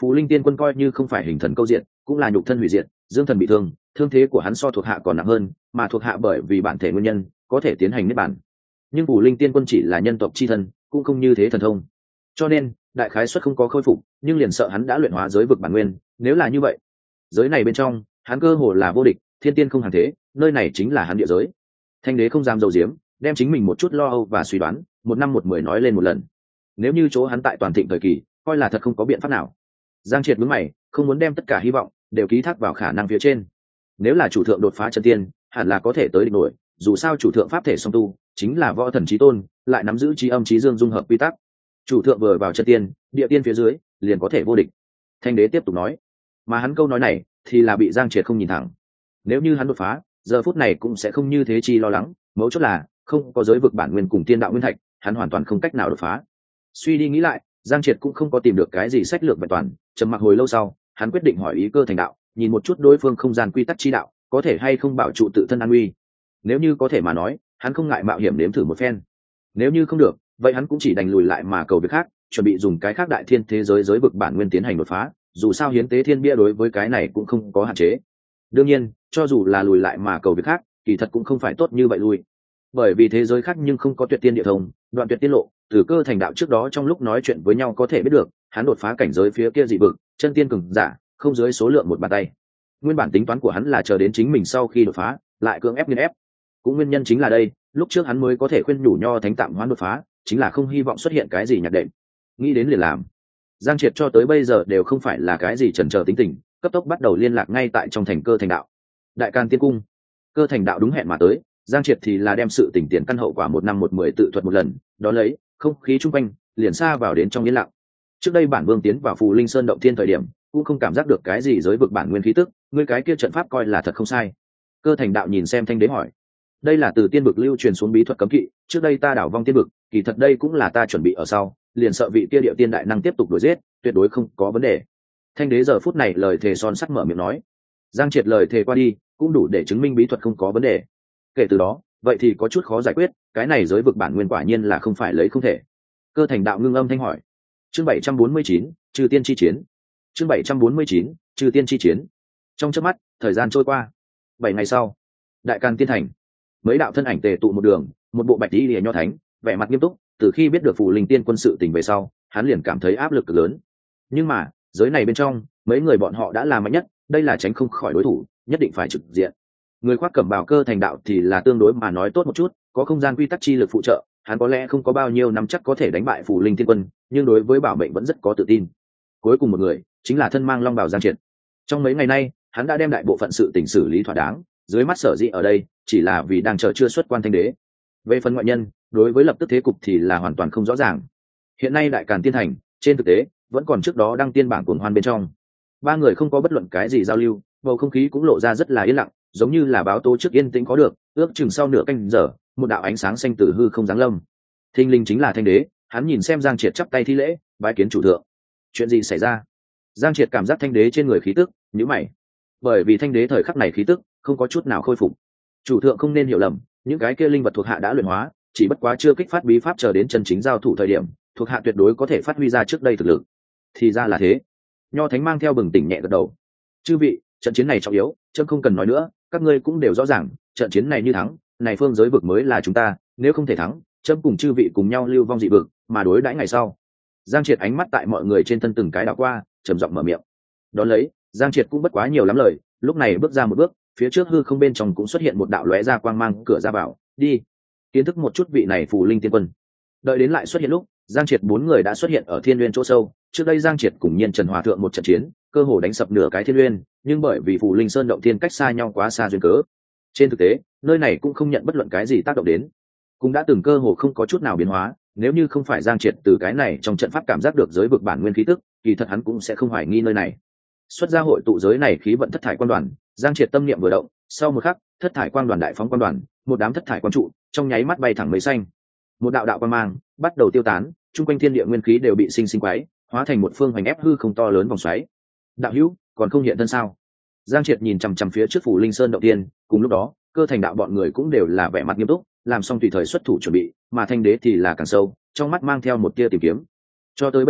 Phù Linh Tiên Quân coi như không phải hình thần câu diện, cũng là nhục thân hủy diệt, dương thần bị thương, thương thế của hắn so thuộc hạ còn nặng hơn, mà thuộc hạ bởi vì bản thể nguyên nhân, có thể tiến hành niết bản. Nhưng Phù Linh Tiên Quân chỉ là nhân tộc chi thân, cũng không như thế thần thông. Cho nên, đại khái suất không có khôi phục, nhưng liền sợ hắn đã luyện hóa giới vực bản nguyên, nếu là như vậy, giới này bên trong, hắn cơ hồ là vô địch, thiên tiên không hàng thế, nơi này chính là hắn địa giới. Thanh đế không dám dầu diếm, đem chính mình một chút lo âu và suy đoán, một năm một mười nói lên một lần. Nếu như chỗ hắn tại toàn thịnh thời kỳ, coi là thật không có biện pháp nào. Giang Triệt nhướng mày, không muốn đem tất cả hy vọng đều ký thác vào khả năng phía trên. Nếu là chủ thượng đột phá chân tiên, hẳn là có thể tới địch nổi, dù sao chủ thượng pháp thể song tu, chính là võ thần chí tôn, lại nắm giữ chí âm chí dương dung hợp quy tắc. Chủ thượng vừa vào chân tiên, địa tiên phía dưới, liền có thể vô địch. Thanh đế tiếp tục nói, mà hắn câu nói này thì là bị Giang Triệt không nhìn thẳng. Nếu như hắn đột phá, giờ phút này cũng sẽ không như thế chi lo lắng, mấu chốt là không có giới vực bản nguyên cùng tiên đạo nguyên thạch, hắn hoàn toàn không cách nào đột phá. Suy đi nghĩ lại, Giang Triệt cũng không có tìm được cái gì sách lược vẹn toàn, trầm mặc hồi lâu sau, hắn quyết định hỏi ý Cơ Thành đạo, nhìn một chút đối phương không gian quy tắc chi đạo, có thể hay không bảo trụ tự thân an nguy. Nếu như có thể mà nói, hắn không ngại mạo hiểm nếm thử một phen. Nếu như không được, vậy hắn cũng chỉ đành lùi lại mà cầu việc khác, chuẩn bị dùng cái khác đại thiên thế giới giới vực bản nguyên tiến hành đột phá, dù sao hiến tế thiên bia đối với cái này cũng không có hạn chế. Đương nhiên, cho dù là lùi lại mà cầu việc khác, kỳ thật cũng không phải tốt như vậy lui. Bởi vì thế giới khác nhưng không có tuyệt tiên địa thông, đoạn tuyệt tiết lộ, từ Cơ Thành đạo trước đó trong lúc nói chuyện với nhau có thể biết được, hắn đột phá cảnh giới phía kia dị vực, chân tiên cường giả, không dưới số lượng một bàn tay. Nguyên bản tính toán của hắn là chờ đến chính mình sau khi đột phá, lại cưỡng ép nghiền ép. Cũng nguyên nhân chính là đây, lúc trước hắn mới có thể khuyên nhủ Nho Thánh tạm hoãn đột phá, chính là không hy vọng xuất hiện cái gì nhạc đệm. Nghĩ đến liền làm. Giang Triệt cho tới bây giờ đều không phải là cái gì chần chờ tính tình, cấp tốc bắt đầu liên lạc ngay tại trong thành Cơ Thành đạo. Đại Can Tiên Cung. Cơ Thành đạo đúng hẹn mà tới, Giang Triệt thì là đem sự tình tiền căn hậu quả một năm một mười tự thuật một lần, đó lấy không khí chung quanh liền xa vào đến trong yên lặng. Trước đây bản vương tiến vào Phù Linh Sơn động thiên thời điểm, cũng không cảm giác được cái gì giới vực bản nguyên khí tức, ngươi cái kia trận pháp coi là thật không sai. Cơ Thành đạo nhìn xem Thanh đế hỏi, đây là từ tiên vực lưu truyền xuống bí thuật cấm kỵ, trước đây ta đảo vong tiên vực, kỳ thật đây cũng là ta chuẩn bị ở sau, liền sợ vị kia địa tiên đại năng tiếp tục đuổi giết, tuyệt đối không có vấn đề. Thanh đế giờ phút này lời thề son sắt mở miệng nói. Giang Triệt lời thề qua đi, cũng đủ để chứng minh bí thuật không có vấn đề. Kể từ đó, vậy thì có chút khó giải quyết, cái này giới vực bản nguyên quả nhiên là không phải lấy không thể. Cơ Thành đạo ngưng âm thanh hỏi. Chương bảy trăm bốn mươi chín, trừ tiên chi chiến. Chương bảy trăm bốn mươi chín, trừ tiên chi chiến. Trong chớp mắt, thời gian trôi qua. Bảy ngày sau, Đại Can Tiên Thành, mấy đạo thân ảnh tề tụ một đường, một bộ bạch y lìa nho thánh, vẻ mặt nghiêm túc, từ khi biết được Phù Linh Tiên Quân sự tình về sau, hắn liền cảm thấy áp lực cực lớn. Nhưng mà, giới này bên trong, mấy người bọn họ đã là mạnh nhất, đây là tránh không khỏi đối thủ, nhất định phải trực diện. Người khoác cẩm bào Cơ Thành đạo thì là tương đối mà nói tốt một chút, có không gian quy tắc chi lực phụ trợ, hắn có lẽ không có bao nhiêu năm chắc có thể đánh bại Phù Linh Tiên Quân, nhưng đối với bảo mệnh vẫn rất có tự tin. Cuối cùng một người, chính là thân mang long bào Giang Triệt. Trong mấy ngày nay, hắn đã đem đại bộ phận sự tình xử lý thỏa đáng, dưới mắt sở dĩ ở đây, chỉ là vì đang chờ chưa xuất quan Thanh đế. Về phần ngoại nhân, đối với lập tức thế cục thì là hoàn toàn không rõ ràng. Hiện nay Đại Càn Tiên Thành, trên thực tế, vẫn còn trước đó đăng tiên bảng cuồng hoan bên trong. Ba người không có bất luận cái gì giao lưu, bầu không khí cũng lộ ra rất là yên lặng, giống như là báo tố trước yên tĩnh có được, ước chừng sau nửa canh giờ, một đạo ánh sáng xanh từ hư không giáng lâm. Thinh linh chính là Thanh đế, hắn nhìn xem Giang Triệt chắp tay thi lễ, bái kiến chủ thượng. Chuyện gì xảy ra? Giang Triệt cảm giác Thanh đế trên người khí tức, nhíu mày. Bởi vì Thanh đế thời khắc này khí tức không có chút nào khôi phục. Chủ thượng không nên hiểu lầm, những cái kia linh vật thuộc hạ đã luyện hóa, chỉ bất quá chưa kích phát bí pháp chờ đến chân chính giao thủ thời điểm, thuộc hạ tuyệt đối có thể phát huy ra trước đây thực lực. Thì ra là thế. Nho Thánh mang theo bừng tỉnh nhẹ gật đầu. Chư vị, trận chiến này trọng yếu, chấm không cần nói nữa, các ngươi cũng đều rõ ràng, trận chiến này như thắng, này phương giới vực mới là chúng ta, nếu không thể thắng, chấm cùng chư vị cùng nhau lưu vong dị vực, mà đối đãi ngày sau. Giang Triệt ánh mắt tại mọi người trên thân từng cái đảo qua, trầm giọng mở miệng. Đón lấy, Giang Triệt cũng bất quá nhiều lắm lời, lúc này bước ra một bước, phía trước hư không bên trong cũng xuất hiện một đạo lóe ra quang mang, cửa ra vào, đi, kiến thức một chút vị này Phù Linh Tiên Quân. Đợi đến lại xuất hiện lúc, Giang Triệt bốn người đã xuất hiện ở Thiên Nguyên chỗ sâu. Trước đây Giang Triệt cùng Nhiên Trần Hòa thượng một trận chiến, cơ hồ đánh sập nửa cái Thiên Nguyên, nhưng bởi vì Phù Linh Sơn động thiên cách xa nhau quá xa duyên cớ, trên thực tế nơi này cũng không nhận bất luận cái gì tác động đến, cũng đã từng cơ hồ không có chút nào biến hóa. Nếu như không phải Giang Triệt từ cái này trong trận pháp cảm giác được giới vực bản nguyên khí tức, kỳ thật hắn cũng sẽ không hoài nghi nơi này. Xuất ra hội tụ giới này khí vận thất thải quan đoàn, Giang Triệt tâm niệm vừa động, sau một khắc, thất thải quan đoàn đại phóng quan đoàn, một đám thất thải quan trụ trong nháy mắt bay thẳng mấy xanh, một đạo đạo quang mang bắt đầu tiêu tán, chung quanh thiên địa nguyên khí đều bị sinh sinh quấy, hóa thành một phương hoành ép hư không to lớn vòng xoáy. Đạo hữu, còn không hiện thân sao? Giang Triệt nhìn chằm chằm phía trước Phù Linh Sơn động tiên, cùng lúc đó, Cơ Thành đạo bọn người cũng đều là vẻ mặt nghiêm túc, làm xong tùy thời xuất thủ chuẩn bị, mà Thanh đế thì là càng sâu, trong mắt mang theo một tia tìm kiếm. Cho tới bây giờ,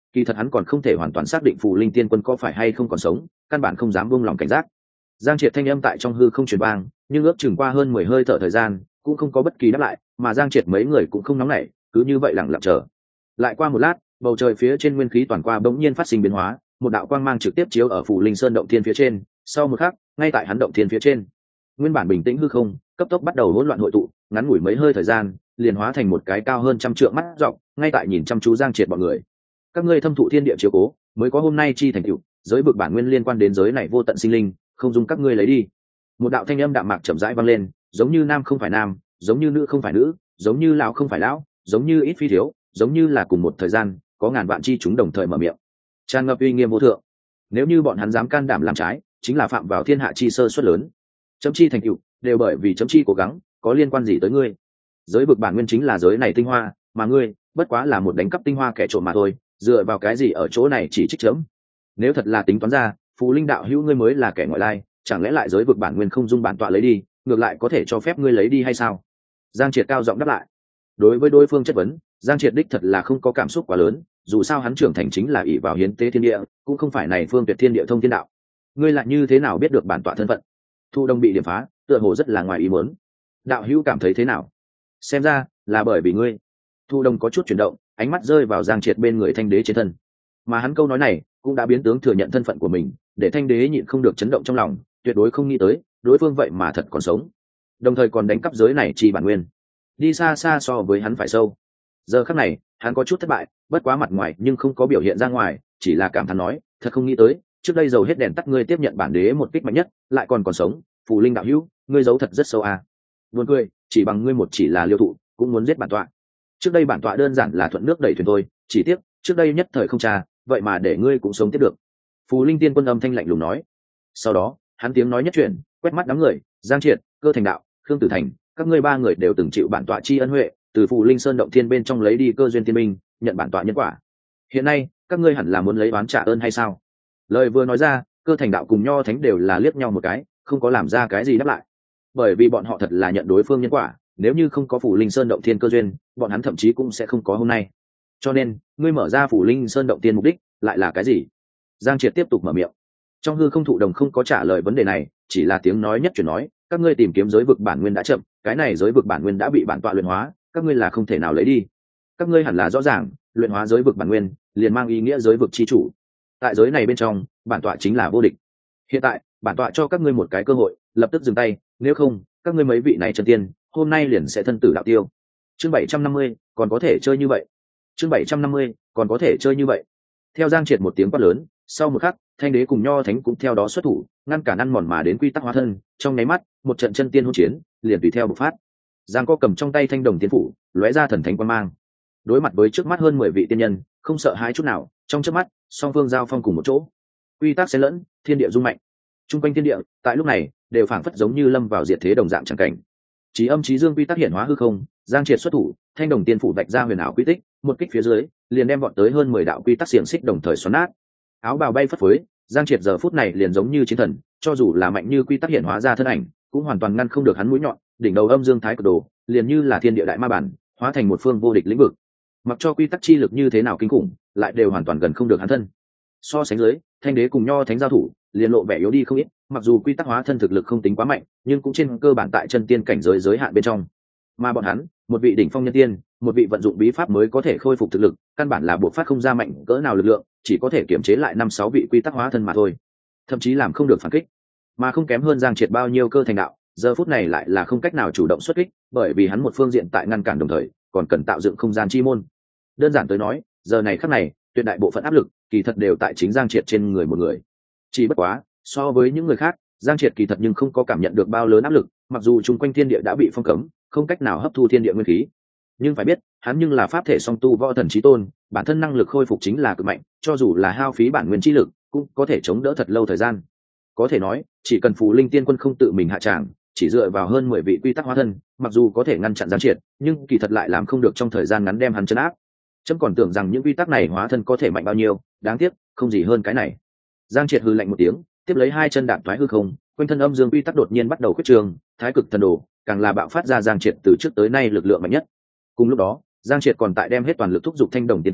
kỳ thật hắn còn không thể hoàn toàn xác định phù linh tiên quân có phải hay không còn sống, căn bản không dám buông lòng cảnh giác. Giang Triệt thanh âm tại trong hư không truyền vang, nhưng ước chừng qua hơn mười hơi thở thời gian cũng không có bất kỳ đáp lại, mà Giang Triệt mấy người cũng không nóng nảy, cứ như vậy lặng lặng chờ. Lại qua một lát, bầu trời phía trên nguyên khí toàn qua bỗng nhiên phát sinh biến hóa, một đạo quang mang trực tiếp chiếu ở phù linh sơn động thiên phía trên. Sau một khắc, ngay tại hắn động thiên phía trên, nguyên bản bình tĩnh hư không cấp tốc bắt đầu hỗn loạn hội tụ, ngắn ngủi mấy hơi thời gian liền hóa thành một cái cao hơn trăm trượng mắt rộng, ngay tại nhìn chăm chú Giang Triệt bọn người. Các ngươi thâm thụ thiên địa chiếu cố, mới có hôm nay chi thành tựu, giới vực bản nguyên liên quan đến giới này vô tận sinh linh, không dung các ngươi lấy đi. Một đạo thanh âm đạm mạc chậm rãi vang lên, giống như nam không phải nam, giống như nữ không phải nữ, giống như lão không phải lão, giống như ít phi thiếu, giống như là cùng một thời gian có ngàn vạn chi chúng đồng thời mở miệng, tràn ngập uy nghiêm vô thượng. Nếu như bọn hắn dám can đảm làm trái, chính là phạm vào thiên hạ chi sơ suất lớn. Chấm chi thành tựu đều bởi vì chấm chi cố gắng, có liên quan gì tới ngươi? Giới vực bản nguyên chính là giới này tinh hoa, mà ngươi bất quá là một đánh cắp tinh hoa kẻ trộm mà thôi, dựa vào cái gì ở chỗ này chỉ trích chấm? Nếu thật là tính toán ra, phù linh đạo hữu ngươi mới là kẻ ngoại lai, chẳng lẽ lại giới vực bản nguyên không dung bản tọa lấy đi, ngược lại có thể cho phép ngươi lấy đi hay sao? Giang Triệt cao giọng đáp lại. Đối với đối phương chất vấn, Giang Triệt đích thật là không có cảm xúc quá lớn, dù sao hắn trưởng thành chính là ỷ vào hiến tế thiên địa, cũng không phải này phương tuyệt thiên địa thông thiên đạo. Ngươi lại như thế nào biết được bản tọa thân phận? Thu Đông bị điểm phá, tựa hồ rất là ngoài ý muốn. Đạo hữu cảm thấy thế nào? Xem ra là bởi vì ngươi. Thu Đông có chút chuyển động, ánh mắt rơi vào Giang Triệt bên người Thanh Đế trên thân, mà hắn câu nói này cũng đã biến tướng thừa nhận thân phận của mình, để Thanh Đế nhịn không được chấn động trong lòng, tuyệt đối không nghĩ tới đối phương vậy mà thật còn sống, đồng thời còn đánh cắp giới này chi bản nguyên, đi xa xa so với hắn phải sâu. Giờ khắc này hắn có chút thất bại, bất quá mặt ngoài nhưng không có biểu hiện ra ngoài, chỉ là cảm thán nói, thật không nghĩ tới trước đây dầu hết đèn tắt ngươi tiếp nhận bản đế một kích mạnh nhất, lại còn còn sống. Phù linh đạo hữu, ngươi giấu thật rất sâu à. Buồn cười, chỉ bằng ngươi một chỉ là liêu thụ cũng muốn giết bản tọa. Trước đây bản tọa đơn giản là thuận nước đẩy thuyền thôi, chỉ tiếc trước đây nhất thời không tra, vậy mà để ngươi cũng sống tiếp được. Phù linh tiên quân âm thanh lạnh lùng nói. Sau đó hắn tiếng nói nhất chuyển, quét mắt đám người, Giang Triệt, Cơ Thành Đạo, Khương Tử Thành, các ngươi ba người đều từng chịu bản tọa tri ân huệ, từ Phù linh sơn động thiên bên trong lấy đi cơ duyên tiên minh, nhận bản tọa nhân quả. Hiện nay các ngươi hẳn là muốn lấy oán trả ơn hay sao? Lời vừa nói ra, Cơ Thành Đạo cùng Nho Thánh đều là liếc nhau một cái, không có làm ra cái gì đáp lại, bởi vì bọn họ thật là nhận đối phương nhân quả, nếu như không có Phù linh sơn động thiên cơ duyên, bọn hắn thậm chí cũng sẽ không có hôm nay. Cho nên ngươi mở ra Phù linh sơn động thiên mục đích lại là cái gì? Giang Triệt tiếp tục mở miệng. Trong hư không thụ đồng không có trả lời vấn đề này, chỉ là tiếng nói nhất chuyển nói, các ngươi tìm kiếm giới vực bản nguyên đã chậm, cái này giới vực bản nguyên đã bị bản tọa luyện hóa, các ngươi là không thể nào lấy đi. Các ngươi hẳn là rõ ràng, luyện hóa giới vực bản nguyên liền mang ý nghĩa giới vực chi chủ, tại giới này bên trong bản tọa chính là vô địch. Hiện tại bản tọa cho các ngươi một cái cơ hội, lập tức dừng tay, nếu không các ngươi mấy vị này chân tiên hôm nay liền sẽ thân tử đạo tiêu. Chương bảy trăm năm mươi, còn có thể chơi như vậy. Chương bảy trăm năm mươi, còn có thể chơi như vậy. Theo Giang Triệt một tiếng quát lớn, sau một khắc Thanh Đế cùng Nho Thánh cũng theo đó xuất thủ, ngăn cản ăn mòn mà đến quy tắc hóa thân. Trong nháy mắt một trận chân tiên hỗn chiến liền tùy theo bộc phát. Giang Co cầm trong tay thanh đồng tiên phủ, lóe ra thần thánh quang mang, đối mặt với trước mắt hơn mười vị tiên nhân, không sợ hãi chút nào. Trong chớp mắt song phương giao phong cùng một chỗ, quy tắc xen lẫn, thiên địa rung mạnh. Trung quanh thiên địa tại lúc này đều phảng phất giống như lâm vào diệt thế đồng dạng chẳng cảnh. Chí âm chí dương quy tắc hiển hóa hư không, Giang Triệt xuất thủ, thanh đồng tiên phủ vạch ra huyền ảo quy tích, một kích phía dưới liền đem bọn tới hơn mười đạo quy tắc xiềng xích đồng thời xoắn nát. Áo bào bay phất phới, Giang Triệt giờ phút này liền giống như chiến thần, cho dù là mạnh như quy tắc hiển hóa ra thân ảnh, cũng hoàn toàn ngăn không được hắn mũi nhọn. Đỉnh đầu âm dương thái cực đồ liền như là thiên địa đại ma bản, hóa thành một phương vô địch lĩnh vực. Mặc cho quy tắc chi lực như thế nào kinh khủng, lại đều hoàn toàn gần không được hắn thân. So sánh dưới, Thanh Đế cùng Nho Thánh giao thủ liền lộ vẻ yếu đi không ít, mặc dù quy tắc hóa thân thực lực không tính quá mạnh, nhưng cũng trên cơ bản tại chân tiên cảnh giới giới hạn bên trong. Mà bọn hắn, một vị đỉnh phong nhân tiên, một vị vận dụng bí pháp mới có thể khôi phục thực lực, căn bản là buộc phát không ra mạnh cỡ nào lực lượng, chỉ có thể kiểm chế lại năm sáu vị quy tắc hóa thân mà thôi, thậm chí làm không được phản kích. Mà không kém hơn Giang Triệt bao nhiêu Cơ Thành Đạo, giờ phút này lại là không cách nào chủ động xuất kích, bởi vì hắn một phương diện tại ngăn cản đồng thời còn cần tạo dựng không gian chi môn. Đơn giản tới nói, giờ này khắc này tuyệt đại bộ phận áp lực kỳ thật đều tại chính Giang Triệt trên người một người. Chỉ bất quá so với những người khác, Giang Triệt kỳ thật nhưng không có cảm nhận được bao lớn áp lực, mặc dù chung quanh thiên địa đã bị phong cấm, không cách nào hấp thu thiên địa nguyên khí, nhưng phải biết hắn nhưng là pháp thể song tu võ thần chí tôn, bản thân năng lực khôi phục chính là cực mạnh, cho dù là hao phí bản nguyên chi lực cũng có thể chống đỡ thật lâu thời gian. Có thể nói chỉ cần Phù linh tiên quân không tự mình hạ tràng, chỉ dựa vào hơn mười vị quy tắc hóa thân, mặc dù có thể ngăn chặn Giang Triệt, nhưng kỳ thật lại làm không được trong thời gian ngắn đem hắn chấn áp. Chấm còn tưởng rằng những quy tắc này hóa thân có thể mạnh bao nhiêu, đáng tiếc không gì hơn cái này. Giang Triệt hừ lạnh một tiếng, tiếp lấy hai chân đạp thoái hư không, quanh thân âm dương quy tắc đột nhiên bắt đầu khuyết trường, thái cực thần đồ càng là bạo phát ra Giang Triệt từ trước tới nay lực lượng mạnh nhất. Cùng lúc đó, Giang Triệt còn tại đem hết toàn lực thúc giục thanh đồng tiên phủ,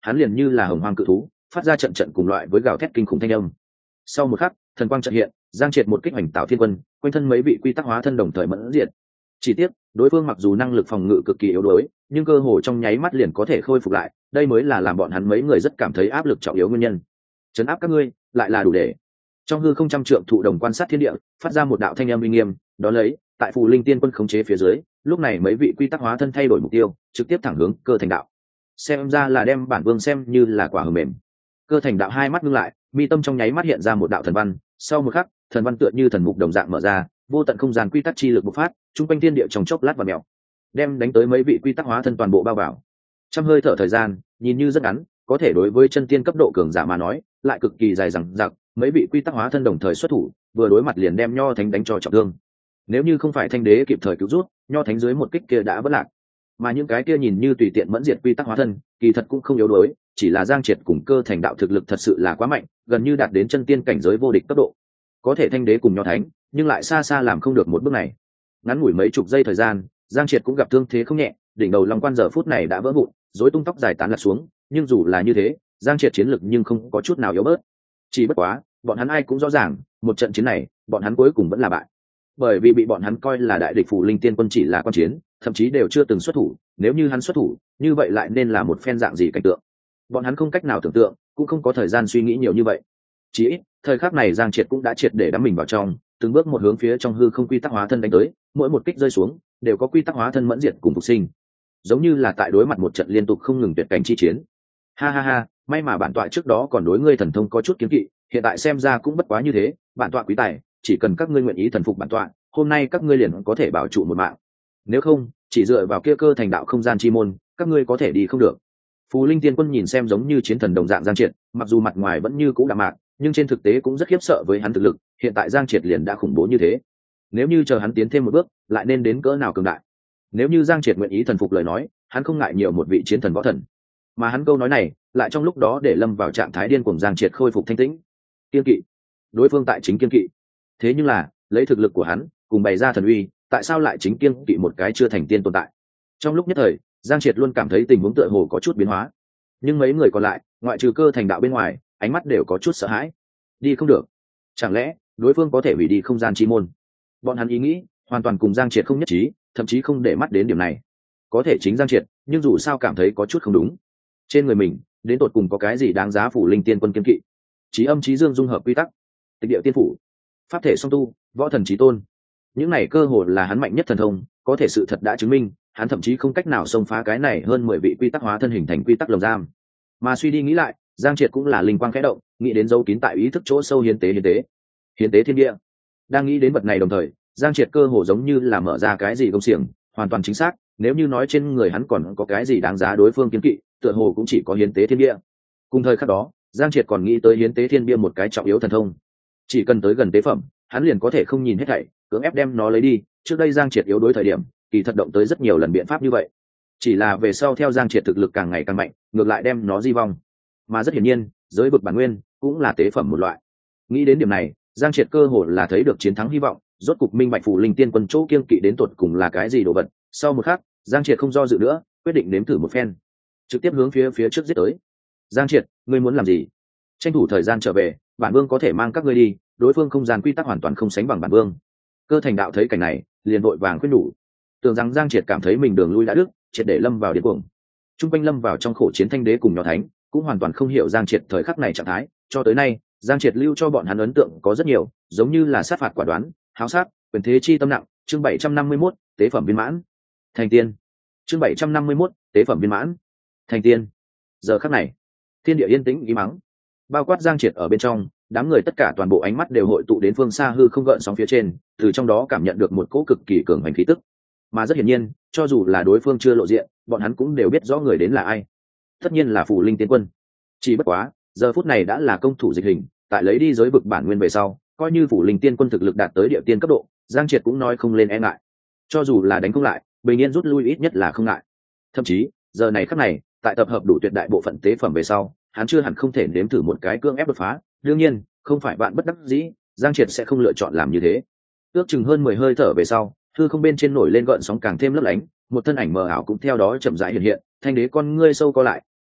hắn liền như là hồng hoang cự thú phát ra trận trận cùng loại với gào thét kinh khủng thanh âm. Sau một khắc thần quang trận hiện, giang triệt một kích hoành tạo thiên quân, quanh thân mấy vị quy tắc hóa thân đồng thời mẫn diệt. Chỉ tiếc đối phương mặc dù năng lực phòng ngự cực kỳ yếu đuối, nhưng cơ hồ trong nháy mắt liền có thể khôi phục lại, đây mới là làm bọn hắn mấy người rất cảm thấy áp lực trọng yếu nguyên nhân. Trấn áp các ngươi lại là đủ để. Trong hư không trăm trượng thụ đồng quan sát thiên địa, phát ra một đạo thanh âm uy nghiêm, đó lấy tại phù linh tiên quân khống chế phía dưới, lúc này mấy vị quy tắc hóa thân thay đổi mục tiêu, trực tiếp thẳng hướng Cơ Thành Đạo. Xem ra là đem bản vương xem như là quả hờ mềm. Cơ Thành Đạo hai mắt ngưng lại, mi tâm trong nháy mắt hiện ra một đạo thần văn, sau một khắc thần văn tựa như thần mục đồng dạng mở ra, vô tận không gian quy tắc chi lực bộc phát, trung quanh thiên địa trong chốc lát và mèo, đem đánh tới mấy vị quy tắc hóa thân toàn bộ bao vào. Trăm hơi thở thời gian nhìn như rất ngắn, có thể đối với chân tiên cấp độ cường giả mà nói lại cực kỳ dài dằng dặc. Mấy vị quy tắc hóa thân đồng thời xuất thủ, vừa đối mặt liền đem Nho Thánh đánh cho trọng thương. Nếu như không phải Thanh Đế kịp thời cứu rút, Nho Thánh dưới một kích kia đã vỡ lạc. Mà những cái kia nhìn như tùy tiện mẫn diệt quy tắc hóa thân, kỳ thật cũng không yếu đuối, chỉ là Giang Triệt cùng Cơ Thành Đạo thực lực thật sự là quá mạnh, gần như đạt đến chân tiên cảnh giới vô địch cấp độ. Có thể Thanh Đế cùng Nho Thánh, nhưng lại xa xa làm không được một bước này. Ngắn ngủi mấy chục giây thời gian, Giang Triệt cũng gặp thương thế không nhẹ, đỉnh đầu Long Quan giờ phút này đã vỡ vụn, rối tung tóc dài tán lạc xuống, nhưng dù là như thế, Giang Triệt chiến lực nhưng không có chút nào yếu bớt. Chỉ bất quá, bọn hắn ai cũng rõ ràng, một trận chiến này, bọn hắn cuối cùng vẫn là bại. Bởi vì bị bọn hắn coi là đại địch phù linh tiên quân chỉ là quan chiến, thậm chí đều chưa từng xuất thủ, nếu như hắn xuất thủ, như vậy lại nên là một phen dạng gì cảnh tượng. Bọn hắn không cách nào tưởng tượng, cũng không có thời gian suy nghĩ nhiều như vậy. Chỉ ít, thời khắc này Giang Triệt cũng đã triệt để đắm mình vào trong, từng bước một hướng phía trong hư không quy tắc hóa thân đánh tới, mỗi một kích rơi xuống, đều có quy tắc hóa thân mẫn diệt cùng phục sinh. Giống như là tại đối mặt một trận liên tục không ngừng tuyệt cảnh chi chiến. Ha ha ha, may mà bản tọa trước đó còn đối ngươi thần thông có chút kiến kỵ, hiện tại xem ra cũng bất quá như thế, bản tọa quý tài, chỉ cần các ngươi nguyện ý thần phục bản tọa, hôm nay các ngươi liền có thể bảo trụ một mạng. Nếu không, chỉ dựa vào kia Cơ Thành Đạo không gian chi môn, các ngươi có thể đi không được. Phù Linh Tiên Quân nhìn xem giống như chiến thần đồng dạng Giang Triệt, mặc dù mặt ngoài vẫn như cũ đạm mạc, nhưng trên thực tế cũng rất khiếp sợ với hắn thực lực, hiện tại Giang Triệt liền đã khủng bố như thế. Nếu như chờ hắn tiến thêm một bước, lại nên đến cỡ nào cường đại. Nếu như Giang Triệt nguyện ý thần phục lời nói, hắn không ngại nhiều một vị chiến thần võ thần. Mà hắn câu nói này, lại trong lúc đó để lâm vào trạng thái điên cuồng Giang Triệt khôi phục thanh tĩnh. Kiên kỵ. Đối phương tại chính kiên kỵ. Thế nhưng là, lấy thực lực của hắn, cùng bày ra thần uy, tại sao lại chính kiên kỵ một cái chưa thành tiên tồn tại? Trong lúc nhất thời, Giang Triệt luôn cảm thấy tình huống tựa hồ có chút biến hóa. Nhưng mấy người còn lại, ngoại trừ Cơ Thành Đạo bên ngoài, ánh mắt đều có chút sợ hãi. Đi không được. Chẳng lẽ, đối phương có thể hủy đi không gian chi môn? Bọn hắn ý nghĩ, hoàn toàn cùng Giang Triệt không nhất trí, thậm chí không để mắt đến điểm này. Có thể chính Giang Triệt, nhưng dù sao cảm thấy có chút không đúng. Trên người mình, đến tột cùng có cái gì đáng giá Phù Linh Tiên Quân kiên kỵ? Chí âm chí dương dung hợp quy tắc, tịch địa tiên phủ, pháp thể song tu, võ thần chí tôn. Những này cơ hồ là hắn mạnh nhất thần thông, có thể sự thật đã chứng minh, hắn thậm chí không cách nào xông phá cái này hơn mười vị quy tắc hóa thân hình thành quy tắc lồng giam. Mà suy đi nghĩ lại, Giang Triệt cũng là linh quang khẽ động, nghĩ đến dấu kín tại ý thức chỗ sâu hiến tế hiến tế. Hiến tế thiên địa. Đang nghĩ đến vật này đồng thời, Giang Triệt cơ hồ giống như là mở ra cái gì công xiềng, hoàn toàn chính xác, nếu như nói trên người hắn còn có cái gì đáng giá đối phương kiên kỵ, tựa hồ cũng chỉ có hiến tế thiên địa. Cùng thời khắc đó, Giang Triệt còn nghĩ tới hiến tế thiên bia một cái trọng yếu thần thông. Chỉ cần tới gần tế phẩm, hắn liền có thể không nhìn hết thảy, cưỡng ép đem nó lấy đi. Trước đây Giang Triệt yếu đối thời điểm, kỳ thật động tới rất nhiều lần biện pháp như vậy. Chỉ là về sau theo Giang Triệt thực lực càng ngày càng mạnh, ngược lại đem nó di vong. Mà rất hiển nhiên, giới vực bản nguyên cũng là tế phẩm một loại. Nghĩ đến điểm này, Giang Triệt cơ hồ là thấy được chiến thắng hy vọng, rốt cục minh bạch Phù Linh Tiên Quân chỗ kiêng kỵ đến tột cùng là cái gì đồ vật. Sau một khắc, Giang Triệt không do dự nữa, quyết định nếm thử một phen, trực tiếp hướng phía phía trước giết tới. Giang Triệt, ngươi muốn làm gì? Tranh thủ thời gian trở về, bản vương có thể mang các ngươi đi, đối phương không gian quy tắc hoàn toàn không sánh bằng bản vương. Cơ Thành Đạo thấy cảnh này, liền vội vàng khuyên nhủ, tưởng rằng Giang Triệt cảm thấy mình đường lui đã đứt, triệt để lâm vào điên cuồng. Trung quanh lâm vào trong khổ chiến Thanh Đế cùng Nho Thánh, cũng hoàn toàn không hiểu Giang Triệt thời khắc này trạng thái, cho tới nay, Giang Triệt lưu cho bọn hắn ấn tượng có rất nhiều, giống như là sát phạt quả đoán, háo sát, quyền thế chi tâm nặng. Chương bảy trăm năm mươi mốt, tế phẩm viên mãn. Thành tiên. Chương bảy trăm năm mươi mốt, tế phẩm viên mãn. Thành tiên. Giờ khắc này, thiên địa yên tĩnh ý mắng, bao quát Giang Triệt ở bên trong, đám người tất cả toàn bộ ánh mắt đều hội tụ đến phương xa hư không gợn sóng phía trên, từ trong đó cảm nhận được một cỗ cực kỳ cường hành khí tức. Mà rất hiển nhiên, cho dù là đối phương chưa lộ diện, bọn hắn cũng đều biết rõ người đến là ai. Tất nhiên là Phù Linh Tiên Quân. Chỉ bất quá, giờ phút này đã là công thủ dịch hình, tại lấy đi giới vực bản nguyên về sau, coi như Phù Linh Tiên Quân thực lực đạt tới địa tiên cấp độ, Giang Triệt cũng nói không lên e ngại. Cho dù là đánh không lại, bình yên rút lui ít nhất là không ngại. Thậm chí, giờ này khắc này, tại tập hợp đủ tuyệt đại bộ phận tế phẩm về sau, hắn chưa hẳn không thể nếm thử một cái cưỡng ép đột phá. Đương nhiên, không phải bạn bất đắc dĩ, Giang Triệt sẽ không lựa chọn làm như thế. Ước chừng hơn mười hơi thở về sau, hư không bên trên nổi lên gợn sóng càng thêm lấp lánh, một thân ảnh mờ ảo cũng theo đó chậm rãi hiện hiện. Thanh Đế con ngươi sâu co lại,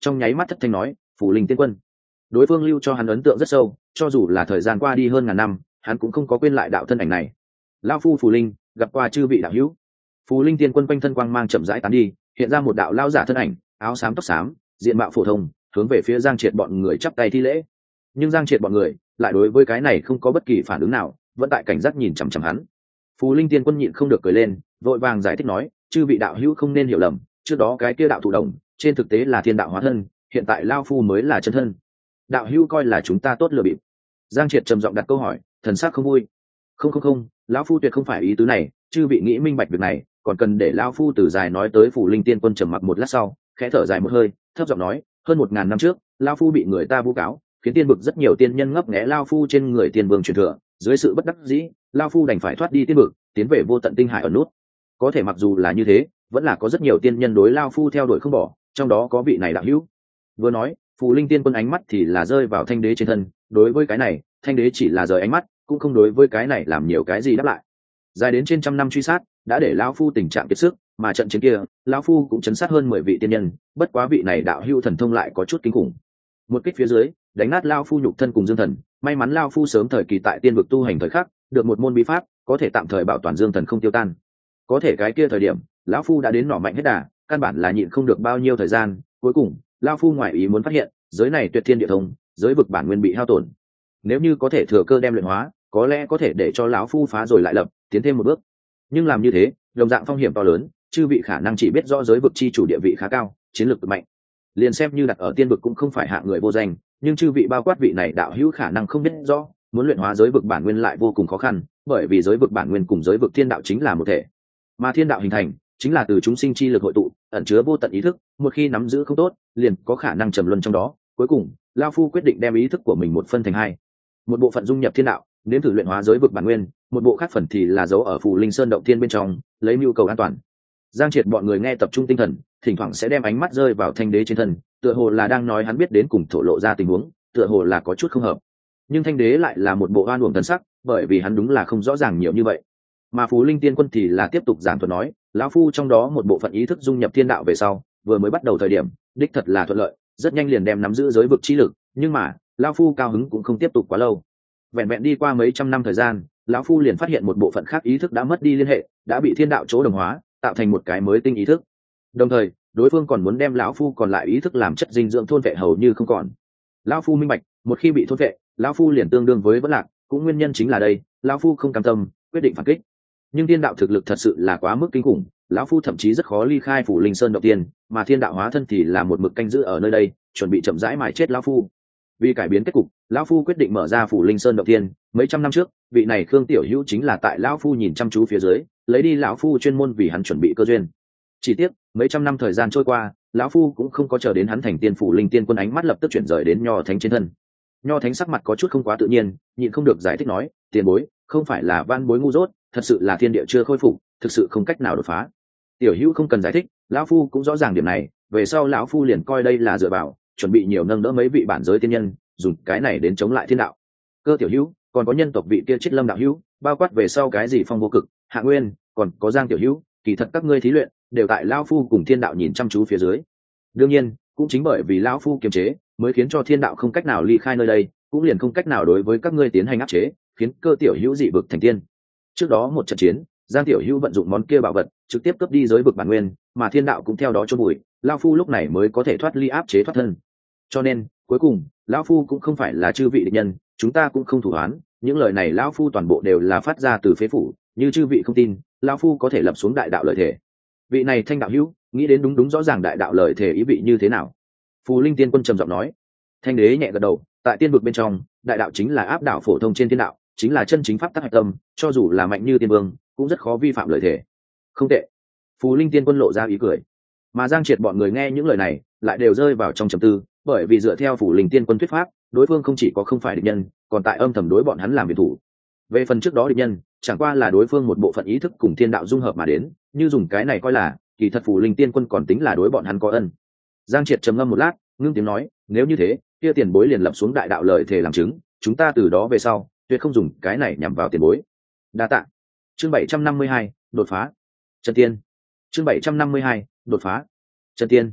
trong nháy mắt thất thanh nói Phù Linh Tiên Quân. Đối phương lưu cho hắn ấn tượng rất sâu, cho dù là thời gian qua đi hơn ngàn năm hắn cũng không có quên lại đạo thân ảnh này. Lão phu Phù Linh gặp qua chư vị đạo hữu. Phù Linh Tiên Quân quanh thân quang mang chậm rãi tán đi, hiện ra một đạo lao giả thân ảnh, áo xám tóc xám, diện mạo phổ thông, hướng về phía Giang Triệt bọn người chắp tay thi lễ. Nhưng Giang Triệt bọn người lại đối với cái này không có bất kỳ phản ứng nào, vẫn tại cảnh giác nhìn chằm chằm hắn. Phù Linh Tiên Quân nhịn không được cười lên, vội vàng giải thích nói, chư vị đạo hữu không nên hiểu lầm, trước đó cái kia đạo thủ đồng trên thực tế là thiên đạo hóa thân, hiện tại lao phu mới là chân thân. Đạo hữu coi là chúng ta tốt lừa bịp. Giang Triệt trầm giọng đặt câu hỏi, thần sắc không vui. Không không không, lão phu tuyệt không phải ý tứ này, chư vị nghĩ minh bạch việc này, còn cần để lão phu từ dài nói tới. Phù Linh Tiên Quân trầm mặc một lát sau, khẽ thở dài một hơi, thấp giọng nói, hơn một ngàn năm trước, lão phu bị người ta vu cáo, khiến tiên vực rất nhiều tiên nhân ngấp nghé lão phu trên người tiên vương truyền thừa, dưới sự bất đắc dĩ, lão phu đành phải thoát đi tiên vực, tiến về vô tận tinh hải ở nút. Có thể mặc dù là như thế, vẫn là có rất nhiều tiên nhân đối lão phu theo đuổi không bỏ, trong đó có vị này đạo hữu. Vừa nói, Phù Linh Tiên Quân ánh mắt thì là rơi vào Thanh Đế trên thân, đối với cái này, Thanh Đế chỉ là rời ánh mắt, cũng không đối với cái này làm nhiều cái gì đáp lại. Dài đến trên trăm năm truy sát, đã để lão phu tình trạng kiệt sức, mà trận chiến kia, lão phu cũng chấn sát hơn mười vị tiên nhân, bất quá vị này đạo hữu thần thông lại có chút kinh khủng. Một kích phía dưới, đánh nát lão phu nhục thân cùng dương thần, may mắn lão phu sớm thời kỳ tại tiên vực tu hành thời khắc, được một môn bí pháp, có thể tạm thời bảo toàn dương thần không tiêu tan. Có thể cái kia thời điểm, lão phu đã đến nỏ mạnh hết đà, căn bản là nhịn không được bao nhiêu thời gian, cuối cùng, lão phu ngoại ý muốn phát hiện, giới này tuyệt thiên địa thông, giới vực bản nguyên bị hao tổn. Nếu như có thể thừa cơ đem luyện hóa, có lẽ có thể để cho lão phu phá rồi lại lập, tiến thêm một bước. Nhưng làm như thế, đồng dạng phong hiểm to lớn, chư vị khả năng chỉ biết rõ giới vực chi chủ địa vị khá cao, chiến lược cực mạnh. Liền xem như đặt ở tiên vực cũng không phải hạng người vô danh, nhưng chư vị bao quát vị này đạo hữu khả năng không biết rõ, muốn luyện hóa giới vực bản nguyên lại vô cùng khó khăn, bởi vì giới vực bản nguyên cùng giới vực thiên đạo chính là một thể. Mà thiên đạo hình thành, chính là từ chúng sinh chi lực hội tụ, ẩn chứa vô tận ý thức, một khi nắm giữ không tốt, liền có khả năng trầm luân trong đó. Cuối cùng, lão phu quyết định đem ý thức của mình một phân thành hai. Một bộ phận dung nhập thiên đạo, nếm thử luyện hóa giới vực bản nguyên, một bộ khác phần thì là giấu ở Phù Linh Sơn động thiên bên trong, lấy mưu cầu an toàn. Giang Triệt bọn người nghe tập trung tinh thần, thỉnh thoảng sẽ đem ánh mắt rơi vào Thanh Đế trên thân, tựa hồ là đang nói hắn biết đến cùng thổ lộ ra tình huống, tựa hồ là có chút không hợp. Nhưng Thanh Đế lại là một bộ oan uổng thần sắc, bởi vì hắn đúng là không rõ ràng nhiều như vậy. Mà Phù Linh Tiên Quân thì là tiếp tục giảng thuật nói, lão phu trong đó một bộ phận ý thức dung nhập thiên đạo về sau, vừa mới bắt đầu thời điểm, đích thật là thuận lợi, rất nhanh liền đem nắm giữ giới vực chi lực, nhưng mà, lão phu cao hứng cũng không tiếp tục quá lâu. Vẹn vẹn đi qua mấy trăm năm thời gian, lão phu liền phát hiện một bộ phận khác ý thức đã mất đi liên hệ, đã bị thiên đạo chỗ đồng hóa, tạo thành một cái mới tinh ý thức. Đồng thời, đối phương còn muốn đem lão phu còn lại ý thức làm chất dinh dưỡng thôn vệ hầu như không còn. Lão phu minh bạch, một khi bị thôn vệ, lão phu liền tương đương với vỡ lạc, cũng nguyên nhân chính là đây, lão phu không cam tâm, quyết định phản kích. Nhưng thiên đạo thực lực thật sự là quá mức kinh khủng, lão phu thậm chí rất khó ly khai Phù Linh Sơn động tiên, mà thiên đạo hóa thân thì là một mực canh giữ ở nơi đây, chuẩn bị chậm rãi mài chết lão phu. Vì cải biến kết cục, lão phu quyết định mở ra Phù Linh Sơn động tiên. Mấy trăm năm trước, vị này Khương Tiểu Hữu chính là tại lão phu nhìn chăm chú phía dưới, lấy đi lão phu chuyên môn vì hắn chuẩn bị cơ duyên. Chỉ tiếc, mấy trăm năm thời gian trôi qua, lão phu cũng không có chờ đến hắn thành tiên. Phù Linh Tiên Quân ánh mắt lập tức chuyển rời đến Nho Thánh trên thân. Nho Thánh sắc mặt có chút không quá tự nhiên, nhịn không được giải thích nói, tiền bối, không phải là van bối ngu dốt, thật sự là thiên địa chưa khôi phục, thực sự không cách nào đột phá. Tiểu Hữu không cần giải thích, lão phu cũng rõ ràng điểm này, về sau lão phu liền coi đây là dựa vào, chuẩn bị nhiều nâng đỡ mấy vị bản giới tiên nhân, dùng cái này đến chống lại thiên đạo. Cơ Tiểu Hữu, còn có nhân tộc vị kia Chiết Lâm đạo hữu, bao quát về sau cái gì Phong Vô Cực, Hạ Nguyên, còn có Giang Tiểu Hữu, kỳ thật các ngươi thí luyện đều tại lão phu cùng thiên đạo nhìn chăm chú phía dưới. Đương nhiên, cũng chính bởi vì lão phu kiềm chế, mới khiến cho thiên đạo không cách nào ly khai nơi đây, cũng liền không cách nào đối với các ngươi tiến hành áp chế, khiến Cơ Tiểu Hữu dị vực thành tiên. Trước đó một trận chiến, Giang Tiểu Hữu vận dụng món kia bảo vật, trực tiếp cướp đi giới vực bản nguyên, mà thiên đạo cũng theo đó chôn bụi, lão phu lúc này mới có thể thoát ly áp chế thoát thân. Cho nên, cuối cùng, lão phu cũng không phải là chư vị địch nhân, chúng ta cũng không thủ oán, những lời này lão phu toàn bộ đều là phát ra từ phế phủ, như chư vị không tin, lão phu có thể lập xuống đại đạo lời thể. Vị này Thanh đạo hữu, nghĩ đến đúng đúng rõ ràng đại đạo lời thể ý vị như thế nào? Phù Linh Tiên Quân trầm giọng nói. Thanh Đế nhẹ gật đầu, tại tiên vực bên trong, đại đạo chính là áp đảo phổ thông trên thiên đạo, chính là chân chính pháp tắc hạch tâm, cho dù là mạnh như tiên vương, cũng rất khó vi phạm lời thể. Không tệ. Phù Linh Tiên Quân lộ ra ý cười. Mà Giang Triệt bọn người nghe những lời này, lại đều rơi vào trong trầm tư, bởi vì dựa theo Phù Linh Tiên Quân thuyết pháp, đối phương không chỉ có không phải địch nhân, còn tại âm thầm đối bọn hắn làm việc thủ. Về phần trước đó địch nhân, chẳng qua là đối phương một bộ phận ý thức cùng thiên đạo dung hợp mà đến, như dùng cái này coi là, kỳ thật Phù Linh Tiên Quân còn tính là đối bọn hắn có ân. Giang Triệt trầm ngâm một lát, ngưng tiếng nói, nếu như thế, kia tiền bối liền lập xuống đại đạo lời thề làm chứng, chúng ta từ đó về sau, tuyệt không dùng cái này nhằm vào tiền bối. Đa tạ. Chương bảy trăm năm mươi hai, đột phá. Chân tiên. Chương bảy trăm năm mươi hai, đột phá. Chân tiên.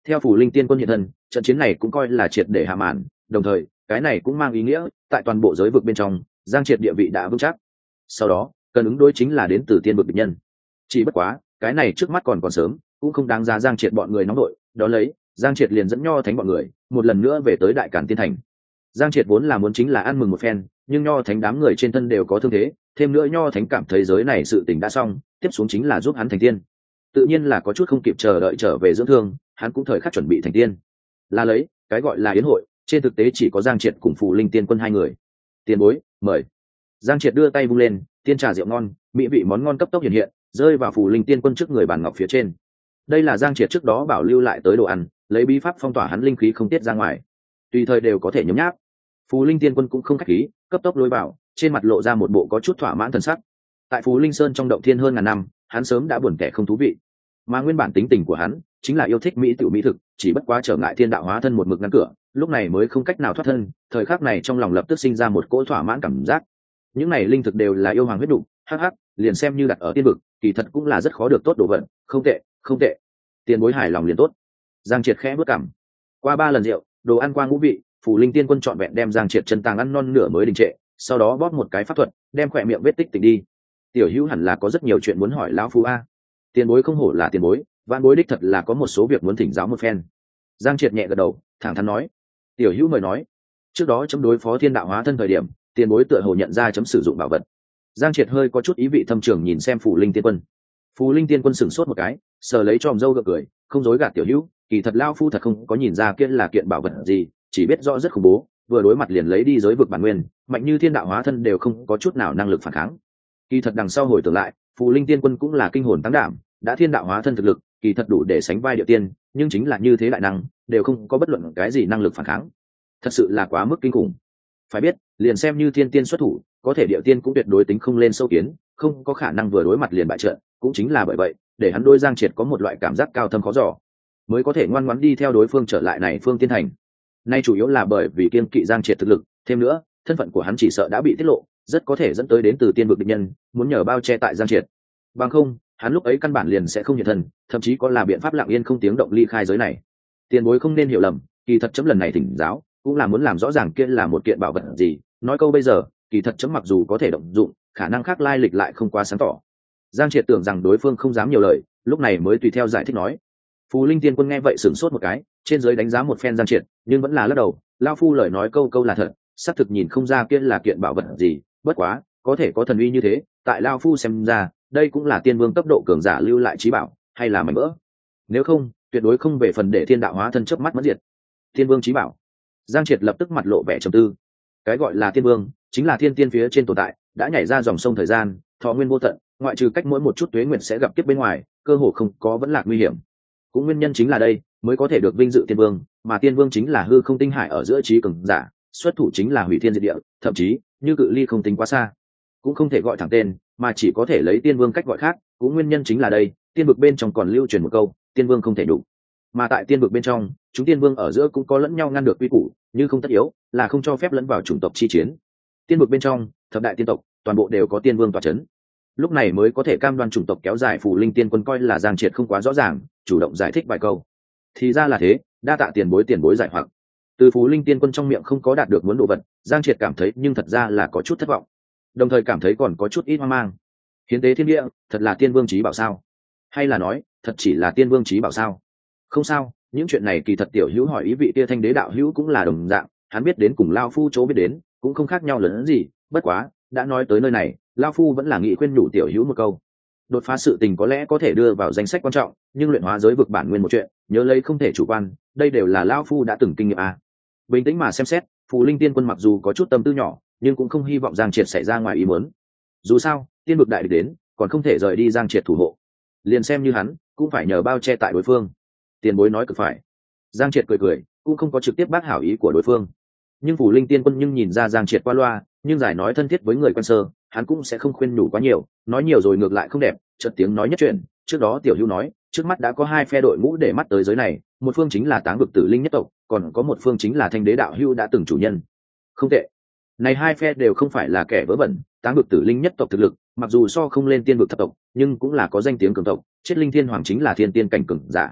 Theo phủ linh tiên quân hiện thân, trận chiến này cũng coi là triệt để hạ màn, đồng thời cái này cũng mang ý nghĩa tại toàn bộ giới vực bên trong Giang Triệt địa vị đã vững chắc. Sau đó cần ứng đối chính là đến từ tiên vực địch nhân. Chỉ bất quá cái này trước mắt còn còn sớm, cũng không đáng giá Giang Triệt bọn người nóng đội. Đó lấy Giang Triệt liền dẫn Nho Thánh bọn người một lần nữa về tới Đại Càn Tiên Thành. Giang Triệt vốn là muốn chính là ăn mừng một phen, nhưng Nho Thánh đám người trên thân đều có thương thế, thêm nữa Nho Thánh cảm thấy giới này sự tình đã xong, tiếp xuống chính là giúp hắn thành tiên. Tự nhiên là có chút không kịp chờ đợi trở về dưỡng thương, hắn cũng thời khắc chuẩn bị thành tiên. Là lấy cái gọi là yến hội, trên thực tế chỉ có Giang Triệt cùng Phù Linh Tiên Quân hai người. Tiền bối, mời. Giang Triệt đưa tay vung lên, tiên trà rượu ngon, mỹ vị món ngon cấp tốc hiện hiện, rơi vào Phù Linh Tiên Quân trước người bàn ngọc phía trên. Đây là Giang Triệt trước đó bảo lưu lại tới đồ ăn, lấy bí pháp phong tỏa hắn linh khí không tiết ra ngoài, tùy thời đều có thể nhấm nháp. Phù Linh Tiên Quân cũng không khách khí, cấp tốc lôi vào, trên mặt lộ ra một bộ có chút thỏa mãn thần sắc. Tại Phù Linh Sơn trong động thiên hơn ngàn năm, hắn sớm đã buồn tẻ không thú vị, mà nguyên bản tính tình của hắn chính là yêu thích mỹ tiểu mỹ thực, chỉ bất quá trở ngại thiên đạo hóa thân một mực ngăn cửa, lúc này mới không cách nào thoát thân. Thời khắc này trong lòng lập tức sinh ra một cỗ thỏa mãn cảm giác. Những này linh thực đều là yêu hoàng huyết đủ, hắc hắc, liền xem như đặt ở tiên vực, kỳ thật cũng là rất khó được tốt đồ vật, không tệ, không tệ. Tiền bối hài lòng liền tốt. Giang Triệt khẽ bước cằm. Qua ba lần rượu, đồ ăn qua ngũ vị, Phù Linh Tiên Quân trọn vẹn đem Giang Triệt chân tàng ăn non nửa mới đình trệ, sau đó bóp một cái pháp thuật, đem khỏe miệng vết tích tịnh đi. Tiểu Hữu hẳn là có rất nhiều chuyện muốn hỏi lão phu a. Tiền bối không hổ là tiền bối, vạn bối đích thật là có một số việc muốn thỉnh giáo một phen. Giang Triệt nhẹ gật đầu, thẳng thắn nói. Tiểu Hữu mời nói. Trước đó chấm đối phó thiên đạo hóa thân thời điểm, tiền bối tựa hồ nhận ra chấm sử dụng bảo vật. Giang Triệt hơi có chút ý vị thâm trường nhìn xem Phù Linh Tiên Quân. Phù Linh Tiên Quân sửng sốt một cái, sờ lấy tròm râu gượng cười, không dối gạt Tiểu Hữu, kỳ thật lao phu thật không có nhìn ra kia là kiện bảo vật gì, chỉ biết rõ rất khủng bố, vừa đối mặt liền lấy đi giới vực bản nguyên, mạnh như thiên đạo hóa thân đều không có chút nào năng lực phản kháng. Kỳ thật đằng sau hồi tưởng lại, Phù Linh Tiên Quân cũng là kinh hồn tăng đảm, đã thiên đạo hóa thân thực lực, kỳ thật đủ để sánh vai địa tiên, nhưng chính là như thế đại năng, đều không có bất luận cái gì năng lực phản kháng. Thật sự là quá mức kinh khủng. Phải biết, liền xem như thiên tiên xuất thủ, có thể địa tiên cũng tuyệt đối tính không lên sâu kiến, không có khả năng vừa đối mặt liền bại trận, cũng chính là bởi vậy, để hắn đôi Giang Triệt có một loại cảm giác cao thâm khó dò, mới có thể ngoan ngoãn đi theo đối phương trở lại này phương tiên thành. Nay chủ yếu là bởi vì kiêng kỵ Giang Triệt thực lực, thêm nữa, thân phận của hắn chỉ sợ đã bị tiết lộ, rất có thể dẫn tới đến từ tiên vực địch nhân, muốn nhờ bao che tại Giang Triệt. Bằng không, hắn lúc ấy căn bản liền sẽ không hiện thân, thậm chí có là biện pháp lặng yên không tiếng động ly khai giới này. Tiền bối không nên hiểu lầm, kỳ thật chấm lần này thỉnh giáo, cũng là muốn làm rõ ràng kia là một kiện bảo vật gì, nói câu bây giờ, kỳ thật chấm mặc dù có thể động dụng, khả năng khác lai lịch lại không quá sáng tỏ. Giang Triệt tưởng rằng đối phương không dám nhiều lời, lúc này mới tùy theo giải thích nói. Phù Linh Tiên Quân nghe vậy sửng sốt một cái, trên dưới đánh giá một phen Giang Triệt, nhưng vẫn là lắc đầu, lao phu lời nói câu câu là thật, xác thực nhìn không ra kia là kiện bảo vật gì, bất quá, có thể có thần uy như thế, tại lao phu xem ra, đây cũng là tiên vương cấp độ cường giả lưu lại trí bảo, hay là mảnh vỡ. Nếu không, tuyệt đối không về phần để thiên đạo hóa thân chớp mắt mất diệt. Tiên vương trí bảo. Giang Triệt lập tức mặt lộ vẻ trầm tư. Cái gọi là tiên vương, chính là thiên tiên phía trên tồn tại, đã nhảy ra dòng sông thời gian, thọ nguyên vô tận, ngoại trừ cách mỗi một chút tuế nguyệt sẽ gặp kiếp bên ngoài, cơ hồ không có vẫn lạc nguy hiểm. Cũng nguyên nhân chính là đây, mới có thể được vinh dự tiên vương, mà tiên vương chính là hư không tinh hải ở giữa trí cường giả, xuất thủ chính là hủy thiên diệt địa, thậm chí, như cự ly không tính quá xa, cũng không thể gọi thẳng tên, mà chỉ có thể lấy tiên vương cách gọi khác. Cũng nguyên nhân chính là đây, tiên vực bên trong còn lưu truyền một câu, tiên vương không thể đủ. Mà tại tiên vực bên trong, chúng tiên vương ở giữa cũng có lẫn nhau ngăn được quy củ, nhưng không tất yếu, là không cho phép lẫn vào chủng tộc chi chiến. Tiên vực bên trong, thập đại tiên tộc, toàn bộ đều có tiên vương tọa chấn. Lúc này mới có thể cam đoan chủng tộc kéo dài. Phù Linh Tiên Quân coi là Giang Triệt không quá rõ ràng, chủ động giải thích vài câu. Thì ra là thế, đa tạ tiền bối tiền bối giải hoặc. Từ Phù Linh Tiên Quân trong miệng không có đạt được muốn đồ vật, Giang Triệt cảm thấy nhưng thật ra là có chút thất vọng, đồng thời cảm thấy còn có chút ít hoang mang. Hiến tế thiên địa, thật là tiên vương chí bảo sao? Hay là nói, thật chỉ là tiên vương chí bảo sao? Không sao, những chuyện này kỳ thật Tiểu Hữu hỏi ý vị tia Thanh Đế đạo hữu cũng là đồng dạng, hắn biết đến cùng lao phu chỗ biết đến, cũng không khác nhau lớn gì. Bất quá, đã nói tới nơi này, lao phu vẫn là nghị khuyên nhủ Tiểu Hữu một câu. Đột phá sự tình có lẽ có thể đưa vào danh sách quan trọng, nhưng luyện hóa giới vực bản nguyên một chuyện, nhớ lấy không thể chủ quan, đây đều là lao phu đã từng kinh nghiệm à. Bình tĩnh mà xem xét, Phù Linh Tiên Quân mặc dù có chút tâm tư nhỏ, nhưng cũng không hy vọng Giang Triệt xảy ra ngoài ý muốn. Dù sao, tiên vực đại địch đến, còn không thể rời đi Giang Triệt thủ hộ, liền xem như hắn cũng phải nhờ bao che tại đối phương. Tiền bối nói cực phải. Giang Triệt cười cười, cũng không có trực tiếp bác hảo ý của đối phương. Nhưng Phù Linh Tiên Quân nhưng nhìn ra Giang Triệt qua loa, nhưng giải nói thân thiết với người quen sơ, hắn cũng sẽ không khuyên nhủ quá nhiều, nói nhiều rồi ngược lại không đẹp. Chợt tiếng nói nhất chuyện, trước đó Tiểu Hữu nói, trước mắt đã có hai phe đội ngũ để mắt tới giới này, một phương chính là Táng vực Tử Linh nhất tộc, còn có một phương chính là Thanh Đế đạo hữu đã từng chủ nhân. Không tệ. Này hai phe đều không phải là kẻ vớ vẩn, Táng vực Tử Linh nhất tộc thực lực, mặc dù so không lên tiên vực thập tộc, nhưng cũng là có danh tiếng cường tộc, chết linh thiên hoàng chính là thiên tiên cảnh cường giả.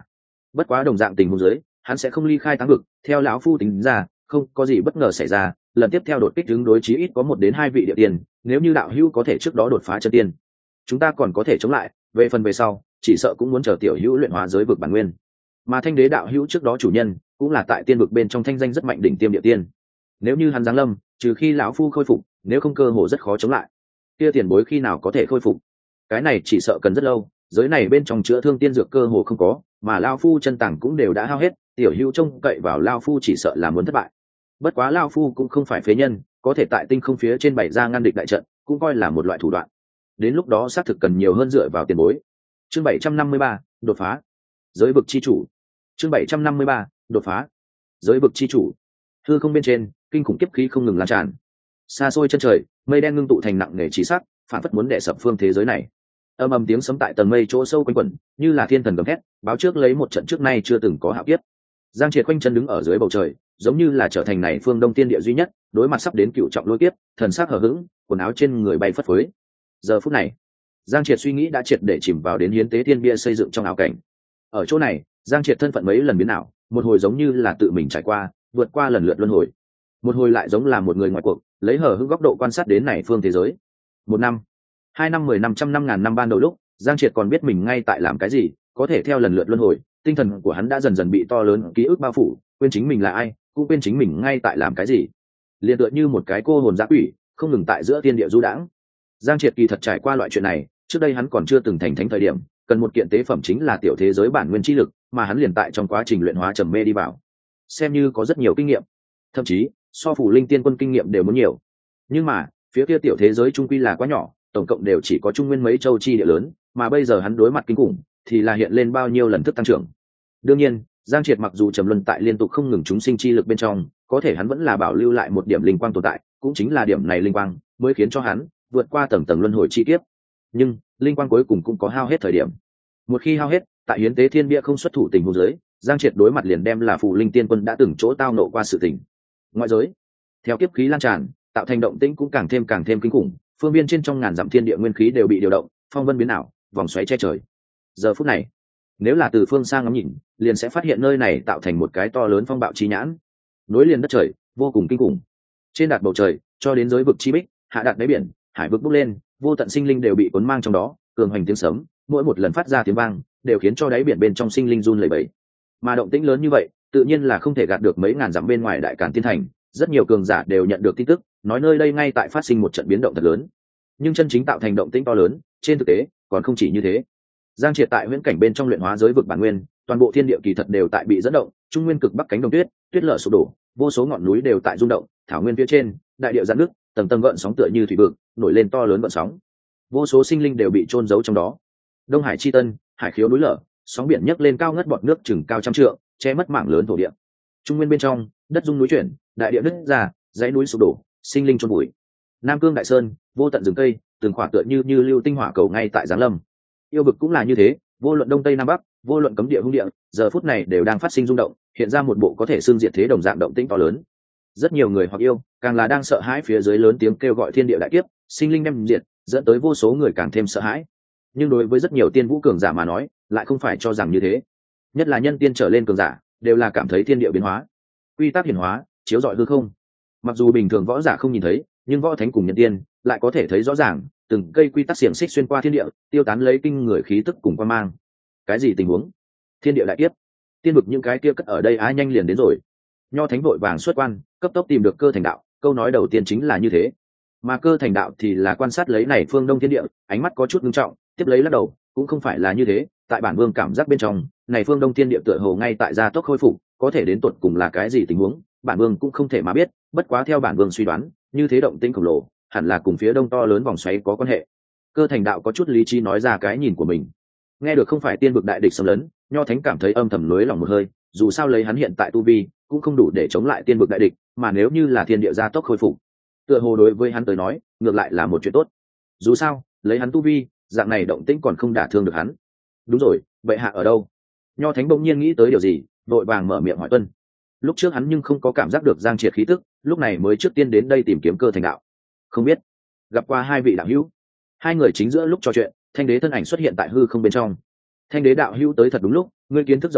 bất quá đồng dạng tình huống dưới hắn sẽ không ly khai táng vực. Theo lão phu tính ra, không có gì bất ngờ xảy ra, lần tiếp theo đột kích ứng đối chí ít có một đến hai vị địa tiên, nếu như đạo hữu có thể trước đó đột phá chân tiên, chúng ta còn có thể chống lại. Về phần về sau, chỉ sợ cũng muốn chờ tiểu hữu luyện hóa giới vực bản nguyên. Mà thanh đế đạo hữu trước đó chủ nhân cũng là tại tiên vực bên trong thanh danh rất mạnh đỉnh tiêm địa tiên, nếu như hắn giáng lâm, trừ khi lão phu khôi phục, nếu không cơ hồ rất khó chống lại. Kia tiền bối khi nào có thể khôi phục? Cái này chỉ sợ cần rất lâu, giới này bên trong chữa thương tiên dược cơ hồ không có, mà lão phu chân tàng cũng đều đã hao hết, tiểu hữu trông cậy vào lão phu chỉ sợ là muốn thất bại. Bất quá lão phu cũng không phải phế nhân, có thể tại tinh không phía trên bày ra ngăn địch đại trận, cũng coi là một loại thủ đoạn. Đến lúc đó xác thực cần nhiều hơn dựa vào tiền bối. Chương bảy trăm năm mươi ba, đột phá. Giới vực chi chủ. Chương bảy trăm năm mươi ba, đột phá. Giới vực chi chủ. Hư không bên trên, kinh khủng kiếp khí không ngừng lan tràn. Xa xôi chân trời, mây đen ngưng tụ thành nặng nề chí sắc, phản phất muốn đè sập phương thế giới này. Âm ầm tiếng sấm tại tầng mây chỗ sâu quanh quẩn, như là thiên thần gầm thét, báo trước lấy một trận trước nay chưa từng có hạo kiếp. Giang Triệt quanh chân đứng ở dưới bầu trời, giống như là trở thành này phương Đông Tiên địa duy nhất, đối mặt sắp đến cựu trọng lôi kiếp, thần sắc hờ hững, quần áo trên người bay phất phới. Giờ phút này, Giang Triệt suy nghĩ đã triệt để chìm vào đến hiến tế thiên bia xây dựng trong ảo cảnh. Ở chỗ này, Giang Triệt thân phận mấy lần biến ảo, một hồi giống như là tự mình trải qua, vượt qua lần lượt luân hồi, một hồi lại giống là một người ngoài cuộc, lấy hở hững góc độ quan sát đến này phương thế giới. Một năm, hai năm, mười năm, trăm năm, ngàn năm ban đầu lúc, Giang Triệt còn biết mình ngay tại làm cái gì, có thể theo lần lượt luân hồi, tinh thần của hắn đã dần dần bị to lớn ký ức bao phủ, quên chính mình là ai, cũng quên chính mình ngay tại làm cái gì. Liên tựa như một cái cô hồn dã quỷ, không ngừng tại giữa thiên địa du đãng. Giang Triệt kỳ thật trải qua loại chuyện này, trước đây hắn còn chưa từng thành thánh thời điểm, cần một kiện tế phẩm chính là tiểu thế giới bản nguyên chi lực, mà hắn liền tại trong quá trình luyện hóa trầm mê đi vào, xem như có rất nhiều kinh nghiệm, thậm chí so phủ linh tiên quân kinh nghiệm đều muốn nhiều. Nhưng mà phía kia tiểu thế giới trung quy là quá nhỏ, tổng cộng đều chỉ có trung nguyên mấy châu chi địa lớn, mà bây giờ hắn đối mặt kinh khủng thì là hiện lên bao nhiêu lần thức tăng trưởng. Đương nhiên, Giang Triệt mặc dù trầm luân tại liên tục không ngừng chúng sinh chi lực bên trong, có thể hắn vẫn là bảo lưu lại một điểm linh quang tồn tại, cũng chính là điểm này linh quang mới khiến cho hắn vượt qua tầng tầng luân hồi chi kiếp. Nhưng linh quang cuối cùng cũng có hao hết thời điểm. Một khi hao hết, tại hiến tế thiên bia không xuất thủ tình huống dưới, Giang Triệt đối mặt liền đem là phù linh tiên quân đã từng chỗ tao nộ qua sự tình. Ngoại giới, theo kiếp khí lan tràn, tạo thành động tĩnh cũng càng thêm càng thêm kinh khủng, phương viên trên trong ngàn dặm thiên địa nguyên khí đều bị điều động, phong vân biến ảo, vòng xoáy che trời. Giờ phút này, nếu là từ phương xa ngắm nhìn, liền sẽ phát hiện nơi này tạo thành một cái to lớn phong bạo chi nhãn, nối liền đất trời, vô cùng kinh khủng. Trên đạt bầu trời, cho đến giới vực chi bích, hạ đạt đáy biển, hải vực bốc lên, vô tận sinh linh đều bị cuốn mang trong đó, cường hoành tiếng sấm, mỗi một lần phát ra tiếng vang, đều khiến cho đáy biển bên trong sinh linh run lẩy bẩy. Mà động tĩnh lớn như vậy, tự nhiên là không thể gạt được mấy ngàn dặm bên ngoài Đại Càn Tiên Thành, rất nhiều cường giả đều nhận được tin tức, nói nơi đây ngay tại phát sinh một trận biến động thật lớn. Nhưng chân chính tạo thành động tĩnh to lớn, trên thực tế, còn không chỉ như thế. Giang Triệt tại huyễn cảnh bên trong luyện hóa giới vực bản nguyên, toàn bộ thiên địa kỳ thật đều tại bị dẫn động, trung nguyên cực bắc cánh đồng tuyết, tuyết lở sụp đổ, vô số ngọn núi đều tại rung động, thảo nguyên phía trên, đại địa giãn nước, tầng tầng gợn sóng tựa như thủy vực, nổi lên to lớn gợn sóng. Vô số sinh linh đều bị chôn giấu trong đó. Đông Hải chi tân, hải khiếu núi lở, sóng biển nhấc lên cao ngất bọt nước chừng cao trăm trượng, che mất mảng lớn thổ địa. Trung nguyên bên trong, đất rung núi chuyển, đại địa nứt ra, dãy núi sụp đổ, sinh linh chôn vùi. Nam cương đại sơn, vô tận rừng cây, từng khỏa tựa như như lưu tinh hỏa cầu ngay tại giáng lâm. Yêu vực cũng là như thế, vô luận đông tây nam bắc, vô luận cấm địa hung địa, giờ phút này đều đang phát sinh rung động, hiện ra một bộ có thể xương diệt thế đồng dạng động tĩnh to lớn. Rất nhiều người hoặc yêu, càng là đang sợ hãi phía dưới lớn tiếng kêu gọi thiên địa đại kiếp, sinh linh đem diệt, dẫn tới vô số người càng thêm sợ hãi. Nhưng đối với rất nhiều tiên vũ cường giả mà nói, lại không phải cho rằng như thế. Nhất là nhân tiên trở lên cường giả, đều là cảm thấy thiên địa biến hóa, quy tắc hiển hóa, chiếu rọi hư không. Mặc dù bình thường võ giả không nhìn thấy, nhưng võ thánh cùng nhân tiên lại có thể thấy rõ ràng, từng cây quy tắc xiềng xích xuyên qua thiên địa, tiêu tán lấy kinh người khí tức cùng quan mang. Cái gì tình huống? Thiên địa đại kiếp, tiên vực những cái kia cất ở đây á nhanh liền đến rồi. Nho thánh vội vàng xuất quan, cấp tốc tìm được Cơ Thành Đạo, câu nói đầu tiên chính là như thế. Mà Cơ Thành Đạo thì là quan sát lấy này phương đông thiên địa, ánh mắt có chút nghiêm trọng, tiếp lấy lắc đầu, cũng không phải là như thế, tại bản vương cảm giác bên trong, này phương đông thiên địa tựa hồ ngay tại gia tốc khôi phục, có thể đến tột cùng là cái gì tình huống, bản vương cũng không thể mà biết, bất quá theo bản vương suy đoán, như thế động tĩnh khổng lồ, hẳn là cùng phía đông to lớn vòng xoáy có quan hệ. Cơ Thành Đạo có chút lý trí nói ra cái nhìn của mình. Nghe được không phải tiên vực đại địch xâm lấn, Nho thánh cảm thấy âm thầm lưới lòng một hơi, dù sao lấy hắn hiện tại tu vi, cũng không đủ để chống lại tiên vực đại địch, mà nếu như là thiên địa gia tốc khôi phục, tựa hồ đối với hắn tới nói, ngược lại là một chuyện tốt. Dù sao, lấy hắn tu vi, dạng này động tĩnh còn không đả thương được hắn. Đúng rồi, bệ hạ ở đâu? Nho thánh bỗng nhiên nghĩ tới điều gì, vội vàng mở miệng hỏi tuân. Lúc trước hắn nhưng không có cảm giác được Giang Triệt khí tức, lúc này mới trước tiên đến đây tìm kiếm Cơ Thành Đạo. Không biết, gặp qua hai vị đạo hữu. Hai người chính giữa lúc trò chuyện, Thanh Đế thân ảnh xuất hiện tại hư không bên trong. Thanh Đế đạo hữu tới thật đúng lúc, ngươi kiến thức rộng rãi,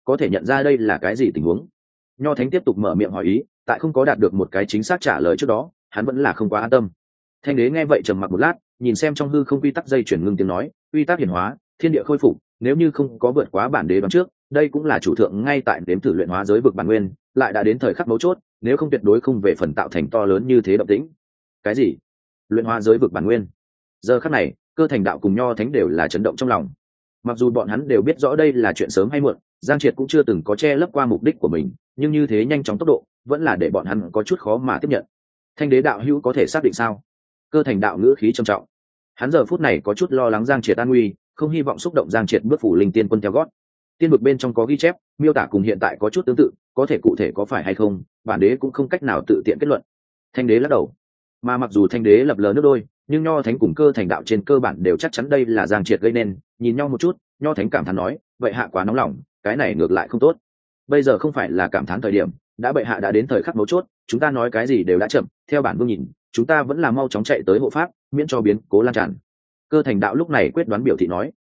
có thể nhận ra đây là cái gì tình huống. Nho thánh tiếp tục mở miệng hỏi ý, tại không có đạt được một cái chính xác trả lời trước đó hắn vẫn là không quá an tâm. Thanh đế nghe vậy trầm mặc một lát, nhìn xem trong hư không quy tắc dây chuyển ngưng tiếng nói, quy tắc hiển hóa, thiên địa khôi phục, nếu như không có vượt quá bản đế đoán trước, đây cũng là chủ thượng ngay tại đếm thử luyện hóa giới vực bản nguyên, lại đã đến thời khắc mấu chốt, nếu không tuyệt đối không về phần tạo thành to lớn như thế động tĩnh. Cái gì? Luyện hóa giới vực bản nguyên? Giờ khắc này, Cơ Thành Đạo cùng Nho Thánh đều là chấn động trong lòng. Mặc dù bọn hắn đều biết rõ đây là chuyện sớm hay muộn, Giang Triệt cũng chưa từng có che lấp qua mục đích của mình, nhưng như thế nhanh chóng tốc độ, vẫn là để bọn hắn có chút khó mà tiếp nhận. Thanh đế đạo hữu có thể xác định sao? Cơ Thành Đạo ngữ khí trầm trọng. Hắn giờ phút này có chút lo lắng Giang Triệt an nguy, không hy vọng xúc động Giang Triệt bước phủ linh tiên quân theo gót. Tiên vực bên trong có ghi chép, miêu tả cùng hiện tại có chút tương tự, có thể cụ thể có phải hay không, bản đế cũng không cách nào tự tiện kết luận. Thanh đế lắc đầu. Mà mặc dù Thanh đế lập lờ nước đôi, nhưng Nho Thánh cùng Cơ Thành Đạo trên cơ bản đều chắc chắn đây là Giang Triệt gây nên, nhìn nhau một chút, Nho Thánh cảm thán nói, vậy hạ quá nóng lòng, cái này ngược lại không tốt. Bây giờ không phải là cảm thán thời điểm, đã bệ hạ đã đến thời khắc mấu chốt, chúng ta nói cái gì đều đã chậm, theo bản vương nhìn, chúng ta vẫn là mau chóng chạy tới hộ pháp, miễn cho biến cố lan tràn. Cơ Thành Đạo lúc này quyết đoán biểu thị nói,